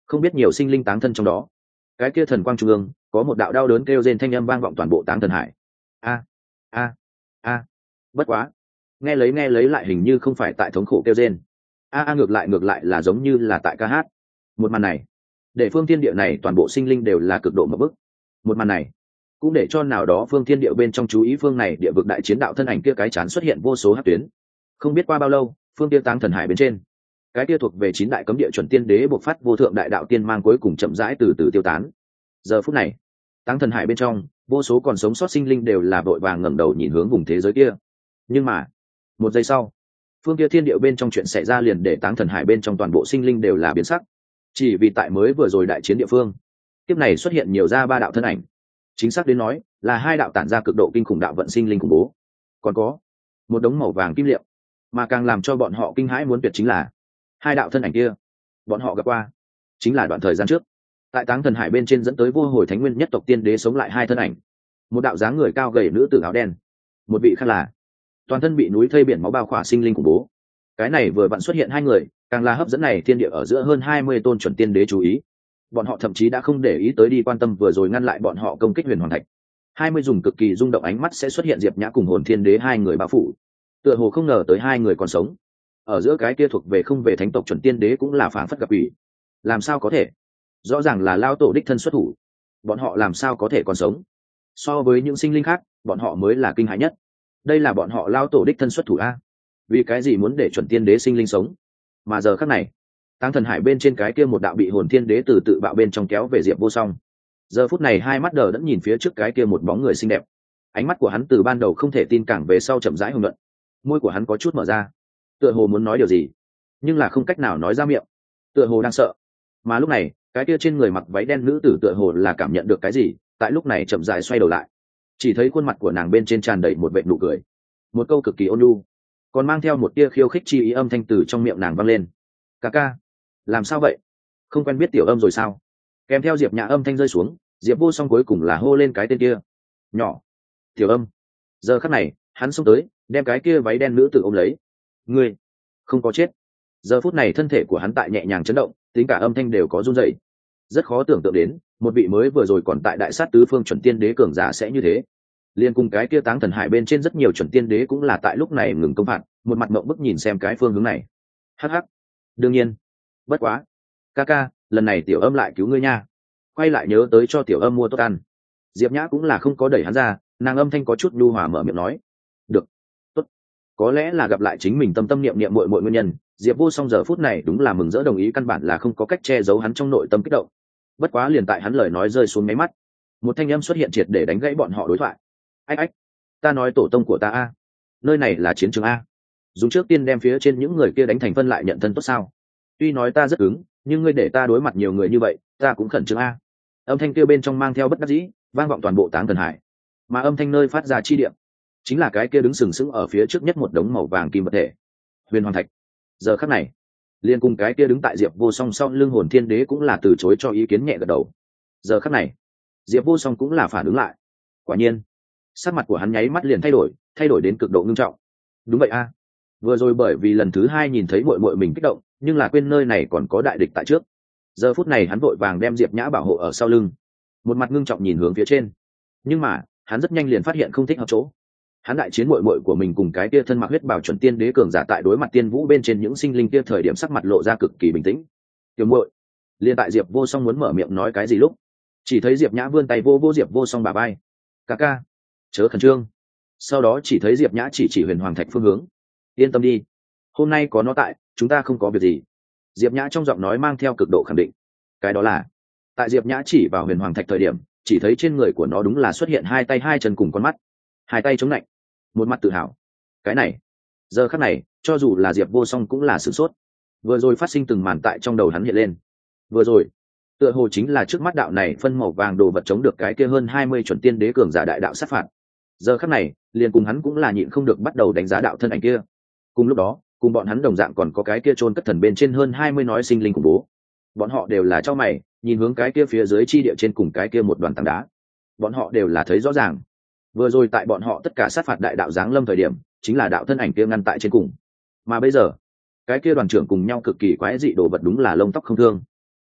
không biết nhiều sinh linh táng thân trong đó. Cái kia thần quang trung ương có một đạo đau đớn kêu rên thanh âm vang vọng toàn bộ táng thần hải. A a a. Bất quá, nghe lấy lại hình như không phải tại thống khổ kêu rên. Ngược lại là giống như là tại ca hát. Một màn này để phương thiên địa này toàn bộ sinh linh đều là cực độ ngộp bức. Một màn này cũng để cho nào đó phương thiên địa bên trong chú ý phương này địa vực đại chiến đạo thân ảnh kia cái chán xuất hiện vô số hắc tuyến. Không biết qua bao lâu, phương tiên táng thần hải bên trên, cái kia thuộc về 9 đại cấm địa chuẩn tiên đế bộc phát vô thượng đại đạo tiên mang cuối cùng chậm rãi từ từ tiêu tán. Giờ phút này, táng thần hải bên trong, vô số còn sống sót sinh linh đều là vội vàng ngẩng đầu nhìn hướng vùng thế giới kia. Nhưng mà, một giây sau, phương kia thiên địa bên trong chuyện xảy ra liền để táng thần hải bên trong toàn bộ sinh linh đều là biến sắc. Chỉ vì tại mới vừa rồi đại chiến địa phương, tiếp này xuất hiện nhiều ra 3 đạo thân ảnh. Chính xác đến nói, là 2 đạo tản ra cực độ kinh khủng đạo vận sinh linh khủng bố. Còn có một đống màu vàng kim liệu, mà càng làm cho bọn họ kinh hãi muốn tuyệt chính là 2 đạo thân ảnh kia, bọn họ gặp qua, chính là đoạn thời gian trước, tại táng thần hải bên trên dẫn tới vô hồi thánh nguyên nhất tộc tiên đế sống lại 2 thân ảnh. Một đạo dáng người cao gầy nữ tử áo đen, một vị khác là toàn thân bị núi thây biển máu bao khỏa sinh linh khủng bố. Cái này vừa vặn xuất hiện 2 người, càng là hấp dẫn này thiên địa ở giữa hơn 20 tôn chuẩn tiên đế chú ý. Bọn họ thậm chí đã không để ý tới đi quan tâm vừa rồi ngăn lại bọn họ công kích huyền hoàng thạch. 20 dùng cực kỳ rung động ánh mắt sẽ xuất hiện Diệp Nhã cùng hồn thiên đế 2 người bao phủ. Tựa hồ không ngờ tới 2 người còn sống. Ở giữa cái kia thuộc về không về thánh tộc chuẩn tiên đế cũng là phản phất gặp ủy. Làm sao có thể? Rõ ràng là lao tổ đích thân xuất thủ, bọn họ làm sao có thể còn sống? So với những sinh linh khác, bọn họ mới là kinh hãi nhất. Đây là bọn họ lao tổ đích thân xuất thủ a. Vì cái gì muốn để chuẩn tiên đế sinh linh sống? Mà giờ khắc này, táng thần hải bên trên cái kia một đạo bị hồn thiên đế từ tự bạo bên trong kéo về Diệp Vô Song. Giờ phút này 2 mắt đờ đẫn nhìn phía trước cái kia một bóng người xinh đẹp. Ánh mắt của hắn từ ban đầu không thể tin càng về sau chậm rãi hùng luận. Môi của hắn có chút mở ra, tựa hồ muốn nói điều gì, nhưng là không cách nào nói ra miệng, tựa hồ đang sợ. Mà lúc này, cái kia trên người mặc váy đen nữ tử tựa hồ là cảm nhận được cái gì, tại lúc này chậm rãi xoay đầu lại, chỉ thấy khuôn mặt của nàng bên trên tràn đầy một vệt nụ cười, một câu cực kỳ ôn nhu, còn mang theo một tia khiêu khích chi ý âm thanh từ trong miệng nàng vang lên. Ca ca, làm sao vậy? Không quen biết tiểu âm rồi sao? Kèm theo Diệp Nhã âm thanh rơi xuống, Diệp Vô Song cuối cùng là hô lên cái tên kia. Nhỏ, tiểu âm. Giờ khắc này, hắn xông tới, đem cái kia váy đen nữ tử ôm lấy. Ngươi không có chết. Giờ phút này thân thể của hắn tại nhẹ nhàng chấn động, tính cả âm thanh đều có run rẩy. Rất khó tưởng tượng đến, một vị mới vừa rồi còn tại đại sát tứ phương chuẩn tiên đế cường giả sẽ như thế. Liên cùng cái kia táng thần hải bên trên rất nhiều chuẩn tiên đế cũng là tại lúc này ngừng công phạt, một mặt mộng bức nhìn xem cái phương hướng này. Hắc hắc. Đương nhiên. Bất quá. Ca ca, lần này tiểu âm lại cứu ngươi nha. Quay lại nhớ tới cho tiểu âm mua tốt ăn. Diệp Nhã cũng là không có đẩy hắn ra, nàng âm thanh có chút nhu hòa mở miệng nói. Được. Tốt. Có lẽ là gặp lại chính mình tâm tâm niệm niệm muội muội nguyên nhân, Diệp Vô Song giờ phút này đúng là mừng rỡ đồng ý, căn bản là không có cách che giấu hắn trong nội tâm kích động. Bất quá liền tại hắn lời nói rơi xuống mấy mắt, một thanh âm xuất hiện triệt để đánh gãy bọn họ đối thoại. Ách, ta nói tổ tông của ta a, nơi này là chiến trường a, dùng trước tiên đem phía trên những người kia đánh thành phân lại nhận thân tốt sao? Tuy nói ta rất cứng, nhưng ngươi để ta đối mặt nhiều người như vậy, ta cũng khẩn trương a. Âm thanh kia bên trong mang theo bất đắc dĩ, vang vọng toàn bộ táng thần hải, mà âm thanh nơi phát ra chi điểm chính là cái kia đứng sừng sững ở phía trước nhất một đống màu vàng kim vật thể, huyền hoàng thạch. Giờ khắc này, liên cùng cái kia đứng tại Diệp Vô Song sau lưng hồn thiên đế cũng là từ chối cho ý kiến nhẹ gật đầu. Giờ khắc này, Diệp Vô Song cũng là phản ứng lại. Quả nhiên, sắc mặt của hắn nháy mắt liền thay đổi đến cực độ nghiêm trọng. Đúng vậy a, vừa rồi bởi vì lần thứ 2 nhìn thấy muội muội mình kích động, nhưng là quên nơi này còn có đại địch tại trước. Giờ phút này hắn vội vàng đem Diệp Nhã bảo hộ ở sau lưng, một mặt ngưng trọng nhìn hướng phía trên. Nhưng mà, hắn rất nhanh liền phát hiện không thích hợp chỗ. Hắn đại chiến muội muội của mình cùng cái kia thân mặc huyết bào chuẩn tiên đế cường giả tại đối mặt tiên vũ bên trên những sinh linh kia thời điểm sắc mặt lộ ra cực kỳ bình tĩnh. Tiểu muội, liền tại Diệp Vô Song muốn mở miệng nói cái gì lúc, chỉ thấy Diệp Nhã vươn tay vô Diệp Vô Song bả vai. Ca ca, chớ khẩn trương. Sau đó chỉ thấy Diệp Nhã chỉ huyền hoàng thạch phương hướng. Yên tâm đi, hôm nay có nó tại, chúng ta không có việc gì. Diệp Nhã trong giọng nói mang theo cực độ khẳng định. Cái đó là, tại Diệp Nhã chỉ vào huyền hoàng thạch thời điểm, chỉ thấy trên người của nó đúng là xuất hiện 2 tay 2 chân cùng con mắt, 2 tay chống lạnh, một mặt tự hào. Cái này, giờ khắc này, cho dù là Diệp Vô Song cũng là sửng sốt. Vừa rồi phát sinh từng màn tại trong đầu hắn hiện lên. Vừa rồi, tựa hồ chính là trước mắt đạo này phân màu vàng đồ vật chống được cái kia hơn 20 chuẩn tiên đế cường giả đại đạo sát phạt. Giờ khắc này, liền cùng hắn cũng là nhịn không được bắt đầu đánh giá đạo thân ảnh kia. Cùng lúc đó, cùng bọn hắn đồng dạng còn có cái kia chôn cất thần bên trên hơn 20 nói sinh linh khủng bố. Bọn họ đều là chau mày, nhìn hướng cái kia phía dưới chi địa trên cùng cái kia một đoàn tảng đá. Bọn họ đều là thấy rõ ràng. Vừa rồi tại bọn họ tất cả sát phạt đại đạo giáng lâm thời điểm, chính là đạo thân ảnh kia ngăn tại trên cùng. Mà bây giờ, cái kia đoàn trưởng cùng nhau cực kỳ quái dị đồ vật đúng là lông tóc không thương.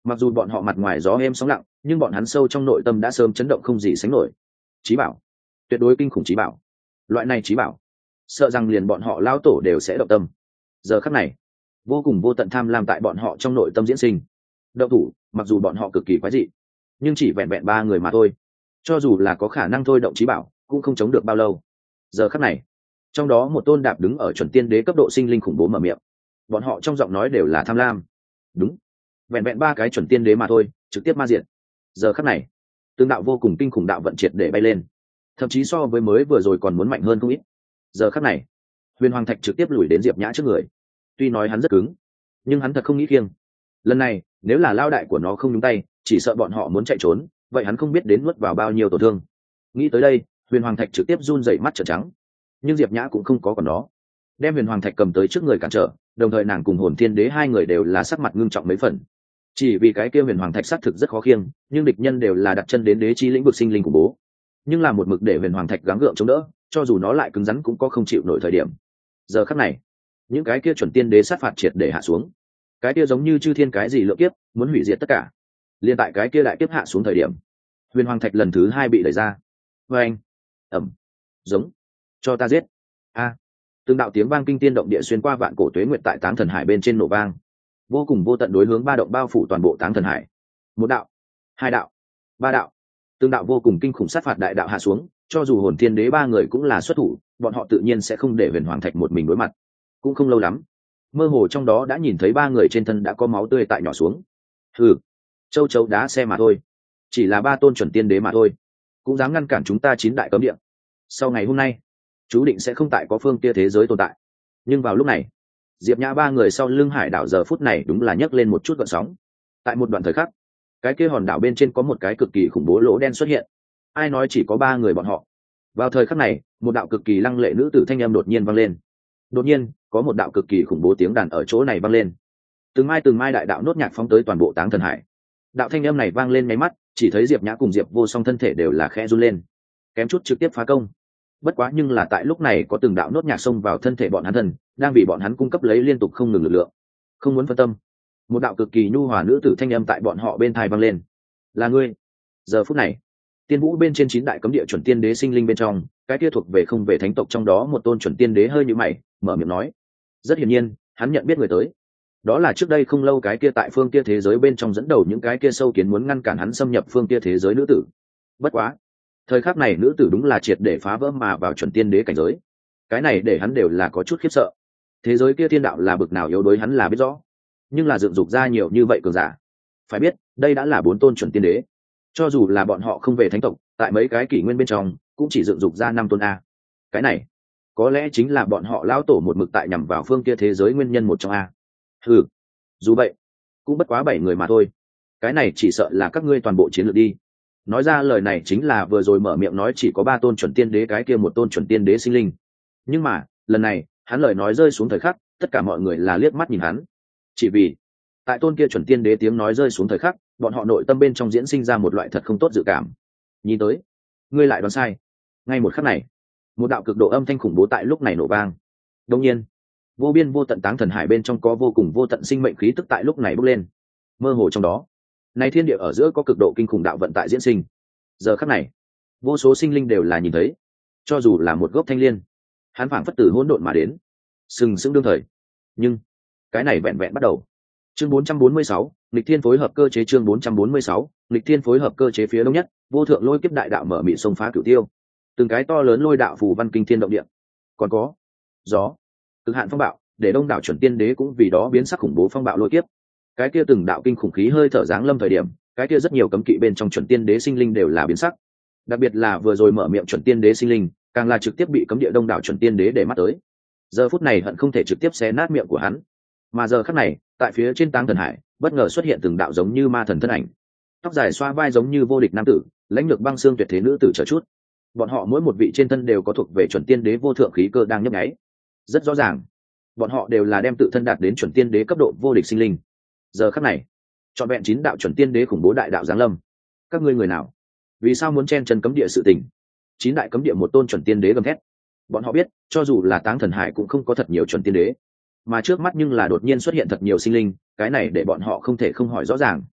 mặc dù bọn họ mặt ngoài gió êm sóng lặng, nhưng bọn hắn sâu trong nội tâm đã sớm chấn động không gì sánh nổi. Chí bảo, tuyệt đối kinh khủng chí bảo. Loại này chí bảo, sợ rằng liền bọn họ lao tổ đều sẽ động tâm. Giờ khắc này, vô cùng vô tận tham lam tại bọn họ trong nội tâm diễn sinh. Động thủ, mặc dù bọn họ cực kỳ quái dị, nhưng chỉ vẹn vẹn 3 người mà thôi. Cho dù là có khả năng thôi động chí bảo, cũng không chống được bao lâu. Giờ khắc này, trong đó một tôn đạp đứng ở chuẩn tiên đế cấp độ sinh linh khủng bố mở miệng. Bọn họ trong giọng nói đều là tham lam. Đúng, vẹn vẹn 3 cái chuẩn tiên đế mà thôi, trực tiếp ma diện. Giờ khắc này, tương đạo vô cùng kinh khủng đạo vận triệt để bay lên, thậm chí so với mới vừa rồi còn muốn mạnh hơn không ít. Giờ khắc này, Huyền Hoàng Thạch trực tiếp lùi đến Diệp Nhã trước người. Tuy nói hắn rất cứng, nhưng hắn thật không nghĩ kiêng. Lần này, nếu là lao đại của nó không nhúng tay, chỉ sợ bọn họ muốn chạy trốn, vậy hắn không biết đến nuốt vào bao nhiêu tổn thương. Nghĩ tới đây, Huyền Hoàng Thạch trực tiếp run rẩy mắt trợn trắng. Nhưng Diệp Nhã cũng không có còn nó, đem Huyền Hoàng Thạch cầm tới trước người cản trở, đồng thời nàng cùng Hồn Thiên Đế hai người đều là sắc mặt ngưng trọng mấy phần. Chỉ vì cái kia Huyền Hoàng Thạch xác thực rất khó khiêng, nhưng địch nhân đều là đặt chân đến đế chi lĩnh vực sinh linh của bố. Nhưng là một mực để Huyền Hoàng Thạch gắng gượng chống đỡ, cho dù nó lại cứng rắn cũng có không chịu nổi thời điểm. Giờ khắc này, những cái kia chuẩn tiên đế sát phạt triệt để hạ xuống. Cái kia giống như chư thiên cái gì lượng kiếp, muốn hủy diệt tất cả. Liên tại cái kia đại kiếp hạ xuống thời điểm, Huyền Hoàng Thạch lần thứ 2 bị đẩy ra. Oeng, ầm, giống, cho ta giết. A. Từng đạo tiếng vang kinh tiên động địa xuyên qua vạn cổ tuế nguyệt tại Táng Thần Hải bên trên nổ vang. Vô cùng vô tận đối hướng 3 động bao phủ toàn bộ Táng Thần Hải. 1 đạo, 2 đạo, 3 đạo. Từng đạo vô cùng kinh khủng sát phạt đại đạo hạ xuống, cho dù Hồn Thiên Đế 3 người cũng là xuất thủ, bọn họ tự nhiên sẽ không để Huyền Hoàng Thạch một mình đối mặt. Cũng không lâu lắm, mơ hồ trong đó đã nhìn thấy 3 người trên thân đã có máu tươi tại nhỏ xuống. Hừ, châu chấu đá xe mà thôi, chỉ là 3 tôn chuẩn tiên đế mà thôi, cũng dám ngăn cản chúng ta 9 đại cấm địa. Sau ngày hôm nay, chú định sẽ không tại có phương kia thế giới tồn tại. Nhưng vào lúc này, Diệp Nhã 3 người sau lưng hải đảo giờ phút này đúng là nhấc lên một chút gợn sóng. Tại một đoạn thời khắc, cái kia hòn đảo bên trên có một cái cực kỳ khủng bố lỗ đen xuất hiện. Ai nói chỉ có 3 người bọn họ? Vào thời khắc này, một đạo cực kỳ lăng lệ nữ tử thanh âm đột nhiên vang lên. Đột nhiên, có một đạo cực kỳ khủng bố tiếng đàn ở chỗ này vang lên. Từng mai đại đạo nốt nhạc phóng tới toàn bộ Táng Thần Hải. Đạo thanh âm này vang lên nháy mắt, chỉ thấy Diệp Nhã cùng Diệp Vô Song thân thể đều là khẽ run lên, kém chút trực tiếp phá công. Bất quá nhưng là tại lúc này có từng đạo nốt nhạc xông vào thân thể bọn hắn thân, đang vì bọn hắn cung cấp lấy liên tục không ngừng lực lượng. Không muốn phân tâm. Một đạo cực kỳ nhu hòa nữ tử thanh âm tại bọn họ bên tai vang lên. Là ngươi. Giờ phút này, Tiên Vũ bên trên 9 đại cấm địa chuẩn tiên đế sinh linh bên trong, cái kia thuộc về không về thánh tộc trong đó một tôn chuẩn tiên đế hơi như mày, mở miệng nói. Rất hiển nhiên, hắn nhận biết người tới. Đó là trước đây không lâu cái kia tại phương kia thế giới bên trong dẫn đầu những cái kia sâu kiến muốn ngăn cản hắn xâm nhập phương kia thế giới nữ tử. Bất quá, thời khắc này nữ tử đúng là triệt để phá vỡ mà vào chuẩn tiên đế cảnh giới. Cái này để hắn đều là có chút khiếp sợ. Thế giới kia thiên đạo là bực nào yếu đuối hắn là biết rõ, nhưng là dựng dục ra nhiều như vậy cường giả. Phải biết, đây đã là 4 tôn chuẩn tiên đế. Cho dù là bọn họ không về thánh tộc, tại mấy cái kỷ nguyên bên trong cũng chỉ dựng dục ra 5 tôn a. Cái này có lẽ chính là bọn họ lão tổ một mực tại nhằm vào phương kia thế giới nguyên nhân một trong a. Ừ, dù vậy cũng bất quá 7 người mà thôi, cái này chỉ sợ là các ngươi toàn bộ chiến lược đi. Nói ra lời này chính là vừa rồi mở miệng nói chỉ có 3 tôn chuẩn tiên đế cái kia một tôn chuẩn tiên đế sinh linh. Nhưng mà lần này hắn lời nói rơi xuống thời khắc, tất cả mọi người là liếc mắt nhìn hắn, chỉ vì tại tôn kia chuẩn tiên đế tiếng nói rơi xuống thời khắc, bọn họ nội tâm bên trong diễn sinh ra một loại thật không tốt dự cảm. Nhìn tới, ngươi lại đoán sai. Ngay một khắc này, một đạo cực độ âm thanh khủng bố tại lúc này nổ vang. Đương nhiên, vô biên vô tận Táng Thần Hải bên trong có vô cùng vô tận sinh mệnh khí tức tại lúc này bốc lên. Mơ hồ trong đó, nay thiên địa ở giữa có cực độ kinh khủng đạo vận tại diễn sinh. Giờ khắc này, vô số sinh linh đều là nhìn thấy, cho dù là một gốc thanh liên, hắn phảng phất từ hỗn độn mà đến, sừng sững đương thời. Nhưng cái này vẹn vẹn bắt đầu. Chương 446, nghịch thiên phối hợp cơ chế. Chương 446, nghịch thiên phối hợp cơ chế. Phía đông nhất, vô thượng lôi kiếp đại đạo mở mị sông phá cửu tiêu. Từng cái to lớn lôi đạo phù văn kinh thiên động địa. Còn có gió, cực hạn phong bạo, để đông đảo chuẩn tiên đế cũng vì đó biến sắc khủng bố phong bạo lôi kiếp. Cái kia từng đạo kinh khủng khí hơi thở giáng lâm thời điểm, cái kia rất nhiều cấm kỵ bên trong chuẩn tiên đế sinh linh đều là biến sắc. Đặc biệt là vừa rồi mở miệng chuẩn tiên đế sinh linh, càng là trực tiếp bị cấm địa đông đảo chuẩn tiên đế để mắt tới. Giờ phút này hận không thể trực tiếp xé nát miệng của hắn. Mà giờ khắc này, tại phía trên Táng Thần Hải, bất ngờ xuất hiện từng đạo giống như ma thần thân ảnh, tóc dài xoa vai giống như vô địch nam tử, lãnh lược băng xương tuyệt thế nữ tử chờ chút. Bọn họ mỗi một vị trên thân đều có thuộc về chuẩn tiên đế vô thượng khí cơ đang nhấp nháy. Rất rõ ràng, bọn họ đều là đem tự thân đạt đến chuẩn tiên đế cấp độ vô địch sinh linh. Giờ khắc này, trọn vẹn 9 đạo chuẩn tiên đế khủng bố đại đạo giáng lâm. Các ngươi người nào? Vì sao muốn chen chân cấm địa sự tình? 9 đại cấm địa một tôn chuẩn tiên đế gầm thét. Bọn họ biết, cho dù là Táng Thần Hải cũng không có thật nhiều chuẩn tiên đế, mà trước mắt nhưng là đột nhiên xuất hiện thật nhiều sinh linh, cái này để bọn họ không thể không hỏi rõ ràng.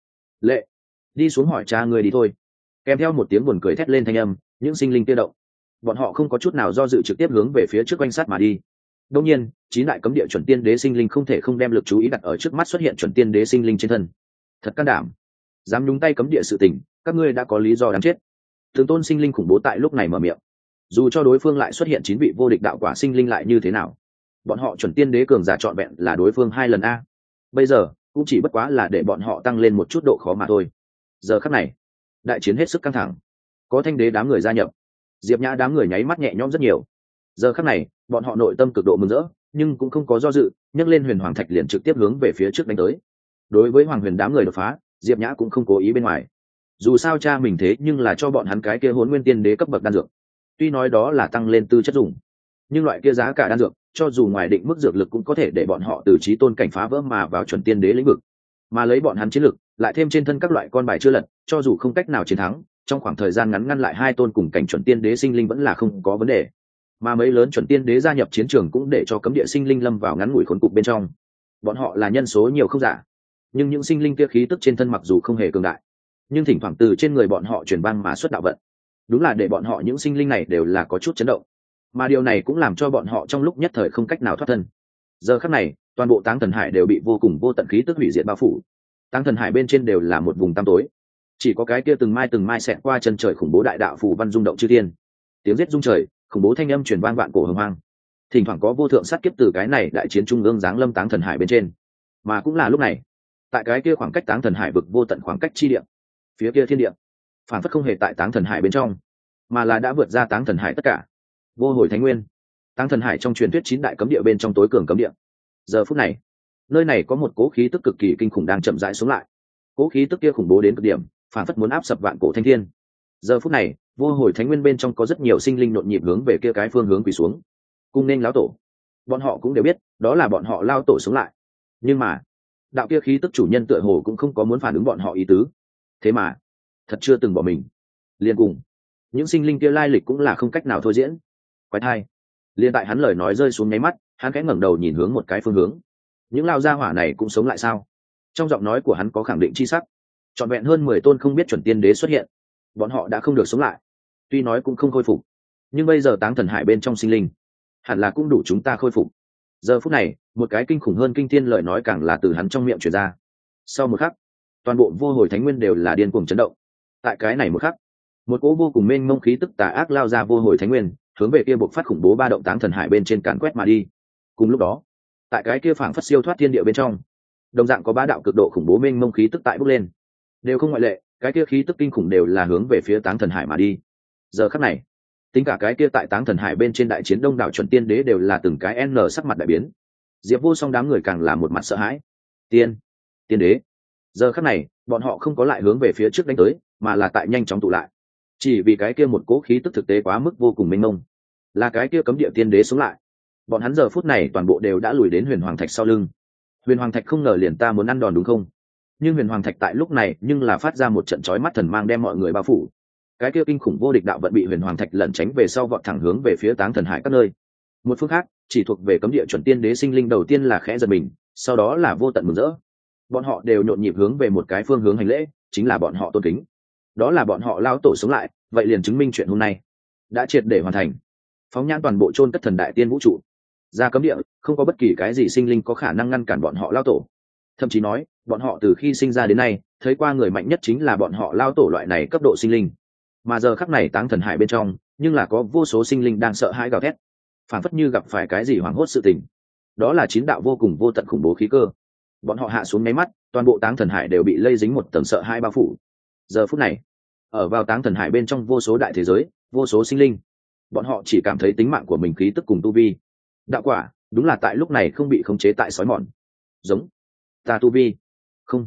Lệ, đi xuống hỏi cha người đi thôi. Kèm theo một tiếng buồn cười thét lên thanh âm, những sinh linh kia động. Bọn họ không có chút nào do dự trực tiếp hướng về phía trước quanh sát mà đi. Đương nhiên, chín đại cấm địa chuẩn tiên đế sinh linh không thể không đem lực chú ý đặt ở trước mắt xuất hiện chuẩn tiên đế sinh linh trên thân. Thật can đảm, dám nhúng tay cấm địa sự tình, các ngươi đã có lý do đáng chết. Từng tôn sinh linh khủng bố tại lúc này mở miệng. Dù cho đối phương lại xuất hiện 9 vị vô địch đạo quả sinh linh lại như thế nào, bọn họ chuẩn tiên đế cường giả trọn vẹn là đối phương 2 lần a. Bây giờ cũng chỉ bất quá là để bọn họ tăng lên một chút độ khó mà thôi. Giờ khắc này, đại chiến hết sức căng thẳng. Có Thanh đế đám người gia nhập, Diệp Nhã đám người nháy mắt nhẹ nhõm rất nhiều. Giờ khắc này, bọn họ nội tâm cực độ mừng rỡ, nhưng cũng không có do dự, nhấc lên Huyền Hoàng Thạch liền trực tiếp hướng về phía trước đánh tới. Đối với Hoàng Huyền đám người đột phá, Diệp Nhã cũng không cố ý bên ngoài. Dù sao cha mình thế nhưng là cho bọn hắn cái kia Hỗn Nguyên Tiên Đế cấp bậc đan dược. Tuy nói đó là tăng lên tư chất dùng, nhưng loại kia giá cả đan dược, cho dù ngoài định mức dược lực cũng có thể để bọn họ từ chí tôn cảnh phá vỡ mà vào chuẩn tiên đế lĩnh vực. Mà lấy bọn hắn chiến lực, lại thêm trên thân các loại con bài chưa lật, cho dù không cách nào chiến thắng, trong khoảng thời gian ngắn ngăn lại 2 tôn cùng cảnh chuẩn tiên đế sinh linh vẫn là không có vấn đề. Mà mấy lớn chuẩn tiên đế gia nhập chiến trường cũng để cho cấm địa sinh linh lâm vào ngắn ngủi khốn cục bên trong. Bọn họ là nhân số nhiều không giả, nhưng những sinh linh kia khí tức trên thân mặc dù không hề cường đại, nhưng thỉnh thoảng từ trên người bọn họ truyền băng mà xuất đạo vận, đúng là để bọn họ những sinh linh này đều là có chút chấn động. Mà điều này cũng làm cho bọn họ trong lúc nhất thời không cách nào thoát thân. Giờ khắc này, toàn bộ Táng Thần Hải đều bị vô cùng vô tận khí tức hủy diệt bao phủ. Táng Thần Hải bên trên đều là một vùng tăm tối, chỉ có cái kia từng mai xẹt qua chân trời khủng bố đại đạo phù văn rung động chư thiên. Tiếng giết rung trời, khủng bố thanh âm truyền vang vạn cổ hồng hoang. Thỉnh thoảng có vô thượng sát kiếp từ cái này đại chiến trung ương giáng lâm Táng Thần Hải bên trên. Mà cũng là lúc này, tại cái kia khoảng cách Táng Thần Hải vực vô tận khoảng cách chi địa, phía kia thiên địa, phản phất không hề tại Táng Thần Hải bên trong, mà là đã vượt ra Táng Thần Hải tất cả. Vô Hồi Thánh Nguyên, Táng Thần Hải trong truyền thuyết 9 đại cấm địa bên trong tối cường cấm địa. Giờ phút này, nơi này có một cố khí tức cực kỳ kinh khủng đang chậm rãi xuống lại. Cố khí tức kia khủng bố đến cực điểm, phản phất muốn áp sập vạn cổ thanh thiên. Giờ phút này, Vô Hồi Thánh Nguyên bên trong có rất nhiều sinh linh nhộn nhịp hướng về kia cái phương hướng quỳ xuống, cung nên lão tổ. Bọn họ cũng đều biết, đó là bọn họ lao tổ sống lại. Nhưng mà, đạo kia khí tức chủ nhân tựa hồ cũng không có muốn phản ứng bọn họ ý tứ. Thế mà, thật chưa từng bỏ mình. Liên cùng, những sinh linh kia lai lịch cũng là không cách nào thôi diễn. Quái thai. Liên tại hắn lời nói rơi xuống nháy mắt, hắn khẽ ngẩng đầu nhìn hướng một cái phương hướng. Những lao gia hỏa này cũng sống lại sao? Trong giọng nói của hắn có khẳng định chi sắc. Trọn vẹn hơn 10 tôn không biết chuẩn tiên đế xuất hiện. Bọn họ đã không được sống lại. Tuy nói cũng không khôi phục, nhưng bây giờ Táng Thần Hải bên trong sinh linh, hẳn là cũng đủ chúng ta khôi phục. Giờ phút này, một cái kinh khủng hơn kinh thiên lời nói càng là từ hắn trong miệng truyền ra. Sau một khắc, toàn bộ Vô Hồi Thánh Nguyên đều là điên cuồng chấn động. Tại cái này một khắc, một cỗ vô cùng mênh mông khí tức tà ác lao ra Vô Hồi Thánh Nguyên, hướng về kia bộc phát khủng bố ba động Táng Thần Hải bên trên càn quét mà đi. Cùng lúc đó, tại cái kia phảng phất siêu thoát thiên địa bên trong, đồng dạng có bá đạo cực độ khủng bố mênh mông khí tức tại bốc lên. Đều không ngoại lệ, cái kia khí tức kinh khủng đều là hướng về phía Táng Thần Hải mà đi. Giờ khắc này, tính cả cái kia tại Táng Thần Hải bên trên đại chiến đông đảo chuẩn tiên đế đều là từng cái n sắc mặt đại biến. Diệp Vô Song đám người càng là một mặt sợ hãi. Tiên đế. Giờ khắc này, bọn họ không có lại hướng về phía trước đánh tới, mà là tại nhanh chóng tụ lại. Chỉ vì cái kia một cỗ khí tức thực tế quá mức vô cùng mênh mông, là cái kia cấm địa tiên đế sống lại. Bọn hắn giờ phút này toàn bộ đều đã lùi đến Huyền Hoàng Thạch sau lưng. Huyền Hoàng Thạch không ngờ liền ta muốn ăn đòn đúng không? Nhưng Huyền Hoàng Thạch tại lúc này nhưng là phát ra một trận chói mắt thần mang đem mọi người bao phủ. Cái kia kinh khủng vô địch đạo vận bị Huyền Hoàng Thạch lẩn tránh về sau vọt thẳng hướng về phía Táng Thần Hải các nơi. Một phương khác, chỉ thuộc về cấm địa chuẩn tiên đế sinh linh đầu tiên là khẽ giật mình, sau đó là vô tận mừng rỡ. Bọn họ đều nhộn nhịp hướng về một cái phương hướng hành lễ, chính là bọn họ tôn kính. Đó là bọn họ lao tổ sống lại, vậy liền chứng minh chuyện hôm nay đã triệt để hoàn thành. Phóng nhãn toàn bộ chôn cất thần đại tiên vũ trụ, ra cấm địa, không có bất kỳ cái gì sinh linh có khả năng ngăn cản bọn họ lao tổ. Thậm chí nói, bọn họ từ khi sinh ra đến nay, thấy qua người mạnh nhất chính là bọn họ lao tổ loại này cấp độ sinh linh. Mà giờ khắc này Táng Thần Hải bên trong, nhưng là có vô số sinh linh đang sợ hãi gào thét, phản phất như gặp phải cái gì hoảng hốt sự tình. Đó là 9 đạo vô cùng vô tận khủng bố khí cơ. Bọn họ hạ xuống mấy mắt, toàn bộ Táng Thần Hải đều bị lây dính một tầng sợ hãi bao phủ. Giờ phút này, ở vào Táng Thần Hải bên trong vô số đại thế giới, vô số sinh linh, bọn họ chỉ cảm thấy tính mạng của mình khí tức cùng tu vi, đạo quả, đúng là tại lúc này không bị khống chế tại sói mòn. Giống ta tu vi không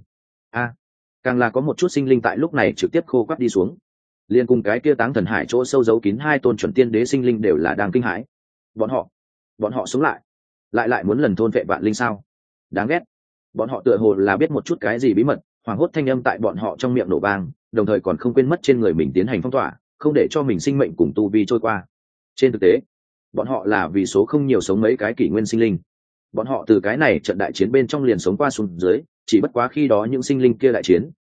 càng là có một chút sinh linh tại lúc này trực tiếp khô quắt đi xuống. Liên cùng cái kia Táng Thần Hải chỗ sâu giấu kín 2 tôn chuẩn tiên đế sinh linh đều là đang kinh hãi. Bọn họ sống lại muốn lần thôn vệ vạn linh sao? Đáng ghét. Bọn họ tựa hồ là biết một chút cái gì bí mật, hoảng hốt thanh âm tại bọn họ trong miệng nổ vang, đồng thời còn không quên mất trên người mình tiến hành phong tỏa, không để cho mình sinh mệnh cùng tu vi trôi qua. Trên thực tế, bọn họ là vì số không nhiều sống mấy cái kỷ nguyên sinh linh. Bọn họ từ cái này trận đại chiến bên trong liền sống qua xuống dưới, chỉ bất quá khi đó những sinh linh kia đại chiến,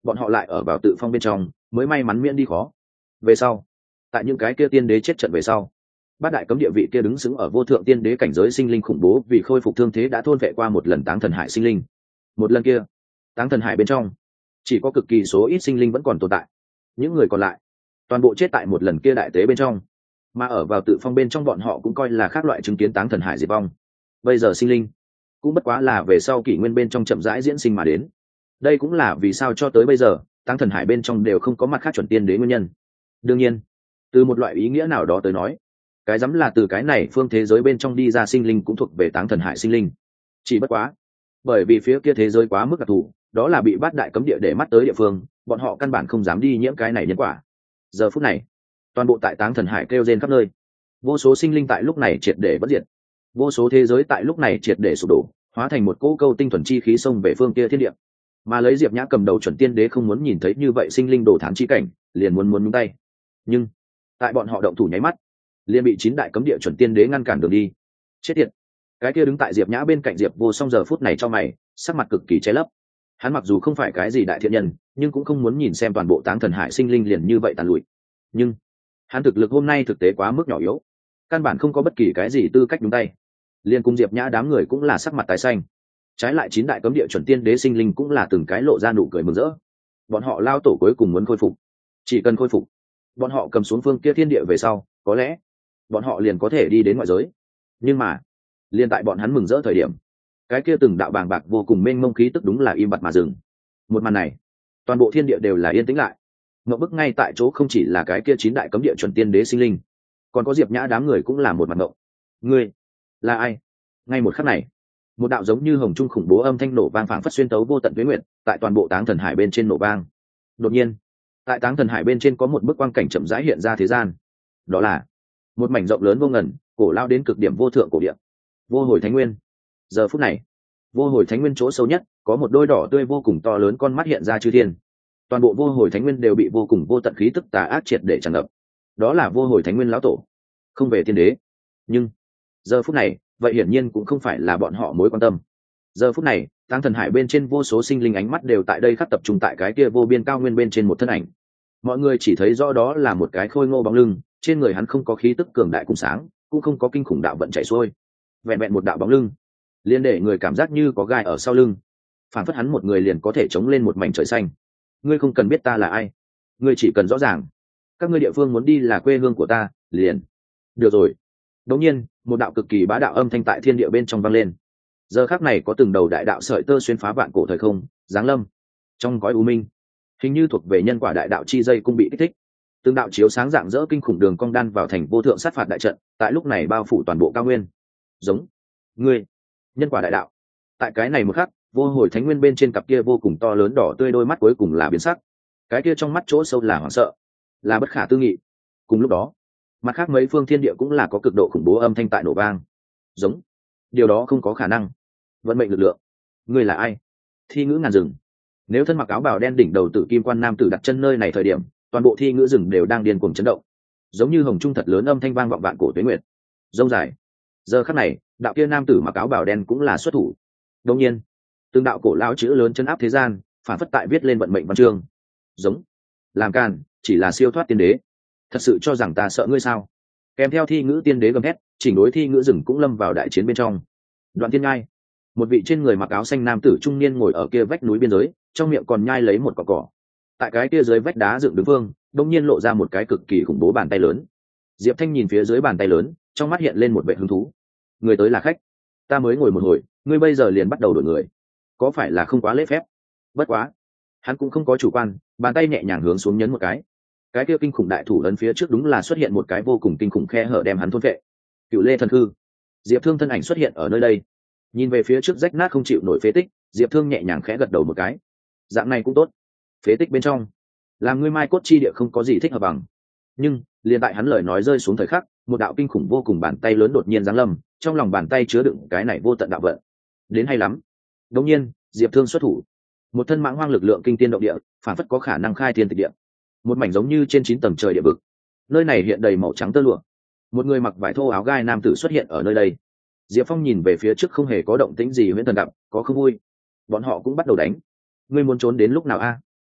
bọn họ lại ở vào tự phong bên trong mới may mắn miễn đi khó. Về sau, tại những cái kia tiên đế chết trận về sau, bát đại cấm địa vị kia đứng sững ở vô thượng tiên đế cảnh giới sinh linh khủng bố vì khôi phục thương thế đã thôn vệ qua một lần táng thần hải sinh linh. Một lần kia, táng thần hải bên trong chỉ có cực kỳ số ít sinh linh vẫn còn tồn tại, những người còn lại toàn bộ chết tại một lần kia đại tế bên trong. Mà ở vào tự phong bên trong bọn họ cũng coi là khác loại chứng kiến táng thần hải diệt vong. Bây giờ sinh linh cũng bất quá là về sau kỷ nguyên bên trong chậm rãi diễn sinh mà đến. Đây cũng là vì sao cho tới bây giờ táng thần hải bên trong đều không có mặt khác chuẩn tiên đế nguyên nhân. Đương nhiên, từ một loại ý nghĩa nào đó tới nói, cái rắm là từ cái này phương thế giới bên trong đi ra sinh linh cũng thuộc về táng thần hải sinh linh. Chỉ bất quá bởi vì phía kia thế giới quá mức đặc thù, đó là bị bát đại cấm địa để mắt tới địa phương, bọn họ căn bản không dám đi nhiễm cái này nhân quả. Giờ phút này toàn bộ tại táng thần hải kêu rên khắp nơi, vô số sinh linh tại lúc này triệt để bất diệt, vô số thế giới tại lúc này triệt để sụp đổ, hóa thành một cỗ câu tinh thuần chi khí xông về phương kia thiên địa. Mà lấy Diệp Nhã cầm đầu chuẩn tiên đế không muốn nhìn thấy như vậy sinh linh đổ thán chi cảnh, liền muốn nhúng tay. Nhưng tại bọn họ động thủ nháy mắt, liền bị 9 đại cấm địa chuẩn tiên đế ngăn cản đường đi. Chết tiệt! Cái kia đứng tại Diệp Nhã bên cạnh Diệp Vô Song giờ phút này cho mày, sắc mặt cực kỳ che lấp. Hắn mặc dù không phải cái gì đại thiện nhân, nhưng cũng không muốn nhìn xem toàn bộ táng thần hải sinh linh liền như vậy tàn lụi. Nhưng hắn thực lực hôm nay thực tế quá mức nhỏ yếu, căn bản không có bất kỳ cái gì tư cách nhúng tay. Liên cùng Diệp Nhã đám người cũng là sắc mặt tái xanh. Trái lại 9 đại cấm địa chuẩn tiên đế sinh linh cũng là từng cái lộ ra nụ cười mừng rỡ. Bọn họ lao tổ cuối cùng muốn khôi phục, chỉ cần khôi phục, bọn họ cầm xuống phương kia thiên địa về sau, có lẽ bọn họ liền có thể đi đến ngoại giới. Nhưng mà liền tại bọn hắn mừng rỡ thời điểm, cái kia từng đạo bàng bạc vô cùng mênh mông khí tức đúng là im bặt mà dừng. Một màn này, toàn bộ thiên địa đều là yên tĩnh lại. Ngậm bức ngay tại chỗ không chỉ là cái kia 9 đại cấm địa chuẩn tiên đế sinh linh, còn có Diệp Nhã đám người cũng là một mặt ngộng. Ngươi là ai? Ngay một khắc này, một đạo giống như hồng trung khủng bố âm thanh nổ vang phảng phất xuyên tấu vô tận tuyết nguyện, tại toàn bộ táng thần hải bên trên nổ vang. Đột nhiên, tại táng thần hải bên trên có một bức quang cảnh chậm rãi hiện ra thế gian. Đó là một mảnh rộng lớn vô ngần, cổ lao đến cực điểm vô thượng cổ địa, vô hồi thánh nguyên. Giờ phút này, vô hồi thánh nguyên chỗ sâu nhất có một đôi đỏ tươi vô cùng to lớn con mắt hiện ra chư thiên. Toàn bộ vô hồi thánh nguyên đều bị vô cùng vô tận khí tức tà ác triệt để tràn ngập. Đó là vô hồi thánh nguyên lão tổ, không về tiên đế. Nhưng giờ phút này, vậy hiển nhiên cũng không phải là bọn họ mối quan tâm. Giờ phút này, táng thần hải bên trên vô số sinh linh ánh mắt đều tại đây khắc tập trung tại cái kia vô biên cao nguyên bên trên một thân ảnh. Mọi người chỉ thấy rõ đó là một cái khôi ngô bóng lưng, trên người hắn không có khí tức cường đại cùng sáng, cũng không có kinh khủng đạo vận chảy xuôi. Vẹn vẹn một đạo bóng lưng, liền để người cảm giác như có gai ở sau lưng. Phản phất hắn một người liền có thể chống lên một mảnh trời xanh. Ngươi không cần biết ta là ai, ngươi chỉ cần rõ ràng các ngươi địa phương muốn đi là quê hương của ta, liền được rồi. Đột nhiên, một đạo cực kỳ bá đạo âm thanh tại thiên địa bên trong vang lên. Giờ khắc này có từng đầu đại đạo sợi tơ xuyên phá vạn cổ thời không, giáng lâm trong gói u minh, hình như thuộc về nhân quả đại đạo chi dây cung bị kích thích. Từng đạo chiếu sáng rạng rỡ kinh khủng đường cong đan vào thành vô thượng sát phạt đại trận, tại lúc này bao phủ toàn bộ cao nguyên. Giống ngươi, nhân quả đại đạo. Tại cái này một khắc, vô hồi thánh nguyên bên trên cặp kia vô cùng to lớn đỏ tươi đôi mắt cuối cùng là biến sắc. Cái kia trong mắt chỗ sâu là hoảng sợ, là bất khả tư nghị. Cùng lúc đó, mặt khác mấy phương thiên địa cũng là có cực độ khủng bố âm thanh tại nổ vang. Giống điều đó không có khả năng. Vận mệnh lực lượng, ngươi là ai? Thi ngữ ngàn rừng. Nếu thân mặc áo bào đen đỉnh đầu tử kim quan nam tử đặt chân nơi này thời điểm, toàn bộ thi ngữ rừng đều đang điên cuồng chấn động, giống như hồng trung thật lớn âm thanh vang vọng vạn cổ tuế nguyệt. Rông dài. Giờ khắc này, đạo kia nam tử mặc áo bào đen cũng là xuất thủ. Đương nhiên, từng đạo cổ lão chữ lớn chấn áp thế gian, phản phất tại viết lên vận mệnh văn chương. Giống làm càn, chỉ là siêu thoát tiên đế, thật sự cho rằng ta sợ ngươi sao? Kèm theo thi ngữ tiên đế gầm thét, chỉnh đối thi ngữ rừng cũng lâm vào đại chiến bên trong. Đoạn Thiên Ngai, một vị trên người mặc áo xanh nam tử trung niên ngồi ở kia vách núi biên giới, trong miệng còn nhai lấy một cỏ cỏ. Tại cái kia dưới vách đá dựng đứng vương, đông nhiên lộ ra một cái cực kỳ khủng bố bàn tay lớn. Diệp Thanh nhìn phía dưới bàn tay lớn, trong mắt hiện lên một vẻ hứng thú. Người tới là khách, ta mới ngồi một hồi, ngươi bây giờ liền bắt đầu đổi người, có phải là không quá lễ phép? Bất quá, hắn cũng không có chủ quan, bàn tay nhẹ nhàng hướng xuống nhấn một cái kia kinh khủng đại thủ lớn phía trước đúng là xuất hiện một cái vô cùng kinh khủng khe hở đem hắn thôn vệ. Cựu Lê thần hư. Diệp Thương thân ảnh xuất hiện ở nơi đây, nhìn về phía trước rách nát không chịu nổi phế tích, Diệp Thương nhẹ nhàng khẽ gật đầu một cái. Dạng này cũng tốt. Phế tích bên trong, làm ngươi mai cốt chi địa không có gì thích hợp bằng. Nhưng liền tại hắn lời nói rơi xuống thời khắc, một đạo kinh khủng vô cùng bàn tay lớn đột nhiên giáng lâm, trong lòng bàn tay chứa đựng cái này vô tận đạo vận. Đến hay lắm. Đột nhiên, Diệp Thương xuất thủ, một thân mãng hoang lực lượng kinh tiên động địa, phản phất có khả năng khai thiên tịch địa. Một mảnh giống như trên 9 tầng trời địa vực. Nơi này hiện đầy màu trắng tơ lụa. Một người mặc vải thô áo gai nam tử xuất hiện ở nơi đây. Diệp Phong nhìn về phía trước không hề có động tĩnh gì, Huyễn Thần Đạp có không vui. Bọn họ cũng bắt đầu đánh. Ngươi muốn trốn đến lúc nào a?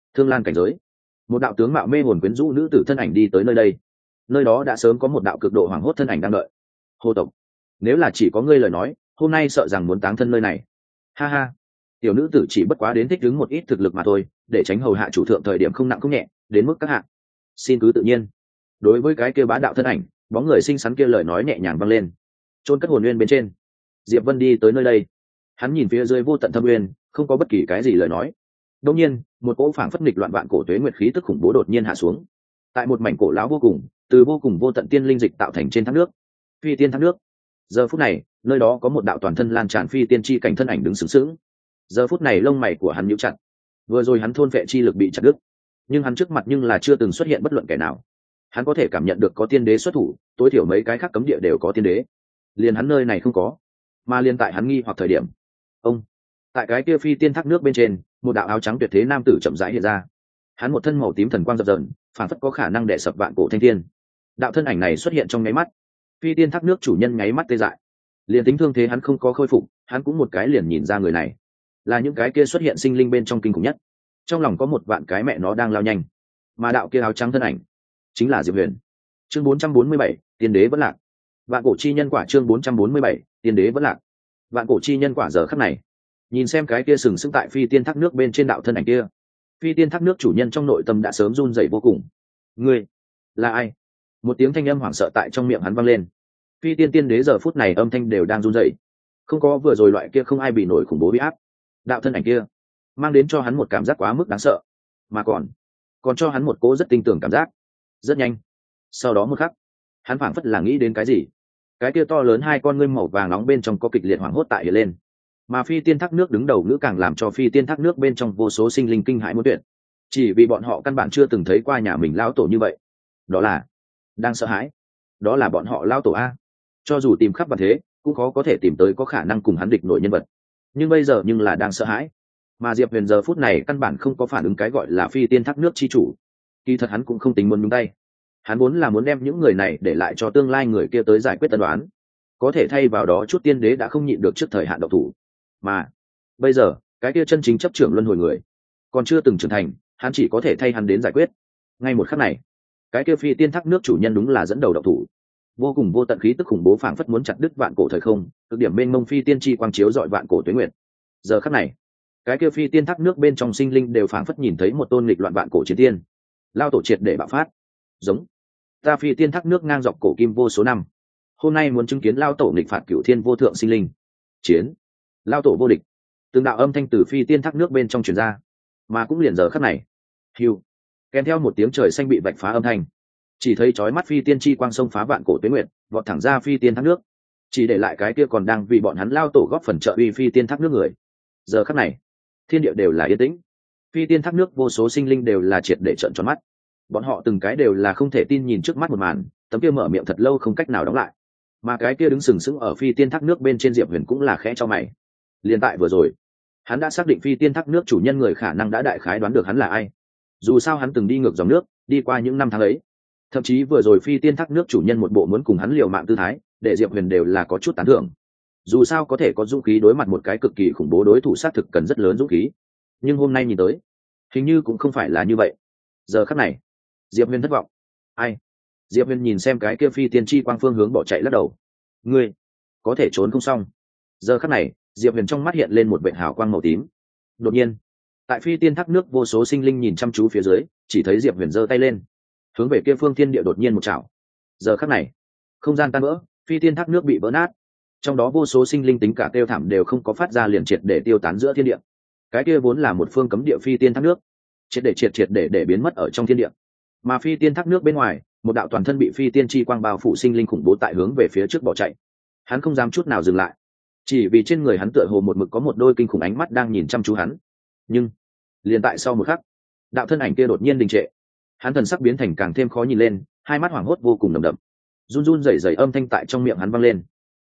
Thương Lan cảnh giới. Một đạo tướng mạo mê hồn quyến rũ nữ tử thân ảnh đi tới nơi đây. Nơi đó đã sớm có một đạo cực độ hoảng hốt thân ảnh đang đợi. Hồ tộc, nếu là chỉ có ngươi lời nói, hôm nay sợ rằng muốn táng thân nơi này. Ha ha. Tiểu nữ tử chỉ bất quá đến thích ứng một ít thực lực mà thôi, để tránh hầu hạ chủ thượng thời điểm không nặng không nhẹ, đến mức các hạ. Xin cứ tự nhiên. Đối với cái kia bá đạo thân ảnh, bóng người xinh xắn kia lời nói nhẹ nhàng vang lên. Chôn cất hồn nguyên bên trên. Diệp Vân đi tới nơi đây. Hắn nhìn phía dưới vô tận thâm nguyên, không có bất kỳ cái gì lời nói. Đột nhiên, một cỗ phảng phất nghịch loạn vạn cổ tuế nguyệt khí tức khủng bố đột nhiên hạ xuống. Tại một mảnh cổ lão vô cùng, từ vô cùng vô tận tiên linh dịch tạo thành trên thác nước. Phi tiên thác nước. Giờ phút này, nơi đó có một đạo toàn thân lan tràn phi tiên chi cảnh thân ảnh đứng sướng sướng. Giờ phút này lông mày của hắn nhíu chặt. Vừa rồi hắn thôn vệ chi lực bị chặt đứt, nhưng hắn trước mặt nhưng là chưa từng xuất hiện bất luận kẻ nào. Hắn có thể cảm nhận được có tiên đế xuất thủ, tối thiểu mấy cái khác cấm địa đều có tiên đế. Liền hắn nơi này không có, mà liên tại hắn nghi hoặc thời điểm, ông tại cái kia phi tiên thác nước bên trên, một đạo áo trắng tuyệt thế nam tử chậm rãi hiện ra. Hắn một thân màu tím thần quang dập dờn, phản phất có khả năng đè sập vạn cổ thanh thiên. Đạo thân ảnh này xuất hiện trong nháy mắt, phi tiên thác nước chủ nhân nháy mắt tê dại. Liền tính thương thế hắn không có khôi phục, hắn cũng một cái liền nhìn ra người này là những cái kia xuất hiện sinh linh bên trong kinh khủng nhất. Trong lòng có một vạn cái mẹ nó đang lao nhanh, mà đạo kia áo trắng thân ảnh chính là Diệp Huyền. Chương 447, tiên đế vẫn lạc. Vạn cổ chi nhân quả. Chương 447, tiên đế vẫn lạc. Vạn cổ chi nhân quả. Giờ khắc này, nhìn xem cái kia sừng sững tại phi tiên thác nước bên trên đạo thân ảnh kia, phi tiên thác nước chủ nhân trong nội tâm đã sớm run rẩy vô cùng. Ngươi là ai? Một tiếng thanh âm hoảng sợ tại trong miệng hắn vang lên. Phi tiên tiên đế giờ phút này âm thanh đều đang run rẩy, không có vừa rồi loại kia không ai bị nổi khủng bố uy áp. Đạo thân ảnh kia mang đến cho hắn một cảm giác quá mức đáng sợ, mà còn cho hắn một cố rất tinh tường cảm giác. Rất nhanh, sau đó một khắc, hắn phảng phất là nghĩ đến cái gì. Cái kia to lớn hai con ngươi màu vàng nóng bên trong có kịch liệt hoảng hốt tại hiện lên, mà phi tiên thác nước đứng đầu nữ càng làm cho phi tiên thác nước bên trong vô số sinh linh kinh hãi muốn tuyệt. Chỉ vì bọn họ căn bản chưa từng thấy qua nhà mình lao tổ như vậy. Đó là đang sợ hãi. Đó là bọn họ lao tổ a. Cho dù tìm khắp bản thế, cũng khó có thể tìm tới có khả năng cùng hắn địch nổi nhân vật. Nhưng bây giờ nhưng là đang sợ hãi. Mà Diệp Huyền giờ phút này căn bản không có phản ứng cái gọi là phi tiên thác nước chi chủ. Kỳ thật hắn cũng không tính muốn nhúng tay. Hắn vốn là muốn đem những người này để lại cho tương lai người kia tới giải quyết tân đoán. Có thể thay vào đó chút tiên đế đã không nhịn được trước thời hạn độc thủ. Mà bây giờ, cái kia chân chính chấp trưởng luân hồi người còn chưa từng trưởng thành, hắn chỉ có thể thay hắn đến giải quyết. Ngay một khắc này, cái kia phi tiên thác nước chủ nhân đúng là dẫn đầu độc thủ. Vô cùng vô tận khí tức khủng bố phảng phất muốn chặt đứt vạn cổ thời không, cực điểm mênh mông phi tiên chi quang chiếu dọi vạn cổ tuế nguyệt. Giờ khắc này, cái kia phi tiên thác nước bên trong sinh linh đều phảng phất nhìn thấy một tôn nghịch loạn vạn cổ chiến tiên, lao tổ triệt để bạo phát. Giống ta phi tiên thác nước ngang dọc cổ kim vô số năm, hôm nay muốn chứng kiến lao tổ nghịch phạt cửu thiên vô thượng sinh linh chiến, lao tổ vô địch. Từng đạo âm thanh từ phi tiên thác nước bên trong truyền ra, mà cũng liền giờ khắc này, hiu, kèm theo một tiếng trời xanh bị vạch phá âm thanh, chỉ thấy chói mắt phi tiên chi quang sông phá vạn cổ tuế nguyệt, vọt thẳng ra phi tiên thác nước, chỉ để lại cái kia còn đang vì bọn hắn lao tổ góp phần trợ uy phi tiên thác nước người. Giờ khắc này, thiên địa đều là yên tĩnh, phi tiên thác nước vô số sinh linh đều là triệt để trợn tròn mắt. Bọn họ từng cái đều là không thể tin nhìn trước mắt một màn, tấm kia mở miệng thật lâu không cách nào đóng lại, mà cái kia đứng sừng sững ở phi tiên thác nước bên trên Diệp Huyền cũng là khẽ cho mày. Liên tại vừa rồi, hắn đã xác định phi tiên thác nước chủ nhân người khả năng đã đại khái đoán được hắn là ai. Dù sao hắn từng đi ngược dòng nước, đi qua những năm tháng ấy. Thậm chí vừa rồi phi tiên thác nước chủ nhân một bộ muốn cùng hắn liều mạng tư thái, để Diệp Huyền đều là có chút tán thưởng. Dù sao có thể có dũng khí đối mặt một cái cực kỳ khủng bố đối thủ xác thực cần rất lớn dũng khí. Nhưng hôm nay nhìn tới, hình như cũng không phải là như vậy. Giờ khắc này, Diệp Huyền thất vọng. Ai? Diệp Huyền nhìn xem cái kia phi tiên chi quang phương hướng bỏ chạy lắc đầu. Ngươi có thể trốn không xong. Giờ khắc này, Diệp Huyền trong mắt hiện lên một vệt hào quang màu tím. Đột nhiên, tại phi tiên thác nước vô số sinh linh nhìn chăm chú phía dưới, chỉ thấy Diệp Huyền giơ tay lên, hướng về kia phương thiên địa đột nhiên một chảo. Giờ khắc này, không gian tan vỡ, phi tiên thác nước bị vỡ nát. Trong đó vô số sinh linh tính cả kêu thảm đều không có phát ra, liền triệt để tiêu tán giữa thiên địa. Cái kia vốn là một phương cấm địa phi tiên thác nước, triệt để biến mất ở trong thiên địa. Mà phi tiên thác nước bên ngoài, một đạo toàn thân bị phi tiên chi quang bao phủ sinh linh khủng bố tại hướng về phía trước bỏ chạy. Hắn không dám chút nào dừng lại, chỉ vì trên người hắn tựa hồ một mực có một đôi kinh khủng ánh mắt đang nhìn chăm chú hắn. Nhưng liền tại sau một khắc, đạo thân ảnh kia đột nhiên đình trệ. Hắn thần sắc biến thành càng thêm khó nhìn lên, hai mắt hoảng hốt vô cùng đậm đậm, run run rẩy rẩy âm thanh tại trong miệng hắn vang lên.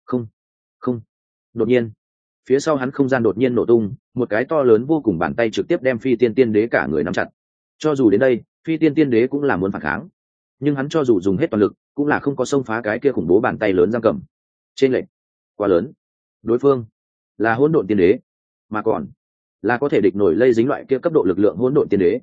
Không. Đột nhiên, phía sau hắn không gian đột nhiên nổ tung, một cái to lớn vô cùng bàn tay trực tiếp đem phi tiên tiên đế cả người nắm chặt. Cho dù đến đây, phi tiên tiên đế cũng là muốn phản kháng, nhưng hắn cho dù dùng hết toàn lực, cũng là không có xông phá cái kia khủng bố bàn tay lớn giam cầm. Trên lệnh quá lớn, đối phương là hỗn độn tiên đế, mà còn là có thể địch nổi lây dính loại kia cấp độ lực lượng hỗn độn tiên đế.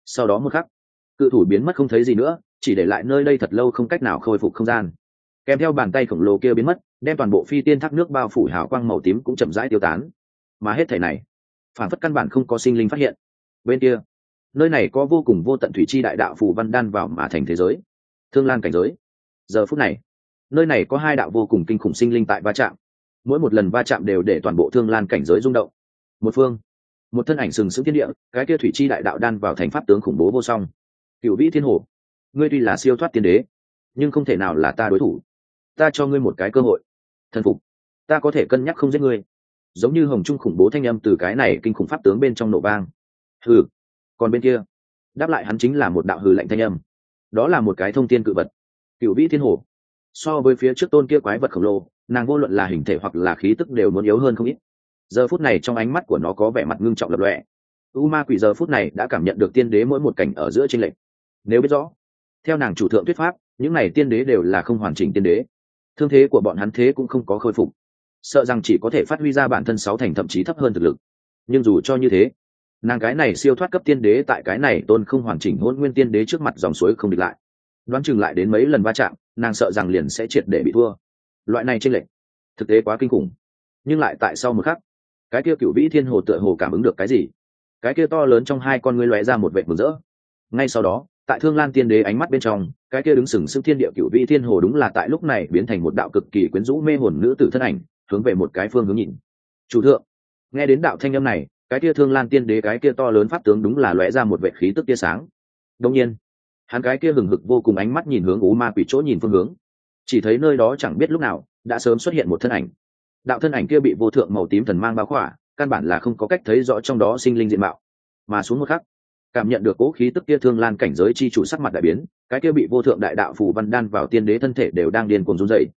Sau đó một khắc, cự thủ biến mất không thấy gì nữa, chỉ để lại nơi đây thật lâu không cách nào khôi phục không gian. Kèm theo bàn tay khổng lồ kia biến mất, đem toàn bộ phi tiên thác nước bao phủ hào quang màu tím cũng chậm rãi tiêu tán. Mà hết thảy này, phản phất căn bản không có sinh linh phát hiện. Bên kia, nơi này có vô cùng vô tận thủy chi đại đạo phù văn đan vào mà thành thế giới, Thương Lan cảnh giới. Giờ phút này, nơi này có hai đạo vô cùng kinh khủng sinh linh tại va chạm, mỗi một lần va chạm đều để toàn bộ Thương Lan cảnh giới rung động. Một phương, một thân ảnh sừng sững thiên địa, cái kia thủy chi đại đạo đan vào thành pháp tướng khủng bố vô song. Cửu Vĩ Thiên Hồ, ngươi tuy là siêu thoát tiên đế, nhưng không thể nào là ta đối thủ. Ta cho ngươi một cái cơ hội, thần phục, ta có thể cân nhắc không giết ngươi. Giống như hồng trung khủng bố thanh âm từ cái này kinh khủng pháp tướng bên trong nổ vang. Hừ. Còn bên kia, đáp lại hắn chính là một đạo hừ lạnh thanh âm. Đó là một cái thông thiên cự vật, Cửu Vĩ Thiên Hồ. So với phía trước tôn kia quái vật khổng lồ, nàng vô luận là hình thể hoặc là khí tức đều muốn yếu hơn không ít. Giờ phút này trong ánh mắt của nó có vẻ mặt ngưng trọng lập lòe. U Ma Quỷ giờ phút này đã cảm nhận được tiên đế mỗi một cảnh ở giữa chênh lệch. Nếu biết rõ, theo nàng chủ thượng thuyết pháp, những này tiên đế đều là không hoàn chỉnh tiên đế, thương thế của bọn hắn thế cũng không có khôi phục, sợ rằng chỉ có thể phát huy ra bản thân sáu thành thậm chí thấp hơn thực lực. Nhưng dù cho như thế, nàng cái này siêu thoát cấp tiên đế tại cái này tôn không hoàn chỉnh hôn nguyên tiên đế trước mặt dòng suối không địch lại, đoán chừng lại đến mấy lần va chạm, nàng sợ rằng liền sẽ triệt để bị thua. Loại này chênh lệch thực tế quá kinh khủng. Nhưng lại tại sau một khắc, cái kia Cửu Vĩ Thiên Hồ tựa hồ cảm ứng được cái gì, cái kia to lớn trong hai con ngươi lóe ra một vệt mừng rỡ. Ngay sau đó, tại Thương Lan tiên đế ánh mắt bên trong, cái kia đứng sừng sững thiên địa Cửu Vĩ Thiên Hồ đúng là tại lúc này biến thành một đạo cực kỳ quyến rũ mê hồn nữ tử thân ảnh, hướng về một cái phương hướng nhìn. Chủ thượng. Nghe đến đạo thanh âm này, cái kia Thương Lan tiên đế cái kia to lớn pháp tướng đúng là lóe ra một vệt khí tức tia sáng. Đương nhiên, hắn cái kia hừng hực vô cùng ánh mắt nhìn hướng U Ma Quỷ chỗ nhìn phương hướng, chỉ thấy nơi đó chẳng biết lúc nào đã sớm xuất hiện một thân ảnh. Đạo thân ảnh kia bị vô thượng màu tím thần mang bao khỏa, căn bản là không có cách thấy rõ trong đó sinh linh diện mạo. Mà xuống một khắc, cảm nhận được cố khí tức kia Thương Lan cảnh giới chi chủ sắc mặt đại biến, cái kia bị vô thượng đại đạo phù văn đan vào tiên đế thân thể đều đang điên cuồng run rẩy.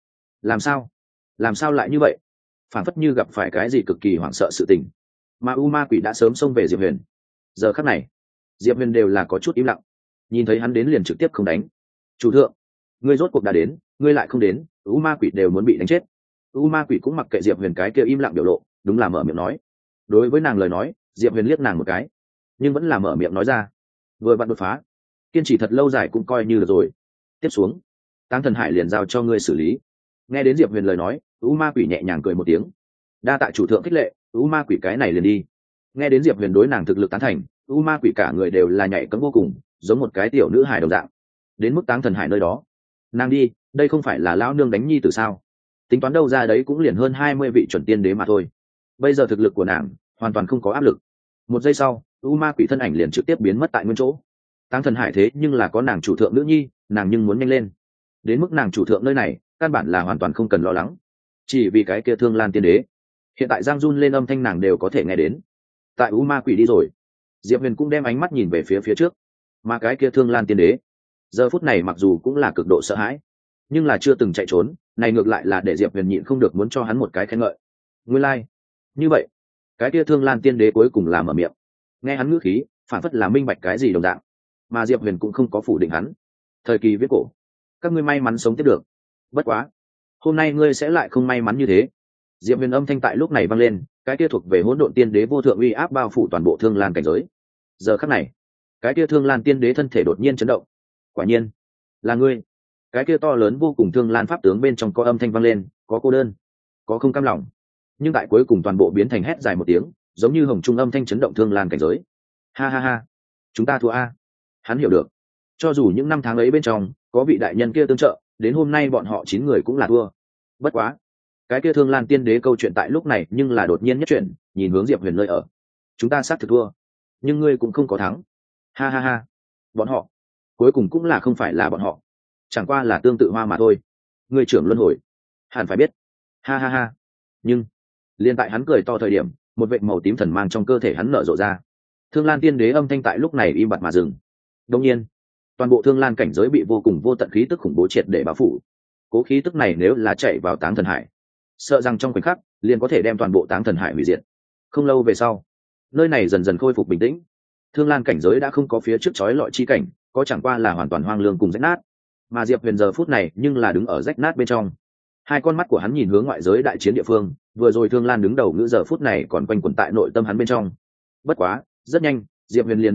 Làm sao lại như vậy? Phản phất như gặp phải cái gì cực kỳ hoảng sợ sự tình. Mà U Ma Quỷ đã sớm xông về Diệp Huyền. Giờ khắc này, Diệp Huyền đều là có chút im lặng, nhìn thấy hắn đến liền trực tiếp không đánh. Chủ thượng, ngươi rốt cuộc đã đến, ngươi lại không đến, U Ma Quỷ đều muốn bị đánh chết. U Ma Quỷ cũng mặc kệ Diệp Huyền cái kia im lặng biểu lộ, đúng là mở miệng nói. Đối với nàng lời nói, Diệp Huyền liếc nàng một cái, nhưng vẫn là mở miệng nói ra. Vừa vặn đột phá, kiên trì thật lâu dài cũng coi như được rồi. Tiếp xuống, Táng Thần Hải liền giao cho ngươi xử lý. Nghe đến Diệp Huyền lời nói, U Ma Quỷ nhẹ nhàng cười một tiếng. Đa tạ chủ thượng khích lệ, U Ma Quỷ cái này liền đi. Nghe đến Diệp Huyền đối nàng thực lực tán thành, U Ma Quỷ cả người đều là nhảy cẫng vô cùng, giống một cái tiểu nữ hài đồng dạng. Đến mức Táng Thần Hải nơi đó, nàng đi, đây không phải là lão nương đánh nhi tử sao? Tính toán đâu ra đấy cũng liền hơn 20 vị chuẩn tiên đế mà thôi. Bây giờ thực lực của nàng hoàn toàn không có áp lực. Một giây sau, U Ma Quỷ thân ảnh liền trực tiếp biến mất tại nguyên chỗ. Táng Thần Hải thế nhưng là có nàng chủ thượng nữ nhi, nàng nhưng muốn nhanh lên. Đến mức nàng chủ thượng nơi này, căn bản là hoàn toàn không cần lo lắng. Chỉ vì cái kia Thương Lan tiên đế, hiện tại Giang Jun lên âm thanh nàng đều có thể nghe đến. Tại U Ma Quỷ đi rồi, Diệp Huyền cũng đem ánh mắt nhìn về phía trước. Mà cái kia Thương Lan tiên đế, giờ phút này mặc dù cũng là cực độ sợ hãi, nhưng là chưa từng chạy trốn, này ngược lại là để Diệp Huyền nhịn không được muốn cho hắn một cái khen ngợi. Nguyên lai, như vậy, cái kia Thương Lan tiên đế cuối cùng là mở miệng. Nghe hắn ngữ khí, phản phất là minh bạch cái gì đồng dạng. Mà Diệp Huyền cũng không có phủ định hắn. Thời kỳ viết cổ, các ngươi may mắn sống tiếp được. Bất quá, hôm nay ngươi sẽ lại không may mắn như thế. Diệp Huyền âm thanh tại lúc này vang lên, cái kia thuộc về Hỗn Độn Tiên Đế vô thượng uy áp bao phủ toàn bộ Thương Lan cảnh giới. Giờ khắc này, cái kia Thương Lan Tiên Đế thân thể đột nhiên chấn động. Quả nhiên, là ngươi. Cái kia to lớn vô cùng Thương Lan pháp tướng bên trong có âm thanh vang lên, có cô đơn, có không cam lòng, nhưng tại cuối cùng toàn bộ biến thành hét dài một tiếng, giống như hồng trung âm thanh chấn động Thương Lan cảnh giới. Ha ha ha, chúng ta thua a. Hắn hiểu được, cho dù những năm tháng ấy bên trong có vị đại nhân kia tương trợ, đến hôm nay bọn họ 9 người cũng là thua. Bất quá, cái kia Thương Lan tiên đế câu chuyện tại lúc này nhưng là đột nhiên nhất chuyển, nhìn hướng Diệp Huyền nơi ở. Chúng ta xác thực thua, nhưng ngươi cũng không có thắng. Ha ha ha, bọn họ cuối cùng cũng là không phải là bọn họ, chẳng qua là tương tự hoa mà thôi. Ngươi trưởng luân hồi hẳn phải biết. Ha ha ha. Nhưng liên tại hắn cười to thời điểm, một vệt màu tím thần mang trong cơ thể hắn nở rộ ra. Thương Lan tiên đế âm thanh tại lúc này im bặt mà dừng. Đương nhiên, toàn bộ Thương Lan cảnh giới bị vô cùng vô tận khí tức khủng bố triệt để bao phủ. Cố khí tức này nếu là chạy vào Táng Thần Hải, sợ rằng trong khoảnh khắc liền có thể đem toàn bộ Táng Thần Hải hủy diệt. Không lâu về sau, nơi này dần dần khôi phục bình tĩnh. Thương Lan cảnh giới đã không có phía trước chói lọi chi cảnh, có chẳng qua là hoàn toàn hoang lương cùng rách nát. Mà Diệp Huyền giờ phút này nhưng là đứng ở rách nát bên trong. Hai con mắt của hắn nhìn hướng ngoại giới đại chiến địa phương, vừa rồi Thương Lan đứng đầu ngữ giờ phút này còn quanh quẩn tại nội tâm hắn bên trong. Bất quá, rất nhanh, Diệp Huyền liền lắc đầu,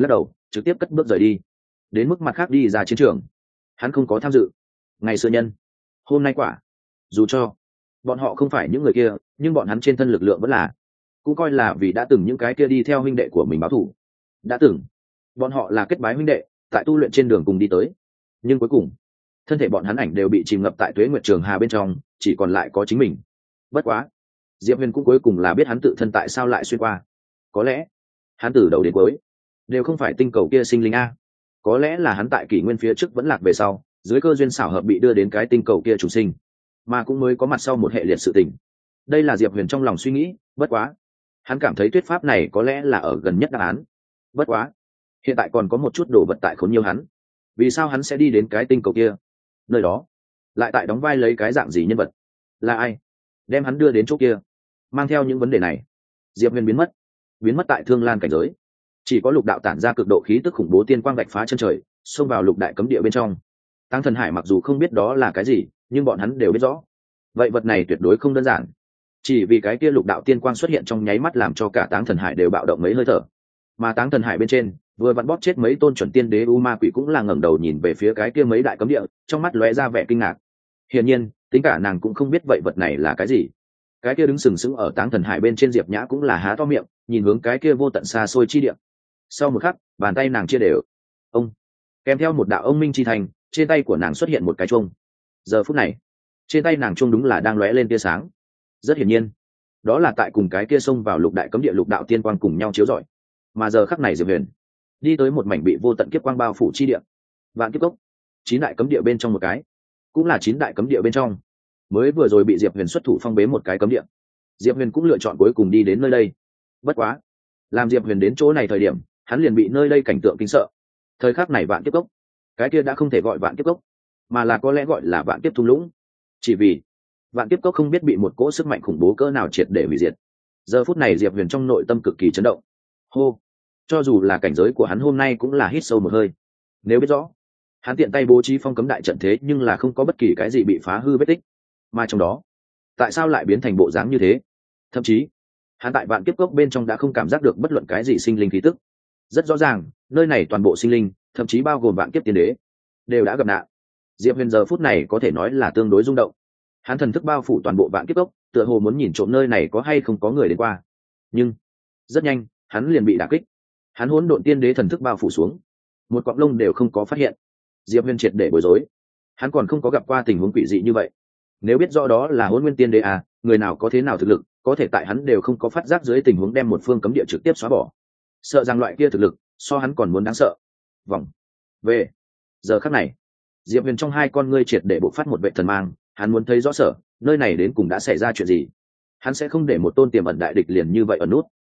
trực tiếp cất bước rời đi, đến mức mặt khác đi ra chiến trường hắn không có tham dự. Ngày xưa nhân, hôm nay quả. Dù cho bọn họ không phải những người kia, nhưng bọn hắn trên thân lực lượng vẫn là, cũng coi là vì đã từng những cái kia đi theo huynh đệ của mình báo thù. Đã từng bọn họ là kết bái huynh đệ, tại tu luyện trên đường cùng đi tới, nhưng cuối cùng thân thể bọn hắn ảnh đều bị chìm ngập tại tuế nguyệt trường hà bên trong, chỉ còn lại có chính mình. Bất quá Diệp Huyền cũng cuối cùng là biết hắn tự thân tại sao lại xuyên qua. Có lẽ hắn từ đầu đến cuối đều không phải tinh cầu kia sinh linh a. Có lẽ là hắn tại kỷ nguyên phía trước vẫn lạc về sau, dưới cơ duyên xảo hợp bị đưa đến cái tinh cầu kia chủ sinh, mà cũng mới có mặt sau một hệ liệt sự tình. Đây là Diệp Huyền trong lòng suy nghĩ. Bất quá hắn cảm thấy thuyết pháp này có lẽ là ở gần nhất đáp án. Bất quá hiện tại còn có một chút đồ vật tại khốn nhiều hắn. Vì sao hắn sẽ đi đến cái tinh cầu kia? Nơi đó lại tại đóng vai lấy cái dạng gì nhân vật? Là ai đem hắn đưa đến chỗ kia? Mang theo những vấn đề này, Diệp Huyền biến mất tại Thương Lan cảnh giới. Chỉ có lục đạo tản ra cực độ khí tức khủng bố tiên quang vạch phá chân trời, xông vào lục đại cấm địa bên trong. Tăng Thần Hải mặc dù không biết đó là cái gì, nhưng bọn hắn đều biết rõ, vậy vật này tuyệt đối không đơn giản. Chỉ vì cái kia lục đạo tiên quang xuất hiện trong nháy mắt làm cho cả Táng Thần Hải đều bạo động mấy hơi thở. Mà Táng Thần Hải bên trên vừa vặn bóp chết mấy tôn chuẩn tiên đế u ma quỷ cũng là ngẩng đầu nhìn về phía cái kia mấy đại cấm địa, trong mắt lóe ra vẻ kinh ngạc. Hiển nhiên, tính cả nàng cũng không biết vậy vật này là cái gì. Cái kia đứng sừng sững ở Táng Thần Hải bên trên Diệp Nhã cũng là há to miệng, nhìn hướng cái kia vô tận xa xôi chi địa. Sau một khắc, bàn tay nàng chia đều. Ông, kèm theo một đạo ông minh chi thành, trên tay của nàng xuất hiện một cái chuông. Giờ phút này, trên tay nàng chuông đúng là đang lóe lên tia sáng. Rất hiển nhiên, đó là tại cùng cái kia xông vào lục đại cấm địa lục đạo tiên quang cùng nhau chiếu rọi. Mà giờ khắc này Diệp Huyền đi tới một mảnh bị vô tận kiếp quang bao phủ chi địa. Vạn Kiếp Cốc, 9 đại cấm địa bên trong một cái, cũng là 9 đại cấm địa bên trong. Mới vừa rồi bị Diệp Huyền xuất thủ phong bế một cái cấm địa. Diệp Huyền cũng lựa chọn cuối cùng đi đến nơi đây. Bất quá, làm Diệp Huyền đến chỗ này thời điểm, hắn liền bị nơi đây cảnh tượng kinh sợ. Thời khắc này Vạn Kiếp Cốc, cái kia đã không thể gọi Vạn Kiếp Cốc, mà là có lẽ gọi là Vạn Kiếp Thung Lũng. Chỉ vì Vạn Kiếp Cốc không biết bị một cỗ sức mạnh khủng bố cỡ nào triệt để hủy diệt. Giờ phút này Diệp Huyền trong nội tâm cực kỳ chấn động. Hô, cho dù là cảnh giới của hắn hôm nay cũng là hít sâu một hơi. Nếu biết rõ, hắn tiện tay bố trí phong cấm đại trận thế nhưng là không có bất kỳ cái gì bị phá hư vết tích. Mà trong đó, tại sao lại biến thành bộ dáng như thế? Thậm chí, hắn tại Vạn Kiếp Cốc bên trong đã không cảm giác được bất luận cái gì sinh linh khí tức. Rất rõ ràng, nơi này toàn bộ sinh linh, thậm chí bao gồm vạn kiếp tiên đế, đều đã gặp nạn. Diệp Huyền giờ phút này có thể nói là tương đối rung động. Hắn thần thức bao phủ toàn bộ Vạn Kiếp Cốc, tựa hồ muốn nhìn trộm nơi này có hay không có người đến qua. Nhưng rất nhanh, hắn liền bị đả kích. Hắn Hỗn Độn Tiên Đế thần thức bao phủ xuống, một cọng lông đều không có phát hiện. Diệp Huyền triệt để bối rối. Hắn còn không có gặp qua tình huống quỷ dị như vậy. Nếu biết rõ đó là Hỗn Nguyên Tiên Đế à, người nào có thế nào thực lực, có thể tại hắn đều không có phát giác dưới tình huống đem một phương cấm địa trực tiếp xóa bỏ. Sợ rằng loại kia thực lực so hắn còn muốn đáng sợ. Vòng về giờ khắc này, Diệp Huyền trong hai con ngươi triệt để bộc phát một vệ thần mang. Hắn muốn thấy rõ sở nơi này đến cùng đã xảy ra chuyện gì. Hắn sẽ không để một tôn tiềm ẩn đại địch liền như vậy ở nút.